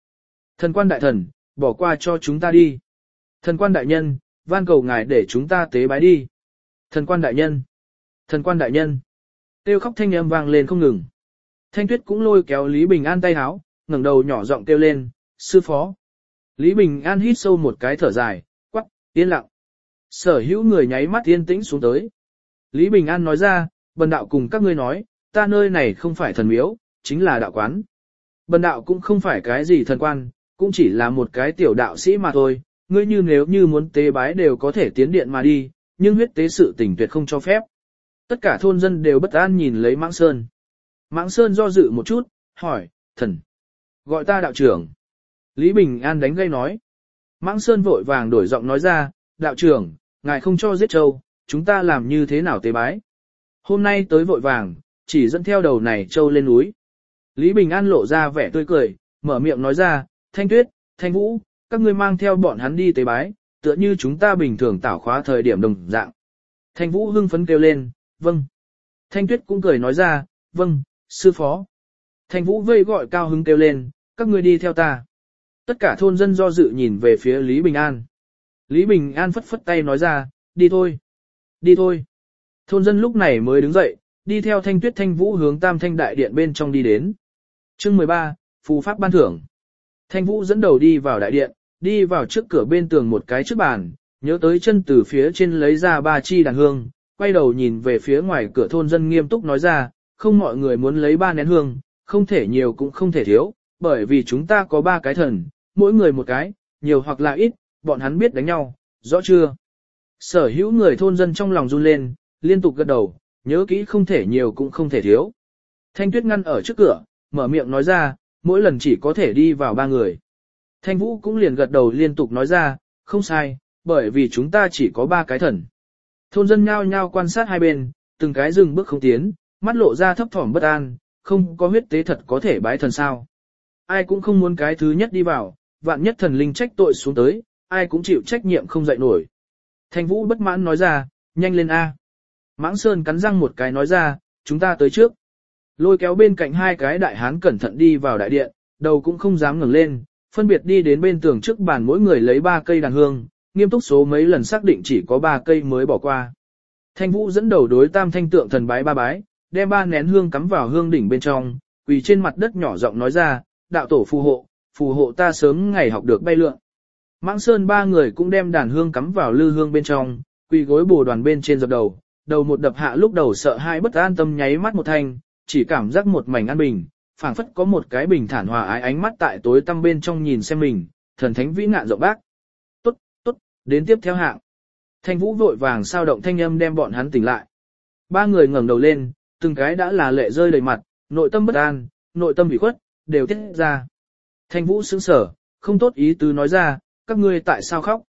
Thần quan đại thần, bỏ qua cho chúng ta đi. Thần quan đại nhân, van cầu ngài để chúng ta tế bái đi. Thần quan đại nhân, thần quan đại nhân. Kêu khóc thanh âm vang lên không ngừng. Thanh Tuyết cũng lôi kéo Lý Bình An tay háo, ngẩng đầu nhỏ giọng kêu lên, sư phó. Lý Bình An hít sâu một cái thở dài, quắc, yên lặng. Sở hữu người nháy mắt yên tĩnh xuống tới. Lý Bình An nói ra, bần đạo cùng các ngươi nói, ta nơi này không phải thần miếu, chính là đạo quán. Bần đạo cũng không phải cái gì thần quan, cũng chỉ là một cái tiểu đạo sĩ mà thôi, ngươi nếu như muốn tế bái đều có thể tiến điện mà đi, nhưng huyết tế sự tình tuyệt không cho phép. Tất cả thôn dân đều bất an nhìn lấy Mãng Sơn. Mãng Sơn do dự một chút, hỏi, thần, gọi ta đạo trưởng. Lý Bình An đánh gây nói. Mãng Sơn vội vàng đổi giọng nói ra, đạo trưởng, ngài không cho giết trâu, chúng ta làm như thế nào tế bái. Hôm nay tới vội vàng, chỉ dẫn theo đầu này trâu lên núi. Lý Bình An lộ ra vẻ tươi cười, mở miệng nói ra, Thanh Tuyết, Thanh Vũ, các ngươi mang theo bọn hắn đi tế bái, tựa như chúng ta bình thường tảo khóa thời điểm đồng dạng. Thanh Vũ hưng phấn kêu lên, vâng. Thanh Tuyết cũng cười nói ra, vâng, sư phó. Thanh Vũ vây gọi cao hứng kêu lên, các ngươi đi theo ta. Tất cả thôn dân do dự nhìn về phía Lý Bình An. Lý Bình An phất phất tay nói ra, đi thôi. Đi thôi. Thôn dân lúc này mới đứng dậy, đi theo Thanh Tuyết Thanh Vũ hướng Tam Thanh Đại Điện bên trong đi đến. Chương 13, Phù Pháp ban thưởng. Thanh Vũ dẫn đầu đi vào đại điện, đi vào trước cửa bên tường một cái trước bàn, nhớ tới chân từ phía trên lấy ra 3 chi đàn hương, quay đầu nhìn về phía ngoài cửa thôn dân nghiêm túc nói ra, không mọi người muốn lấy 3 nén hương, không thể nhiều cũng không thể thiếu, bởi vì chúng ta có 3 cái thần, mỗi người một cái, nhiều hoặc là ít, bọn hắn biết đánh nhau, rõ chưa? Sở hữu người thôn dân trong lòng run lên, liên tục gật đầu, nhớ kỹ không thể nhiều cũng không thể thiếu. Thanh Tuyết ngăn ở trước cửa, mở miệng nói ra, mỗi lần chỉ có thể đi vào 3 người. Thanh Vũ cũng liền gật đầu liên tục nói ra, không sai, bởi vì chúng ta chỉ có 3 cái thần. Thôn dân nhao nhao quan sát hai bên, từng cái dừng bước không tiến, mắt lộ ra thấp thỏm bất an, không có huyết tế thật có thể bái thần sao. Ai cũng không muốn cái thứ nhất đi vào, vạn nhất thần linh trách tội xuống tới, ai cũng chịu trách nhiệm không dậy nổi. Thanh Vũ bất mãn nói ra, nhanh lên A. Mãng Sơn cắn răng một cái nói ra, chúng ta tới trước. Lôi kéo bên cạnh 2 cái đại hán cẩn thận đi vào đại điện, đầu cũng không dám ngẩng lên, phân biệt đi đến bên tường trước bàn mỗi người lấy 3 cây đàn hương, nghiêm túc số mấy lần xác định chỉ có 3 cây mới bỏ qua. Thanh Vũ dẫn đầu đối Tam Thanh tượng thần bái 3 bái, đem 3 nén hương cắm vào hương đỉnh bên trong, quỳ trên mặt đất nhỏ giọng nói ra, đạo tổ phù hộ ta sớm ngày học được bay lượn. Mãng Sơn 3 người cũng đem đàn hương cắm vào lư hương bên trong, quỳ gối bồ đoàn bên trên dập đầu, đầu một đập hạ lúc đầu sợ hãi bất an tâm nháy mắt một thanh, chỉ cảm giác một mảnh an bình, phảng phất có một cái bình thản hòa ái ánh mắt tại tối tăm bên trong nhìn xem mình, thần thánh vĩ ngạn rộng bác. Tốt, đến tiếp theo hạng. Thanh Vũ vội vàng sao động thanh âm đem bọn hắn tỉnh lại. 3 người ngẩng đầu lên, từng cái đã là lệ rơi đầy mặt, nội tâm bất an, nội tâm ủy khuất, đều tiết ra. Thanh Vũ sững sờ, không tốt ý tứ nói ra, các ngươi tại sao khóc?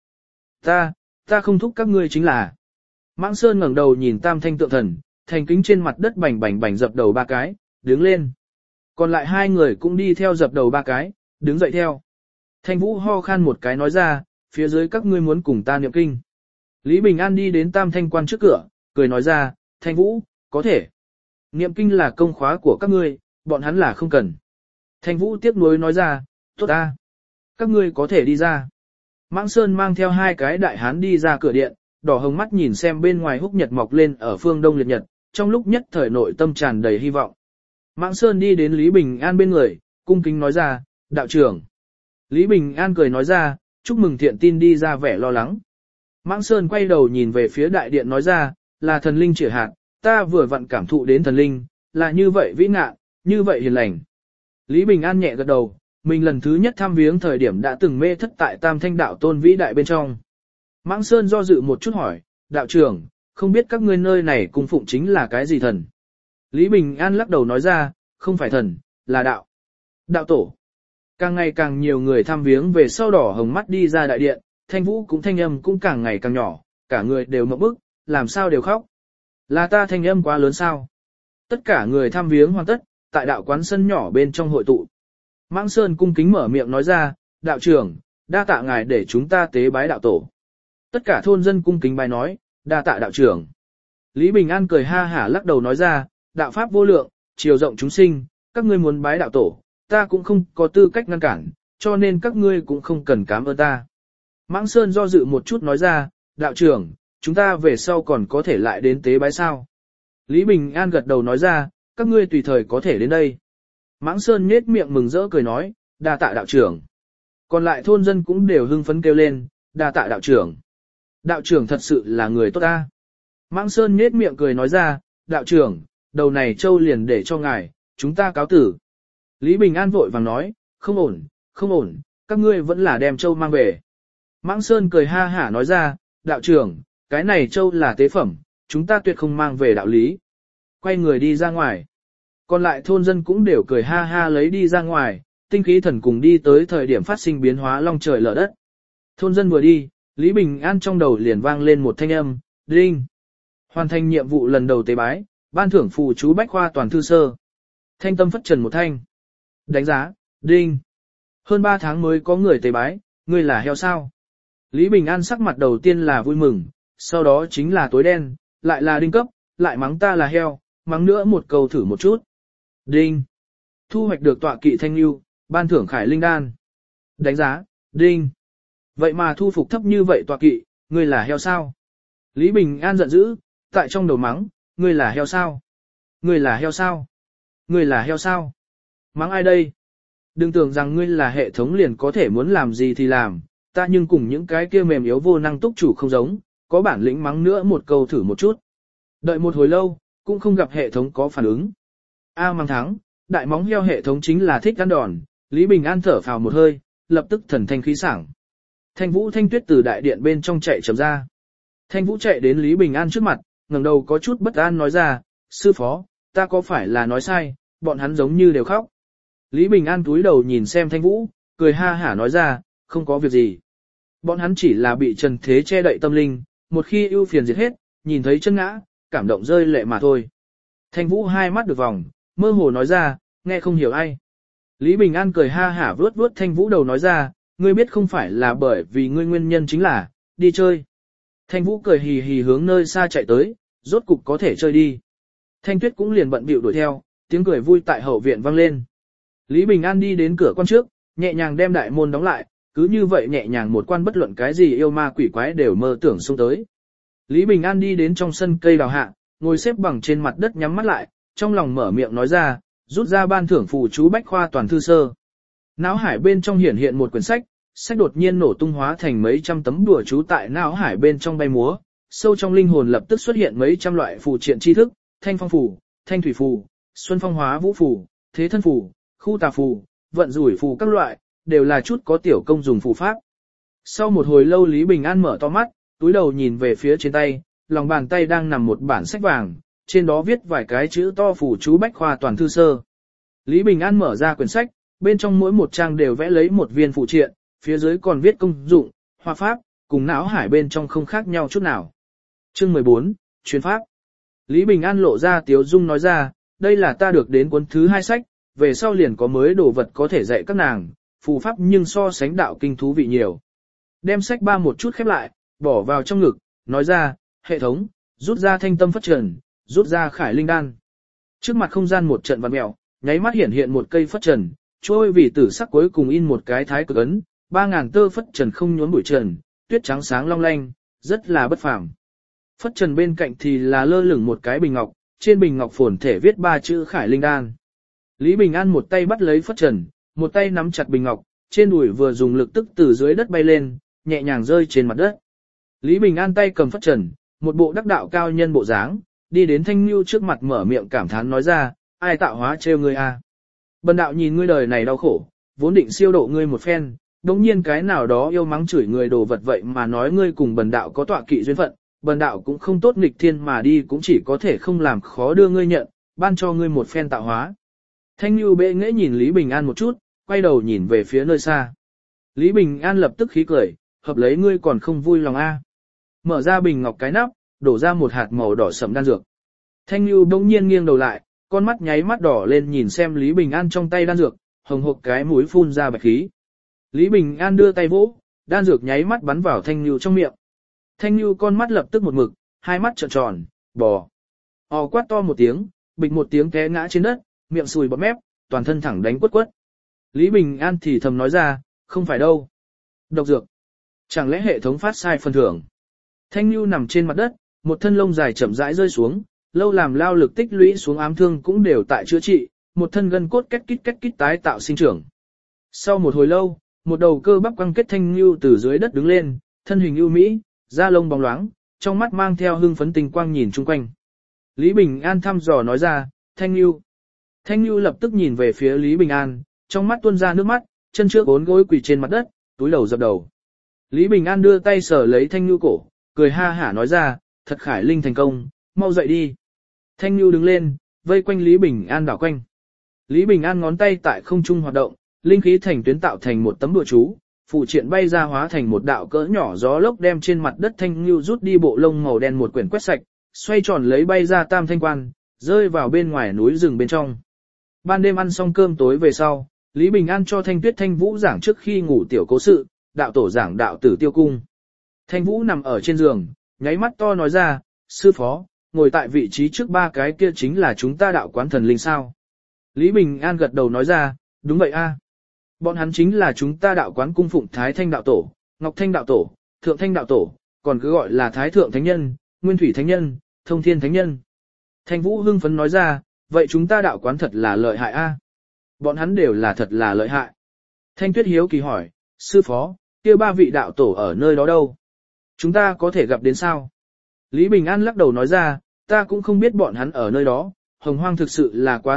Ta không thúc các ngươi chính là. Mãng Sơn ngẩng đầu nhìn Tam Thanh tượng thần, thành kính trên mặt đất bành bành dập đầu 3 cái, đứng lên. Còn lại 2 người cũng đi theo dập đầu 3 cái, đứng dậy theo. Thanh Vũ ho khan một cái nói ra, phía dưới các ngươi muốn cùng ta niệm kinh. Lý Bình An đi đến Tam Thanh quan trước cửa, cười nói ra, Thanh Vũ, có thể. Niệm kinh là công khóa của các ngươi, bọn hắn là không cần. Thanh Vũ tiếc nuối nói ra, tốt ta. Các ngươi có thể đi ra. Mãng Sơn mang theo 2 cái đại hán đi ra cửa điện, đỏ hồng mắt nhìn xem bên ngoài húc nhật mọc lên ở phương đông liệt nhật, trong lúc nhất thời nội tâm tràn đầy hy vọng. Mãng Sơn đi đến Lý Bình An bên người, cung kính nói ra, đạo trưởng. Lý Bình An cười nói ra, chúc mừng thiện tin đi ra vẻ lo lắng. Mãng Sơn quay đầu nhìn về phía đại điện nói ra, là thần linh chỉ hạt, ta vừa vặn cảm thụ đến thần linh, là như vậy vĩ ngạn, như vậy hiền lành. Lý Bình An nhẹ gật đầu, mình lần thứ nhất thăm viếng thời điểm đã từng mê thất tại Tam Thanh đạo tôn vĩ đại bên trong. Mãng Sơn do dự một chút hỏi, đạo trưởng, không biết các ngươi nơi này cung phụng chính là cái gì thần? Lý Bình An lắc đầu nói ra, không phải thần, là đạo. Đạo tổ. Càng ngày càng nhiều người thăm viếng về sau đỏ hồng mắt đi ra đại điện, Thanh Vũ cũng thanh âm cũng càng ngày càng nhỏ, cả người đều ngậm bức, làm sao đều khóc. Là ta thanh âm quá lớn sao? Tất cả người thăm viếng hoàn tất, tại đạo quán sân nhỏ bên trong hội tụ. Mãng Sơn cung kính mở miệng nói ra, đạo trưởng, đa tạ ngài để chúng ta tế bái đạo tổ. Tất cả thôn dân cung kính bài nói, đa tạ đạo trưởng. Lý Bình An cười ha hả lắc đầu nói ra, đạo pháp vô lượng, chiều rộng chúng sinh, các ngươi muốn bái đạo tổ, ta cũng không có tư cách ngăn cản, cho nên các ngươi cũng không cần cảm ơn ta. Mãng Sơn do dự một chút nói ra, đạo trưởng, chúng ta về sau còn có thể lại đến tế bái sao. Lý Bình An gật đầu nói ra, các ngươi tùy thời có thể đến đây. Mãng Sơn nhếch miệng mừng rỡ cười nói, đa tạ đạo trưởng. Còn lại thôn dân cũng đều hưng phấn kêu lên, đa tạ đạo trưởng. Đạo trưởng thật sự là người tốt ta. Mãng Sơn nhếch miệng cười nói ra, đạo trưởng, đầu này châu liền để cho ngài, chúng ta cáo tử. Lý Bình An vội vàng nói, không ổn, không ổn, các ngươi vẫn là đem châu mang về. Mãng Sơn cười ha hả nói ra, đạo trưởng, cái này châu là tế phẩm, chúng ta tuyệt không mang về đạo lý. Quay người đi ra ngoài. Còn lại thôn dân cũng đều cười ha ha lấy đi ra ngoài, tinh khí thần cùng đi tới thời điểm phát sinh biến hóa long trời lở đất. Thôn dân vừa đi, Lý Bình An trong đầu liền vang lên một thanh âm, đinh. Hoàn thành nhiệm vụ lần đầu tế bái, ban thưởng phù chú bách khoa toàn thư sơ. Thanh tâm phất trần một thanh. Đánh giá, đinh. Hơn 3 tháng mới có người tế bái, ngươi là heo sao? Lý Bình An sắc mặt đầu tiên là vui mừng, sau đó chính là tối đen, lại là đinh cấp, lại mắng ta là heo, mắng nữa một câu thử một chút. Đinh. Thu hoạch được tọa kỵ thanh lưu, ban thưởng khải linh đan. Đánh giá, đinh. Vậy mà thu phục thấp như vậy tọa kỵ, ngươi là heo sao? Lý Bình An giận dữ, tại trong đầu mắng, ngươi là heo sao? Ngươi là heo sao? Ngươi là heo sao? Mắng ai đây? Đừng tưởng rằng ngươi là hệ thống liền có thể muốn làm gì thì làm, ta nhưng cùng những cái kia mềm yếu vô năng túc chủ không giống, có bản lĩnh mắng nữa một câu thử một chút. Đợi một hồi lâu, cũng không gặp hệ thống có phản ứng. Mang thắng, đại móng heo hệ thống chính là thích ăn đòn, Lý Bình An thở phào một hơi, lập tức thần thanh khí sảng. Thanh Vũ Thanh Tuyết từ đại điện bên trong chạy chậm ra. Thanh Vũ chạy đến Lý Bình An trước mặt, ngẩng đầu có chút bất an nói ra, sư phó, ta có phải là nói sai, bọn hắn giống như đều khóc. Lý Bình An cúi đầu nhìn xem Thanh Vũ, cười ha hả nói ra, không có việc gì. Bọn hắn chỉ là bị trần thế che đậy tâm linh, một khi ưu phiền diệt hết, nhìn thấy chân ngã, cảm động rơi lệ mà thôi. Thanh Vũ hai mắt được vòng, mơ hồ nói ra, nghe không hiểu ai. Lý Bình An cười ha hả vuốt vuốt Thanh Vũ đầu nói ra, ngươi biết không phải là bởi vì ngươi nguyên nhân chính là, đi chơi. Thanh Vũ cười hì hì hướng nơi xa chạy tới, rốt cục có thể chơi đi. Thanh Tuyết cũng liền bận bịu đuổi theo, tiếng cười vui tại hậu viện vang lên. Lý Bình An đi đến cửa quan trước, nhẹ nhàng đem đại môn đóng lại, cứ như vậy nhẹ nhàng một quan bất luận cái gì yêu ma quỷ quái đều mơ tưởng xông tới. Lý Bình An đi đến trong sân cây đào hạ, ngồi xếp bằng trên mặt đất nhắm mắt lại, trong lòng mở miệng nói ra, rút ra ban thưởng phù chú bách khoa toàn thư sơ. Não hải bên trong hiển hiện một quyển sách, sách đột nhiên nổ tung hóa thành mấy trăm tấm đùa chú tại não hải bên trong bay múa, sâu trong linh hồn lập tức xuất hiện mấy trăm loại phù triện tri thức, thanh phong phù, thanh thủy phù, xuân phong hóa vũ phù, thế thân phù, khu tà phù, vận rủi phù các loại, đều là chút có tiểu công dùng phù pháp. Sau một hồi lâu Lý Bình An mở to mắt, túi đầu nhìn về phía trên tay, lòng bàn tay đang nằm một bản sách vàng, trên đó viết vài cái chữ to phù chú bách khoa toàn thư sơ. Lý Bình An mở ra quyển sách, bên trong mỗi một trang đều vẽ lấy một viên phù triện, phía dưới còn viết công dụng, hoa pháp, cùng não hải bên trong không khác nhau chút nào. Chương 14, chuyên pháp. Lý Bình An lộ ra tiếu dung nói ra, đây là ta được đến cuốn thứ 2 sách, về sau liền có mới đồ vật có thể dạy các nàng, phù pháp nhưng so sánh đạo kinh thú vị nhiều. Đem sách ba một chút khép lại, bỏ vào trong ngực, nói ra, hệ thống, rút ra thanh tâm phất trần, rút ra khải linh đan. Trước mặt không gian một trận vặn mèo, nháy mắt hiển hiện một cây phất trần, trôi vì tử sắc cuối cùng in một cái thái cực ấn, 3000 tơ phất trần không nhốn bụi trần, tuyết trắng sáng long lanh, rất là bất phàm. Phất trần bên cạnh thì là lơ lửng một cái bình ngọc, trên bình ngọc phồn thể viết 3 chữ khải linh đan. Lý Bình An một tay bắt lấy phất trần, một tay nắm chặt bình ngọc, trên đùi vừa dùng lực tức từ dưới đất bay lên, nhẹ nhàng rơi trên mặt đất. Lý Bình An tay cầm phất trần, một bộ đắc đạo cao nhân bộ dáng, đi đến Thanh Nhu trước mặt mở miệng cảm thán nói ra, ai tạo hóa trêu ngươi a? Bần đạo nhìn ngươi đời này đau khổ, vốn định siêu độ ngươi một phen, đống nhiên cái nào đó yêu mắng chửi người đồ vật vậy mà nói ngươi cùng bần đạo có tọa kỵ duyên phận, bần đạo cũng không tốt nghịch thiên mà đi cũng chỉ có thể không làm khó đưa ngươi nhận, ban cho ngươi một phen tạo hóa. Thanh Nhu bệ nghễ nhìn Lý Bình An một chút, quay đầu nhìn về phía nơi xa. Lý Bình An lập tức khí cười, hợp lấy ngươi còn không vui lòng a. Mở ra bình ngọc cái nắp, đổ ra một hạt màu đỏ sẫm đan dược. Thanh Nhu bỗng nhiên nghiêng đầu lại, con mắt nháy mắt đỏ lên nhìn xem Lý Bình An trong tay đan dược, hồng hộc cái mũi phun ra bạch khí. Lý Bình An đưa tay vỗ, đan dược nháy mắt bắn vào Thanh Nhu trong miệng. Thanh Nhu con mắt lập tức một mực, hai mắt trợn tròn, bò. Quát to một tiếng, bịch một tiếng té ngã trên đất, miệng sùi bọt mép, toàn thân thẳng đánh quất quất. Lý Bình An thì thầm nói ra, Không phải đâu. Độc dược. Chẳng lẽ hệ thống phát sai phần thưởng? Thanh Nhu nằm trên mặt đất, một thân lông dài chậm rãi rơi xuống, lâu làm lao lực tích lũy xuống ám thương cũng đều tại chữa trị, một thân gân cốt két kít tái tạo sinh trưởng. Sau một hồi lâu, một đầu cơ bắp căng kết Thanh Nhu từ dưới đất đứng lên, thân hình ưu mỹ, da lông bóng loáng, trong mắt mang theo hưng phấn tình quang nhìn chung quanh. Lý Bình An thăm dò nói ra, Thanh Nhu. Thanh Nhu lập tức nhìn về phía Lý Bình An, trong mắt tuôn ra nước mắt, chân trước ốn gối quỳ trên mặt đất, túi đầu dập đầu. Lý Bình An đưa tay sờ lấy Thanh Nhu cổ, cười ha hả nói ra, thật khải linh thành công, mau dậy đi. Thanh Nhu đứng lên, vây quanh Lý Bình An đảo quanh. Lý Bình An ngón tay tại không trung hoạt động, linh khí thành tuyến tạo thành một tấm đùa chú, phụ triện bay ra hóa thành một đạo cỡ nhỏ gió lốc đem trên mặt đất Thanh Nhu rút đi bộ lông màu đen một quyển quét sạch, xoay tròn lấy bay ra tam thanh quan, rơi vào bên ngoài núi rừng bên trong. Ban đêm ăn xong cơm tối về sau, Lý Bình An cho Thanh Tuyết Thanh Vũ giảng trước khi ngủ tiểu cố sự, đạo tổ giảng đạo tử tiêu cung. Thanh Vũ nằm ở trên giường, nháy mắt to nói ra, sư phó, ngồi tại vị trí trước ba cái kia chính là chúng ta đạo quán thần linh sao. Lý Bình An gật đầu nói ra, đúng vậy a. Bọn hắn chính là chúng ta đạo quán cung phụng Thái Thanh đạo tổ, Ngọc Thanh đạo tổ, Thượng Thanh đạo tổ, còn cứ gọi là Thái Thượng Thánh Nhân, Nguyên Thủy Thánh Nhân, Thông Thiên Thánh Nhân. Thanh Vũ hưng phấn nói ra, vậy chúng ta đạo quán thật là lợi hại a. Bọn hắn đều là thật là lợi hại. Thanh Tuyết hiếu kỳ hỏi, sư phó, kia ba vị đạo tổ ở nơi đó đâu? Chúng ta có thể gặp đến sao? Lý Bình An lắc đầu nói ra, ta cũng không biết bọn hắn ở nơi đó, Hồng Hoang thực sự là quá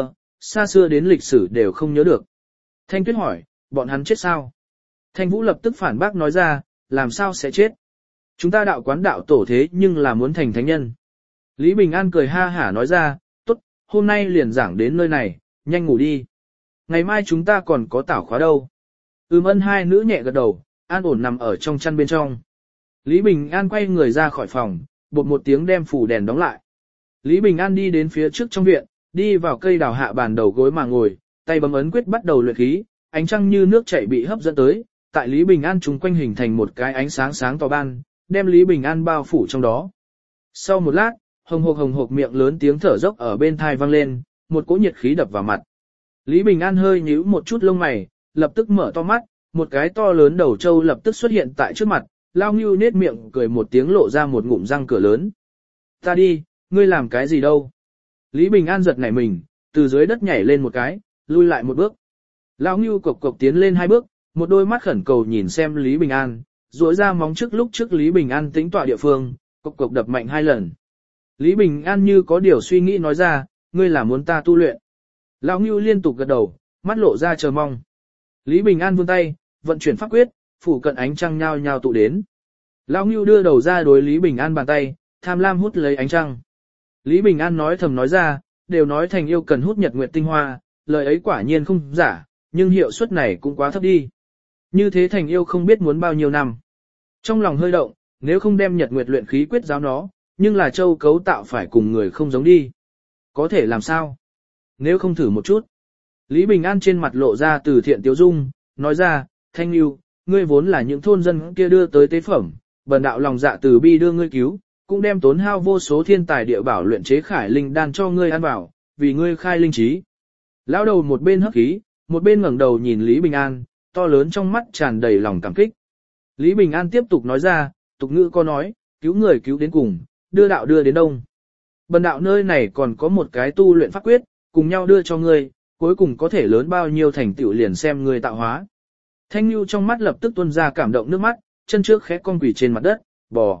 xa xưa đến lịch sử đều không nhớ được. Thanh Tuyết hỏi, bọn hắn chết sao? Thanh Vũ lập tức phản bác nói ra, làm sao sẽ chết? Chúng ta đạo quán đạo tổ thế nhưng là muốn thành thánh nhân. Lý Bình An cười ha hả nói ra, tốt, hôm nay liền giảng đến nơi này, nhanh ngủ đi. Ngày mai chúng ta còn có tảo khóa đâu. Ân hai nữ nhẹ gật đầu, an ổn nằm ở trong chăn bên trong. Lý Bình An quay người ra khỏi phòng, bột một tiếng đem phủ đèn đóng lại. Lý Bình An đi đến phía trước trong viện, đi vào cây đào hạ bàn đầu gối mà ngồi, tay bấm ấn quyết bắt đầu luyện khí, ánh trăng như nước chảy bị hấp dẫn tới, tại Lý Bình An chung quanh hình thành một cái ánh sáng sáng to ban, đem Lý Bình An bao phủ trong đó. Sau một lát, hồng hộc miệng lớn tiếng thở dốc ở bên thai vang lên, một cỗ nhiệt khí đập vào mặt. Lý Bình An hơi nhíu một chút lông mày, lập tức mở to mắt, một cái to lớn đầu trâu lập tức xuất hiện tại trước mặt, Lao Ngưu nết miệng cười một tiếng lộ ra một ngụm răng cửa lớn. Ta đi, ngươi làm cái gì đâu? Lý Bình An giật nảy mình, từ dưới đất nhảy lên một cái, lui lại một bước. Lao Ngưu cộc tiến lên hai bước, một đôi mắt khẩn cầu nhìn xem Lý Bình An, duỗi ra móng trước lúc trước Lý Bình An tính tọa địa phương, cộc đập mạnh hai lần. Lý Bình An như có điều suy nghĩ nói ra, ngươi là muốn ta tu luyện. Lão Ngưu liên tục gật đầu, mắt lộ ra chờ mong. Lý Bình An vươn tay, vận chuyển pháp quyết, phủ cận ánh trăng nhao nhao tụ đến. Lão Ngưu đưa đầu ra đối Lý Bình An bàn tay, tham lam hút lấy ánh trăng. Lý Bình An nói thầm nói ra, đều nói thành yêu cần hút nhật nguyệt tinh hoa, lời ấy quả nhiên không giả, nhưng hiệu suất này cũng quá thấp đi. Như thế thành yêu không biết muốn bao nhiêu năm. Trong lòng hơi động, nếu không đem nhật nguyệt luyện khí quyết giáo nó, nhưng là châu cấu tạo phải cùng người không giống đi. Có thể làm sao? Nếu không thử một chút. Lý Bình An trên mặt lộ ra từ thiện tiếu dung, nói ra, Thanh Nhu, ngươi vốn là những thôn dân kia đưa tới tế phẩm, bần đạo lòng dạ từ bi đưa ngươi cứu, cũng đem tốn hao vô số thiên tài địa bảo luyện chế khải linh đan cho ngươi ăn vào, vì ngươi khai linh trí. Lão đầu một bên hấp khí, một bên ngẩng đầu nhìn Lý Bình An, to lớn trong mắt tràn đầy lòng cảm kích. Lý Bình An tiếp tục nói ra, tục ngữ có nói, cứu người cứu đến cùng, đưa đạo đưa đến đông. Bần đạo nơi này còn có một cái tu luyện pháp quyết, cùng nhau đưa cho ngươi, cuối cùng có thể lớn bao nhiêu thành tựu liền xem ngươi tạo hóa. Thanh Nhu trong mắt lập tức tuôn ra cảm động nước mắt, chân trước khẽ cong quỳ trên mặt đất, bò,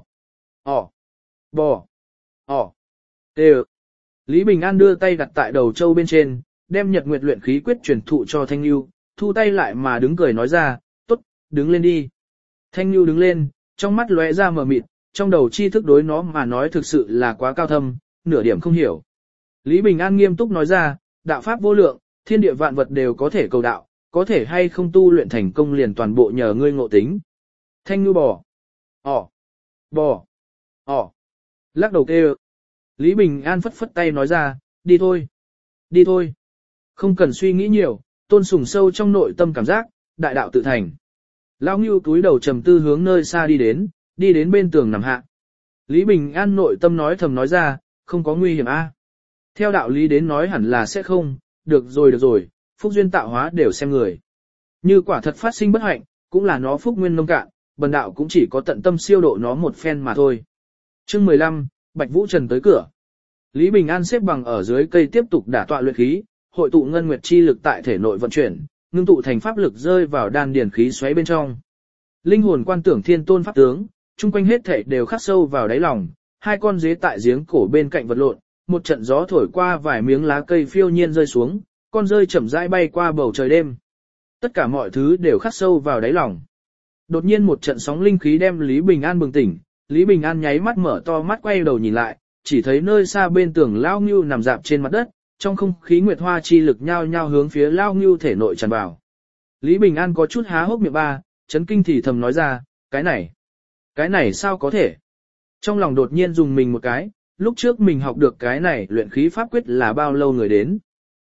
bò, tê. Lý Bình An đưa tay đặt tại đầu châu bên trên, đem nhật nguyệt luyện khí quyết truyền thụ cho Thanh Nhu, thu tay lại mà đứng cười nói ra, tốt, đứng lên đi. Thanh Nhu đứng lên, trong mắt lóe ra mờ mịt, trong đầu tri thức đối nó mà nói thực sự là quá cao thâm, nửa điểm không hiểu. Lý Bình An nghiêm túc nói ra, đạo pháp vô lượng, thiên địa vạn vật đều có thể cầu đạo, có thể hay không tu luyện thành công liền toàn bộ nhờ ngươi ngộ tính. Thanh Nhu bò, lắc đầu kêu. Lý Bình An phất phất tay nói ra, đi thôi. Không cần suy nghĩ nhiều, tôn sùng sâu trong nội tâm cảm giác, đại đạo tự thành. Lão Ngưu túi đầu trầm tư hướng nơi xa đi đến bên tường nằm hạ. Lý Bình An nội tâm nói thầm nói ra, không có nguy hiểm a. Theo đạo lý đến nói hẳn là sẽ không, được rồi, phúc duyên tạo hóa đều xem người. Như quả thật phát sinh bất hạnh, cũng là nó phúc nguyên nông cạn, bần đạo cũng chỉ có tận tâm siêu độ nó một phen mà thôi. Chương 15, Bạch Vũ Trần tới cửa. Lý Bình An xếp bằng ở dưới cây tiếp tục đả tọa luyện khí, hội tụ ngân nguyệt chi lực tại thể nội vận chuyển, ngưng tụ thành pháp lực rơi vào đan điển khí xoáy bên trong. Linh hồn quan tưởng thiên tôn pháp tướng, chung quanh hết thảy đều khắc sâu vào đáy lòng, hai con dế tại giếng cổ bên cạnh vật lộn, một trận gió thổi qua vài miếng lá cây phiêu nhiên rơi xuống, con rơi chậm rãi bay qua bầu trời đêm. Tất cả mọi thứ đều khắc sâu vào đáy lòng. Đột nhiên một trận sóng linh khí đem Lý Bình An bừng tỉnh, Lý Bình An nháy mắt mở to mắt quay đầu nhìn lại, chỉ thấy nơi xa bên tường Lao Ngưu nằm dạp trên mặt đất, trong không khí nguyệt hoa chi lực nhao nhao hướng phía Lao Ngưu thể nội tràn vào. Lý Bình An có chút há hốc miệng ba, chấn kinh thì thầm nói ra, cái này sao có thể? Trong lòng đột nhiên dùng mình một cái, lúc trước mình học được cái này luyện khí pháp quyết là bao lâu người đến?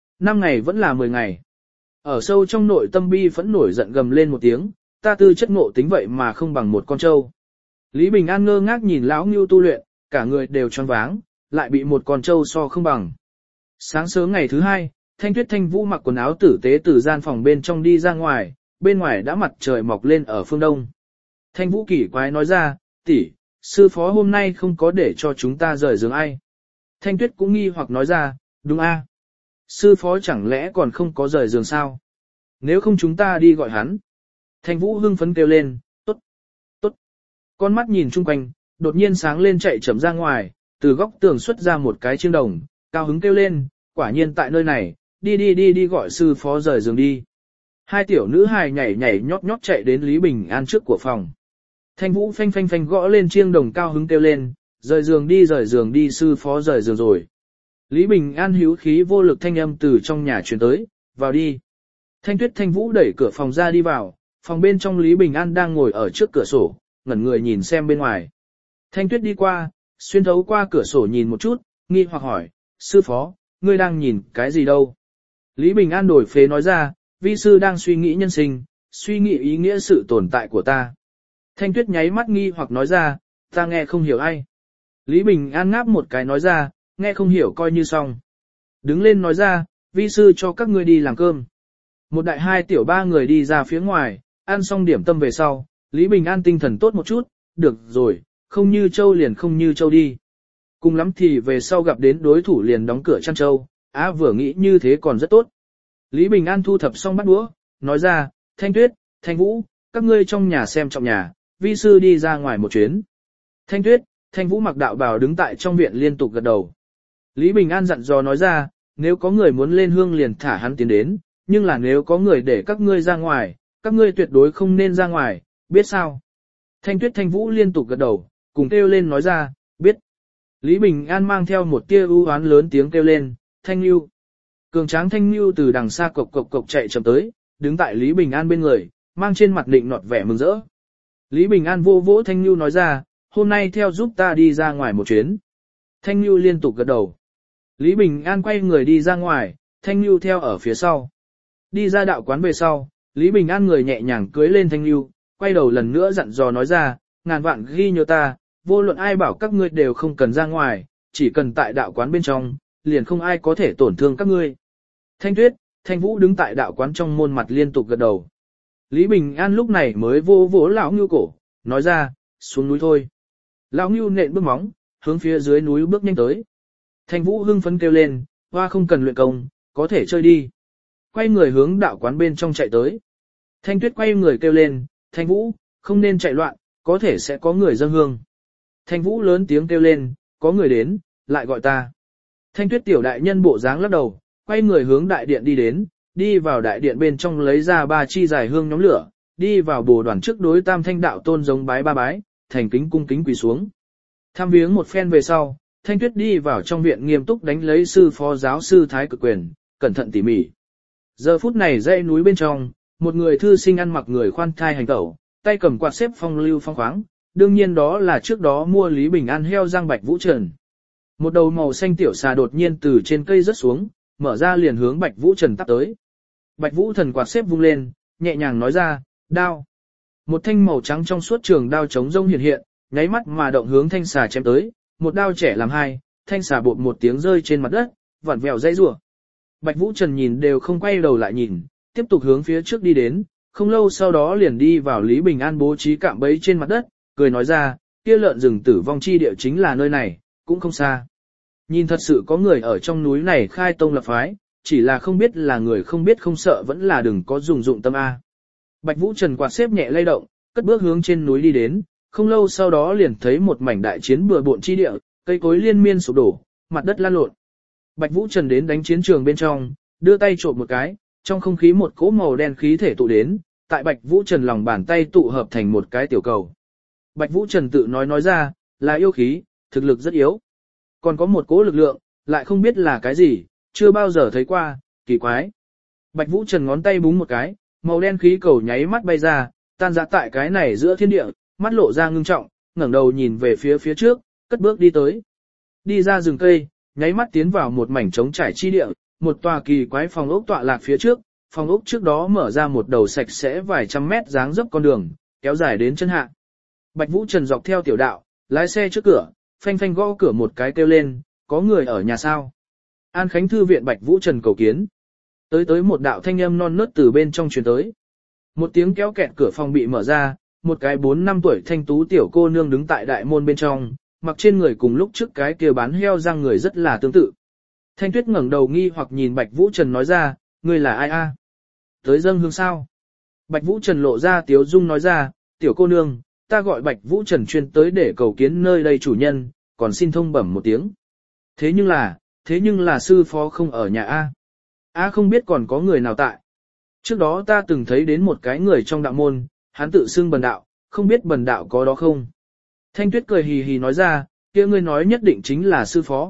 5 ngày vẫn là 10 ngày. Ở sâu trong nội tâm bi phẫn nổi giận gầm lên một tiếng, ta tư chất ngộ tính vậy mà không bằng một con trâu. Lý Bình An ngơ ngác nhìn lão Ngưu tu luyện, cả người đều choáng váng, lại bị một con trâu so không bằng. Sáng sớm ngày thứ 2, Thanh Tuyết Thanh Vũ mặc quần áo tử tế từ gian phòng bên trong đi ra ngoài, bên ngoài đã mặt trời mọc lên ở phương đông. Thanh Vũ kỳ quái nói ra, tỷ, sư phó hôm nay không có để cho chúng ta rời giường ai. Thanh Tuyết cũng nghi hoặc nói ra, đúng a, sư phó chẳng lẽ còn không có rời giường sao? Nếu không chúng ta đi gọi hắn. Thanh Vũ hưng phấn kêu lên, tốt, tốt. Con mắt nhìn chung quanh, đột nhiên sáng lên chạy chậm ra ngoài, từ góc tường xuất ra một cái chiêng đồng, cao hứng kêu lên, quả nhiên tại nơi này, đi gọi sư phó rời giường đi. Hai tiểu nữ hài nhảy nhảy nhót nhót chạy đến Lý Bình An trước của phòng. Thanh Vũ phanh phanh phanh gõ lên chiêng đồng cao hứng kêu lên, rời giường đi sư phó rời giường rồi. Lý Bình An hữu khí vô lực thanh âm từ trong nhà truyền tới, vào đi. Thanh Tuyết Thanh Vũ đẩy cửa phòng ra đi vào, phòng bên trong Lý Bình An đang ngồi ở trước cửa sổ, ngẩn người nhìn xem bên ngoài. Thanh Tuyết đi qua, xuyên thấu qua cửa sổ nhìn một chút, nghi hoặc hỏi, sư phó, ngươi đang nhìn cái gì đâu? Lý Bình An đổi phế nói ra, vi sư đang suy nghĩ nhân sinh, suy nghĩ ý nghĩa sự tồn tại của ta. Thanh Tuyết nháy mắt nghi hoặc nói ra, ta nghe không hiểu ai. Lý Bình An ngáp một cái nói ra, nghe không hiểu coi như xong. Đứng lên nói ra, vi sư cho các ngươi đi làm cơm. Một đại hai tiểu ba người đi ra phía ngoài, ăn xong điểm tâm về sau, Lý Bình An tinh thần tốt một chút, được rồi, không như châu liền không như châu đi. Cùng lắm thì về sau gặp đến đối thủ liền đóng cửa chăn châu, vừa nghĩ như thế còn rất tốt. Lý Bình An thu thập xong bát đũa, nói ra, Thanh Tuyết, Thanh Vũ, các ngươi trong nhà xem trọng nhà, vi sư đi ra ngoài một chuyến. Thanh Tuyết, Thanh Vũ mặc đạo bào đứng tại trong viện liên tục gật đầu. Lý Bình An dặn dò nói ra, nếu có người muốn lên hương liền thả hắn tiến đến, nhưng là nếu có người để các ngươi ra ngoài, các ngươi tuyệt đối không nên ra ngoài, biết sao? Thanh Tuyết Thanh Vũ liên tục gật đầu, cùng kêu lên nói ra, biết. Lý Bình An mang theo một tia ưu oán lớn tiếng kêu lên, Thanh Nhu. Cường tráng Thanh Nhu từ đằng xa cộc cộc cộc chạy chậm tới, đứng tại Lý Bình An bên người, mang trên mặt định nọt vẻ mừng rỡ. Lý Bình An vô vỗ Thanh Nhu nói ra, hôm nay theo giúp ta đi ra ngoài một chuyến. Thanh Nhu liên tục gật đầu. Lý Bình An quay người đi ra ngoài, Thanh Nhu theo ở phía sau. Đi ra đạo quán về sau, Lý Bình An người nhẹ nhàng cưới lên Thanh Nhu, quay đầu lần nữa dặn dò nói ra, ngàn vạn ghi nhớ ta, vô luận ai bảo các ngươi đều không cần ra ngoài, chỉ cần tại đạo quán bên trong, liền không ai có thể tổn thương các ngươi. Thanh Tuyết, Thanh Vũ đứng tại đạo quán trong môn mặt liên tục gật đầu. Lý Bình An lúc này mới vô vỗ lão Ngưu cổ, nói ra, xuống núi thôi. Lão Ngưu nện bước móng, hướng phía dưới núi bước nhanh tới. Thanh Vũ hưng phấn kêu lên, hoa không cần luyện công, có thể chơi đi. Quay người hướng đạo quán bên trong chạy tới. Thanh Tuyết quay người kêu lên, Thanh Vũ, không nên chạy loạn, có thể sẽ có người dâng hương. Thanh Vũ lớn tiếng kêu lên, có người đến, lại gọi ta. Thanh Tuyết tiểu đại nhân bộ dáng lắc đầu, quay người hướng đại điện đi đến, đi vào đại điện bên trong lấy ra 3 chi dài hương nhóm lửa, đi vào bồ đoàn trước đối Tam Thanh đạo tôn giống bái 3 bái, thành kính cung kính quỳ xuống. Tham viếng một phen về sau, Thanh Tuyết đi vào trong viện nghiêm túc đánh lấy sư phó giáo sư Thái Cực Quyền, cẩn thận tỉ mỉ. Giờ phút này dãy núi bên trong, một người thư sinh ăn mặc người khoan thai hành tẩu, tay cầm quạt xếp phong lưu phong khoáng, đương nhiên đó là trước đó mua Lý Bình An heo răng Bạch Vũ Trần. Một đầu màu xanh tiểu xà đột nhiên từ trên cây rớt xuống, mở ra liền hướng Bạch Vũ Trần tắp tới. Bạch Vũ Thần quạt xếp vung lên, nhẹ nhàng nói ra, đao. Một thanh màu trắng trong suốt trường đao chống rông hiện hiện, nháy mắt mà động hướng thanh xà chém tới, một đao trẻ làm hai, thanh xà bột một tiếng rơi trên mặt đất, vặn vẹo dãy rủa. Bạch Vũ Trần nhìn đều không quay đầu lại nhìn, tiếp tục hướng phía trước đi đến, không lâu sau đó liền đi vào Lý Bình An bố trí cạm bẫy trên mặt đất, cười nói ra, kia lợn rừng tử vong chi địa chính là nơi này, cũng không xa. Nhìn thật sự có người ở trong núi này khai tông lập phái, chỉ là không biết là người không biết không sợ vẫn là đừng có dùng dụng tâm A. Bạch Vũ Trần quạt xếp nhẹ lay động, cất bước hướng trên núi đi đến, không lâu sau đó liền thấy một mảnh đại chiến bừa bộn chi địa, cây cối liên miên sụp đổ, mặt đất lăn lộn. Bạch Vũ Trần đến đánh chiến trường bên trong, đưa tay trộm một cái, trong không khí một cỗ màu đen khí thể tụ đến, tại Bạch Vũ Trần lòng bàn tay tụ hợp thành một cái tiểu cầu. Bạch Vũ Trần tự nói ra, là yêu khí, thực lực rất yếu. Còn có một cỗ lực lượng, lại không biết là cái gì, chưa bao giờ thấy qua, kỳ quái. Bạch Vũ Trần ngón tay búng một cái, màu đen khí cầu nháy mắt bay ra, tan ra tại cái này giữa thiên địa, mắt lộ ra ngưng trọng, ngẩng đầu nhìn về phía trước, cất bước đi tới. Đi ra rừng cây, nháy mắt tiến vào một mảnh trống trải chi địa, một tòa kỳ quái phòng ốc tọa lạc phía trước, phòng ốc trước đó mở ra một đầu sạch sẽ vài trăm mét dáng dấp con đường, kéo dài đến chân hạ. Bạch Vũ Trần dọc theo tiểu đạo, lái xe trước cửa, phanh phanh gõ cửa một cái kêu lên, có người ở nhà sao? An Khánh Thư viện Bạch Vũ Trần cầu kiến. Tới một đạo thanh âm non nớt từ bên trong truyền tới. Một tiếng kéo kẹt cửa phòng bị mở ra, một cái 4-5 tuổi thanh tú tiểu cô nương đứng tại đại môn bên trong, mặc trên người cùng lúc trước cái kia bán heo răng người rất là tương tự. Thanh Tuyết ngẩng đầu nghi hoặc nhìn Bạch Vũ Trần nói ra, ngươi là ai a? Tới dâng hương sao? Bạch Vũ Trần lộ ra tiếu dung nói ra, tiểu cô nương, ta gọi Bạch Vũ Trần chuyên tới để cầu kiến nơi đây chủ nhân, còn xin thông bẩm một tiếng. Thế nhưng là sư phó không ở nhà a. A không biết còn có người nào tại. Trước đó ta từng thấy đến một cái người trong đạo môn, hắn tự xưng bần đạo, không biết bần đạo có đó không. Thanh Tuyết cười hì hì nói ra, kia ngươi nói nhất định chính là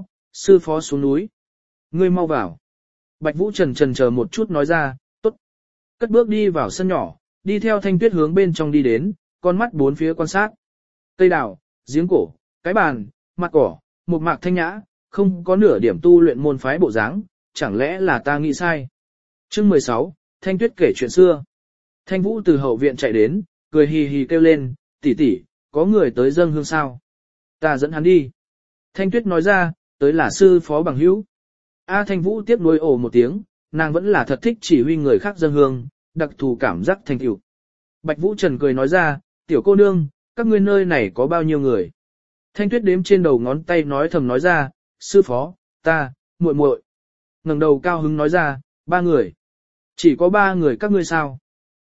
sư phó xuống núi. Ngươi mau vào. Bạch Vũ Trần chần chờ một chút nói ra, tốt. Cất bước đi vào sân nhỏ, đi theo Thanh Tuyết hướng bên trong đi đến, con mắt bốn phía quan sát. Cây đào, giếng cổ, cái bàn, mặt cỏ, một mạc thanh nhã, không có nửa điểm tu luyện môn phái bộ dáng, chẳng lẽ là ta nghĩ sai. Chương 16, Thanh Tuyết kể chuyện xưa. Thanh Vũ từ hậu viện chạy đến, cười hì hì kêu lên, tỷ tỷ, có người tới dâng hương sao? Ta dẫn hắn đi. Thanh Tuyết nói ra, tới là sư phó bằng hữu. Thanh Vũ tiếp nối ồ một tiếng, nàng vẫn là thật thích chỉ huy người khác dâng hương, đặc thù cảm giác thành tựu. Bạch Vũ Trần cười nói ra, tiểu cô nương, các ngươi nơi này có bao nhiêu người? Thanh Tuyết đếm trên đầu ngón tay nói thầm nói ra, sư phó, ta, muội muội. Ngẩng đầu cao hứng nói ra, 3 người. Chỉ có 3 người các ngươi sao?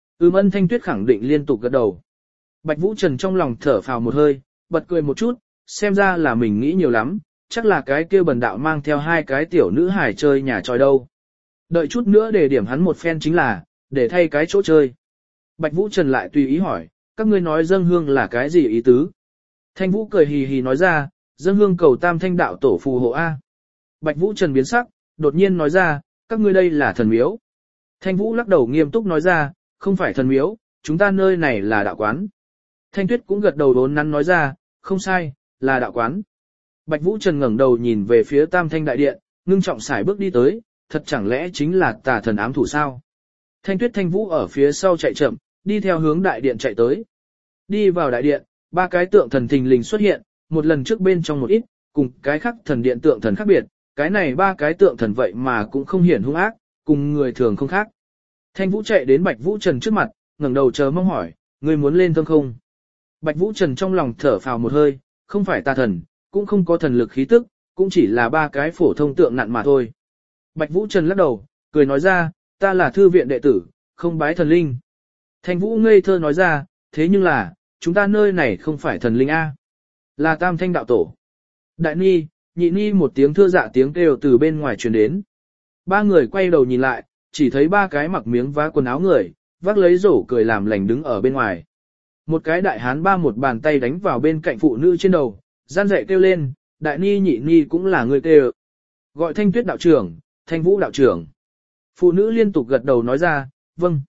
Ân Thanh Tuyết khẳng định liên tục gật đầu. Bạch Vũ Trần trong lòng thở phào một hơi, bật cười một chút, xem ra là mình nghĩ nhiều lắm, chắc là cái kia bần đạo mang theo 2 cái tiểu nữ hài chơi nhà tròi đâu. Đợi chút nữa để điểm hắn một phen chính là, để thay cái chỗ chơi. Bạch Vũ Trần lại tùy ý hỏi, các ngươi nói dâng hương là cái gì ý tứ? Thanh Vũ cười hì hì nói ra, dâng hương cầu Tam Thanh đạo tổ phù hộ A. Bạch Vũ Trần biến sắc, đột nhiên nói ra, các ngươi đây là thần miếu. Thanh Vũ lắc đầu nghiêm túc nói ra, không phải thần miếu, chúng ta nơi này là đạo quán. Thanh Tuyết cũng gật đầu đốn nắn nói ra, không sai, là đạo quán. Bạch Vũ Trần ngẩng đầu nhìn về phía Tam Thanh đại điện, ngưng trọng sải bước đi tới, thật chẳng lẽ chính là tà thần ám thủ sao? Thanh Tuyết Thanh Vũ ở phía sau chạy chậm, đi theo hướng đại điện chạy tới. Đi vào đại điện, 3 cái tượng thần thình lình xuất hiện, một lần trước bên trong một ít, cùng cái khác thần điện tượng thần khác biệt, cái này 3 cái tượng thần vậy mà cũng không hiển hung ác, cùng người thường không khác. Thanh Vũ chạy đến Bạch Vũ Trần trước mặt, ngẩng đầu chờ mong hỏi, ngươi muốn lên thơm không? Bạch Vũ Trần trong lòng thở phào một hơi, không phải tà thần, cũng không có thần lực khí tức, cũng chỉ là 3 cái phổ thông tượng nặn mà thôi. Bạch Vũ Trần lắc đầu, cười nói ra, ta là thư viện đệ tử, không bái thần linh. Thanh Vũ ngây thơ nói ra, thế nhưng là, chúng ta nơi này không phải thần linh A. Là Tam Thanh đạo tổ. Đại Ni, Nhị Ni một tiếng thưa dạ tiếng kêu từ bên ngoài truyền đến. 3 người quay đầu nhìn lại, chỉ thấy 3 cái mặc miếng vá quần áo người, vác lấy rổ cười làm lành đứng ở bên ngoài. Một cái đại hán một bàn tay đánh vào bên cạnh phụ nữ trên đầu, gian dạy kêu lên, Đại Ni Nhị Ni cũng là người kêu. Gọi Thanh Tuyết đạo trưởng, Thanh Vũ đạo trưởng. Phụ nữ liên tục gật đầu nói ra, vâng,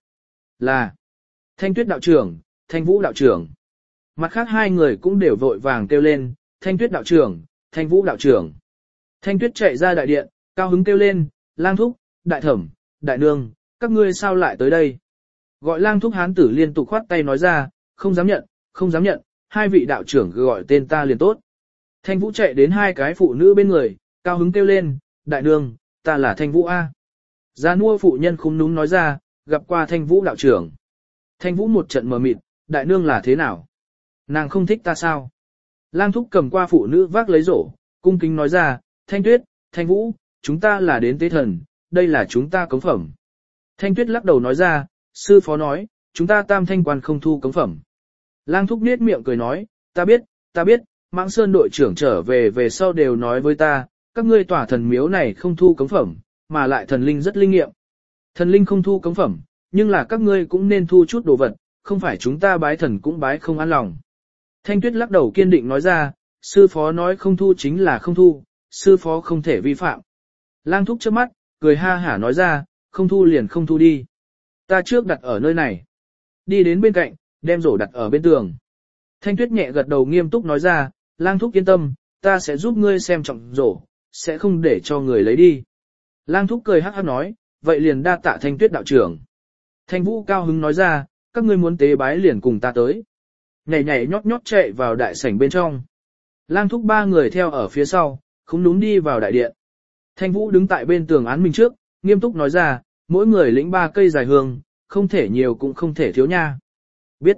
là Thanh Tuyết đạo trưởng, Thanh Vũ đạo trưởng. Mặt khác 2 người cũng đều vội vàng kêu lên, Thanh Tuyết đạo trưởng, Thanh Vũ đạo trưởng. Thanh Tuyết chạy ra đại điện, cao hứng kêu lên, Lang Thúc, Đại Thẩm, Đại Nương, các ngươi sao lại tới đây? Gọi Lang Thúc hán tử liên tục khoát tay nói ra, không dám nhận, không dám nhận, 2 vị đạo trưởng gọi tên ta liền tốt. Thanh Vũ chạy đến 2 cái phụ nữ bên người, cao hứng kêu lên, Đại Nương, ta là Thanh Vũ A. Gia nua phụ nhân khúm núm nói ra, gặp qua Thanh Vũ đạo trưởng. Thanh Vũ một trận mờ mịt, đại nương là thế nào? Nàng không thích ta sao? Lang Thúc cầm qua phụ nữ vác lấy rổ, cung kính nói ra, Thanh Tuyết, Thanh Vũ, chúng ta là đến tế thần, đây là chúng ta cống phẩm. Thanh Tuyết lắc đầu nói ra, sư phó nói, chúng ta tam thanh quan không thu cống phẩm. Lang Thúc niết miệng cười nói, ta biết, Mãng Sơn đội trưởng trở về sau đều nói với ta, các ngươi tỏa thần miếu này không thu cống phẩm, mà lại thần linh rất linh nghiệm. Thần linh không thu cống phẩm, nhưng là các ngươi cũng nên thu chút đồ vật, không phải chúng ta bái thần cũng bái không an lòng. Thanh Tuyết lắc đầu kiên định nói ra, sư phó nói không thu chính là không thu, sư phó không thể vi phạm. Lang Thúc chớp mắt, cười ha hả nói ra, không thu liền không thu đi. Ta trước đặt ở nơi này. Đi đến bên cạnh, đem rổ đặt ở bên tường. Thanh Tuyết nhẹ gật đầu nghiêm túc nói ra, Lang Thúc yên tâm, ta sẽ giúp ngươi xem trọng rổ, sẽ không để cho người lấy đi. Lang Thúc cười hắc hắc nói, vậy liền đa tạ Thanh Tuyết đạo trưởng. Thanh Vũ cao hứng nói ra, các ngươi muốn tế bái liền cùng ta tới. Nhảy nhảy nhót nhót chạy vào đại sảnh bên trong. Lang Thúc ba người theo ở phía sau, không đúng đi vào đại điện. Thanh Vũ đứng tại bên tường án minh trước, nghiêm túc nói ra, mỗi người lĩnh 3 cây dài hương, không thể nhiều cũng không thể thiếu nha. Biết.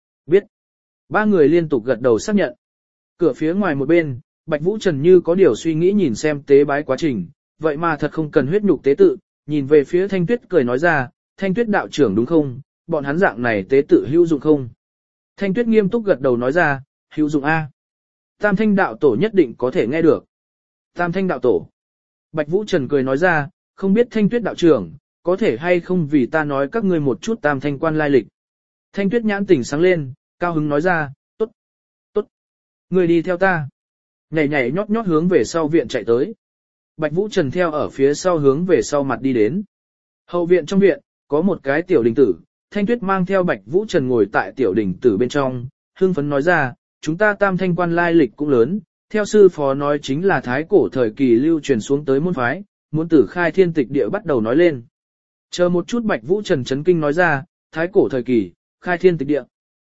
Ba người liên tục gật đầu xác nhận. Cửa phía ngoài một bên, Bạch Vũ Trần như có điều suy nghĩ nhìn xem tế bái quá trình, vậy mà thật không cần huyết nhục tế tự, nhìn về phía Thanh Tuyết cười nói ra, Thanh Tuyết đạo trưởng đúng không, bọn hắn dạng này tế tự hữu dụng không? Thanh Tuyết nghiêm túc gật đầu nói ra, hữu dụng A. Tam Thanh đạo tổ nhất định có thể nghe được. Tam Thanh đạo tổ. Bạch Vũ Trần cười nói ra, không biết Thanh Tuyết đạo trưởng, có thể hay không vì ta nói các ngươi một chút Tam Thanh quan lai lịch. Thanh Tuyết nhãn tỉnh sáng lên, cao hứng nói ra, tốt. Người đi theo ta. Nhảy nhảy nhót nhót hướng về sau viện chạy tới. Bạch Vũ Trần theo ở phía sau hướng về sau mặt đi đến. Hậu viện trong viện, có một cái tiểu đình tử, Thanh Tuyết mang theo Bạch Vũ Trần ngồi tại tiểu đình tử bên trong, hưng phấn nói ra, chúng ta tam thanh quan lai lịch cũng lớn, theo sư phó nói chính là thái cổ thời kỳ lưu truyền xuống tới môn phái, muốn tử khai thiên tịch địa bắt đầu nói lên. Chờ một chút Bạch Vũ Trần chấn kinh nói ra, thái cổ thời kỳ, khai thiên tịch địa.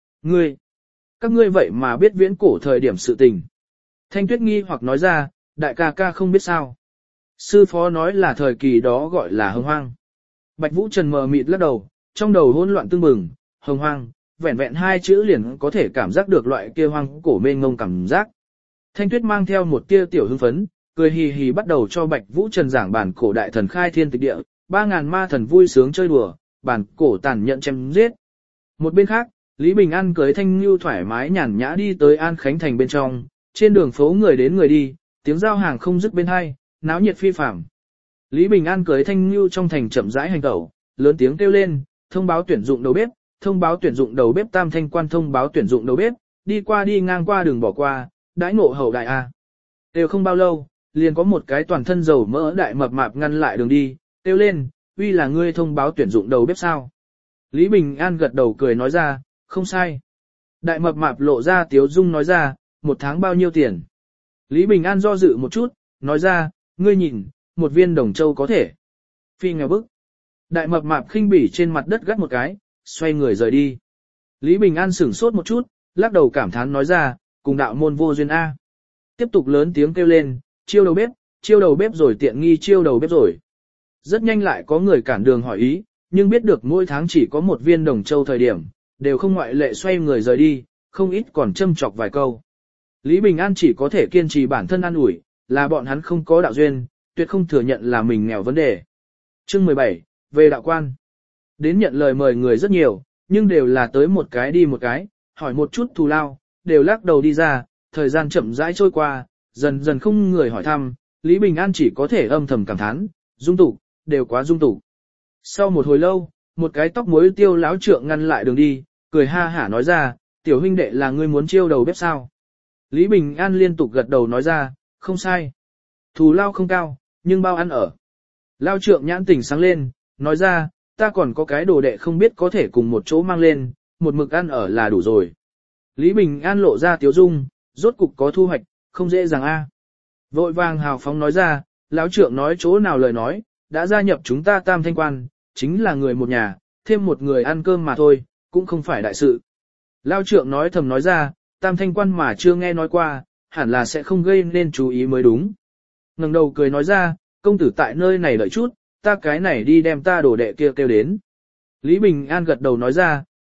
Các ngươi vậy mà biết viễn cổ thời điểm sự tình. Thanh Tuyết nghi hoặc nói ra, đại ca ca không biết sao. Sư phó nói là thời kỳ đó gọi là hồng hoang. Bạch Vũ Trần mờ mịt lắc đầu, trong đầu hỗn loạn tương bừng, hồng hoang, vẹn vẹn 2 chữ liền có thể cảm giác được loại kia hoang cổ mênh ngông cảm giác. Thanh Tuyết mang theo một tia tiểu hưng phấn, cười hì hì bắt đầu cho Bạch Vũ Trần giảng bản cổ đại thần khai thiên tịch địa, 3000 ma thần vui sướng chơi đùa, bản cổ tàn nhẫn chém giết. Một bên khác, Lý Bình An cưới Thanh Nhu thoải mái nhàn nhã đi tới An Khánh Thành bên trong, trên đường phố người đến người đi, tiếng giao hàng không dứt bên hai, náo nhiệt phi phàm. Lý Bình An cưới Thanh Nhu trong thành chậm rãi hành tẩu, lớn tiếng kêu lên, thông báo tuyển dụng đầu bếp, thông báo tuyển dụng đầu bếp tam thanh quan thông báo tuyển dụng đầu bếp, đi qua đi ngang qua đường bỏ qua, đãi ngộ hậu đại a. Đều không bao lâu, liền có một cái toàn thân dầu mỡ đại mập mạp ngăn lại đường đi, kêu lên, uy là ngươi thông báo tuyển dụng đầu bếp sao? Lý Bình An gật đầu cười nói ra, không sai. Đại mập mạp lộ ra tiếu dung nói ra, 1 tháng bao nhiêu tiền? Lý Bình An do dự một chút, nói ra, ngươi nhìn, 1 viên đồng châu có thể. Phi nghèo bức. Đại mập mạp khinh bỉ trên mặt đất gắt một cái, xoay người rời đi. Lý Bình An sửng sốt một chút, lắc đầu cảm thán nói ra, cùng đạo môn vô duyên A. Tiếp tục lớn tiếng kêu lên, chiêu đầu bếp rồi tiện nghi chiêu đầu bếp rồi. Rất nhanh lại có người cản đường hỏi ý, nhưng biết được mỗi tháng chỉ có 1 viên đồng châu thời điểm, đều không ngoại lệ xoay người rời đi, không ít còn châm chọc vài câu. Lý Bình An chỉ có thể kiên trì bản thân an ủi, là bọn hắn không có đạo duyên, tuyệt không thừa nhận là mình nghèo vấn đề. Chương 17, về đạo quan. Đến nhận lời mời người rất nhiều, nhưng đều là tới một cái đi một cái, hỏi một chút thù lao, đều lắc đầu đi ra, thời gian chậm rãi trôi qua, dần dần không người hỏi thăm, Lý Bình An chỉ có thể âm thầm cảm thán, dung tục, đều quá dung tục. Sau một hồi lâu, một cái tóc muối tiêu lão trượng ngăn lại đường đi, cười ha hả nói ra, tiểu huynh đệ là ngươi muốn chiêu đầu bếp sao? Lý Bình An liên tục gật đầu nói ra, không sai. Thù lao không cao, nhưng bao ăn ở. Lao trượng nhãn tỉnh sáng lên, nói ra, ta còn có cái đồ đệ không biết có thể cùng một chỗ mang lên, một mực ăn ở là đủ rồi. Lý Bình An lộ ra tiếu dung, rốt cục có thu hoạch, không dễ dàng a. Vội vàng hào phóng nói ra, lão trượng nói chỗ nào lời nói, đã gia nhập chúng ta tam thanh quan, chính là người một nhà, thêm một người ăn cơm mà thôi, cũng không phải đại sự. Lao trượng nói thầm nói ra, tam thanh quan mà chưa nghe nói qua, hẳn là sẽ không gây nên chú ý mới đúng. Ngẩng đầu cười nói ra, công tử tại nơi này đợi chút, ta cái này đi đem ta đồ đệ kia kêu đến. Lý Bình An gật đầu nói ra,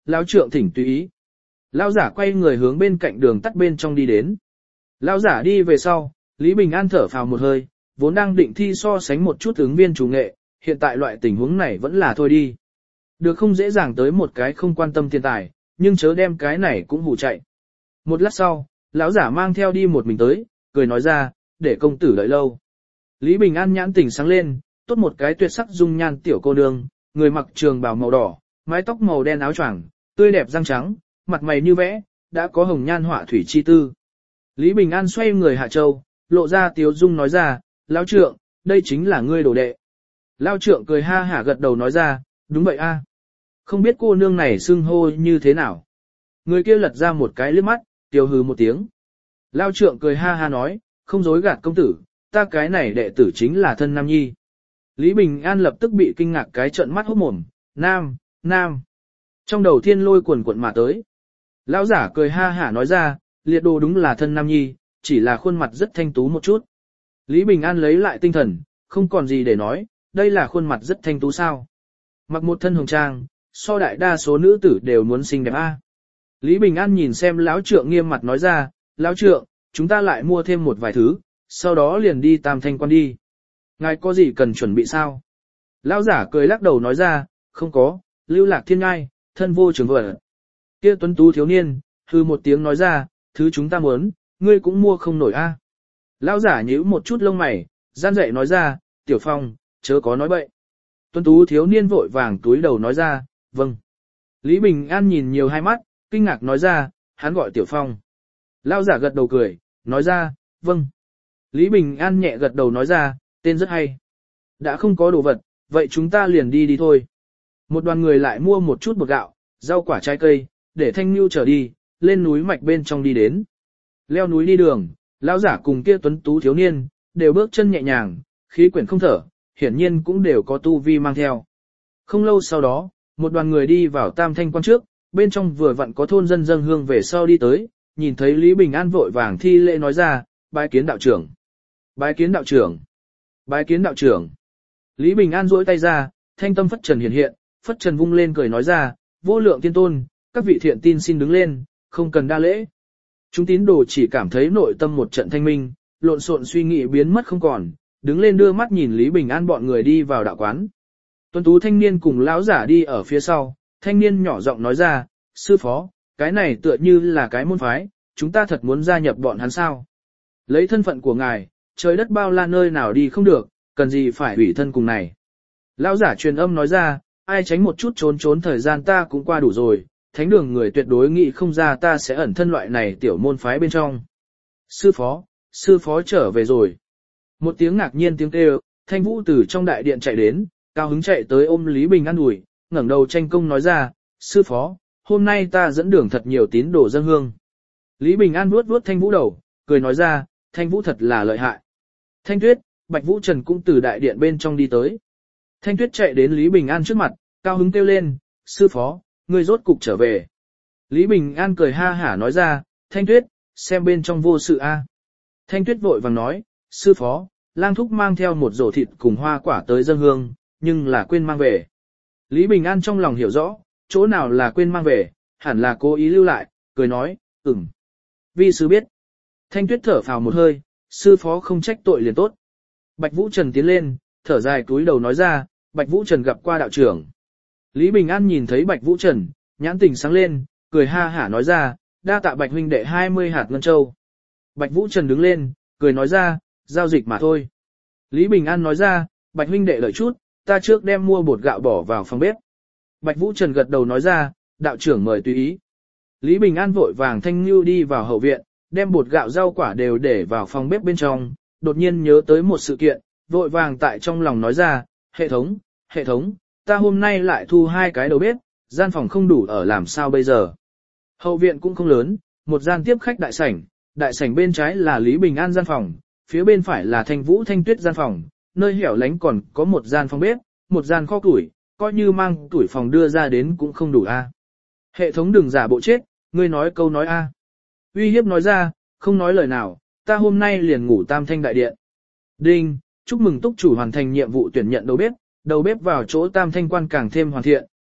lão trượng thỉnh tùy ý. Lão giả quay người hướng bên cạnh đường tắt bên trong đi đến. Lão giả đi về sau, Lý Bình An thở phào một hơi, vốn đang định thi so sánh một chút ứng viên chủ nghệ, hiện tại loại tình huống này vẫn là thôi đi. Được không dễ dàng tới một cái không quan tâm tiền tài, nhưng chớ đem cái này cũng hù chạy. Một lát sau, lão giả mang theo đi một mình tới, cười nói ra, để công tử đợi lâu. Lý Bình An nhãn tỉnh sáng lên, tốt một cái tuyệt sắc dung nhan tiểu cô nương, người mặc trường bào màu đỏ, mái tóc màu đen áo choàng, tươi đẹp răng trắng, mặt mày như vẽ, đã có hồng nhan họa thủy chi tư. Lý Bình An xoay người hạ châu, lộ ra tiếu dung nói ra, lão trượng, đây chính là ngươi đồ đệ. Lão trượng cười ha hả gật đầu nói ra, đúng vậy a. Không biết cô nương này xưng hô như thế nào. Người kia lật ra một cái liếc mắt, tiêu hừ một tiếng. Lão trượng cười ha ha nói, không dối gạt công tử, ta cái này đệ tử chính là thân nam nhi. Lý Bình An lập tức bị kinh ngạc cái trợn mắt hốt mồm, nam. Trong đầu thiên lôi cuồn cuộn mà tới. Lão giả cười ha hả nói ra, liệt đồ đúng là thân nam nhi, chỉ là khuôn mặt rất thanh tú một chút. Lý Bình An lấy lại tinh thần, không còn gì để nói, đây là khuôn mặt rất thanh tú sao. Mặc một thân hồng trang, so đại đa số nữ tử đều muốn xinh đẹp a. Lý Bình An nhìn xem lão trượng nghiêm mặt nói ra, lão trượng, chúng ta lại mua thêm một vài thứ, sau đó liền đi Tam Thanh Quan đi. Ngài có gì cần chuẩn bị sao? Lão giả cười lắc đầu nói ra, không có, lưu lạc thiên ngai, thân vô trường vợ. Kia tuấn tú thiếu niên, hư một tiếng nói ra, thứ chúng ta muốn, ngươi cũng mua không nổi a. Lão giả nhíu một chút lông mày, gian dậy nói ra, Tiểu Phong, chớ có nói bậy. Tuấn tú thiếu niên vội vàng túi đầu nói ra, vâng. Lý Bình An nhìn nhiều hai mắt, kinh ngạc nói ra, hắn gọi Tiểu Phong. Lão giả gật đầu cười, nói ra, vâng. Lý Bình An nhẹ gật đầu nói ra, tên rất hay. Đã không có đồ vật, vậy chúng ta liền đi thôi. Một đoàn người lại mua một chút bột gạo, rau quả trái cây, để Thanh Nhu trở đi, lên núi mạch bên trong đi đến. Leo núi đi đường, lão giả cùng kia tuấn tú thiếu niên, đều bước chân nhẹ nhàng, khí quyển không thở, hiển nhiên cũng đều có tu vi mang theo. Không lâu sau đó, một đoàn người đi vào Tam Thanh Quan trước, bên trong vừa vặn có thôn dân dâng hương về sau đi tới, nhìn thấy Lý Bình An vội vàng thi lễ nói ra, bái kiến đạo trưởng. Bái kiến đạo trưởng. Bái kiến đạo trưởng. Lý Bình An duỗi tay ra, thanh tâm phất trần hiện hiện, phất trần vung lên cười nói ra, vô lượng tiên tôn, các vị thiện tin xin đứng lên, không cần đa lễ. Chúng tín đồ chỉ cảm thấy nội tâm một trận thanh minh, lộn xộn suy nghĩ biến mất không còn, đứng lên đưa mắt nhìn Lý Bình An bọn người đi vào đạo quán. Tuấn tú thanh niên cùng lão giả đi ở phía sau, thanh niên nhỏ giọng nói ra, sư phó, cái này tựa như là cái môn phái, chúng ta thật muốn gia nhập bọn hắn sao. Lấy thân phận của ngài, trời đất bao la nơi nào đi không được, cần gì phải ủy thân cùng này. Lão giả truyền âm nói ra, ai tránh một chút trốn thời gian ta cũng qua đủ rồi, thánh đường người tuyệt đối nghĩ không ra ta sẽ ẩn thân loại này tiểu môn phái bên trong. Sư phó trở về rồi. Một tiếng ngạc nhiên tiếng kêu, Thanh Vũ từ trong đại điện chạy đến, cao hứng chạy tới ôm Lý Bình An ủi, ngẩng đầu tranh công nói ra, sư phó, hôm nay ta dẫn đường thật nhiều tín đồ dâng hương. Lý Bình An vuốt Thanh Vũ đầu, cười nói ra, Thanh Vũ thật là lợi hại. Thanh Tuyết, Bạch Vũ Trần cũng từ đại điện bên trong đi tới. Thanh Tuyết chạy đến Lý Bình An trước mặt, cao hứng kêu lên, sư phó, ngươi rốt cục trở về. Lý Bình An cười ha hả nói ra, Thanh Tuyết, xem bên trong vô sự a. Thanh Tuyết vội vàng nói, sư phó, lang thúc mang theo một rổ thịt cùng hoa quả tới dâng hương, nhưng là quên mang về. Lý Bình An trong lòng hiểu rõ, chỗ nào là quên mang về, hẳn là cố ý lưu lại, cười nói, vi sư biết. Thanh Tuyết thở phào một hơi, sư phó không trách tội liền tốt. Bạch Vũ Trần tiến lên, thở dài cúi đầu nói ra, Bạch Vũ Trần gặp qua đạo trưởng. Lý Bình An nhìn thấy Bạch Vũ Trần, nhãn tình sáng lên, cười ha hả nói ra, đa tạ Bạch huynh đệ 20 hạt ngân châu. Bạch Vũ Trần đứng lên, cười nói ra, giao dịch mà thôi. Lý Bình An nói ra, Bạch huynh đệ đợi chút, ta trước đem mua bột gạo bỏ vào phòng bếp. Bạch Vũ Trần gật đầu nói ra, đạo trưởng mời tùy ý. Lý Bình An vội vàng thanh lưu đi vào hậu viện, đem bột gạo rau quả đều để vào phòng bếp bên trong, đột nhiên nhớ tới một sự kiện, vội vàng tại trong lòng nói ra, hệ thống, ta hôm nay lại thu 2 cái đầu bếp, gian phòng không đủ ở làm sao bây giờ. Hậu viện cũng không lớn, một gian tiếp khách đại sảnh bên trái là Lý Bình An gian phòng, phía bên phải là Thanh Vũ Thanh Tuyết gian phòng, nơi hẻo lánh còn có một gian phòng bếp, một gian kho củi, coi như mang tuổi phòng đưa ra đến cũng không đủ a. Hệ thống đừng giả bộ chết, ngươi nói câu nói a. Uy hiếp nói ra, không nói lời nào, ta hôm nay liền ngủ Tam Thanh đại điện. Đinh, chúc mừng túc chủ hoàn thành nhiệm vụ tuyển nhận đầu bếp vào chỗ Tam Thanh quan càng thêm hoàn thiện,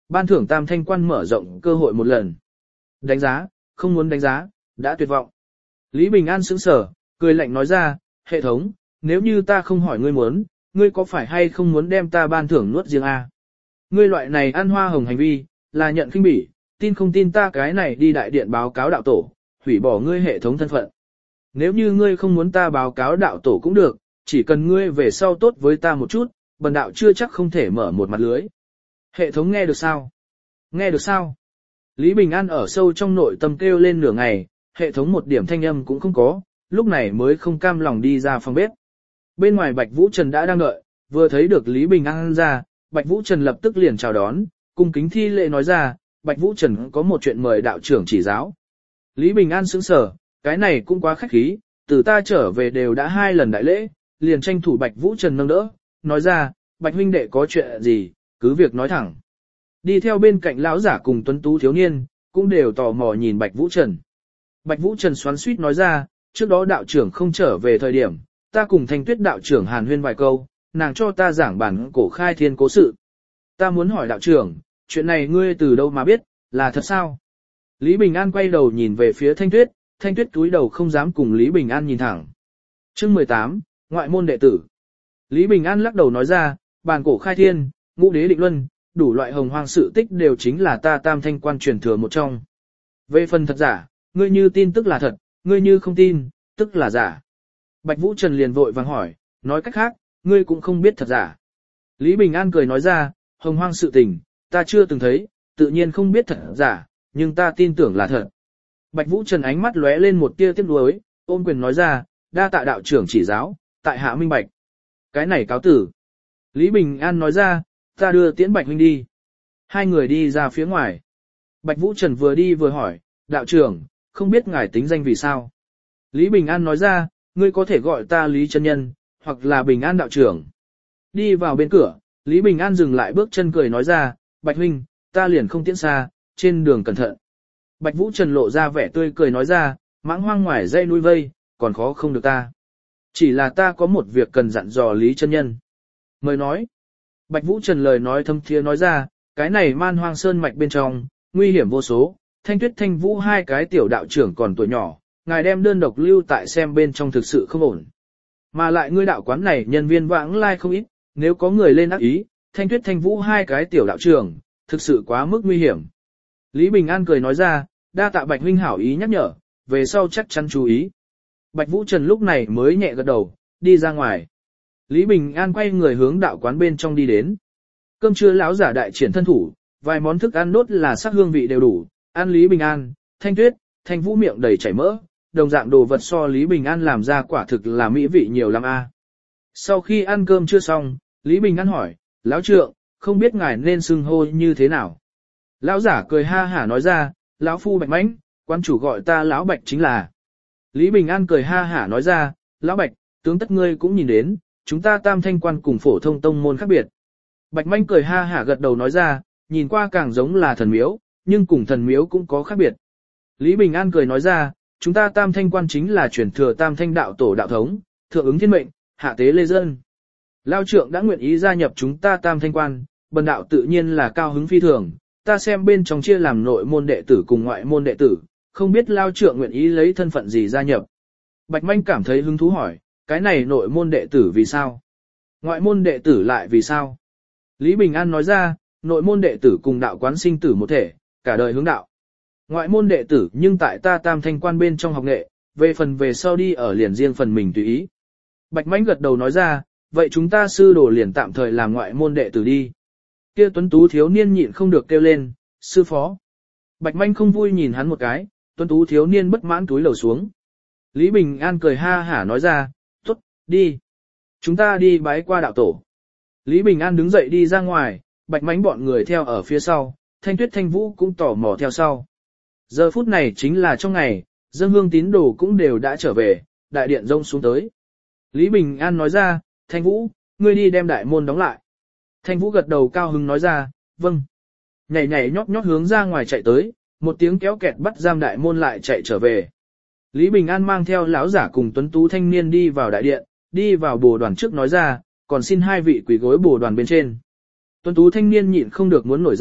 ban thưởng tam thanh quan mở rộng cơ hội một lần. Đánh giá, không muốn đánh giá, đã tuyệt vọng. Lý Bình An sững sờ, cười lạnh nói ra, hệ thống, nếu như ta không hỏi ngươi muốn, ngươi có phải hay không muốn đem ta ban thưởng nuốt riêng a? Ngươi loại này ăn hoa hồng hành vi, là nhận khinh bỉ, tin không tin ta cái này đi đại điện báo cáo đạo tổ, hủy bỏ ngươi hệ thống thân phận. Nếu như ngươi không muốn ta báo cáo đạo tổ cũng được, chỉ cần ngươi về sau tốt với ta một chút, bần đạo chưa chắc không thể mở một mặt lưới. Hệ thống nghe được sao? Nghe được sao? Lý Bình An ở sâu trong nội tâm kêu lên nửa ngày, hệ thống một điểm thanh âm cũng không có, lúc này mới không cam lòng đi ra phòng bếp. Bên ngoài Bạch Vũ Trần đã đang đợi, vừa thấy được Lý Bình An ra, Bạch Vũ Trần lập tức liền chào đón, cung kính thi lễ nói ra, Bạch Vũ Trần có một chuyện mời đạo trưởng chỉ giáo. Lý Bình An sững sờ, cái này cũng quá khách khí, từ ta trở về đều đã 2 lần đại lễ, liền tranh thủ Bạch Vũ Trần nâng đỡ, nói ra, Bạch huynh đệ có chuyện gì, cứ việc nói thẳng. Đi theo bên cạnh lão giả cùng tuấn tú thiếu niên, cũng đều tò mò nhìn Bạch Vũ Trần. Bạch Vũ Trần xoắn xuýt nói ra, trước đó đạo trưởng không trở về thời điểm, ta cùng Thanh Tuyết đạo trưởng hàn huyên vài câu, nàng cho ta giảng bản cổ khai thiên cố sự. Ta muốn hỏi đạo trưởng, chuyện này ngươi từ đâu mà biết, là thật sao? Lý Bình An quay đầu nhìn về phía Thanh Tuyết túi đầu không dám cùng Lý Bình An nhìn thẳng. Chương 18, ngoại môn đệ tử. Lý Bình An lắc đầu nói ra, bản cổ khai thiên, ngũ đế định luân, đủ loại hồng hoang sự tích đều chính là ta tam thanh quan truyền thừa một trong. Về phần thật giả, ngươi như tin tức là thật, ngươi như không tin, tức là giả. Bạch Vũ Trần liền vội vàng hỏi, nói cách khác, ngươi cũng không biết thật giả. Lý Bình An cười nói ra, hồng hoang sự tình, ta chưa từng thấy, tự nhiên không biết thật giả, nhưng ta tin tưởng là thật. Bạch Vũ Trần ánh mắt lóe lên một tia tiếc nuối, ôm quyền nói ra, đa tạ đạo trưởng chỉ giáo, tại hạ minh bạch. Cái này cáo tử. Lý Bình An nói ra, ta đưa tiễn Bạch huynh đi. Hai người đi ra phía ngoài. Bạch Vũ Trần vừa đi vừa hỏi, đạo trưởng, không biết ngài tính danh vì sao. Lý Bình An nói ra, ngươi có thể gọi ta Lý chân nhân, hoặc là Bình An đạo trưởng. Đi vào bên cửa, Lý Bình An dừng lại bước chân cười nói ra, Bạch huynh, ta liền không tiễn xa, trên đường cẩn thận. Bạch Vũ Trần lộ ra vẻ tươi cười nói ra, mãng hoang ngoài dây nuôi vây, còn khó không được ta. Chỉ là ta có một việc cần dặn dò Lý chân nhân. Mời nói. Bạch Vũ Trần lời nói thâm thiế nói ra, cái này man hoang sơn mạch bên trong, nguy hiểm vô số, Thanh Tuyết Thanh Vũ hai cái tiểu đạo trưởng còn tuổi nhỏ, ngài đem đơn độc lưu tại xem bên trong thực sự không ổn. Mà lại ngươi đạo quán này nhân viên vãng lai không ít, nếu có người lên ác ý, Thanh Tuyết Thanh Vũ hai cái tiểu đạo trưởng, thực sự quá mức nguy hiểm. Lý Bình An cười nói ra, đa tạ Bạch huynh hảo ý nhắc nhở, về sau chắc chắn chú ý. Bạch Vũ Trần lúc này mới nhẹ gật đầu, đi ra ngoài. Lý Bình An quay người hướng đạo quán bên trong đi đến. Cơm trưa lão giả đại triển thân thủ, vài món thức ăn đốt là sắc hương vị đều đủ, ăn Lý Bình An, Thanh Tuyết, Thanh Vũ miệng đầy chảy mỡ, đồng dạng đồ vật so Lý Bình An làm ra quả thực là mỹ vị nhiều lắm a. Sau khi ăn cơm chưa xong, Lý Bình An hỏi, lão trượng, không biết ngài nên xưng hô như thế nào. Lão giả cười ha hả nói ra, lão phu Bạch Mãnh, quan chủ gọi ta lão Bạch chính là. Lý Bình An cười ha hả nói ra, lão Bạch, tướng tất ngươi cũng nhìn đến, chúng ta tam thanh quan cùng phổ thông tông môn khác biệt. Bạch Mãnh cười ha hả gật đầu nói ra, nhìn qua càng giống là thần miếu, nhưng cùng thần miếu cũng có khác biệt. Lý Bình An cười nói ra, chúng ta tam thanh quan chính là truyền thừa tam thanh đạo tổ đạo thống, thượng ứng thiên mệnh, hạ tế lê dân. Lao trượng đã nguyện ý gia nhập chúng ta tam thanh quan, bần đạo tự nhiên là cao hứng phi thường, ta xem bên trong chia làm nội môn đệ tử cùng ngoại môn đệ tử, không biết Lao trượng nguyện ý lấy thân phận gì gia nhập. Bạch Manh cảm thấy hứng thú hỏi, cái này nội môn đệ tử vì sao? Ngoại môn đệ tử lại vì sao? Lý Bình An nói ra, nội môn đệ tử cùng đạo quán sinh tử một thể, cả đời hướng đạo. Ngoại môn đệ tử nhưng tại ta tam thanh quan bên trong học nghệ, về phần về sau đi ở liền riêng phần mình tùy ý. Bạch Mãnh gật đầu nói ra, vậy chúng ta sư đồ liền tạm thời làm ngoại môn đệ tử đi. Kia tuấn tú thiếu niên nhịn không được kêu lên, sư phó. Bạch Mãnh không vui nhìn hắn một cái, tuấn tú thiếu niên bất mãn túi lầu xuống. Lý Bình An cười ha hả nói ra, tốt, đi. Chúng ta đi bái qua đạo tổ. Lý Bình An đứng dậy đi ra ngoài, Bạch Mãnh bọn người theo ở phía sau, Thanh Tuyết Thanh Vũ cũng tò mò theo sau. Giờ phút này chính là trong ngày, dân hương tín đồ cũng đều đã trở về, đại điện rông xuống tới. Lý Bình An nói ra, Thanh Vũ, ngươi đi đem đại môn đóng lại. Thanh Vũ gật đầu cao hứng nói ra, vâng. Nhảy nhảy nhót nhót hướng ra ngoài chạy tới, một tiếng kéo kẹt bắt giam đại môn lại chạy trở về. Lý Bình An mang theo lão giả cùng tuấn tú thanh niên đi vào đại điện, đi vào bồ đoàn trước nói ra, còn xin hai vị quỳ gối bồ đoàn bên trên. Tuấn tú thanh niên nhịn không được muốn nổi giận,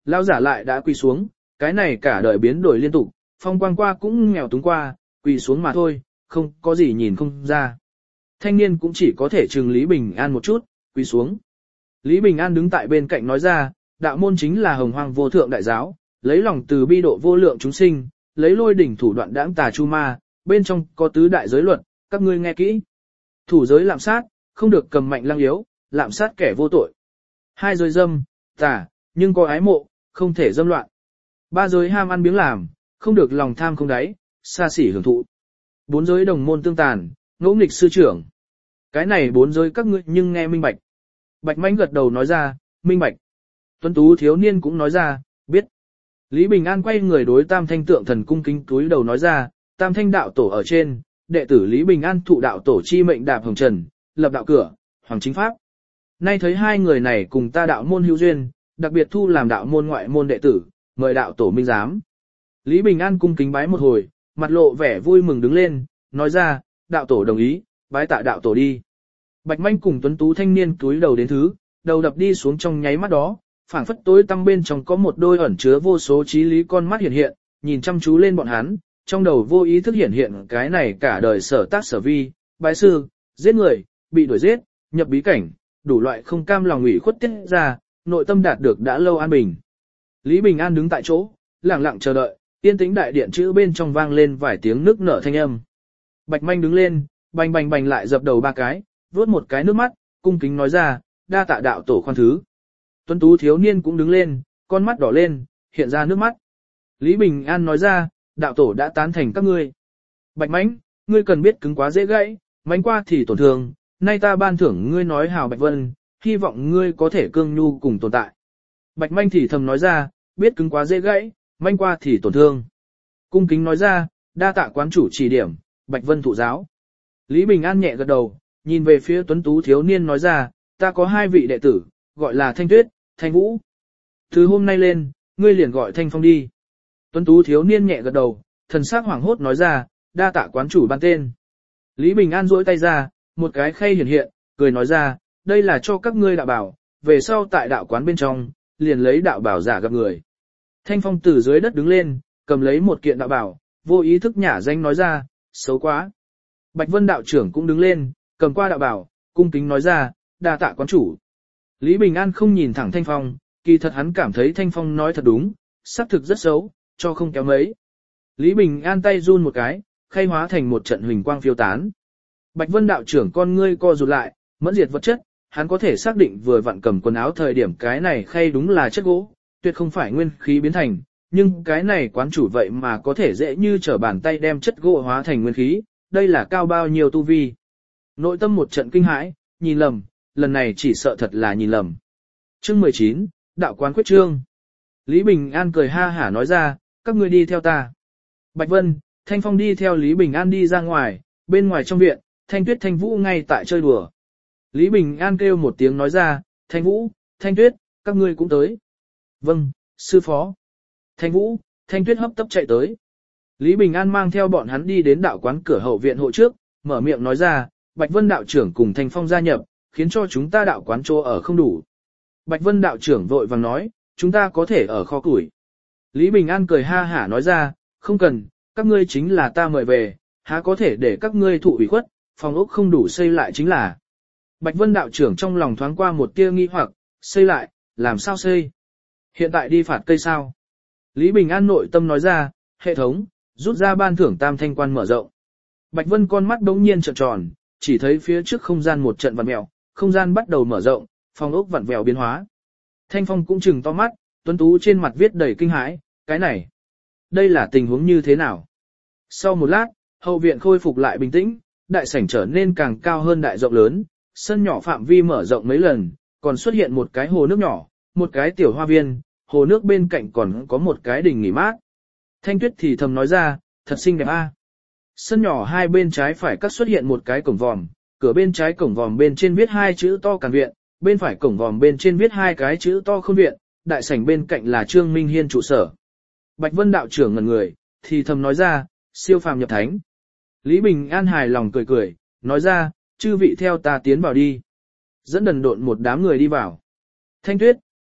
Lão giả lại đã quỳ xuống, cái này cả đời biến đổi liên tục, phong quang qua cũng nghèo túng qua, quỳ xuống mà thôi, không có gì nhìn không ra. Thanh niên cũng chỉ có thể trừng Lý Bình An một chút, quỳ xuống. Lý Bình An đứng tại bên cạnh nói ra, đạo môn chính là hồng hoang vô thượng đại giáo, lấy lòng từ bi độ vô lượng chúng sinh, lấy lôi đỉnh thủ đoạn đãng tà chu ma, bên trong có tứ đại giới luật, các ngươi nghe kỹ. Thủ giới lạm sát, không được cầm mạnh lăng yếu, lạm sát kẻ vô tội. 2 giới dâm, tà, nhưng có ái mộ, không thể dâm loạn. 3 giới ham ăn biếng làm, không được lòng tham không đáy, xa xỉ hưởng thụ. 4 giới đồng môn tương tàn, ngỗ nghịch sư trưởng. Cái này 4 giới các ngươi nhưng nghe minh bạch. Bạch Mãnh gật đầu nói ra, minh bạch. Tuấn tú thiếu niên cũng nói ra, biết. Lý Bình An quay người đối Tam Thanh tượng thần cung kính túi đầu nói ra, Tam Thanh đạo tổ ở trên, đệ tử Lý Bình An thụ đạo tổ chi mệnh đạp hồng trần, lập đạo cửa, hoàng chính pháp. Nay thấy hai người này cùng ta đạo môn hữu duyên, đặc biệt thu làm đạo môn ngoại môn đệ tử, mời đạo tổ minh giám. Lý Bình An cung kính bái một hồi, mặt lộ vẻ vui mừng đứng lên, nói ra, đạo tổ đồng ý, bái tạ đạo tổ đi. Bạch Manh cùng tuấn tú thanh niên túi đầu đến thứ, đầu đập đi xuống trong nháy mắt đó, phảng phất tối tăm bên trong có một đôi ẩn chứa vô số trí lý con mắt hiện hiện, nhìn chăm chú lên bọn hắn, trong đầu vô ý thức hiện hiện cái này cả đời sở tác sở vi, bái sư, giết người, bị đuổi giết, nhập bí cảnh, đủ loại không cam lòng ủy khuất tiết ra, nội tâm đạt được đã lâu an bình. Lý Bình An đứng tại chỗ, lặng lặng chờ đợi, yên tĩnh đại điện chữ bên trong vang lên vài tiếng nức nở thanh âm. Bạch Manh đứng lên, bành bành bành lại dập đầu 3 cái, vuốt một cái nước mắt, cung kính nói ra, đa tạ đạo tổ khoan thứ. Tuấn tú thiếu niên cũng đứng lên, con mắt đỏ lên, hiện ra nước mắt. Lý Bình An nói ra, đạo tổ đã tán thành các ngươi. Bạch Mãnh, ngươi cần biết cứng quá dễ gãy, mánh qua thì tổn thương, nay ta ban thưởng ngươi nói hào Bạch Vân, hy vọng ngươi có thể cương nhu cùng tồn tại. Bạch Manh thì thầm nói ra, biết cứng quá dễ gãy, manh qua thì tổn thương. Cung kính nói ra, đa tạ quán chủ chỉ điểm, Bạch Vân thụ giáo. Lý Bình An nhẹ gật đầu, nhìn về phía tuấn tú thiếu niên nói ra, ta có 2 vị đệ tử, gọi là Thanh Tuyết, Thanh Vũ. Từ hôm nay lên, ngươi liền gọi Thanh Phong đi. Tuấn tú thiếu niên nhẹ gật đầu, thần sắc hoảng hốt nói ra, đa tạ quán chủ ban tên. Lý Bình An duỗi tay ra, một cái khay hiện hiện, cười nói ra, đây là cho các ngươi đạo bảo, về sau tại đạo quán bên trong, liền lấy đạo bảo giả gặp người. Thanh Phong từ dưới đất đứng lên, cầm lấy một kiện đạo bảo, vô ý thức nhả danh nói ra, xấu quá. Bạch Vân đạo trưởng cũng đứng lên, cầm qua đạo bảo, cung kính nói ra, đa tạ quán chủ. Lý Bình An không nhìn thẳng Thanh Phong, kỳ thật hắn cảm thấy Thanh Phong nói thật đúng, xác thực rất xấu, cho không kéo mấy. Lý Bình An tay run một cái, khay hóa thành một trận huỳnh quang phiêu tán. Bạch Vân đạo trưởng con ngươi co rụt lại, mẫn diệt vật chất, hắn có thể xác định vừa vặn cầm quần áo thời điểm cái này khay đúng là chất gỗ, tuyệt không phải nguyên khí biến thành, nhưng cái này quán chủ vậy mà có thể dễ như trở bàn tay đem chất gỗ hóa thành nguyên khí, đây là cao bao nhiêu tu vi. Nội tâm một trận kinh hãi, nhìn lầm, lần này chỉ sợ thật là nhìn lầm. Chương 19, đạo quán quyết trương. Lý Bình An cười ha hả nói ra, các ngươi đi theo ta. Bạch Vân, Thanh Phong đi theo Lý Bình An đi ra ngoài, bên ngoài trong viện, Thanh Tuyết Thanh Vũ ngay tại chơi đùa. Lý Bình An kêu một tiếng nói ra, Thanh Vũ, Thanh Tuyết, các ngươi cũng tới. Vâng, sư phó. Thanh Vũ, Thanh Tuyết hấp tấp chạy tới. Lý Bình An mang theo bọn hắn đi đến đạo quán cửa hậu viện hộ trước, mở miệng nói ra, Bạch Vân đạo trưởng cùng Thanh Phong gia nhập, khiến cho chúng ta đạo quán chỗ ở không đủ. Bạch Vân đạo trưởng vội vàng nói, chúng ta có thể ở kho củi. Lý Bình An cười ha hả nói ra, không cần, các ngươi chính là ta mời về, há có thể để các ngươi thụ ủy khuất, phòng ốc không đủ xây lại chính là. Bạch Vân đạo trưởng trong lòng thoáng qua một tia nghi hoặc, xây lại, làm sao xây? Hiện tại đi phạt cây sao? Lý Bình An nội tâm nói ra, hệ thống, rút ra ban thưởng tam thanh quan mở rộng. Bạch Vân con mắt đống nhiên trợn tròn, chỉ thấy phía trước không gian một trận vặn vẹo, không gian bắt đầu mở rộng, phòng ốc vặn vẹo biến hóa. Thanh Phong cũng trừng to mắt, tuấn tú trên mặt viết đầy kinh hãi, cái này, đây là tình huống như thế nào? Sau một lát, hậu viện khôi phục lại bình tĩnh, đại sảnh trở nên càng cao hơn đại rộng lớn, sân nhỏ phạm vi mở rộng mấy lần, còn xuất hiện một cái hồ nước nhỏ, một cái tiểu hoa viên, hồ nước bên cạnh còn có một cái đình nghỉ mát. Thanh Tuyết thì thầm nói ra, thật xinh đẹp a. Sân nhỏ hai bên trái phải cắt xuất hiện một cái cổng vòm, cửa bên trái cổng vòm bên trên viết 2 chữ to Càn viện, bên phải cổng vòm bên trên viết 2 cái chữ to Khôn viện, đại sảnh bên cạnh là Trương Minh Hiên trụ sở. Bạch Vân đạo trưởng ngẩn người, thì thầm nói ra, siêu phàm nhập thánh. Lý Bình An hài lòng cười cười, nói ra, chư vị theo ta tiến vào đi. Dẫn đần độn một đám người đi vào. Thanh Tuyết,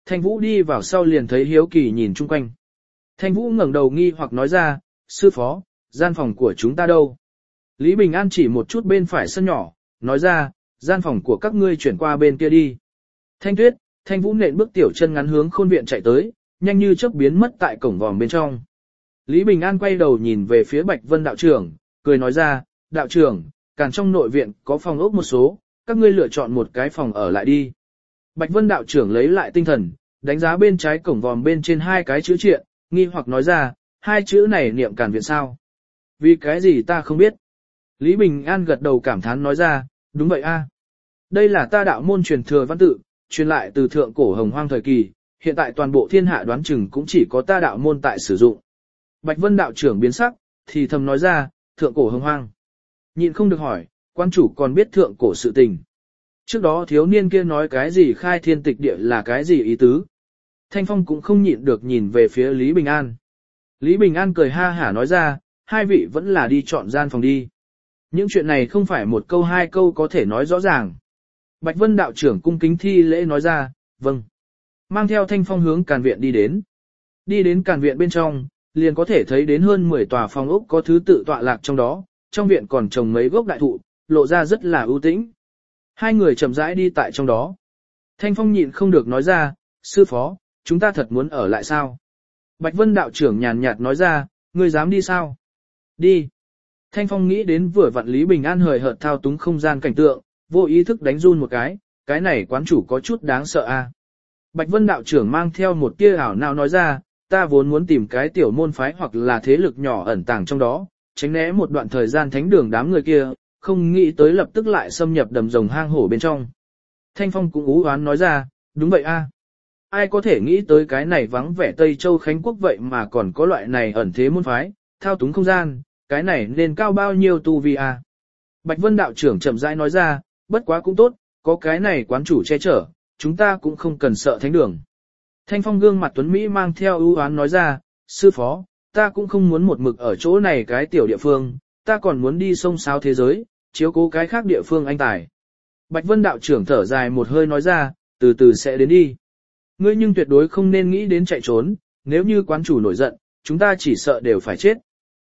Thanh Vũ đi vào sau liền thấy hiếu kỳ nhìn chung quanh. Thanh Vũ ngẩng đầu nghi hoặc nói ra, sư phó, gian phòng của chúng ta đâu? Lý Bình An chỉ một chút bên phải sân nhỏ, nói ra, gian phòng của các ngươi chuyển qua bên kia đi. Thanh Tuyết, Thanh Vũ nện bước tiểu chân ngắn hướng khôn viện chạy tới, nhanh như chớp biến mất tại cổng vòm bên trong. Lý Bình An quay đầu nhìn về phía Bạch Vân đạo trưởng, cười nói ra, đạo trưởng, càn trong nội viện có phòng ốc một số, các ngươi lựa chọn một cái phòng ở lại đi. Bạch Vân đạo trưởng lấy lại tinh thần, đánh giá bên trái cổng vòm bên trên hai cái chữ triện, nghi hoặc nói ra, hai chữ này niệm càn viện sao? Vì cái gì ta không biết? Lý Bình An gật đầu cảm thán nói ra, đúng vậy a. Đây là ta đạo môn truyền thừa văn tự, truyền lại từ thượng cổ hồng hoang thời kỳ, hiện tại toàn bộ thiên hạ đoán chừng cũng chỉ có ta đạo môn tại sử dụng. Bạch Vân đạo trưởng biến sắc, thì thầm nói ra, thượng cổ hồng hoang. Nhịn không được hỏi, quan chủ còn biết thượng cổ sự tình. Trước đó thiếu niên kia nói cái gì khai thiên tịch địa là cái gì ý tứ. Thanh Phong cũng không nhịn được nhìn về phía Lý Bình An. Lý Bình An cười ha hả nói ra, hai vị vẫn là đi chọn gian phòng đi. Những chuyện này không phải một câu hai câu có thể nói rõ ràng. Bạch Vân đạo trưởng cung kính thi lễ nói ra, vâng. Mang theo Thanh Phong hướng càn viện đi đến. Đi đến càn viện bên trong, liền có thể thấy đến hơn 10 tòa phòng ốc có thứ tự tọa lạc trong đó, trong viện còn trồng mấy gốc đại thụ, lộ ra rất là ưu tĩnh. Hai người chậm rãi đi tại trong đó. Thanh Phong nhịn không được nói ra, sư phó, chúng ta thật muốn ở lại sao? Bạch Vân đạo trưởng nhàn nhạt nói ra, ngươi dám đi sao? Đi. Thanh Phong nghĩ đến vừa vặn Lý Bình An hời hợt thao túng không gian cảnh tượng, vô ý thức đánh run một cái này quán chủ có chút đáng sợ a. Bạch Vân đạo trưởng mang theo một tia ảo não nói ra, ta vốn muốn tìm cái tiểu môn phái hoặc là thế lực nhỏ ẩn tàng trong đó, tránh né một đoạn thời gian thánh đường đám người kia, không nghĩ tới lập tức lại xâm nhập đầm rồng hang hổ bên trong. Thanh Phong cũng ú oán nói ra, đúng vậy a. Ai có thể nghĩ tới cái này vắng vẻ Tây Châu Khánh Quốc vậy mà còn có loại này ẩn thế môn phái, thao túng không gian, cái này nên cao bao nhiêu tu vi a. Bạch Vân đạo trưởng chậm rãi nói ra, bất quá cũng tốt, có cái này quán chủ che chở, chúng ta cũng không cần sợ thánh đường. Thanh Phong gương mặt tuấn Mỹ mang theo ưu oán nói ra, sư phó, ta cũng không muốn một mực ở chỗ này cái tiểu địa phương, ta còn muốn đi sông sáo thế giới, chiếu cố cái khác địa phương anh tài. Bạch Vân đạo trưởng thở dài một hơi nói ra, từ từ sẽ đến đi. Ngươi nhưng tuyệt đối không nên nghĩ đến chạy trốn, nếu như quán chủ nổi giận, chúng ta chỉ sợ đều phải chết.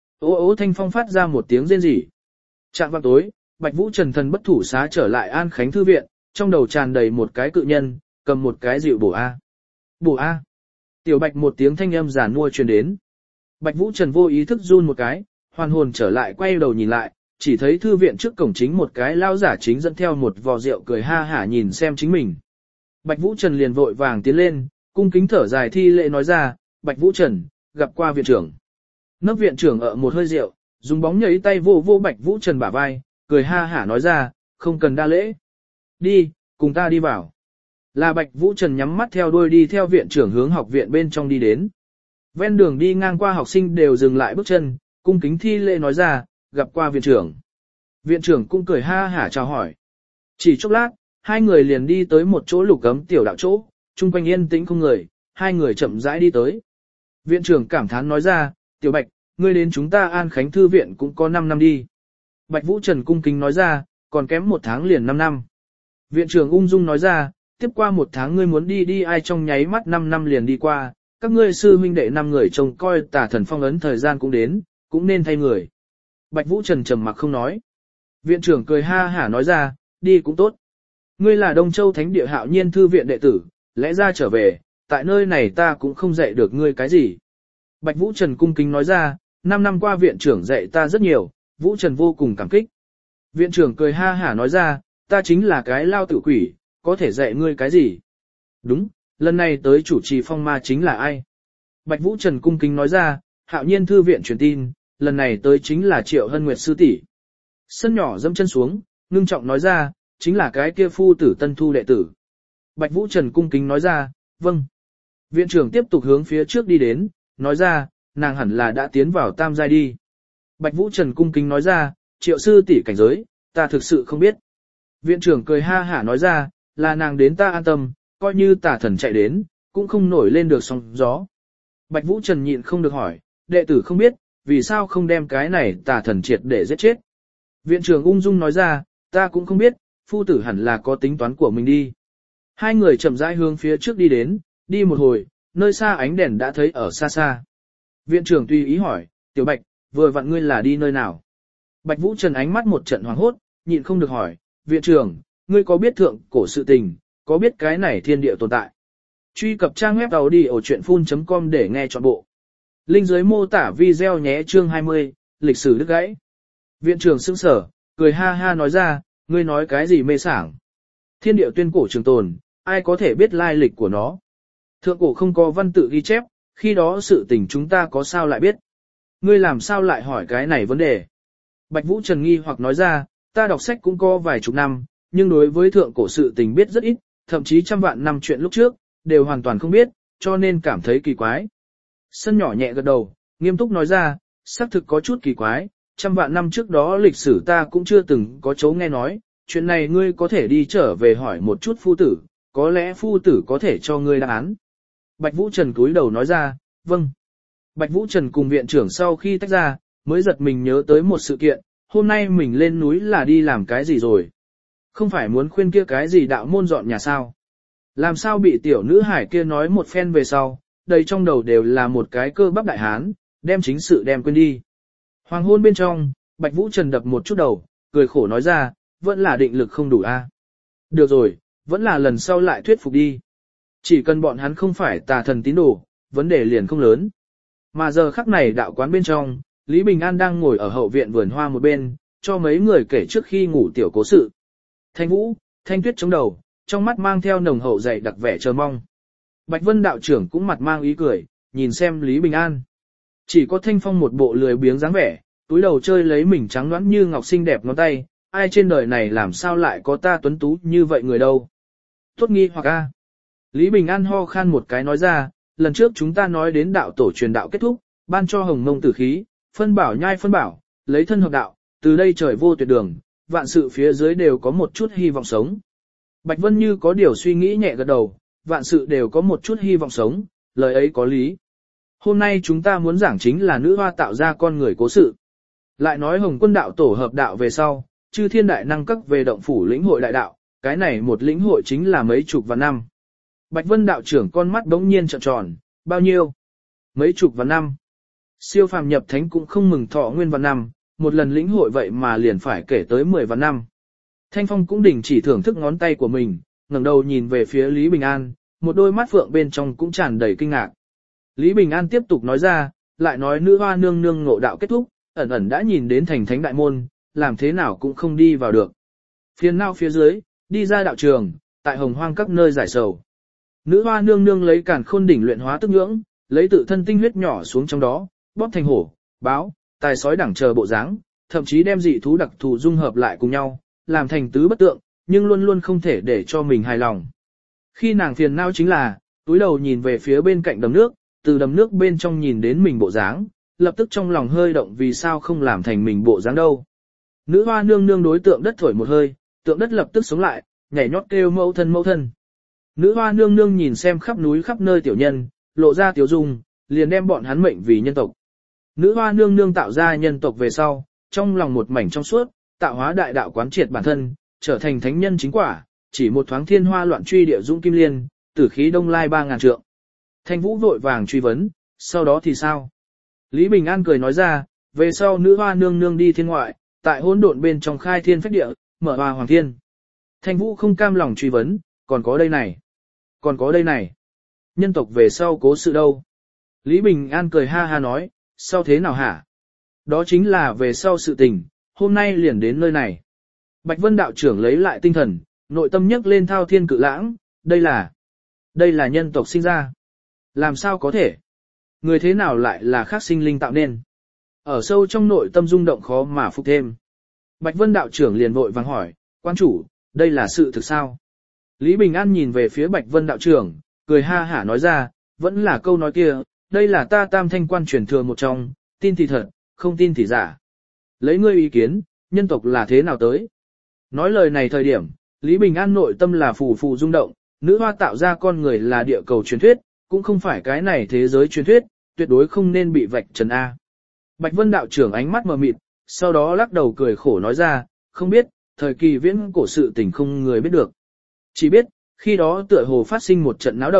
Ô Thanh Phong phát ra một tiếng rên rỉ. Trạng vạng tối, Bạch Vũ Trần thần bất thủ xá trở lại An Khánh Thư Viện, trong đầu tràn đầy một cái cự nhân, cầm một cái dịu bổ A. Bổ A. Tiểu Bạch một tiếng thanh âm giản mua truyền đến. Bạch Vũ Trần vô ý thức run một cái, hoàn hồn trở lại quay đầu nhìn lại, chỉ thấy thư viện trước cổng chính một cái lao giả chính dẫn theo một vò rượu cười ha hả nhìn xem chính mình. Bạch Vũ Trần liền vội vàng tiến lên, cung kính thở dài thi lễ nói ra, Bạch Vũ Trần, gặp qua viện trưởng. Nấp viện trưởng ở một hơi rượu, dùng bóng nhảy tay vô Bạch Vũ Trần bả vai, cười ha hả nói ra, không cần đa lễ. Đi, cùng ta đi vào. Là Bạch Vũ Trần nhắm mắt theo đuôi đi theo viện trưởng hướng học viện bên trong đi đến. Ven đường đi ngang qua học sinh đều dừng lại bước chân, cung kính thi lễ nói ra, gặp qua viện trưởng. Viện trưởng cũng cười ha hả chào hỏi. Chỉ chốc lát, hai người liền đi tới một chỗ lục cấm tiểu đạo chỗ, chung quanh yên tĩnh không người, hai người chậm rãi đi tới. Viện trưởng cảm thán nói ra, Tiểu Bạch, ngươi đến chúng ta An Khánh Thư Viện cũng có 5 năm đi. Bạch Vũ Trần cung kính nói ra, còn kém 1 tháng liền 5 năm. Viện trưởng ung dung nói ra, tiếp qua 1 tháng ngươi muốn đi ai trong nháy mắt 5 năm liền đi qua, các ngươi sư huynh đệ 5 người trông coi Tả Thần phong ấn thời gian cũng đến, cũng nên thay người. Bạch Vũ Trần trầm mặc không nói. Viện trưởng cười ha hả nói ra, đi cũng tốt. Ngươi là Đông Châu Thánh Địa Hạo Nhiên Thư Viện đệ tử, lẽ ra trở về, tại nơi này ta cũng không dạy được ngươi cái gì. Bạch Vũ Trần cung kính nói ra, 5 năm qua viện trưởng dạy ta rất nhiều, Vũ Trần vô cùng cảm kích. Viện trưởng cười ha hả nói ra, ta chính là cái lao tử quỷ, có thể dạy ngươi cái gì? Đúng, lần này tới chủ trì phong ma chính là ai? Bạch Vũ Trần cung kính nói ra, Hạo Nhiên Thư Viện truyền tin, lần này tới chính là Triệu Hân Nguyệt sư tỷ. Sân nhỏ dẫm chân xuống, ngưng trọng nói ra, chính là cái kia phu tử tân thu đệ tử. Bạch Vũ Trần cung kính nói ra, vâng. Viện trưởng tiếp tục hướng phía trước đi đến, nói ra, nàng hẳn là đã tiến vào tam giai đi. Bạch Vũ Trần cung kính nói ra, Triệu sư tỷ cảnh giới, ta thực sự không biết. Viện trưởng cười ha hả nói ra, là nàng đến ta an tâm, coi như Tả Thần chạy đến, cũng không nổi lên được sóng gió. Bạch Vũ Trần nhịn không được hỏi, đệ tử không biết, vì sao không đem cái này Tả Thần triệt để giết chết. Viện trưởng ung dung nói ra, ta cũng không biết, phu tử hẳn là có tính toán của mình đi. Hai người chậm rãi hướng phía trước đi đến, đi một hồi, nơi xa ánh đèn đã thấy ở xa xa. Viện trưởng tùy ý hỏi, Tiểu Bạch, vừa vặn ngươi là đi nơi nào? Bạch Vũ Trần ánh mắt một trận hoảng hốt, nhịn không được hỏi, viện trưởng, ngươi có biết thượng cổ sự tình, có biết cái này thiên địa tồn tại? Truy cập trang web audiochuyenphun.com để nghe trọn bộ. Link dưới mô tả video nhé chương 20, lịch sử đứt gãy. Viện trưởng sững sờ, cười ha ha nói ra, ngươi nói cái gì mê sảng? Thiên địa tuyên cổ trường tồn, ai có thể biết lai lịch của nó? Thượng cổ không có văn tự ghi chép, khi đó sự tình chúng ta có sao lại biết? Ngươi làm sao lại hỏi cái này vấn đề? Bạch Vũ Trần nghi hoặc nói ra, ta đọc sách cũng có vài chục năm, nhưng đối với thượng cổ sự tình biết rất ít, thậm chí trăm vạn năm chuyện lúc trước, đều hoàn toàn không biết, cho nên cảm thấy kỳ quái. Sân nhỏ nhẹ gật đầu, nghiêm túc nói ra, xác thực có chút kỳ quái, trăm vạn năm trước đó lịch sử ta cũng chưa từng có chỗ nghe nói, chuyện này ngươi có thể đi trở về hỏi một chút phu tử, có lẽ phu tử có thể cho ngươi đáp án. Bạch Vũ Trần cúi đầu nói ra, vâng. Bạch Vũ Trần cùng viện trưởng sau khi tách ra, mới giật mình nhớ tới một sự kiện, hôm nay mình lên núi là đi làm cái gì rồi? Không phải muốn khuyên kia cái gì đạo môn dọn nhà sao? Làm sao bị tiểu nữ hải kia nói một phen về sau, đầy trong đầu đều là một cái cơ bắp đại hán, đem chính sự đem quên đi. Hoàng hôn bên trong, Bạch Vũ Trần đập một chút đầu, cười khổ nói ra, vẫn là định lực không đủ a. Được rồi, vẫn là lần sau lại thuyết phục đi. Chỉ cần bọn hắn không phải tà thần tín đồ, vấn đề liền không lớn. Mà giờ khắc này đạo quán bên trong, Lý Bình An đang ngồi ở hậu viện vườn hoa một bên, cho mấy người kể trước khi ngủ tiểu cố sự. Thanh Vũ, Thanh Tuyết chống đầu, trong mắt mang theo nồng hậu dày đặc vẻ chờ mong. Bạch Vân đạo trưởng cũng mặt mang ý cười, nhìn xem Lý Bình An. Chỉ có Thanh Phong một bộ lười biếng dáng vẻ, túi đầu chơi lấy mình trắng nõn như ngọc xinh đẹp ngón tay, ai trên đời này làm sao lại có ta tuấn tú như vậy người đâu. Tốt nghi hoặc a. Lý Bình An ho khan một cái nói ra, lần trước chúng ta nói đến đạo tổ truyền đạo kết thúc, ban cho hồng mông tử khí, phân bảo nhai phân bảo, lấy thân hợp đạo, từ đây trời vô tuyệt đường, vạn sự phía dưới đều có một chút hy vọng sống. Bạch Vân như có điều suy nghĩ nhẹ gật đầu, vạn sự đều có một chút hy vọng sống, lời ấy có lý. Hôm nay chúng ta muốn giảng chính là nữ hoa tạo ra con người cố sự. Lại nói Hồng Quân đạo tổ hợp đạo về sau, chư thiên đại năng các về động phủ lĩnh hội đại đạo, cái này một lĩnh hội chính là mấy chục vạn năm. Bạch Vân đạo trưởng con mắt đống nhiên trợn tròn, bao nhiêu? Mấy chục vạn năm. Siêu phàm nhập thánh cũng không mừng thọ nguyên vạn năm, một lần lĩnh hội vậy mà liền phải kể tới 10 vạn năm. Thanh Phong cũng đình chỉ thưởng thức ngón tay của mình, ngẩng đầu nhìn về phía Lý Bình An, một đôi mắt phượng bên trong cũng tràn đầy kinh ngạc. Lý Bình An tiếp tục nói ra, lại nói nữ hoa nương nương ngộ đạo kết thúc, ẩn ẩn đã nhìn đến thành thánh đại môn, làm thế nào cũng không đi vào được. Phiền não phía dưới, đi ra đạo trường, tại hồng hoang các nơi giải sầu. Nữ hoa nương nương lấy càn khôn đỉnh luyện hóa tức nhưỡng, lấy tự thân tinh huyết nhỏ xuống trong đó, bóp thành hổ, báo, tài sói đẳng chờ bộ dáng, thậm chí đem dị thú đặc thù dung hợp lại cùng nhau, làm thành tứ bất tượng, nhưng luôn luôn không thể để cho mình hài lòng. Khi nàng phiền não chính là, túi đầu nhìn về phía bên cạnh đầm nước, từ đầm nước bên trong nhìn đến mình bộ dáng, lập tức trong lòng hơi động vì sao không làm thành mình bộ dáng đâu. Nữ hoa nương nương đối tượng đất thổi một hơi, tượng đất lập tức sống lại, nhảy nhót kêu mẫu thân mẫu thân. Nữ hoa nương nương nhìn xem khắp núi khắp nơi tiểu nhân, lộ ra tiểu dung, liền đem bọn hắn mệnh vì nhân tộc. Nữ hoa nương nương tạo ra nhân tộc về sau, trong lòng một mảnh trong suốt, tạo hóa đại đạo quán triệt bản thân, trở thành thánh nhân chính quả, chỉ một thoáng thiên hoa loạn truy địa dũng kim liên, tử khí đông lai 3000 trượng. Thanh Vũ vội vàng truy vấn, sau đó thì sao? Lý Bình An cười nói ra, về sau nữ hoa nương nương đi thiên ngoại, tại hỗn độn bên trong khai thiên phách địa, mở hoa hoàng thiên. Thanh Vũ không cam lòng truy vấn, còn có đây này. Còn có đây này. Nhân tộc về sau cố sự đâu? Lý Bình An cười ha ha nói, sao thế nào hả? Đó chính là về sau sự tình, hôm nay liền đến nơi này. Bạch Vân đạo trưởng lấy lại tinh thần, nội tâm nhấc lên thao thiên cự lãng, đây là nhân tộc sinh ra. Làm sao có thể? Người thế nào lại là khác sinh linh tạo nên? Ở sâu trong nội tâm rung động khó mà phục thêm. Bạch Vân đạo trưởng liền vội vàng hỏi, quan chủ, đây là sự thực sao? Lý Bình An nhìn về phía Bạch Vân đạo trưởng, cười ha hả nói ra, vẫn là câu nói kia, đây là ta tam thanh quan truyền thừa một trong, tin thì thật, không tin thì giả. Lấy ngươi ý kiến, nhân tộc là thế nào tới? Nói lời này thời điểm, Lý Bình An nội tâm là phù phù rung động, nữ hoa tạo ra con người là địa cầu truyền thuyết, cũng không phải cái này thế giới truyền thuyết, tuyệt đối không nên bị vạch trần A. Bạch Vân đạo trưởng ánh mắt mờ mịt, sau đó lắc đầu cười khổ nói ra, không biết, thời kỳ viễn cổ sự tình không người biết được. Chỉ biết, khi đó tựa hồ phát sinh một trận náo động,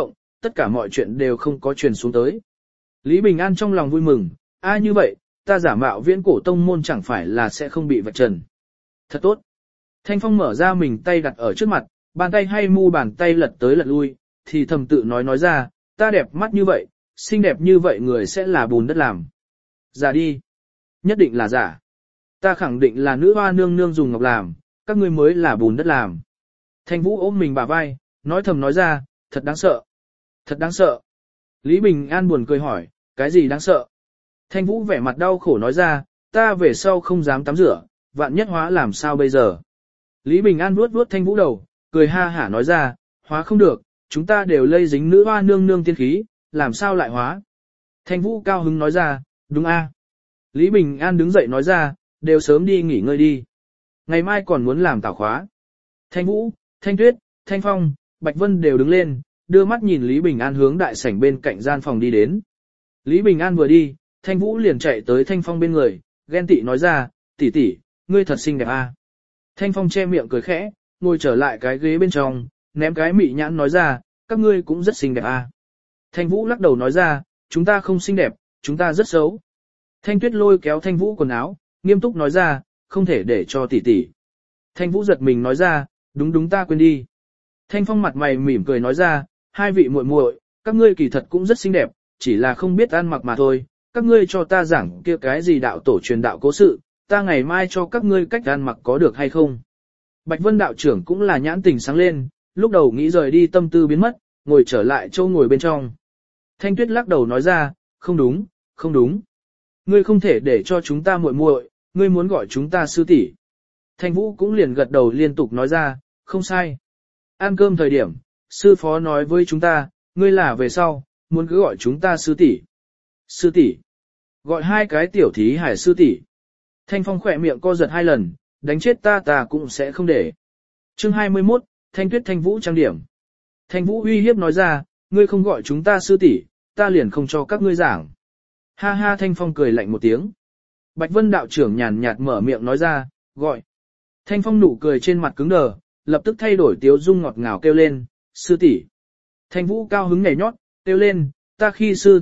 tất cả mọi chuyện đều không có truyền xuống tới. Lý Bình An trong lòng vui mừng, như vậy, ta giả mạo Viễn Cổ Tông môn chẳng phải là sẽ không bị vạch trần. Thật tốt. Thanh Phong mở ra mình tay đặt ở trước mặt, bàn tay hay mu bàn tay lật tới lật lui, thì thầm tự nói ra, ta đẹp mắt như vậy, xinh đẹp như vậy người sẽ là bùn đất làm. Giả đi. Nhất định là giả. Ta khẳng định là nữ hoa nương nương dùng ngọc làm, các ngươi mới là bùn đất làm. Thanh Vũ ôm mình bả vai, nói thầm nói ra, thật đáng sợ. Thật đáng sợ. Lý Bình An buồn cười hỏi, cái gì đáng sợ? Thanh Vũ vẻ mặt đau khổ nói ra, ta về sau không dám tắm rửa, vạn nhất hóa làm sao bây giờ? Lý Bình An vuốt vuốt Thanh Vũ đầu, cười ha hả nói ra, hóa không được, chúng ta đều lây dính nữ hoa nương nương tiên khí, làm sao lại hóa? Thanh Vũ cao hứng nói ra, đúng a. Lý Bình An đứng dậy nói ra, đều sớm đi nghỉ ngơi đi. Ngày mai còn muốn làm tảo khóa. Thanh Vũ, Thanh Tuyết, Thanh Phong, Bạch Vân đều đứng lên, đưa mắt nhìn Lý Bình An hướng đại sảnh bên cạnh gian phòng đi đến. Lý Bình An vừa đi, Thanh Vũ liền chạy tới Thanh Phong bên người, ghen tị nói ra, tỷ tỷ, ngươi thật xinh đẹp a. Thanh Phong che miệng cười khẽ, ngồi trở lại cái ghế bên trong, ném cái mị nhãn nói ra, các ngươi cũng rất xinh đẹp a. Thanh Vũ lắc đầu nói ra, chúng ta không xinh đẹp, chúng ta rất xấu. Thanh Tuyết lôi kéo Thanh Vũ quần áo, nghiêm túc nói ra, không thể để cho tỷ tỷ. Thanh Vũ giật mình nói ra, đúng ta quên đi. Thanh Phong mặt mày mỉm cười nói ra, hai vị muội muội, các ngươi kỳ thật cũng rất xinh đẹp, chỉ là không biết ăn mặc mà thôi. Các ngươi cho ta giảng kia cái gì đạo tổ truyền đạo cố sự, ta ngày mai cho các ngươi cách ăn mặc có được hay không. Bạch Vân đạo trưởng cũng là nhãn tình sáng lên, lúc đầu nghĩ rời đi tâm tư biến mất, ngồi trở lại châu ngồi bên trong. Thanh Tuyết lắc đầu nói ra, không đúng. Ngươi không thể để cho chúng ta muội muội, ngươi muốn gọi chúng ta sư tỷ. Thanh Vũ cũng liền gật đầu liên tục nói ra, không sai. Ăn cơm thời điểm, sư phó nói với chúng ta, ngươi là về sau, muốn cứ gọi chúng ta sư tỷ. Sư tỷ. Gọi hai cái tiểu thí hải sư tỷ. Thanh Phong khỏe miệng co giật hai lần, đánh chết ta cũng sẽ không để. Chương 21, Thanh Tuyết Thanh Vũ trang điểm. Thanh Vũ uy hiếp nói ra, ngươi không gọi chúng ta sư tỷ, ta liền không cho các ngươi giảng. Ha ha Thanh Phong cười lạnh một tiếng. Bạch Vân đạo trưởng nhàn nhạt mở miệng nói ra, gọi. Thanh Phong nụ cười trên mặt cứng đờ, lập tức thay đổi tiếu dung ngọt ngào kêu lên, sư tỷ. Thanh Vũ cao hứng nhảy nhót, kêu lên, ta khi sư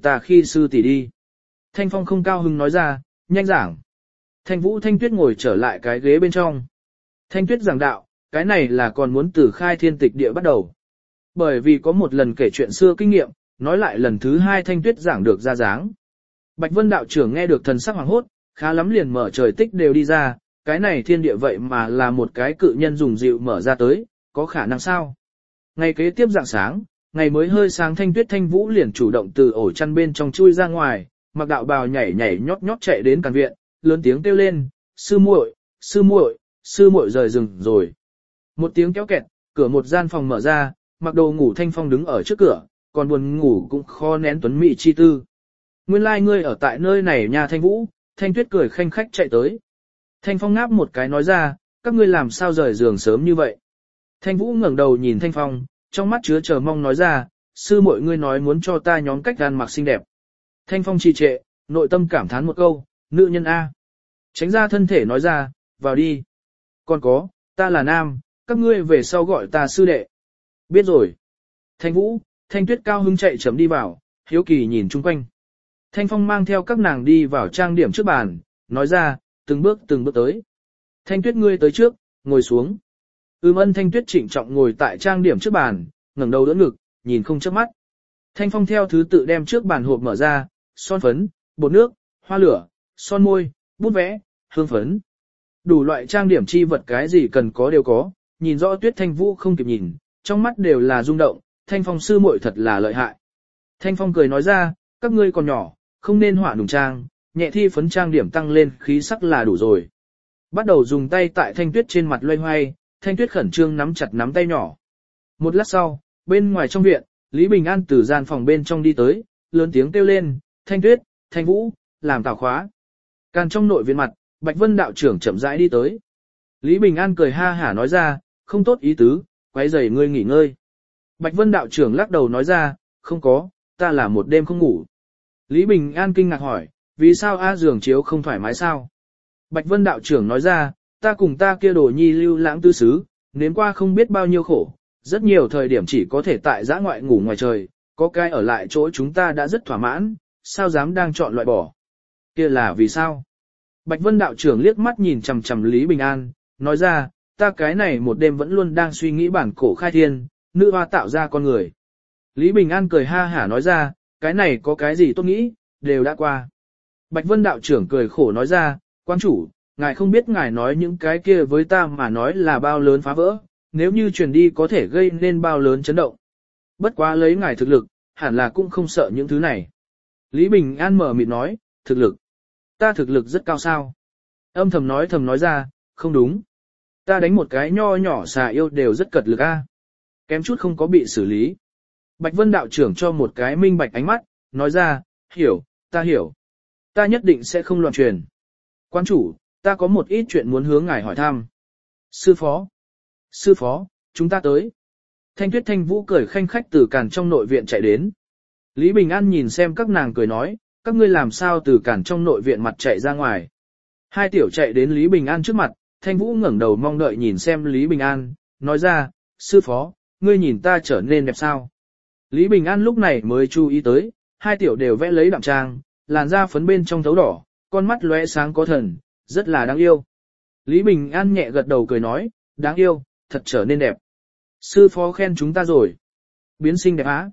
tỷ đi. Thanh Phong không cao hứng nói ra, nhanh giảng. Thanh Vũ Thanh Tuyết ngồi trở lại cái ghế bên trong. Thanh Tuyết giảng đạo, cái này là còn muốn từ khai thiên tịch địa bắt đầu. Bởi vì có một lần kể chuyện xưa kinh nghiệm, nói lại lần thứ hai Thanh Tuyết giảng được ra dáng. Bạch Vân đạo trưởng nghe được thần sắc hoàng hốt, khá lắm liền mở trời tích đều đi ra, cái này thiên địa vậy mà là một cái cự nhân dùng dịu mở ra tới, có khả năng sao? Ngày kế tiếp rạng sáng, ngày mới hơi sáng Thanh Tuyết Thanh Vũ liền chủ động từ ổ chăn bên trong chui ra ngoài, mặc đạo bào nhảy nhót chạy đến càn viện, lớn tiếng kêu lên, sư muội rời rừng rồi. Một tiếng kéo kẹt, cửa một gian phòng mở ra, mặc đồ ngủ Thanh Phong đứng ở trước cửa, còn buồn ngủ cũng khó nén tuấn mỹ chi tư. Nguyên lai ngươi ở tại nơi này nhà Thanh Vũ, Thanh Tuyết cười khanh khách chạy tới. Thanh Phong ngáp một cái nói ra, các ngươi làm sao rời giường sớm như vậy. Thanh Vũ ngẩng đầu nhìn Thanh Phong, trong mắt chứa chờ mong nói ra, sư muội ngươi nói muốn cho ta nhóm cách ăn mặc xinh đẹp. Thanh Phong trì trệ, nội tâm cảm thán một câu, nữ nhân A. Tránh ra thân thể nói ra, vào đi. Còn có, ta là nam, các ngươi về sau gọi ta sư đệ. Biết rồi. Thanh Vũ, Thanh Tuyết cao hứng chạy chấm đi vào, hiếu kỳ nhìn chung quanh. Thanh Phong mang theo các nàng đi vào trang điểm trước bàn, nói ra, từng bước tới. Thanh Tuyết ngươi tới trước, ngồi xuống. Ân Thanh Tuyết trịnh trọng ngồi tại trang điểm trước bàn, ngẩng đầu đỡ ngực, nhìn không chớp mắt. Thanh Phong theo thứ tự đem trước bàn hộp mở ra, son phấn, bột nước, hoa lửa, son môi, bút vẽ, hương phấn. Đủ loại trang điểm chi vật cái gì cần có đều có, nhìn rõ Tuyết Thanh Vũ không kịp nhìn, trong mắt đều là rung động, Thanh Phong sư muội thật là lợi hại. Thanh Phong cười nói ra, các ngươi còn nhỏ, không nên họa nùng trang, nhẹ thi phấn trang điểm tăng lên khí sắc là đủ rồi. Bắt đầu dùng tay tại Thanh Tuyết trên mặt loay hoay, Thanh Tuyết khẩn trương nắm chặt nắm tay nhỏ. Một lát sau, bên ngoài trong viện, Lý Bình An từ gian phòng bên trong đi tới, lớn tiếng kêu lên, Thanh Tuyết, Thanh Vũ, làm tảo khóa. Càng trong nội viện mặt, Bạch Vân đạo trưởng chậm rãi đi tới. Lý Bình An cười ha hả nói ra, không tốt ý tứ, quấy rầy ngươi nghỉ ngơi. Bạch Vân đạo trưởng lắc đầu nói ra, không có, ta là một đêm không ngủ. Lý Bình An kinh ngạc hỏi, vì sao giường chiếu không thoải mái sao? Bạch Vân đạo trưởng nói ra, ta cùng ta kia đồ nhi lưu lãng tư xứ, nếm qua không biết bao nhiêu khổ, rất nhiều thời điểm chỉ có thể tại giã ngoại ngủ ngoài trời, có cái ở lại chỗ chúng ta đã rất thỏa mãn, sao dám đang chọn loại bỏ. Kia là vì sao? Bạch Vân đạo trưởng liếc mắt nhìn chằm chằm Lý Bình An, nói ra, ta cái này một đêm vẫn luôn đang suy nghĩ bản cổ khai thiên, nữ hoa tạo ra con người. Lý Bình An cười ha hả nói ra, cái này có cái gì tôi nghĩ, đều đã qua. Bạch Vân đạo trưởng cười khổ nói ra, quan chủ, ngài không biết ngài nói những cái kia với ta mà nói là bao lớn phá vỡ, nếu như truyền đi có thể gây nên bao lớn chấn động. Bất quá lấy ngài thực lực, hẳn là cũng không sợ những thứ này. Lý Bình An mở mịt nói, thực lực. Ta thực lực rất cao sao. Âm thầm nói ra, không đúng. Ta đánh một cái nho nhỏ xà yêu đều rất cật lực a. Kém chút không có bị xử lý. Bạch Vân đạo trưởng cho một cái minh bạch ánh mắt, nói ra, hiểu. Ta nhất định sẽ không loạn truyền. Quan chủ, ta có một ít chuyện muốn hướng ngài hỏi thăm. Sư phó, chúng ta tới. Thanh Tuyết Thanh Vũ cười khanh khách từ cản trong nội viện chạy đến. Lý Bình An nhìn xem các nàng cười nói, các ngươi làm sao từ cản trong nội viện mặt chạy ra ngoài. Hai tiểu chạy đến Lý Bình An trước mặt, Thanh Vũ ngẩng đầu mong đợi nhìn xem Lý Bình An, nói ra, sư phó, ngươi nhìn ta trở nên đẹp sao. Lý Bình An lúc này mới chú ý tới, hai tiểu đều vẽ lấy đạm trang, làn da phấn bên trong thấu đỏ, con mắt lóe sáng có thần, rất là đáng yêu. Lý Bình An nhẹ gật đầu cười nói, đáng yêu, thật trở nên đẹp. Sư phó khen chúng ta rồi. Biến xinh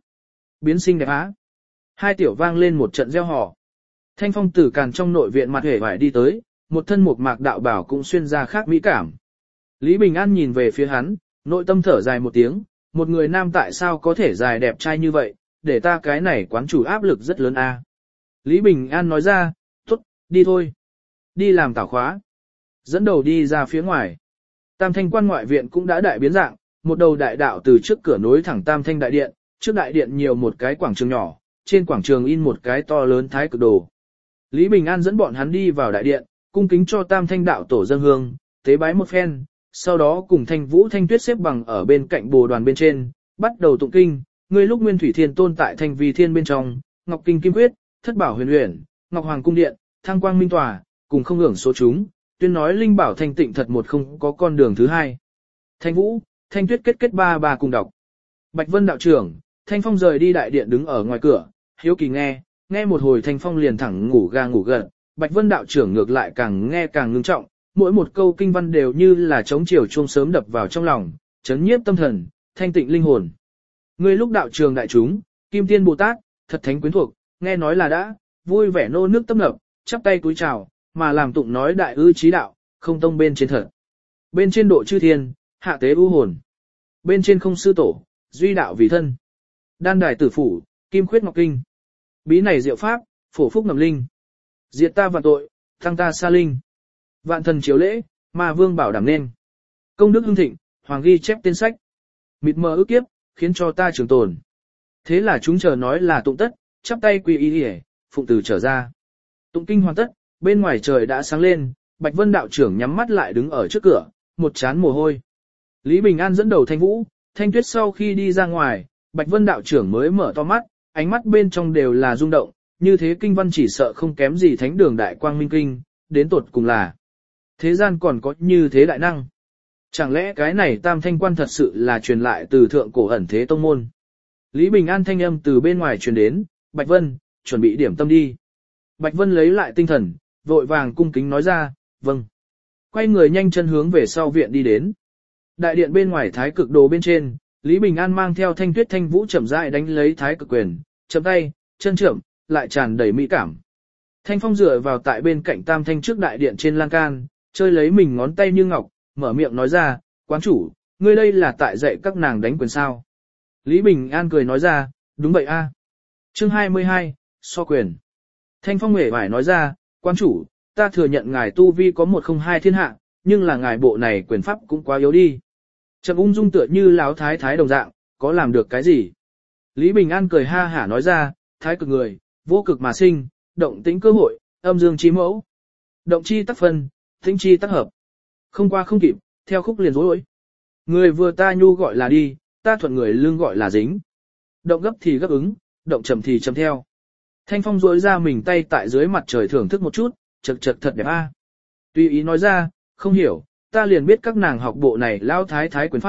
đẹp á. Hai tiểu vang lên một trận reo hò. Thanh Phong tử càn trong nội viện mặt hề vải đi tới, một thân một mạc đạo bảo cũng xuyên ra khác mỹ cảm. Lý Bình An nhìn về phía hắn, nội tâm thở dài một tiếng, một người nam tại sao có thể dài đẹp trai như vậy, để ta cái này quán chủ áp lực rất lớn a. Lý Bình An nói ra, tốt, đi thôi. Đi làm tảo khóa. Dẫn đầu đi ra phía ngoài. Tam Thanh quan ngoại viện cũng đã đại biến dạng, một đầu đại đạo từ trước cửa nối thẳng Tam Thanh đại điện, trước đại điện nhiều một cái quảng trường nhỏ, trên quảng trường in một cái to lớn thái cực đồ. Lý Bình An dẫn bọn hắn đi vào đại điện, cung kính cho Tam Thanh đạo tổ dâng hương, tế bái một phen, sau đó cùng Thanh Vũ Thanh Tuyết xếp bằng ở bên cạnh bồ đoàn bên trên, bắt đầu tụng kinh, người lúc Nguyên Thủy Thiên tôn tại Thanh Vi Thiên bên trong, Ngọc Kinh Kim Quyết, Thất Bảo Huyền Uyển, Ngọc Hoàng cung điện, Thăng Quang Minh Tòa, cùng không hưởng số chúng, tuyên nói linh bảo thanh tịnh thật một không có con đường thứ hai. Thanh Vũ, Thanh Tuyết kết ba cùng đọc. Bạch Vân đạo trưởng, Thanh Phong rời đi đại điện đứng ở ngoài cửa, hiếu kỳ nghe một hồi Thanh Phong liền thẳng ngủ ga ngủ gật, Bạch Vân đạo trưởng ngược lại càng nghe càng ngưng trọng, mỗi một câu kinh văn đều như là chống chiều chuông sớm đập vào trong lòng, chấn nhiếp tâm thần, thanh tịnh linh hồn. Ngươi lúc đạo trường đại chúng, Kim Tiên Bồ Tát, thật thánh quyến thuộc, nghe nói là đã, vui vẻ nô nước tâm nập, chắp tay cúi chào, mà làm tụng nói đại ư trí đạo, không tông bên trên thật. Bên trên độ chư thiên, hạ tế ưu hồn. Bên trên không sư tổ, duy đạo vì thân. Đan đài tử phủ, kim khuyết ngọc kinh. Bí này diệu pháp, phổ phúc ngầm linh. Diệt ta vạn tội, thăng ta xa linh. Vạn thần chiếu lễ, mà vương bảo đảm nên. Công đức hưng thịnh, hoàng ghi chép tên sách. Mịt mờ ước kiếp, khiến cho ta trường tồn. Thế là chúng chờ nói là tụng tất, chắp tay quy y hề, phụng từ trở ra. Tụng kinh hoàn tất, bên ngoài trời đã sáng lên, Bạch Vân đạo trưởng nhắm mắt lại đứng ở trước cửa, một chán mồ hôi. Lý Bình An dẫn đầu Thanh Vũ, Thanh Tuyết sau khi đi ra ngoài, Bạch Vân đạo trưởng mới mở to mắt, ánh mắt bên trong đều là rung động, như thế kinh văn chỉ sợ không kém gì thánh đường đại quang minh kinh, đến tột cùng là. Thế gian còn có như thế đại năng. Chẳng lẽ cái này Tam Thanh quan thật sự là truyền lại từ thượng cổ ẩn thế tông môn. Lý Bình An thanh âm từ bên ngoài truyền đến, Bạch Vân, chuẩn bị điểm tâm đi. Bạch Vân lấy lại tinh thần, vội vàng cung kính nói ra, vâng. Quay người nhanh chân hướng về sau viện đi đến. Đại điện bên ngoài thái cực đồ bên trên, Lý Bình An mang theo Thanh Tuyết Thanh Vũ chậm rãi đánh lấy thái cực quyền, chậm tay, chân chậm, lại tràn đầy mỹ cảm. Thanh Phong dựa vào tại bên cạnh Tam Thanh trước đại điện trên lan can, chơi lấy mình ngón tay như ngọc, mở miệng nói ra, quán chủ, ngươi đây là tại dạy các nàng đánh quyền sao. Lý Bình An cười nói ra, đúng vậy a. Chương 22, so quyền. Thanh Phong hề phải nói ra, quán chủ, ta thừa nhận ngài tu vi có 102 thiên hạ, nhưng là ngài bộ này quyền pháp cũng quá yếu đi. Trầm ung dung tựa như láo thái thái đồng dạng, có làm được cái gì? Lý Bình An cười ha hả nói ra, thái cực người, vô cực mà sinh, động tĩnh cơ hội, âm dương chí mẫu. Động chi tác phân, tĩnh chi tác hợp. Không qua không kịp, theo khúc liền rối. Người vừa ta nhu gọi là đi, ta thuận người lương gọi là dính. Động gấp thì gấp ứng, động chậm thì chậm theo. Thanh Phong duỗi ra mình tay tại dưới mặt trời thưởng thức một chút, chật chật thật đẹp a. Tùy ý nói ra, không hiểu, ta liền biết các nàng học bộ này lao thái thái quyền pháp,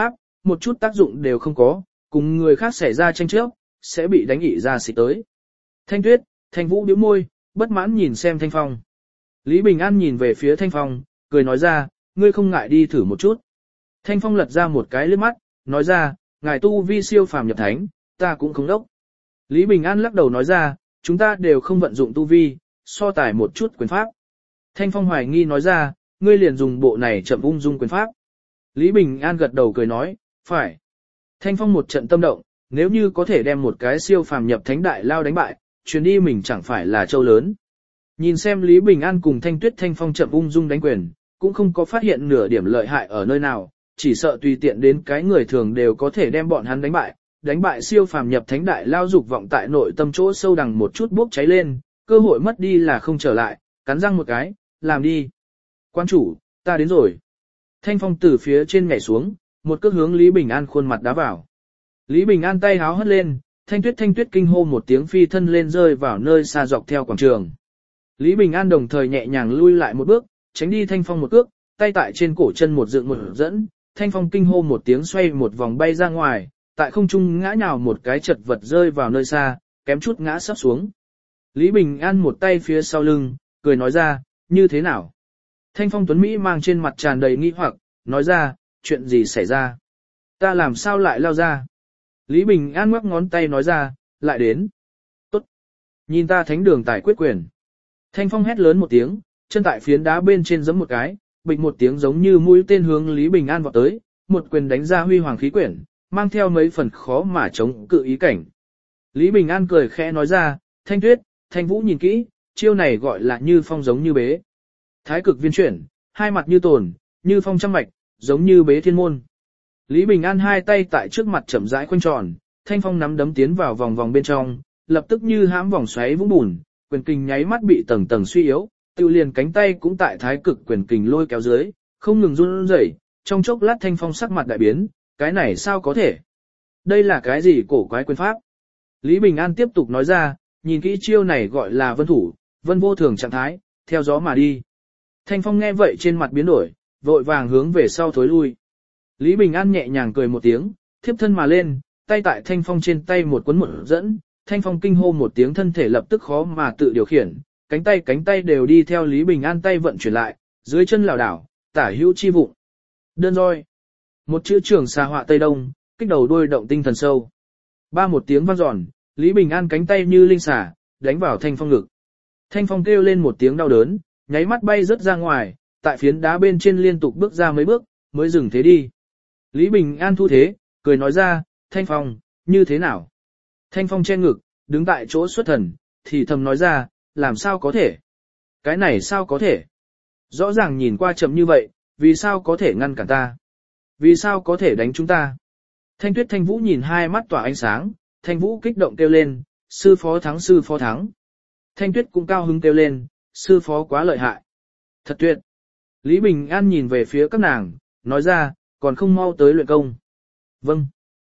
một chút tác dụng đều không có, cùng người khác xảy ra tranh chấp, sẽ bị đánh ị ra xịt tới. Thanh Tuyết, Thanh Vũ bĩu môi, bất mãn nhìn xem Thanh Phong. Lý Bình An nhìn về phía Thanh Phong, cười nói ra, ngươi không ngại đi thử một chút. Thanh Phong lật ra một cái liếc mắt, nói ra, ngài tu vi siêu phàm nhập thánh, ta cũng không đốc. Lý Bình An lắc đầu nói ra, chúng ta đều không vận dụng tu vi, so tài một chút quyền pháp. Thanh Phong hoài nghi nói ra, ngươi liền dùng bộ này chậm ung dung quyền pháp. Lý Bình An gật đầu cười nói, phải. Thanh Phong một trận tâm động, nếu như có thể đem một cái siêu phàm nhập thánh đại lao đánh bại, chuyến đi mình chẳng phải là châu lớn. Nhìn xem Lý Bình An cùng Thanh Tuyết Thanh Phong chậm ung dung đánh quyền, cũng không có phát hiện nửa điểm lợi hại ở nơi nào, chỉ sợ tùy tiện đến cái người thường đều có thể đem bọn hắn đánh bại siêu phàm nhập thánh đại lao dục vọng tại nội tâm chỗ sâu đằng một chút bốc cháy lên, cơ hội mất đi là không trở lại, cắn răng một cái, làm đi. Quan chủ, ta đến rồi. Thanh Phong từ phía trên nhảy xuống, một cước hướng Lý Bình An khuôn mặt đá vào. Lý Bình An tay háo hất lên, Thanh Tuyết kinh hô một tiếng phi thân lên rơi vào nơi xa dọc theo quảng trường. Lý Bình An đồng thời nhẹ nhàng lui lại một bước, tránh đi Thanh Phong một cước, tay tại trên cổ chân một dựng một dẫn, Thanh Phong kinh hô một tiếng xoay một vòng bay ra ngoài, tại không trung ngã nhào một cái chật vật rơi vào nơi xa, kém chút ngã sắp xuống. Lý Bình An một tay phía sau lưng, cười nói ra, như thế nào? Thanh Phong tuấn Mỹ mang trên mặt tràn đầy nghi hoặc, nói ra, chuyện gì xảy ra? Ta làm sao lại lao ra? Lý Bình An ngoắc ngón tay nói ra, lại đến. Tốt. Nhìn ta thánh đường tài quyết quyền. Thanh Phong hét lớn một tiếng, chân tại phiến đá bên trên giẫm một cái, bịch một tiếng giống như mũi tên hướng Lý Bình An vọt tới, một quyền đánh ra huy hoàng khí quyển, mang theo mấy phần khó mà chống cự ý cảnh. Lý Bình An cười khẽ nói ra, Thanh Tuyết, Thanh Vũ nhìn kỹ, chiêu này gọi là như phong giống như bế. Thái cực viên chuyển, hai mặt như tồn, như phong trăm mạch, giống như bế thiên môn. Lý Bình An hai tay tại trước mặt chậm rãi khoanh tròn, Thanh Phong nắm đấm tiến vào vòng vòng bên trong, lập tức như hãm vòng xoáy vũng bùn, quyền kình nháy mắt bị tầng tầng suy yếu, tiêu liền cánh tay cũng tại thái cực quyền kình lôi kéo dưới, không ngừng run rẩy, trong chốc lát Thanh Phong sắc mặt đại biến, cái này sao có thể? Đây là cái gì cổ quái quyền pháp? Lý Bình An tiếp tục nói ra, nhìn kỹ chiêu này gọi là vân thủ, vân vô thường trạng thái, theo gió mà đi. Thanh Phong nghe vậy trên mặt biến đổi, vội vàng hướng về sau thối lui. Lý Bình An nhẹ nhàng cười một tiếng, thiếp thân mà lên, tay tại Thanh Phong trên tay một cuốn một dẫn, Thanh Phong kinh hô một tiếng thân thể lập tức khó mà tự điều khiển, cánh tay đều đi theo Lý Bình An tay vận chuyển lại, dưới chân lảo đảo, tả hữu chi vụng. Đơn roi. Một chữ trường xà họa Tây Đông, kích đầu đuôi động tinh thần sâu. Ba một tiếng vang dọn, Lý Bình An cánh tay như linh xà, đánh vào Thanh Phong ngực. Thanh Phong kêu lên một tiếng đau đớn, nháy mắt bay rớt ra ngoài, tại phiến đá bên trên liên tục bước ra mấy bước, mới dừng thế đi. Lý Bình An thu thế, cười nói ra, Thanh Phong, như thế nào? Thanh Phong che ngực, đứng tại chỗ xuất thần, thì thầm nói ra, làm sao có thể? Cái này sao có thể? Rõ ràng nhìn qua chậm như vậy, vì sao có thể ngăn cản ta? Vì sao có thể đánh chúng ta? Thanh Tuyết Thanh Vũ nhìn hai mắt tỏa ánh sáng, Thanh Vũ kích động kêu lên, sư phó thắng sư phó thắng. Thanh Tuyết cũng cao hứng kêu lên, sư phó quá lợi hại. Thật tuyệt. Lý Bình An nhìn về phía các nàng, nói ra, còn không mau tới luyện công. Vâng.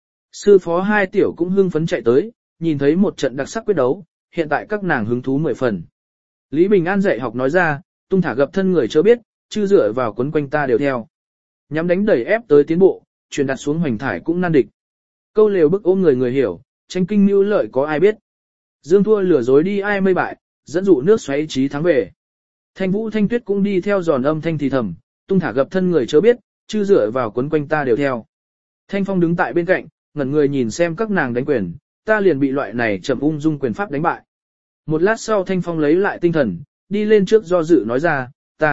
Sư phó hai tiểu cũng hưng phấn chạy tới, nhìn thấy một trận đặc sắc quyết đấu, hiện tại các nàng hứng thú 10 phần. Lý Bình An dạy học nói ra, tung thả gập thân người chớ biết, chứ dựa vào quấn quanh ta đều theo. Nhắm đánh đẩy ép tới tiến bộ, truyền đặt xuống hoành thải cũng nan địch. Câu lều bức ôm người hiểu, tranh kinh mưu lợi có ai biết. Dương thua lừa dối đi ai mây bại, dẫn dụ nước xoáy trí thắng về. Thanh Vũ Thanh Tuyết cũng đi theo giòn âm thanh thì thầm, tung thả gập thân người chớ biết, chứ dựa vào quấn quanh ta đều theo. Thanh Phong đứng tại bên cạnh, ngẩn người nhìn xem các nàng đánh quyền, ta liền bị loại này chậm ung dung quyền pháp đánh bại. Một lát sau Thanh Phong lấy lại tinh thần, đi lên trước do dự nói ra,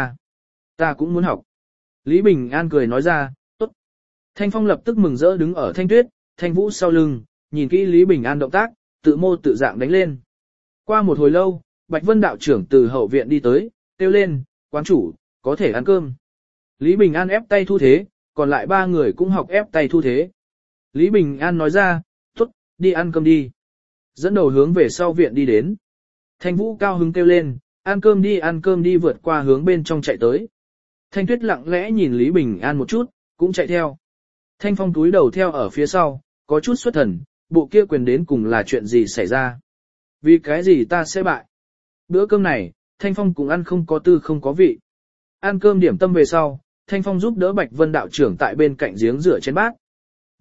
ta cũng muốn học. Lý Bình An cười nói ra, tốt. Thanh Phong lập tức mừng rỡ đứng ở Thanh Tuyết, Thanh Vũ sau lưng, nhìn kỹ Lý Bình An động tác, tự mô tự dạng đánh lên. Qua một hồi lâu, Bạch Vân đạo trưởng từ hậu viện đi tới, kêu lên, quán chủ, có thể ăn cơm. Lý Bình An ép tay thu thế, còn lại ba người cũng học ép tay thu thế. Lý Bình An nói ra, tốt, đi ăn cơm đi. Dẫn đầu hướng về sau viện đi đến. Thanh Vũ cao hứng kêu lên, ăn cơm đi vượt qua hướng bên trong chạy tới. Thanh Tuyết lặng lẽ nhìn Lý Bình An một chút, cũng chạy theo. Thanh Phong túi đầu theo ở phía sau, có chút xuất thần, bộ kia quyền đến cùng là chuyện gì xảy ra. Vì cái gì ta sẽ bại? Bữa cơm này, Thanh Phong cũng ăn không có tư không có vị. Ăn cơm điểm tâm về sau, Thanh Phong giúp đỡ Bạch Vân đạo trưởng tại bên cạnh giếng rửa chén bát.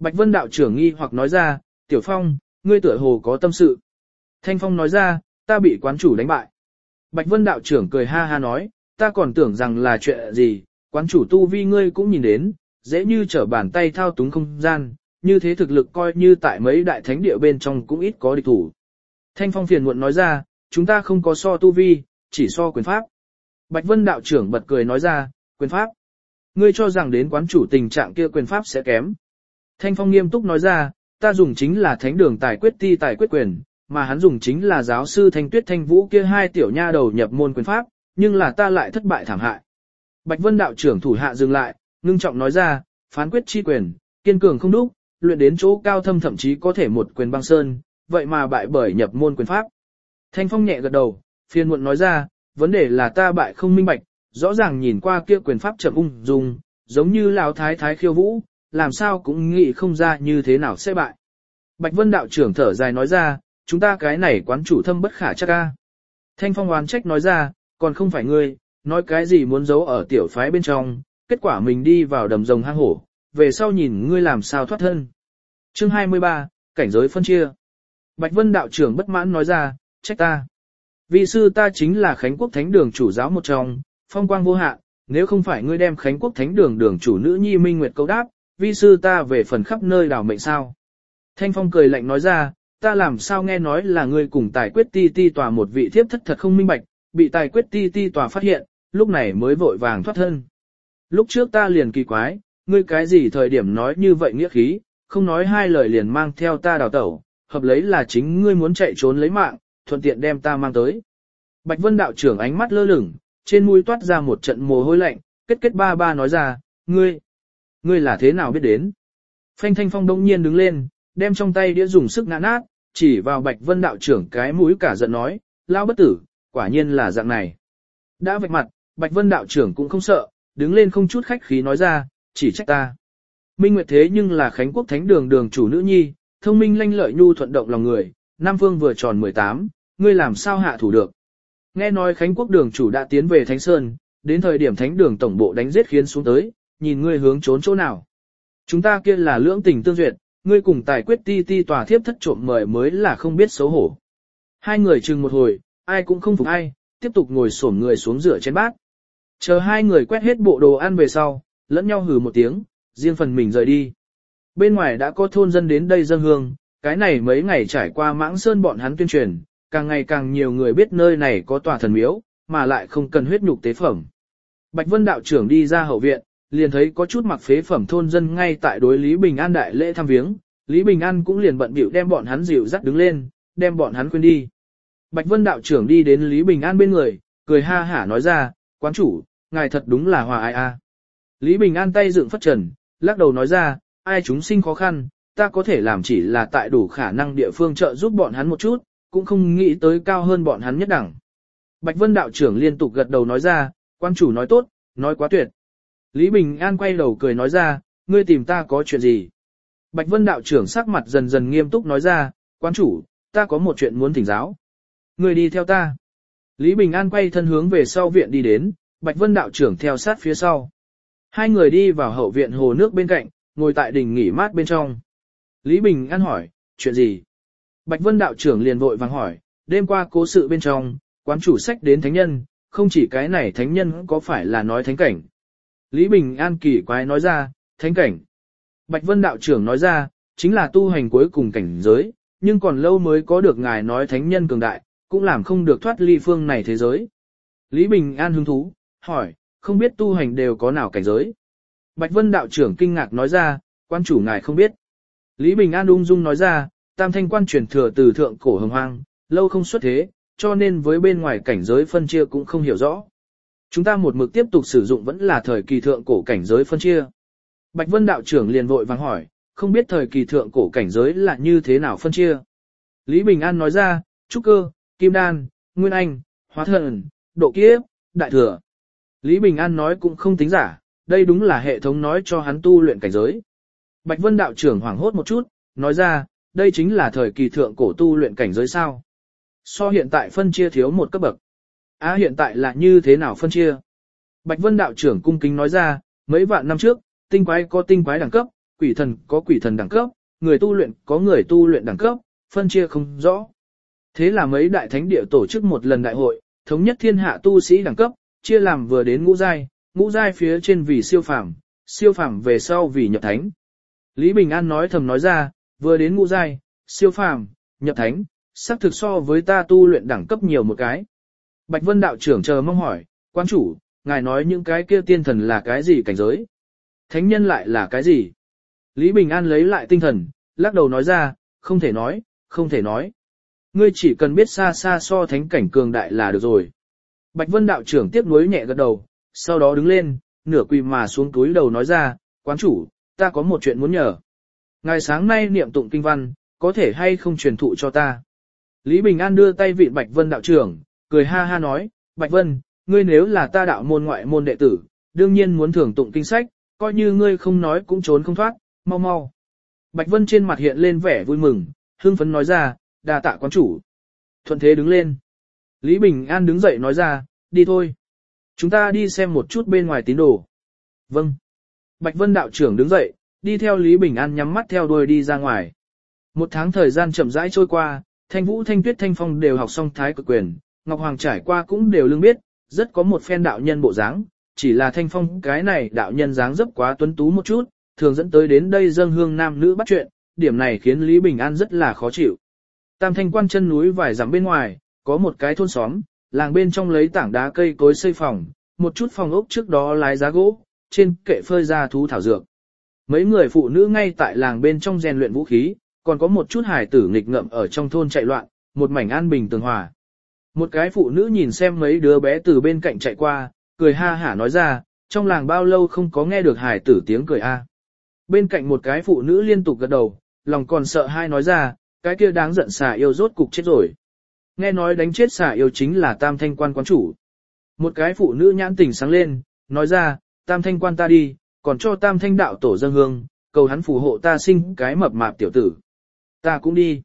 Bạch Vân đạo trưởng nghi hoặc nói ra, Tiểu Phong, ngươi tựa hồ có tâm sự. Thanh Phong nói ra, ta bị quán chủ đánh bại. Bạch Vân đạo trưởng cười ha ha nói, ta còn tưởng rằng là chuyện gì, quán chủ tu vi ngươi cũng nhìn đến, dễ như trở bàn tay thao túng không gian, như thế thực lực coi như tại mấy đại thánh địa bên trong cũng ít có địch thủ. Thanh Phong phiền muộn nói ra, chúng ta không có so tu vi, chỉ so quyền pháp. Bạch Vân đạo trưởng bật cười nói ra, quyền pháp. Ngươi cho rằng đến quán chủ tình trạng kia quyền pháp sẽ kém. Thanh Phong nghiêm túc nói ra, ta dùng chính là thánh đường tài quyết ti tài quyết quyền, mà hắn dùng chính là giáo sư Thanh Tuyết Thanh Vũ kia hai tiểu nha đầu nhập môn quyền pháp, nhưng là ta lại thất bại thảm hại. Bạch Vân đạo trưởng thủ hạ dừng lại, ngưng trọng nói ra, phán quyết chi quyền, kiên cường không đúc, luyện đến chỗ cao thâm thậm chí có thể một quyền băng sơn, vậy mà bại bởi nhập môn quyền pháp. Thanh Phong nhẹ gật đầu, phiền muộn nói ra, vấn đề là ta bại không minh bạch, rõ ràng nhìn qua kia quyền pháp chậm ung dung, giống như lão thái thái khiêu vũ, làm sao cũng nghĩ không ra như thế nào sẽ bại. Bạch Vân đạo trưởng thở dài nói ra, chúng ta cái này quán chủ thâm bất khả chắc ca. Thanh Phong oán trách nói ra, còn không phải ngươi, nói cái gì muốn giấu ở tiểu phái bên trong, kết quả mình đi vào đầm rồng hang hổ, về sau nhìn ngươi làm sao thoát thân. Chương 23, cảnh giới phân chia. Bạch Vân đạo trưởng bất mãn nói ra, trách ta. Vị sư ta chính là Khánh Quốc Thánh Đường chủ giáo một trong, phong quang vô hạn, nếu không phải ngươi đem Khánh Quốc Thánh Đường đường chủ nữ nhi Minh Nguyệt câu đáp, vi sư ta về phần khắp nơi đảo mệnh sao. Thanh Phong cười lạnh nói ra, ta làm sao nghe nói là ngươi cùng tài quyết ti ti tòa một vị thiếp thất thật không minh bạch, bị tài quyết ti ti tòa phát hiện, lúc này mới vội vàng thoát thân. Lúc trước ta liền kỳ quái, ngươi cái gì thời điểm nói như vậy nghĩa khí, không nói hai lời liền mang theo ta đào tẩu, hợp lấy là chính ngươi muốn chạy trốn lấy mạng, thuận tiện đem ta mang tới. Bạch Vân đạo trưởng ánh mắt lơ lửng, trên mũi toát ra một trận mồ hôi lạnh, kết ba ba nói ra, ngươi là thế nào biết đến. Phanh Thanh Phong đông nhiên đứng lên, đem trong tay đĩa dùng sức ngã nát, chỉ vào Bạch Vân đạo trưởng cái mũi cả giận nói, lao bất tử, quả nhiên là dạng này. Đã vạch mặt, Bạch Vân đạo trưởng cũng không sợ, đứng lên không chút khách khí nói ra, chỉ trách ta. Minh Nguyệt thế nhưng là Khánh Quốc Thánh Đường đường chủ nữ nhi, thông minh lanh lợi nhu thuận động lòng người, Nam Phương vừa tròn 18, ngươi làm sao hạ thủ được. Nghe nói Khánh Quốc đường chủ đã tiến về Thánh Sơn, đến thời điểm Thánh Đường tổng bộ đánh giết khiến xuống tới, nhìn ngươi hướng trốn chỗ nào. Chúng ta kia là lưỡng tình tương duyệt, ngươi cùng tài quyết ti ti tòa thiếp thất trộm mời mới là không biết xấu hổ. Hai người chừng một hồi, ai cũng không phục ai, tiếp tục ngồi xổm người xuống rửa chén bát. Chờ hai người quét hết bộ đồ ăn về sau, lẫn nhau hừ một tiếng, riêng phần mình rời đi. Bên ngoài đã có thôn dân đến đây dâng hương, cái này mấy ngày trải qua Mãng Sơn bọn hắn tuyên truyền, càng ngày càng nhiều người biết nơi này có tòa thần miếu, mà lại không cần huyết nhục tế phẩm. Bạch Vân đạo trưởng đi ra hậu viện, liền thấy có chút mặc phế phẩm thôn dân ngay tại đối Lý Bình An đại lễ thăm viếng, Lý Bình An cũng liền bận bịu đem bọn hắn dìu dắt đứng lên, đem bọn hắn khuyên đi. Bạch Vân đạo trưởng đi đến Lý Bình An bên người, cười ha hả nói ra, quán chủ, ngài thật đúng là hòa ai a. Lý Bình An tay dựng phất trần, lắc đầu nói ra, ai chúng sinh khó khăn, ta có thể làm chỉ là tại đủ khả năng địa phương trợ giúp bọn hắn một chút, cũng không nghĩ tới cao hơn bọn hắn nhất đẳng. Bạch Vân đạo trưởng liên tục gật đầu nói ra, quan chủ nói tốt, nói quá tuyệt. Lý Bình An quay đầu cười nói ra, ngươi tìm ta có chuyện gì? Bạch Vân đạo trưởng sắc mặt dần dần nghiêm túc nói ra, quan chủ, ta có một chuyện muốn thỉnh giáo. Ngươi đi theo ta. Lý Bình An quay thân hướng về sau viện đi đến, Bạch Vân đạo trưởng theo sát phía sau. Hai người đi vào hậu viện hồ nước bên cạnh, ngồi tại đỉnh nghỉ mát bên trong. Lý Bình An hỏi, chuyện gì? Bạch Vân đạo trưởng liền vội vàng hỏi, đêm qua cố sự bên trong, quán chủ sách đến thánh nhân, không chỉ cái này thánh nhân có phải là nói thánh cảnh. Lý Bình An kỳ quái nói ra, thánh cảnh. Bạch Vân đạo trưởng nói ra, chính là tu hành cuối cùng cảnh giới, nhưng còn lâu mới có được ngài nói thánh nhân cường đại, cũng làm không được thoát ly phương này thế giới. Lý Bình An hứng thú, hỏi, không biết tu hành đều có nào cảnh giới. Bạch Vân đạo trưởng kinh ngạc nói ra, quan chủ ngài không biết. Lý Bình An ung dung nói ra, tam thanh quan truyền thừa từ thượng cổ hồng hoang, lâu không xuất thế, cho nên với bên ngoài cảnh giới phân chia cũng không hiểu rõ. Chúng ta một mực tiếp tục sử dụng vẫn là thời kỳ thượng cổ cảnh giới phân chia. Bạch Vân đạo trưởng liền vội vàng hỏi, không biết thời kỳ thượng cổ cảnh giới là như thế nào phân chia. Lý Bình An nói ra, trúc cơ, kim đan, nguyên anh, hóa thần, độ kiếp, đại thừa. Lý Bình An nói cũng không tính giả, đây đúng là hệ thống nói cho hắn tu luyện cảnh giới. Bạch Vân đạo trưởng hoảng hốt một chút, nói ra, đây chính là thời kỳ thượng cổ tu luyện cảnh giới sao. So hiện tại phân chia thiếu một cấp bậc. Hiện tại là như thế nào phân chia? Bạch Vân đạo trưởng cung kính nói ra, mấy vạn năm trước, tinh quái có tinh quái đẳng cấp, quỷ thần có quỷ thần đẳng cấp, người tu luyện có người tu luyện đẳng cấp, phân chia không rõ. Thế là mấy đại thánh địa tổ chức một lần đại hội, thống nhất thiên hạ tu sĩ đẳng cấp, chia làm vừa đến ngũ giai phía trên vì siêu phàm về sau vì nhập thánh. Lý Bình An nói thầm nói ra, vừa đến ngũ giai, siêu phàm, nhập thánh, xác thực so với ta tu luyện đẳng cấp nhiều một cái. Bạch Vân đạo trưởng chờ mong hỏi, quan chủ, ngài nói những cái kia tiên thần là cái gì cảnh giới? Thánh nhân lại là cái gì? Lý Bình An lấy lại tinh thần, lắc đầu nói ra, không thể nói, không thể nói. Ngươi chỉ cần biết xa xa so thánh cảnh cường đại là được rồi. Bạch Vân đạo trưởng tiếc nuối nhẹ gật đầu, sau đó đứng lên, nửa quỳ mà xuống túi đầu nói ra, quán chủ, ta có một chuyện muốn nhờ. Ngài sáng nay niệm tụng kinh văn, có thể hay không truyền thụ cho ta? Lý Bình An đưa tay vịn Bạch Vân đạo trưởng, cười ha ha nói, Bạch Vân, ngươi nếu là ta đạo môn ngoại môn đệ tử, đương nhiên muốn thưởng tụng kinh sách, coi như ngươi không nói cũng trốn không thoát, mau mau. Bạch Vân trên mặt hiện lên vẻ vui mừng, hưng phấn nói ra, đa tạ quán chủ. Thuận thế đứng lên. Lý Bình An đứng dậy nói ra, đi thôi. Chúng ta đi xem một chút bên ngoài tín đồ. Vâng. Bạch Vân đạo trưởng đứng dậy, đi theo Lý Bình An nhắm mắt theo đuôi đi ra ngoài. Một tháng thời gian chậm rãi trôi qua, Thanh Vũ, Thanh Tuyết, Thanh Phong đều học xong Thái Cực Quyền, Ngọc Hoàng trải qua cũng đều lương biết, rất có một phen đạo nhân bộ dáng, chỉ là Thanh Phong cái này đạo nhân dáng dấp quá tuấn tú một chút, thường dẫn tới đến đây dâng hương nam nữ bắt chuyện, điểm này khiến Lý Bình An rất là khó chịu. Tam Thanh Quan chân núi vài dặm bên ngoài, có một cái thôn xóm, làng bên trong lấy tảng đá cây cối xây phòng, một chút phòng ốc trước đó lái giá gỗ, trên kệ phơi ra thú thảo dược. Mấy người phụ nữ ngay tại làng bên trong rèn luyện vũ khí, còn có một chút hải tử nghịch ngợm ở trong thôn chạy loạn, một mảnh an bình tường hòa. Một cái phụ nữ nhìn xem mấy đứa bé từ bên cạnh chạy qua, cười ha hả nói ra, trong làng bao lâu không có nghe được hải tử tiếng cười a. Bên cạnh một cái phụ nữ liên tục gật đầu, lòng còn sợ hai nói ra, cái kia đáng giận xà yêu rốt cục chết rồi. Nghe nói đánh chết xà yêu chính là Tam Thanh Quan quán chủ. Một cái phụ nữ nhãn tỉnh sáng lên, nói ra, Tam Thanh Quan ta đi, còn cho Tam Thanh đạo tổ dâng hương, cầu hắn phù hộ ta sinh cái mập mạp tiểu tử. Ta cũng đi,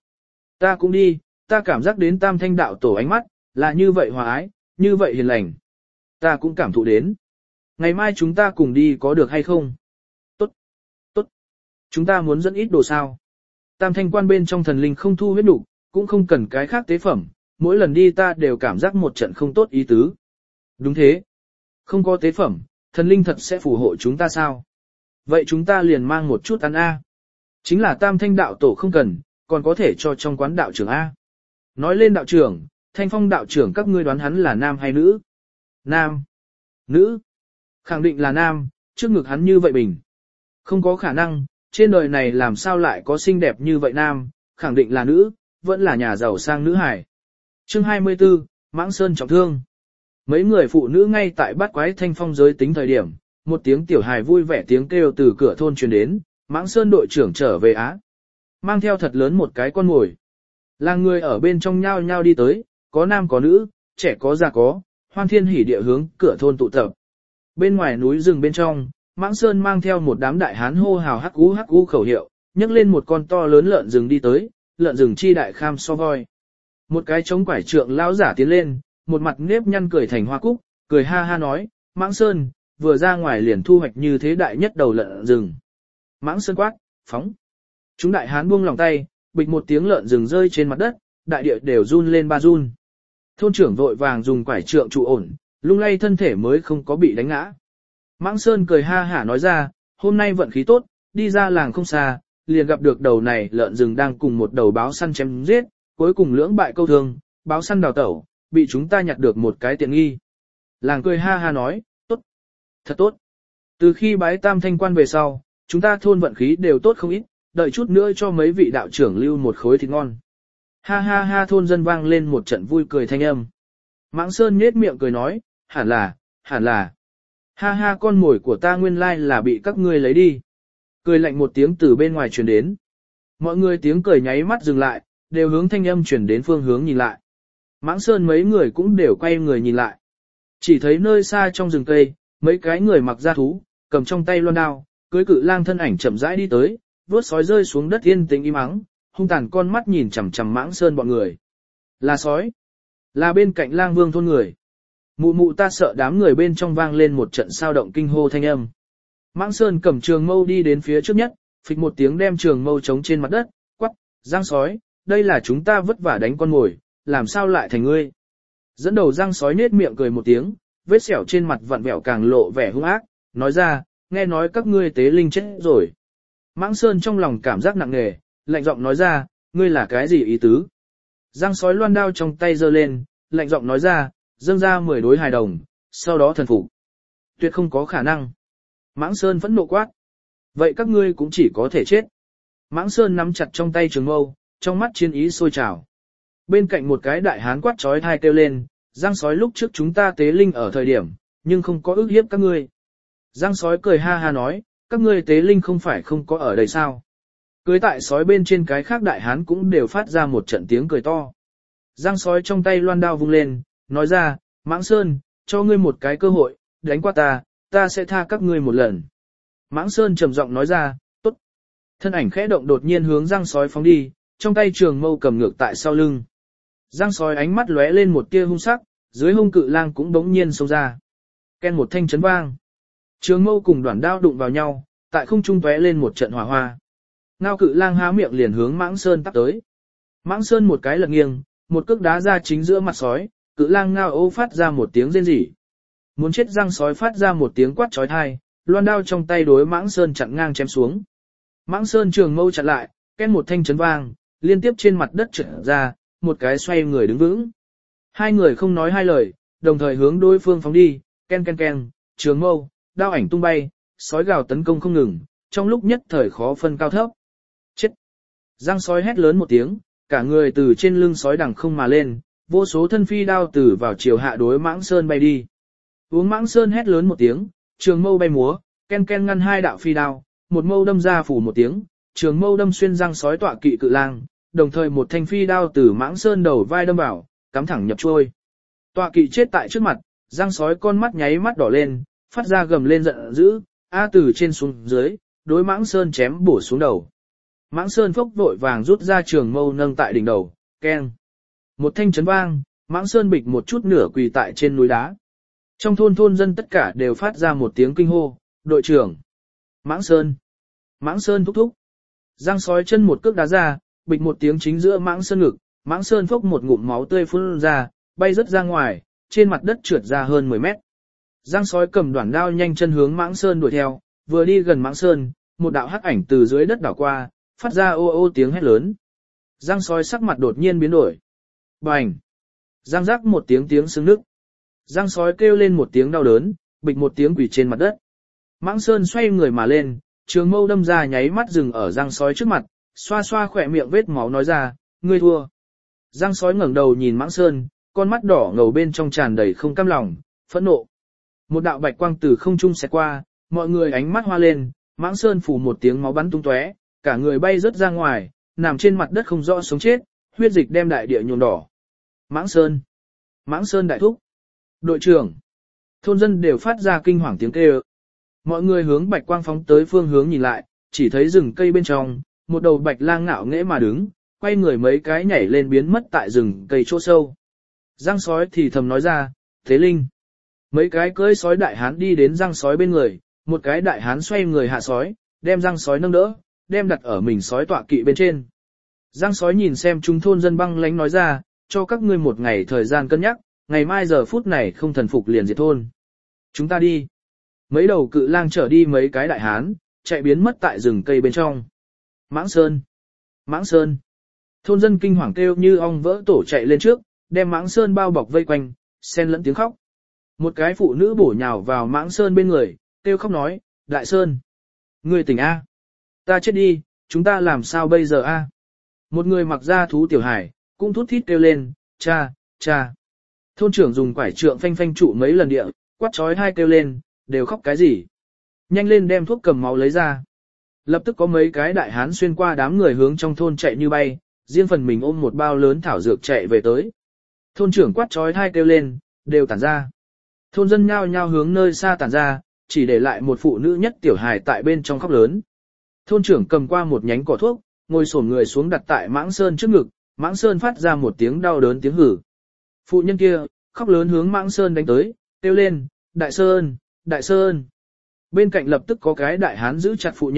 ta cảm giác đến Tam Thanh đạo tổ ánh mắt, là như vậy hòa ái, như vậy hiền lành. Ta cũng cảm thụ đến. Ngày mai chúng ta cùng đi có được hay không? Tốt. Chúng ta muốn dẫn ít đồ sao. Tam Thanh Quan bên trong thần linh không thu huyết nục, cũng không cần cái khác tế phẩm, mỗi lần đi ta đều cảm giác một trận không tốt ý tứ. Đúng thế. Không có tế phẩm, thần linh thật sẽ phù hộ chúng ta sao? Vậy chúng ta liền mang một chút ăn A. Chính là Tam Thanh đạo tổ không cần, còn có thể cho trong quán đạo trưởng A. Nói lên đạo trưởng, Thanh Phong đạo trưởng các ngươi đoán hắn là nam hay nữ? Nam. Nữ. Khẳng định là nam, trước ngực hắn như vậy bình. Không có khả năng, trên đời này làm sao lại có xinh đẹp như vậy nam, khẳng định là nữ, vẫn là nhà giàu sang nữ hải. Chương 24, Mãng Sơn trọng thương. Mấy người phụ nữ ngay tại bát quái Thanh Phong giới tính thời điểm, một tiếng tiểu hài vui vẻ tiếng kêu từ cửa thôn truyền đến, Mãng Sơn đội trưởng trở về Á. Mang theo thật lớn một cái con ngồi. Làng người ở bên trong nhao nhao đi tới, có nam có nữ, trẻ có già có, hoan thiên hỉ địa hướng cửa thôn tụ tập. Bên ngoài núi rừng bên trong, Mãng Sơn mang theo một đám đại hán hô hào hắc u khẩu hiệu, nhấc lên một con to lớn lợn rừng đi tới, lợn rừng chi đại kham so voi. Một cái trống quải trượng lão giả tiến lên, một mặt nếp nhăn cười thành hoa cúc, cười ha ha nói, Mãng Sơn, vừa ra ngoài liền thu hoạch như thế đại nhất đầu lợn rừng. Mãng Sơn quát, phóng. Chúng đại hán buông lòng tay, bịch một tiếng lợn rừng rơi trên mặt đất, đại địa đều run lên ba run. Thôn trưởng vội vàng dùng quải trượng trụ ổn, lung lay thân thể mới không có bị đánh ngã. Mãng Sơn cười ha hả nói ra, hôm nay vận khí tốt, đi ra làng không xa, liền gặp được đầu này lợn rừng đang cùng một đầu báo săn chém giết, cuối cùng lưỡng bại câu thương, báo săn đào tẩu, bị chúng ta nhặt được một cái tiện nghi. Làng cười ha ha nói, tốt, thật tốt. Từ khi bái Tam Thanh Quan về sau, chúng ta thôn vận khí đều tốt không ít, đợi chút nữa cho mấy vị đạo trưởng lưu một khối thịt ngon. Ha ha ha, thôn dân vang lên một trận vui cười thanh âm. Mãng Sơn nhếch miệng cười nói, hẳn là. Ha ha, con mồi của ta nguyên lai là bị các ngươi lấy đi. Cười lạnh một tiếng từ bên ngoài truyền đến. Mọi người tiếng cười nháy mắt dừng lại, đều hướng thanh âm truyền đến phương hướng nhìn lại. Mãng Sơn mấy người cũng đều quay người nhìn lại. Chỉ thấy nơi xa trong rừng cây, mấy cái người mặc da thú, cầm trong tay loan đao, cưỡi cự lang thân ảnh chậm rãi đi tới, vuốt sói rơi xuống đất yên tĩnh im ắng, hung tàn con mắt nhìn chằm chằm Mãng Sơn bọn người. Là sói, là bên cạnh Lang Vương thôn người. Mụ mụ ta sợ, đám người bên trong vang lên một trận sao động kinh hô thanh âm. Mãng Sơn cầm trường mâu đi đến phía trước nhất, phịch một tiếng đem trường mâu trống trên mặt đất, quắc, Giang sói, đây là chúng ta vất vả đánh con mồi, làm sao lại thành ngươi. Dẫn đầu Giang sói nết miệng cười một tiếng, vết sẹo trên mặt vặn vẹo càng lộ vẻ hung ác, nói ra, nghe nói các ngươi tế linh chết rồi. Mãng Sơn trong lòng cảm giác nặng nề, lạnh giọng nói ra, ngươi là cái gì ý tứ? Giang sói loan đao trong tay giơ lên, lạnh giọng nói ra, dâng ra 10 đối hài đồng, sau đó thần phục. Tuyệt không có khả năng. Mãng Sơn phẫn nộ quát. Vậy các ngươi cũng chỉ có thể chết. Mãng Sơn nắm chặt trong tay trường mâu, trong mắt chiến ý sôi trào. Bên cạnh một cái đại hán quát chói tai kêu lên, Giang sói lúc trước chúng ta tế linh ở thời điểm, nhưng không có ức hiếp các ngươi. Giang sói cười ha ha nói, các ngươi tế linh không phải không có ở đây sao? Cưới tại sói bên trên cái khác đại hán cũng đều phát ra một trận tiếng cười to. Giang sói trong tay loan đao vung lên, nói ra, Mãng Sơn, cho ngươi một cái cơ hội, đánh qua ta sẽ tha các ngươi một lần. Mãng Sơn trầm giọng nói ra, tốt. Thân ảnh khẽ động đột nhiên hướng Giang sói phóng đi, trong tay trường mâu cầm ngược tại sau lưng. Giang sói ánh mắt lóe lên một tia hung sắc, dưới hung cự lang cũng bỗng nhiên xông ra. Ken một thanh chấn vang. Trường mâu cùng đoạn đao đụng vào nhau, tại không trung tóe lên một trận hỏa hoa. Ngao cự lang há miệng liền hướng Mãng Sơn tắp tới. Mãng Sơn một cái lật nghiêng, một cước đá ra chính giữa mặt sói, cự lang ngao ô phát ra một tiếng rên rỉ. Muốn chết Giang sói phát ra một tiếng quát chói tai, loan đao trong tay đối Mãng Sơn chặn ngang chém xuống. Mãng Sơn trường mâu chặn lại, ken một thanh chấn vang, liên tiếp trên mặt đất trượt ra, một cái xoay người đứng vững. Hai người không nói hai lời, đồng thời hướng đối phương phóng đi, ken ken ken, trường mâu, đao ảnh tung bay, sói gào tấn công không ngừng, trong lúc nhất thời khó phân cao thấp. Chết! Giang sói hét lớn một tiếng, cả người từ trên lưng sói đằng không mà lên, vô số thân phi đao từ vào chiều hạ đối Mãng Sơn bay đi. Uống Mãng Sơn hét lớn một tiếng, trường mâu bay múa, ken ken ngăn hai đạo phi đao, một mâu đâm ra phủ một tiếng, trường mâu đâm xuyên Giang sói tọa kỵ cự lang, đồng thời một thanh phi đao từ Mãng Sơn đầu vai đâm vào, cắm thẳng nhập trôi. Tọa kỵ chết tại trước mặt, Giang sói con mắt nháy mắt đỏ lên, phát ra gầm lên giận dữ, từ trên xuống dưới, đối Mãng Sơn chém bổ xuống đầu. Mãng Sơn phốc vội vàng rút ra trường mâu nâng tại đỉnh đầu, keng. Một thanh chấn vang, Mãng Sơn bịch một chút nửa quỳ tại trên núi đá. Trong thôn dân tất cả đều phát ra một tiếng kinh hô, đội trưởng. Mãng Sơn thúc thúc. Giang sói chân một cước đá ra, bịch một tiếng chính giữa Mãng Sơn ngực, Mãng Sơn phốc một ngụm máu tươi phun ra, bay rất ra ngoài, trên mặt đất trượt ra hơn 10 mét. Giang sói cầm đoạn đao nhanh chân hướng Mãng Sơn đuổi theo, vừa đi gần Mãng Sơn, một đạo hắc ảnh từ dưới đất đảo qua, phát ra ô ô tiếng hét lớn. Giang sói sắc mặt đột nhiên biến đổi. Bành! Giang rắc một tiếng xương nứt. Giang sói kêu lên một tiếng đau đớn, bịch một tiếng quỳ trên mặt đất. Mãng Sơn xoay người mà lên, trường mâu đâm ra nháy mắt dừng ở Giang sói trước mặt, xoa xoa khỏe miệng vết máu nói ra, ngươi thua. Giang sói ngẩng đầu nhìn Mãng Sơn, con mắt đỏ ngầu bên trong tràn đầy không cam lòng, phẫn nộ. Một đạo bạch quang từ không trung xẹt qua, mọi người ánh mắt hoa lên, Mãng Sơn phủ một tiếng máu bắn tung tóe, cả người bay rớt ra ngoài, nằm trên mặt đất không rõ sống chết, huyết dịch đem đại địa nhuộm đỏ. Mãng Sơn đại thúc. Đội trưởng. Thôn dân đều phát ra kinh hoàng tiếng kêu. Mọi người hướng bạch quang phóng tới phương hướng nhìn lại, chỉ thấy rừng cây bên trong, một đầu bạch lang ngạo nghễ mà đứng, quay người mấy cái nhảy lên biến mất tại rừng cây chỗ sâu. Giang sói thì thầm nói ra, thế linh. Mấy cái cưỡi sói đại hán đi đến Giang sói bên người, một cái đại hán xoay người hạ sói, đem Giang sói nâng đỡ, đem đặt ở mình sói tọa kỵ bên trên. Giang sói nhìn xem chúng thôn dân băng lãnh nói ra, cho các ngươi một ngày thời gian cân nhắc, ngày mai giờ phút này không thần phục liền diệt thôn. Chúng ta đi. Mấy đầu cự lang chở đi mấy cái đại hán, chạy biến mất tại rừng cây bên trong. Mãng Sơn. Thôn dân kinh hoàng kêu như ong vỡ tổ chạy lên trước, đem Mãng Sơn bao bọc vây quanh, xen lẫn tiếng khóc. Một cái phụ nữ bổ nhào vào Mãng Sơn bên người, kêu khóc nói, Đại Sơn. Ngươi tỉnh A. Ta chết đi, chúng ta làm sao bây giờ A. Một người mặc da thú tiểu hải, cũng thút thít kêu lên, cha. Thôn trưởng dùng quải trượng phanh phanh trụ mấy lần địa, quát chói hai kêu lên, đều khóc cái gì. Nhanh lên đem thuốc cầm máu lấy ra. Lập tức có mấy cái đại hán xuyên qua đám người hướng trong thôn chạy như bay, riêng phần mình ôm một bao lớn thảo dược chạy về tới. Thôn trưởng quát chói hai kêu lên, đều tản ra. Thôn dân nhao nhao hướng nơi xa tản ra, chỉ để lại một phụ nữ nhất tiểu hài tại bên trong khóc lớn. Thôn trưởng cầm qua một nhánh cỏ thuốc, ngồi xổm người xuống đặt tại Mãng Sơn trước ngực, Mãng Sơn phát ra một tiếng đau đớn tiếng hử. Phụ nhân kia, khóc lớn hướng Mãng Sơn đánh tới, kêu lên, Đại Sơn. Bên cạnh lập tức có cái đại hán giữ chặt phụ nhân,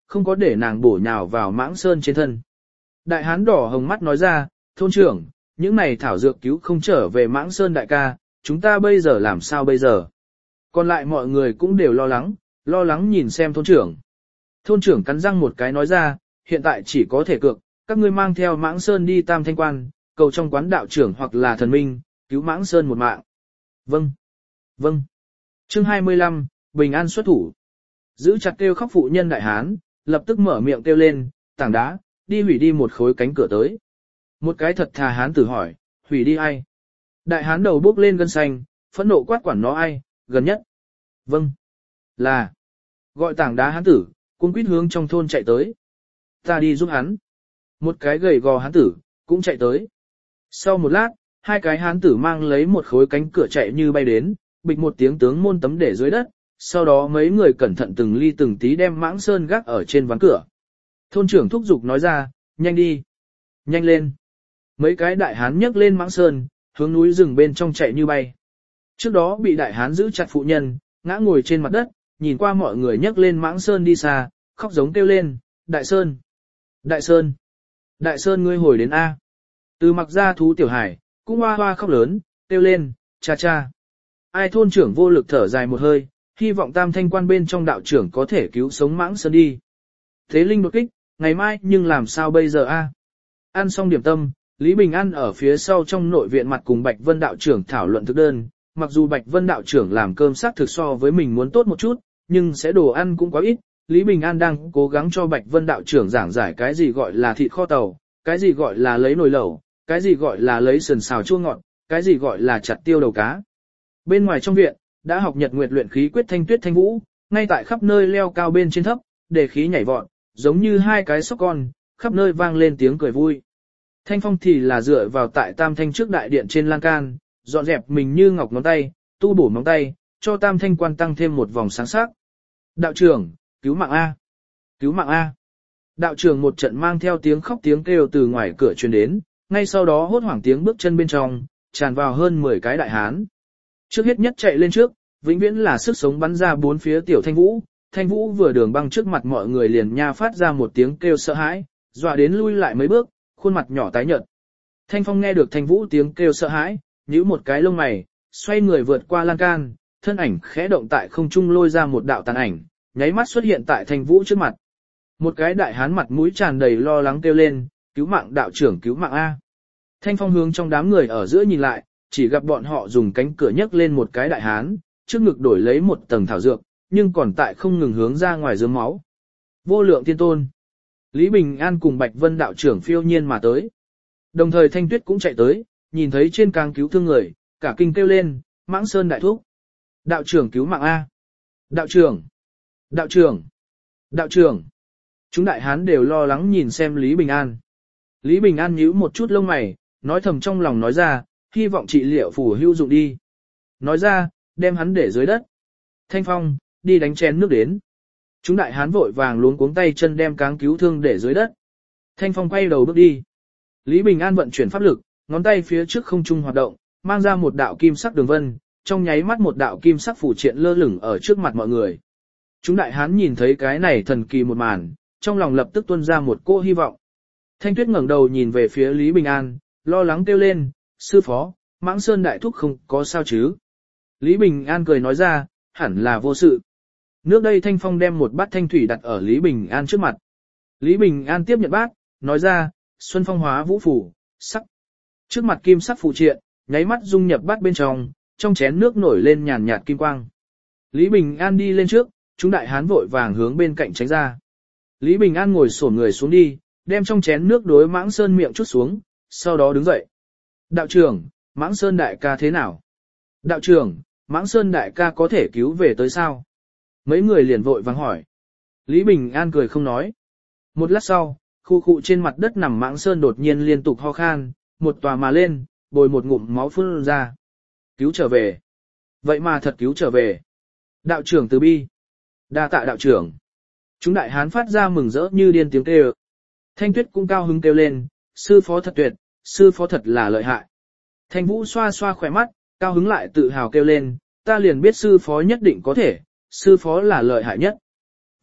không có để nàng bổ nhào vào mãng sơn trên thân. Đại hán đỏ hồng mắt nói ra, thôn trưởng, những này thảo dược cứu không trở về mãng sơn đại ca, chúng ta bây giờ làm sao bây giờ? Còn lại mọi người cũng đều lo lắng nhìn xem thôn trưởng. Thôn trưởng cắn răng một cái nói ra, hiện tại chỉ có thể cược, các ngươi mang theo mãng sơn đi Tam Thanh Quan, cầu trong quán đạo trưởng hoặc là thần minh, cứu mãng sơn một mạng. Vâng, vâng. Chương 25, Bình An xuất thủ. Giữ chặt kêu khóc phụ nhân đại hán, lập tức mở miệng kêu lên, tảng đá, đi hủy đi một khối cánh cửa tới. Một cái thật thà hán tử hỏi, hủy đi ai? Đại hán đầu bốc lên gân xanh, phẫn nộ quát quản nó ai, gần nhất. Vâng, là. Gọi tảng đá hán tử, cuống quýt hướng trong thôn chạy tới. Ta đi giúp hắn. Một cái gầy gò hán tử, cũng chạy tới. Sau một lát, hai cái hán tử mang lấy một khối cánh cửa chạy như bay đến, bịch một tiếng tướng môn tấm để dưới đất, sau đó mấy người cẩn thận từng ly từng tí đem mãng sơn gác ở trên ván cửa. Thôn trưởng thúc giục nói ra, nhanh đi, nhanh lên. Mấy cái đại hán nhấc lên mãng sơn, hướng núi rừng bên trong chạy như bay. Trước đó bị đại hán giữ chặt phụ nhân, ngã ngồi trên mặt đất, nhìn qua mọi người nhấc lên mãng sơn đi xa, khóc giống kêu lên, đại sơn, đại sơn, đại sơn ngươi hồi đến A. Từ mặc ra thú tiểu hải, cũng hoa hoa khóc lớn, kêu lên, cha cha. Ai thôn trưởng vô lực thở dài một hơi, hy vọng Tam Thanh Quan bên trong đạo trưởng có thể cứu sống mãng sơn đi. Thế linh đột kích, ngày mai nhưng làm sao bây giờ A. Ăn xong điểm tâm, Lý Bình An ở phía sau trong nội viện mặt cùng Bạch Vân đạo trưởng thảo luận thực đơn. Mặc dù Bạch Vân đạo trưởng làm cơm xác thực so với mình muốn tốt một chút, nhưng sẽ đồ ăn cũng quá ít. Lý Bình An đang cố gắng cho Bạch Vân đạo trưởng giảng giải cái gì gọi là thịt kho tàu, cái gì gọi là lấy nồi lẩu, cái gì gọi là lấy sườn xào chua ngọt, cái gì gọi là chặt tiêu đầu cá. Bên ngoài trong viện, đã học nhật nguyệt luyện khí quyết Thanh Tuyết Thanh Vũ, ngay tại khắp nơi leo cao bên trên thấp, để khí nhảy vọt, giống như hai cái sóc con, khắp nơi vang lên tiếng cười vui. Thanh Phong thì là dựa vào tại Tam Thanh trước đại điện trên lan can, dọn dẹp mình như ngọc ngón tay, tu bổ móng tay, cho Tam Thanh Quan tăng thêm một vòng sáng sắc. Đạo trưởng, cứu mạng A! Cứu mạng A! Đạo trưởng một trận mang theo tiếng khóc tiếng kêu từ ngoài cửa truyền đến, ngay sau đó hốt hoảng tiếng bước chân bên trong, tràn vào hơn 10 cái đại hán. Trước hết nhất chạy lên trước, vĩnh viễn là sức sống bắn ra bốn phía tiểu Thanh Vũ. Thanh Vũ vừa đường băng trước mặt mọi người liền nha phát ra một tiếng kêu sợ hãi, dọa đến lui lại mấy bước, khuôn mặt nhỏ tái nhợt. Thanh Phong nghe được Thanh Vũ tiếng kêu sợ hãi, nhíu một cái lông mày, xoay người vượt qua lan can, thân ảnh khẽ động tại không trung lôi ra một đạo tàn ảnh, nháy mắt xuất hiện tại Thanh Vũ trước mặt. Một cái đại hán mặt mũi tràn đầy lo lắng kêu lên, cứu mạng đạo trưởng cứu mạng A. Thanh Phong hướng trong đám người ở giữa nhìn lại, chỉ gặp bọn họ dùng cánh cửa nhấc lên một cái đại hán, trước ngực đổi lấy một tầng thảo dược, nhưng còn tại không ngừng hướng ra ngoài rớm máu. Vô lượng tiên tôn. Lý Bình An cùng Bạch Vân đạo trưởng phiêu nhiên mà tới. Đồng thời Thanh Tuyết cũng chạy tới, nhìn thấy trên càng cứu thương người, cả kinh kêu lên, mãng sơn đại thúc. Đạo trưởng cứu mạng A. Đạo trưởng. Đạo trưởng. Đạo trưởng. Chúng đại hán đều lo lắng nhìn xem Lý Bình An. Lý Bình An nhíu một chút lông mày, nói thầm trong lòng nói ra, hy vọng trị liệu phù hữu dụng đi. Nói ra, đem hắn để dưới đất. Thanh Phong, đi đánh chén nước đến. Chúng đại hán vội vàng luống cuống tay chân đem cáng cứu thương để dưới đất. Thanh Phong quay đầu bước đi. Lý Bình An vận chuyển pháp lực, ngón tay phía trước không trung hoạt động, mang ra một đạo kim sắc đường vân, trong nháy mắt một đạo kim sắc phủ triện lơ lửng ở trước mặt mọi người. Chúng đại hán nhìn thấy cái này thần kỳ một màn, trong lòng lập tức tuôn ra một cô hy vọng. Thanh Tuyết ngẩng đầu nhìn về phía Lý Bình An, lo lắng kêu lên, sư phó, mãng sơn đại thúc không có sao chứ. Lý Bình An cười nói ra, hẳn là vô sự. Nước đây Thanh Phong đem một bát thanh thủy đặt ở Lý Bình An trước mặt. Lý Bình An tiếp nhận bát, nói ra, xuân phong hóa vũ phủ, sắc. Trước mặt kim sắc phụ triện, nháy mắt dung nhập bát bên trong chén nước nổi lên nhàn nhạt kim quang. Lý Bình An đi lên trước, chúng đại hán vội vàng hướng bên cạnh tránh ra. Lý Bình An ngồi xổm người xuống đi, đem trong chén nước đối mãng sơn miệng chút xuống, sau đó đứng dậy. Đạo trưởng, mãng sơn đại ca thế nào? Đạo trưởng, mãng sơn đại ca có thể cứu về tới sao? Mấy người liền vội vàng hỏi. Lý Bình An cười không nói. Một lát sau, khu khu trên mặt đất nằm mãng sơn đột nhiên liên tục ho khan, một tòa mà lên, bồi một ngụm máu phun ra. Cứu trở về. Vậy mà thật cứu trở về. Đạo trưởng từ bi. Đa tạ đạo trưởng. Chúng đại hán phát ra mừng rỡ như điên tiếng kêu. Thanh Tuyết cũng cao hứng kêu lên, sư phó thật tuyệt, sư phó thật là lợi hại. Thanh Vũ xoa xoa khỏe mắt, cao hứng lại tự hào kêu lên, ta liền biết sư phó nhất định có thể, sư phó là lợi hại nhất.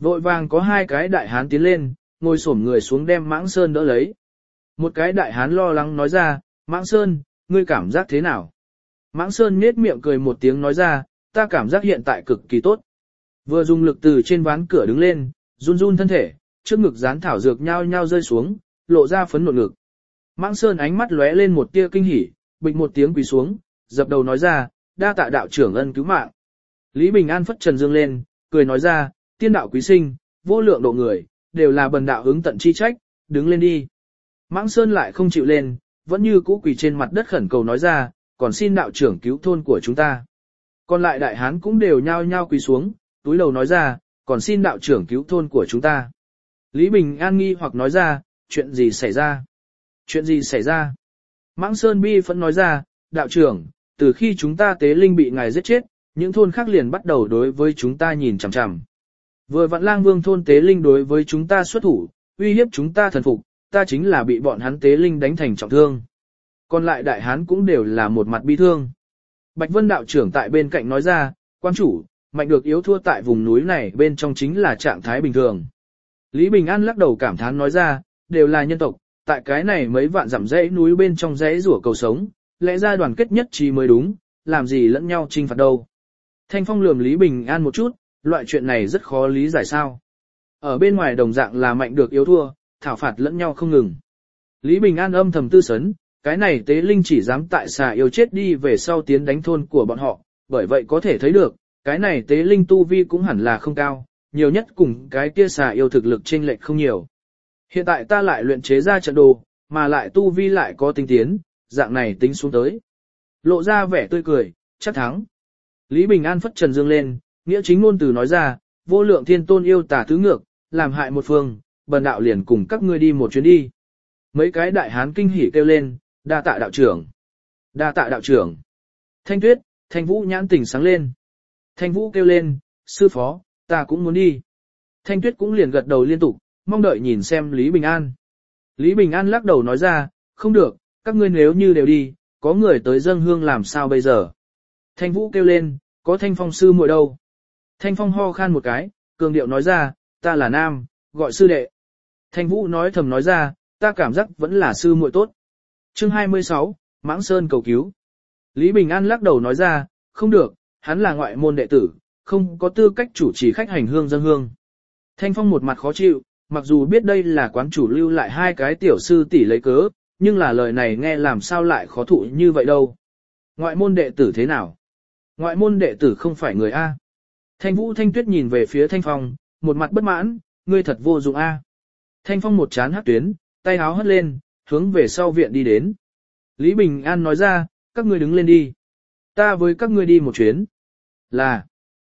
Vội vàng có hai cái đại hán tiến lên, ngồi xổm người xuống đem Mãng Sơn đỡ lấy. Một cái đại hán lo lắng nói ra, Mãng Sơn, ngươi cảm giác thế nào? Mãng Sơn nhếch miệng cười một tiếng nói ra, ta cảm giác hiện tại cực kỳ tốt. Vừa dùng lực từ trên ván cửa đứng lên, run run thân thể, trước ngực dán thảo dược nhao nhao rơi xuống, lộ ra phấn nộn ngực. Mãng Sơn ánh mắt lóe lên một tia kinh hỉ, bịch một tiếng quỳ xuống, dập đầu nói ra, đa tạ đạo trưởng ân cứu mạng. Lý Bình An phất trần dương lên, cười nói ra, tiên đạo quý sinh, vô lượng độ người, đều là bần đạo ứng tận chi trách, đứng lên đi. Mãng Sơn lại không chịu lên, vẫn như cũ quỳ trên mặt đất khẩn cầu nói ra, còn xin đạo trưởng cứu thôn của chúng ta. Còn lại đại hán cũng đều nhao nhao quỳ xuống, túi đầu nói ra, còn xin đạo trưởng cứu thôn của chúng ta. Lý Bình An nghi hoặc nói ra, chuyện gì xảy ra? Chuyện gì xảy ra? Mãng Sơn bi phẫn nói ra, đạo trưởng, từ khi chúng ta tế linh bị ngài giết chết, những thôn khác liền bắt đầu đối với chúng ta nhìn chằm chằm. Vừa vạn lang vương thôn tế linh đối với chúng ta xuất thủ, uy hiếp chúng ta thần phục, ta chính là bị bọn hắn tế linh đánh thành trọng thương. Còn lại đại hán cũng đều là một mặt bi thương. Bạch Vân đạo trưởng tại bên cạnh nói ra, quan chủ, mạnh được yếu thua tại vùng núi này bên trong chính là trạng thái bình thường. Lý Bình An lắc đầu cảm thán nói ra, đều là nhân tộc, tại cái này mấy vạn dặm dãy núi bên trong dãy rủa cầu sống, lẽ ra đoàn kết nhất trí mới đúng, làm gì lẫn nhau chinh phạt đâu. Thanh Phong lườm Lý Bình An một chút, loại chuyện này rất khó lý giải sao. Ở bên ngoài đồng dạng là mạnh được yếu thua, thảo phạt lẫn nhau không ngừng. Lý Bình An âm thầm tư sấn, cái này tế linh chỉ dám tại xà yêu chết đi về sau tiến đánh thôn của bọn họ, bởi vậy có thể thấy được, cái này tế linh tu vi cũng hẳn là không cao, nhiều nhất cùng cái kia xà yêu thực lực chênh lệch không nhiều. Hiện tại ta lại luyện chế ra trận đồ, mà lại tu vi lại có tinh tiến, dạng này tính xuống tới. Lộ ra vẻ tươi cười, chắc thắng. Lý Bình An phất trần dương lên, nghĩa chính ngôn từ nói ra, vô lượng thiên tôn yêu tà tứ ngược, làm hại một phương, bần đạo liền cùng các ngươi đi một chuyến đi. Mấy cái đại hán kinh hỉ kêu lên, đa tạ đạo trưởng, đa tạ đạo trưởng. Thanh Tuyết, Thanh Vũ nhãn tỉnh sáng lên. Thanh Vũ kêu lên, sư phó, ta cũng muốn đi. Thanh Tuyết cũng liền gật đầu liên tục, mong đợi nhìn xem Lý Bình An. Lý Bình An lắc đầu nói ra, không được, các ngươi nếu như đều đi, có người tới dâng hương làm sao bây giờ. Thanh Vũ kêu lên, có Thanh Phong sư muội đâu. Thanh Phong ho khan một cái, cường điệu nói ra, ta là nam, gọi sư đệ. Thanh Vũ nói thầm nói ra, ta cảm giác vẫn là sư muội tốt. Chương 26, Mãng Sơn cầu cứu. Lý Bình An lắc đầu nói ra, không được, hắn là ngoại môn đệ tử, không có tư cách chủ trì khách hành hương dâng hương. Thanh Phong một mặt khó chịu, mặc dù biết đây là quán chủ lưu lại hai cái tiểu sư tỷ lấy cớ, nhưng là lời này nghe làm sao lại khó thụ như vậy đâu. Ngoại môn đệ tử thế nào? Ngoại môn đệ tử không phải người A. Thanh Vũ Thanh Tuyết nhìn về phía Thanh Phong, một mặt bất mãn, ngươi thật vô dụng A. Thanh Phong một chán hắc tuyến, tay áo hất lên, hướng về sau viện đi đến. Lý Bình An nói ra, các ngươi đứng lên đi. Ta với các ngươi đi một chuyến. Là,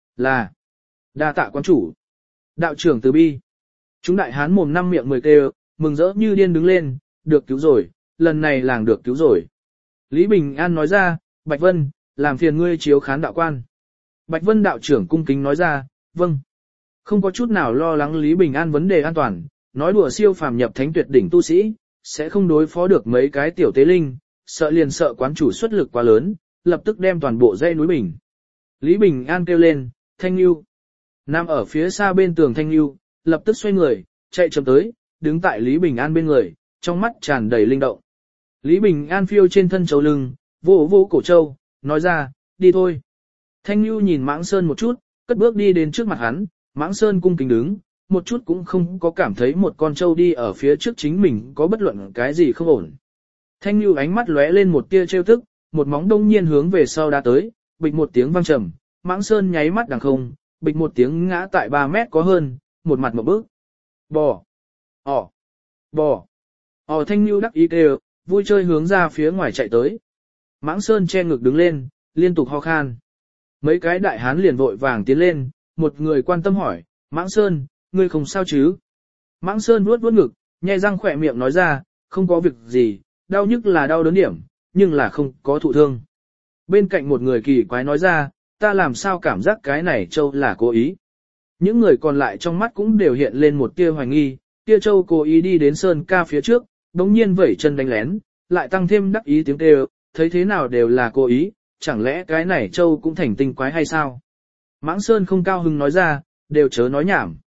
đa tạ quán chủ. Đạo trưởng từ bi. Chúng đại hán mồm năm miệng 10 kêu, mừng rỡ như điên đứng lên, được cứu rồi, lần này làng được cứu rồi. Lý Bình An nói ra, Bạch Vân, làm phiền ngươi chiếu khán đạo quan. Bạch Vân đạo trưởng cung kính nói ra, vâng. Không có chút nào lo lắng Lý Bình An vấn đề an toàn, nói đùa siêu phàm nhập thánh tuyệt đỉnh tu sĩ, sẽ không đối phó được mấy cái tiểu tế linh, sợ liền sợ quán chủ xuất lực quá lớn, lập tức đem toàn bộ dãy núi bình. Lý Bình An kêu lên, Thanh Nhu. Nằm ở phía xa bên tường Thanh Nhu, lập tức xoay người, chạy chậm tới, đứng tại Lý Bình An bên người, trong mắt tràn đầy linh động. Lý Bình An phiêu trên thân châu lưng, vỗ vỗ cổ châu, nói ra, đi thôi. Thanh Nhu nhìn Mãng Sơn một chút, cất bước đi đến trước mặt hắn, Mãng Sơn cung kính đứng, một chút cũng không có cảm thấy một con trâu đi ở phía trước chính mình có bất luận cái gì không ổn. Thanh Nhu ánh mắt lóe lên một tia trêu tức, một móng đông nhiên hướng về sau đã tới, bịch một tiếng vang trầm, Mãng Sơn nháy mắt đằng không, bịch một tiếng ngã tại 3 mét có hơn, một mặt một bước. Bò! Bò! Thanh Nhu đắc ý kêu, vui chơi hướng ra phía ngoài chạy tới. Mãng Sơn che ngực đứng lên, liên tục ho khan. Mấy cái đại hán liền vội vàng tiến lên, một người quan tâm hỏi, Mãng Sơn, ngươi không sao chứ? Mãng Sơn vuốt ngực, nhe răng khỏe miệng nói ra, không có việc gì, đau nhức là đau đớn điểm, nhưng là không có thụ thương. Bên cạnh một người kỳ quái nói ra, ta làm sao cảm giác cái này châu là cố ý. Những người còn lại trong mắt cũng đều hiện lên một tia hoài nghi, tia châu cố ý đi đến Sơn ca phía trước, đống nhiên vẩy chân đánh lén, lại tăng thêm đắc ý tiếng kêu, thấy thế nào đều là cố ý, chẳng lẽ cái này châu cũng thành tinh quái hay sao? Mãng Sơn không cao hứng nói ra, đều chớ nói nhảm.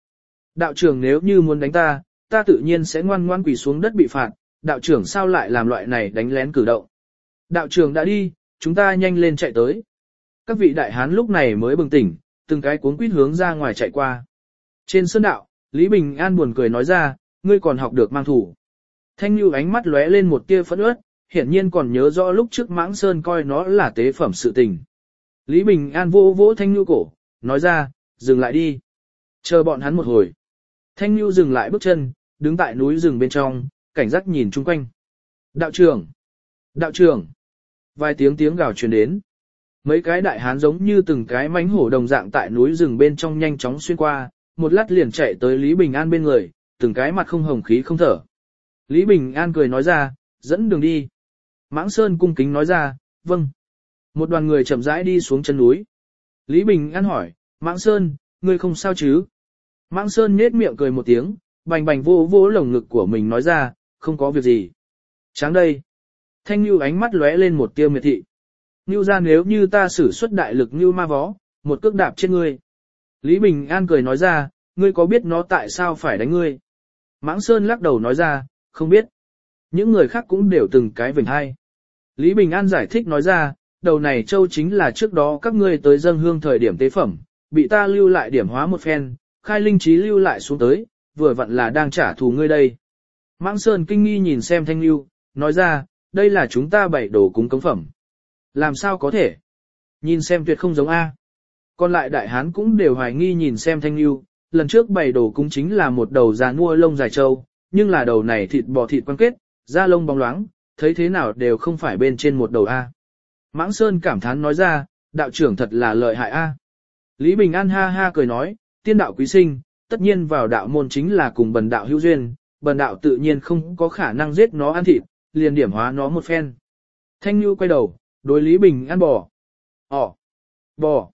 Đạo trưởng nếu như muốn đánh ta, ta tự nhiên sẽ ngoan ngoan quỳ xuống đất bị phạt, đạo trưởng sao lại làm loại này đánh lén cử động. Đạo trưởng đã đi, chúng ta nhanh lên chạy tới. Các vị đại hán lúc này mới bừng tỉnh, từng cái cuống quýt hướng ra ngoài chạy qua. Trên sơn đạo, Lý Bình An buồn cười nói ra, ngươi còn học được mang thủ. Thanh Nhu ánh mắt lóe lên một tia phẫn uất, hiển nhiên còn nhớ rõ lúc trước Mãng Sơn coi nó là tế phẩm sự tình. Lý Bình An vỗ vỗ Thanh Nhu cổ, nói ra, dừng lại đi. Chờ bọn hắn một hồi. Thanh Nhu dừng lại bước chân, đứng tại núi rừng bên trong, cảnh giác nhìn chung quanh. Đạo trưởng! Đạo trưởng! Vài tiếng gào truyền đến. Mấy cái đại hán giống như từng cái mãnh hổ đồng dạng tại núi rừng bên trong nhanh chóng xuyên qua, một lát liền chạy tới Lý Bình An bên người, từng cái mặt không hồng khí không thở. Lý Bình An cười nói ra, dẫn đường đi. Mãng Sơn cung kính nói ra, vâng. Một đoàn người chậm rãi đi xuống chân núi. Lý Bình An hỏi, Mãng Sơn, ngươi không sao chứ? Mãng Sơn nhếch miệng cười một tiếng, bành bành vô vô lồng ngực của mình nói ra, không có việc gì. Tráng đây. Thanh Nhu ánh mắt lóe lên một tia miệt thị. Nhu ra nếu như ta sử xuất đại lực như ma vó, một cước đạp trên ngươi. Lý Bình An cười nói ra, ngươi có biết nó tại sao phải đánh ngươi? Mãng Sơn lắc đầu nói ra, không biết. Những người khác cũng đều từng cái vểnh hai. Lý Bình An giải thích nói ra, đầu này châu chính là trước đó các ngươi tới dâng hương thời điểm tế phẩm, bị ta lưu lại điểm hóa một phen, khai linh trí lưu lại xuống tới, vừa vặn là đang trả thù ngươi đây. Mãng Sơn kinh nghi nhìn xem Thanh Nhu, nói ra, đây là chúng ta bày đồ cúng cống phẩm. Làm sao có thể? Nhìn xem tuyệt không giống A. Còn lại đại hán cũng đều hoài nghi nhìn xem Thanh Nhu, lần trước bày đồ cúng chính là một đầu già nua lông dài trâu, nhưng là đầu này thịt bò thịt quan kết, da lông bóng loáng, thấy thế nào đều không phải bên trên một đầu A. Mãng Sơn cảm thán nói ra, đạo trưởng thật là lợi hại A. Lý Bình An ha ha cười nói, tiên đạo quý sinh, tất nhiên vào đạo môn chính là cùng bần đạo hữu duyên, bần đạo tự nhiên không có khả năng giết nó ăn thịt, liền điểm hóa nó một phen. Thanh Nhu quay đầu, đối Lý Bình An bò. Bò.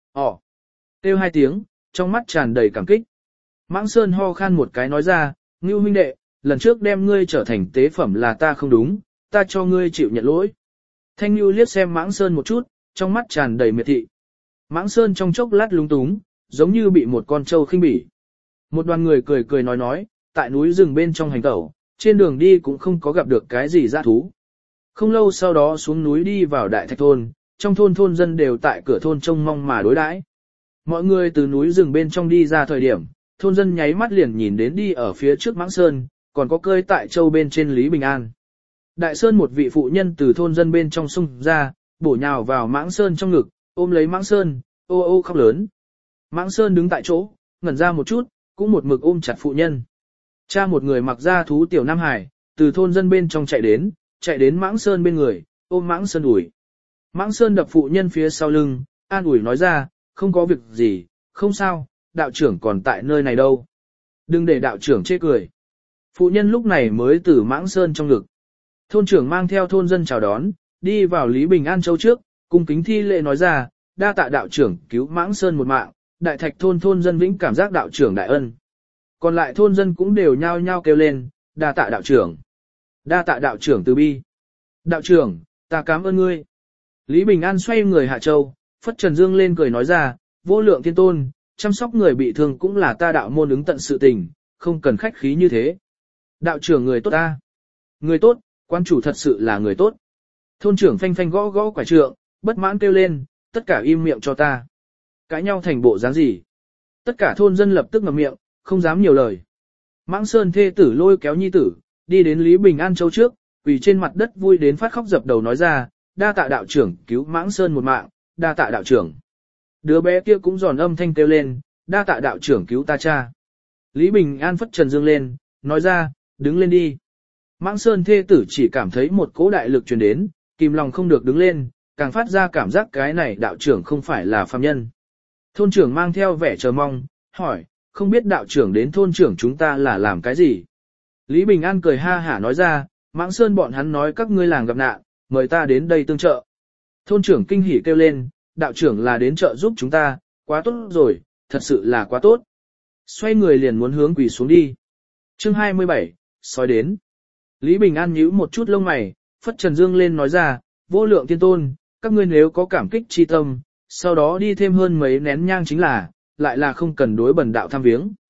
Kêu hai tiếng, trong mắt tràn đầy cảm kích. Mãng Sơn ho khan một cái nói ra, Ngưu huynh đệ, lần trước đem ngươi trở thành tế phẩm là ta không đúng, ta cho ngươi chịu nhận lỗi. Thanh Nhu liếc xem Mãng Sơn một chút, trong mắt tràn đầy miệt thị. Mãng Sơn trong chốc lát lúng túng, giống như bị một con trâu khinh bỉ. Một đoàn người cười cười nói, tại núi rừng bên trong hành tẩu, trên đường đi cũng không có gặp được cái gì dã thú. Không lâu sau đó xuống núi đi vào Đại Thạch thôn, trong thôn thôn dân đều tại cửa thôn trông mong mà đối đãi. Mọi người từ núi rừng bên trong đi ra thời điểm, thôn dân nháy mắt liền nhìn đến đi ở phía trước Mãng Sơn, còn có cơi tại châu bên trên Lý Bình An. Đại Sơn một vị phụ nhân từ thôn dân bên trong xung ra, bổ nhào vào Mãng Sơn trong ngực, ôm lấy Mãng Sơn, ô ô khóc lớn. Mãng Sơn đứng tại chỗ, ngẩn ra một chút, cũng một mực ôm chặt phụ nhân. Cha một người mặc da thú tiểu Nam Hải, từ thôn dân bên trong chạy đến Mãng Sơn bên người, ôm Mãng Sơn ủi. Mãng Sơn đập phụ nhân phía sau lưng, an ủi nói ra, không có việc gì, không sao, đạo trưởng còn tại nơi này đâu. Đừng để đạo trưởng chê cười. Phụ nhân lúc này mới từ Mãng Sơn trong ngực. Thôn trưởng mang theo thôn dân chào đón, đi vào Lý Bình An Châu trước, cung kính thi lễ nói ra, đa tạ đạo trưởng cứu Mãng Sơn một mạng, Đại Thạch thôn dân vĩnh cảm giác đạo trưởng đại ân. Còn lại thôn dân cũng đều nhao nhao kêu lên, đa tạ đạo trưởng. Đa tạ đạo trưởng từ bi. Đạo trưởng, ta cảm ơn ngươi. Lý Bình An xoay người hạ châu, phất trần dương lên cười nói ra, vô lượng thiên tôn, chăm sóc người bị thương cũng là ta đạo môn ứng tận sự tình, không cần khách khí như thế. Đạo trưởng người tốt ta. Người tốt, quan chủ thật sự là người tốt. Thôn trưởng phanh phanh gõ gõ quả trượng, bất mãn kêu lên, tất cả im miệng cho ta. Cãi nhau thành bộ dáng gì? Tất cả thôn dân lập tức ngậm miệng, không dám nhiều lời. Mãng Sơn thê tử lôi kéo nhi tử, đi đến Lý Bình An Châu trước, quỳ trên mặt đất vui đến phát khóc dập đầu nói ra, đa tạ đạo trưởng cứu Mãng Sơn một mạng, đa tạ đạo trưởng. Đứa bé kia cũng giòn âm thanh kêu lên, đa tạ đạo trưởng cứu ta cha. Lý Bình An phất trần dương lên, nói ra, đứng lên đi. Mãng Sơn thê tử chỉ cảm thấy một cỗ đại lực truyền đến, kìm lòng không được đứng lên, càng phát ra cảm giác cái này đạo trưởng không phải là phàm nhân. Thôn trưởng mang theo vẻ chờ mong, hỏi, không biết đạo trưởng đến thôn trưởng chúng ta là làm cái gì? Lý Bình An cười ha hả nói ra, Mãng Sơn bọn hắn nói các ngươi làng gặp nạn, mời ta đến đây tương trợ. Thôn trưởng kinh hỉ kêu lên, đạo trưởng là đến trợ giúp chúng ta, quá tốt rồi, thật sự là quá tốt. Xoay người liền muốn hướng quỳ xuống đi. Chương 27, sói đến. Lý Bình An nhíu một chút lông mày, phất trần dương lên nói ra, vô lượng tiên tôn, các ngươi nếu có cảm kích chi tâm, sau đó đi thêm hơn mấy nén nhang chính là, lại là không cần đối bần đạo tham viếng.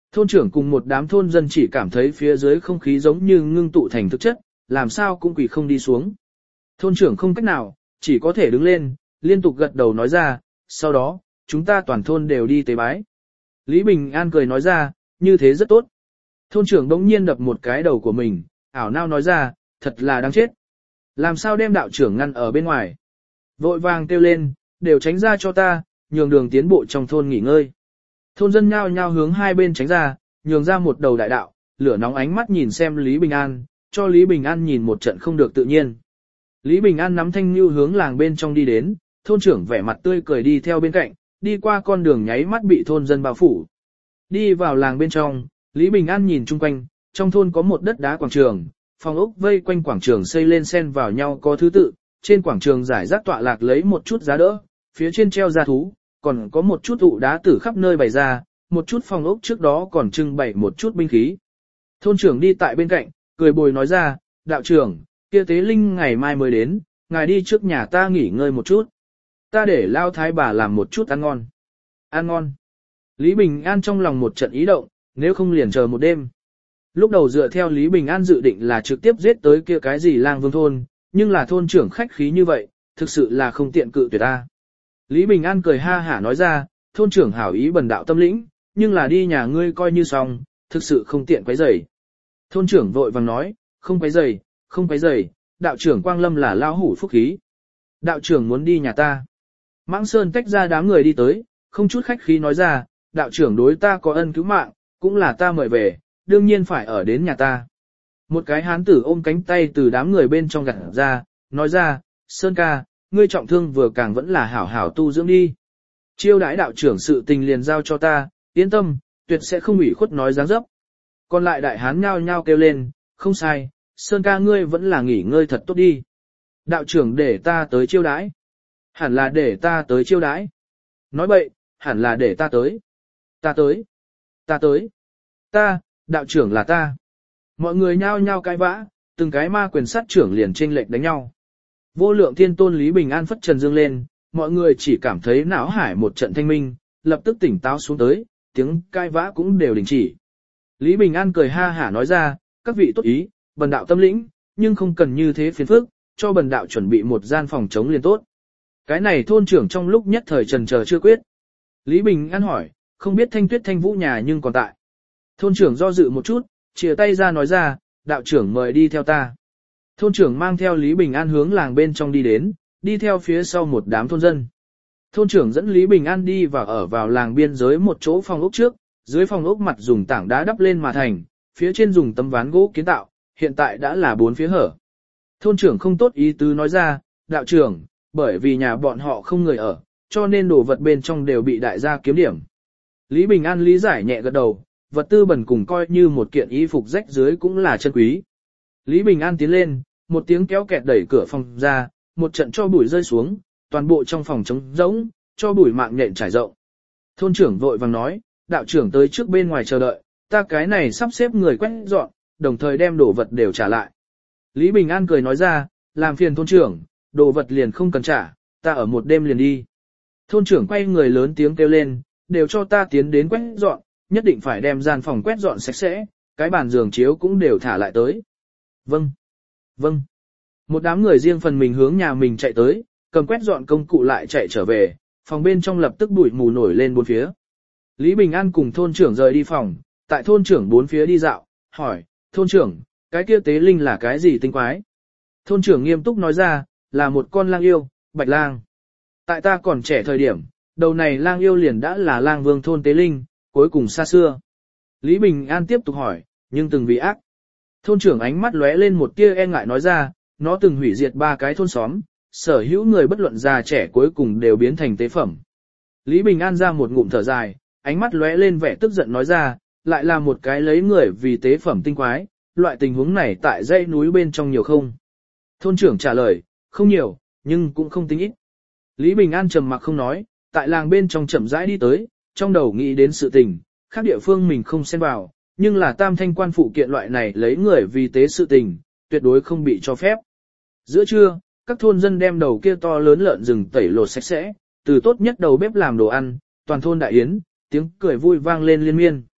Thôn trưởng cùng một đám thôn dân chỉ cảm thấy phía dưới không khí giống như ngưng tụ thành thực chất, làm sao cũng quỳ không đi xuống. Thôn trưởng không cách nào, chỉ có thể đứng lên, liên tục gật đầu nói ra, sau đó, chúng ta toàn thôn đều đi tế bái. Lý Bình An cười nói ra, như thế rất tốt. Thôn trưởng đống nhiên đập một cái đầu của mình, ảo nao nói ra, thật là đáng chết. Làm sao đem đạo trưởng ngăn ở bên ngoài. Vội vàng kêu lên, đều tránh ra cho ta, nhường đường tiến bộ trong thôn nghỉ ngơi. Thôn dân nhao nhao hướng hai bên tránh ra, nhường ra một đầu đại đạo, lửa nóng ánh mắt nhìn xem Lý Bình An, cho Lý Bình An nhìn một trận không được tự nhiên. Lý Bình An nắm thanh lưu hướng làng bên trong đi đến, thôn trưởng vẻ mặt tươi cười đi theo bên cạnh, đi qua con đường nháy mắt bị thôn dân bao phủ. Đi vào làng bên trong, Lý Bình An nhìn chung quanh, trong thôn có một đất đá quảng trường, phòng ốc vây quanh quảng trường xây lên xen vào nhau có thứ tự, trên quảng trường giải rác tọa lạc lấy một chút giá đỡ, phía trên treo gia thú, còn có một chút ụ đá tử khắp nơi bày ra, một chút phòng ốc trước đó còn trưng bày một chút binh khí. Thôn trưởng đi tại bên cạnh, cười bồi nói ra, đạo trưởng, kia tế linh ngày mai mới đến, ngài đi trước nhà ta nghỉ ngơi một chút. Ta để lao thái bà làm một chút ăn ngon. Ăn ngon. Lý Bình An trong lòng một trận ý động, nếu không liền chờ một đêm. Lúc đầu dựa theo Lý Bình An dự định là trực tiếp giết tới kia cái gì lang vương thôn, nhưng là thôn trưởng khách khí như vậy, thực sự là không tiện cự tuyệt ta. Lý Bình An cười ha hả nói ra, thôn trưởng hảo ý bần đạo tâm lĩnh, nhưng là đi nhà ngươi coi như xong, thực sự không tiện quấy rầy. Thôn trưởng vội vàng nói, không quấy rầy, không quấy rầy, đạo trưởng Quang Lâm là lao hủ phúc khí. Đạo trưởng muốn đi nhà ta. Mãng Sơn tách ra đám người đi tới, không chút khách khí nói ra, đạo trưởng đối ta có ân cứu mạng, cũng là ta mời về, đương nhiên phải ở đến nhà ta. Một cái hán tử ôm cánh tay từ đám người bên trong gặt ra, nói ra, Sơn ca, ngươi trọng thương vừa càng vẫn là hảo hảo tu dưỡng đi. Chiêu đãi đạo trưởng sự tình liền giao cho ta, yên tâm, tuyệt sẽ không ủy khuất nói dáng dấp. Còn lại đại hán nhao nhao kêu lên, không sai, Sơn ca ngươi vẫn là nghỉ ngơi thật tốt đi. Đạo trưởng để ta tới chiêu đãi. Hẳn là để ta tới chiêu đãi. Nói bậy, hẳn là để ta tới. Ta tới. Ta tới. Ta, đạo trưởng là ta. Mọi người nhao nhao cãi vã, từng cái ma quyền sát trưởng liền chênh lệch đánh nhau. Vô lượng thiên tôn Lý Bình An phất trần dương lên, mọi người chỉ cảm thấy não hải một trận thanh minh, lập tức tỉnh táo xuống tới, tiếng cãi vã cũng đều đình chỉ. Lý Bình An cười ha hả nói ra, các vị tốt ý, bần đạo tâm lĩnh, nhưng không cần như thế phiền phức, cho bần đạo chuẩn bị một gian phòng chống liền tốt. Cái này thôn trưởng trong lúc nhất thời trần chờ chưa quyết. Lý Bình An hỏi, không biết Thanh Tuyết Thanh Vũ nhà nhưng còn tại. Thôn trưởng do dự một chút, chìa tay ra nói ra, đạo trưởng mời đi theo ta. Thôn trưởng mang theo Lý Bình An hướng làng bên trong đi đến, đi theo phía sau một đám thôn dân. Thôn trưởng dẫn Lý Bình An đi vào ở vào làng biên giới một chỗ phòng ốc trước, dưới phòng ốc mặt dùng tảng đá đắp lên mà thành, phía trên dùng tấm ván gỗ kiến tạo, hiện tại đã là 4 phía hở. Thôn trưởng không tốt ý tứ nói ra, đạo trưởng, bởi vì nhà bọn họ không người ở, cho nên đồ vật bên trong đều bị đại gia kiếm điểm. Lý Bình An lý giải nhẹ gật đầu, vật tư bẩn cùng coi như một kiện y phục rách dưới cũng là chân quý. Lý Bình An tiến lên, một tiếng kéo kẹt đẩy cửa phòng ra, một trận cho bụi rơi xuống, toàn bộ trong phòng trống rỗng, cho bụi mạng nhện trải rộng. Thôn trưởng vội vàng nói, đạo trưởng tới trước bên ngoài chờ đợi, ta cái này sắp xếp người quét dọn, đồng thời đem đồ vật đều trả lại. Lý Bình An cười nói ra, làm phiền thôn trưởng, đồ vật liền không cần trả, ta ở một đêm liền đi. Thôn trưởng quay người lớn tiếng kêu lên, đều cho ta tiến đến quét dọn, nhất định phải đem gian phòng quét dọn sạch sẽ, cái bàn giường chiếu cũng đều thả lại tới. Vâng, vâng. Một đám người riêng phần mình hướng nhà mình chạy tới, cầm quét dọn công cụ lại chạy trở về, phòng bên trong lập tức bụi mù nổi lên bốn phía. Lý Bình An cùng thôn trưởng rời đi phòng, tại thôn trưởng bốn phía đi dạo, hỏi, thôn trưởng, cái kia tế linh là cái gì tinh quái? Thôn trưởng nghiêm túc nói ra, là một con lang yêu, bạch lang. Tại ta còn trẻ thời điểm, đầu này lang yêu liền đã là lang vương thôn tế linh, cuối cùng xa xưa. Lý Bình An tiếp tục hỏi, nhưng từng vì ác. Thôn trưởng ánh mắt lóe lên một tia e ngại nói ra, nó từng hủy diệt 3 cái thôn xóm, sở hữu người bất luận già trẻ cuối cùng đều biến thành tế phẩm. Lý Bình An ra một ngụm thở dài, ánh mắt lóe lên vẻ tức giận nói ra, lại là một cái lấy người vì tế phẩm tinh quái, loại tình huống này tại dãy núi bên trong nhiều không? Thôn trưởng trả lời, không nhiều, nhưng cũng không tính ít. Lý Bình An trầm mặc không nói, tại làng bên trong chậm rãi đi tới, trong đầu nghĩ đến sự tình, khác địa phương mình không xen vào, nhưng là tam thanh quan phụ kiện loại này lấy người vì tế sự tình, tuyệt đối không bị cho phép. Giữa trưa, các thôn dân đem đầu kia to lớn lợn rừng tẩy lột sạch sẽ, từ tốt nhất đầu bếp làm đồ ăn, toàn thôn đại yến, tiếng cười vui vang lên liên miên.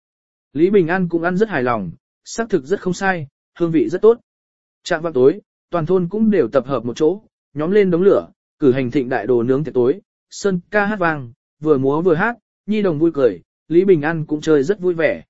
Lý Bình An cũng ăn rất hài lòng, xác thực rất không sai, hương vị rất tốt. Trạng vào tối, toàn thôn cũng đều tập hợp một chỗ, nhóm lên đống lửa, cử hành thịnh đại đồ nướng tiệc tối, sơn ca hát vang, vừa múa vừa hát, nhi đồng vui cười, Lý Bình An cũng chơi rất vui vẻ.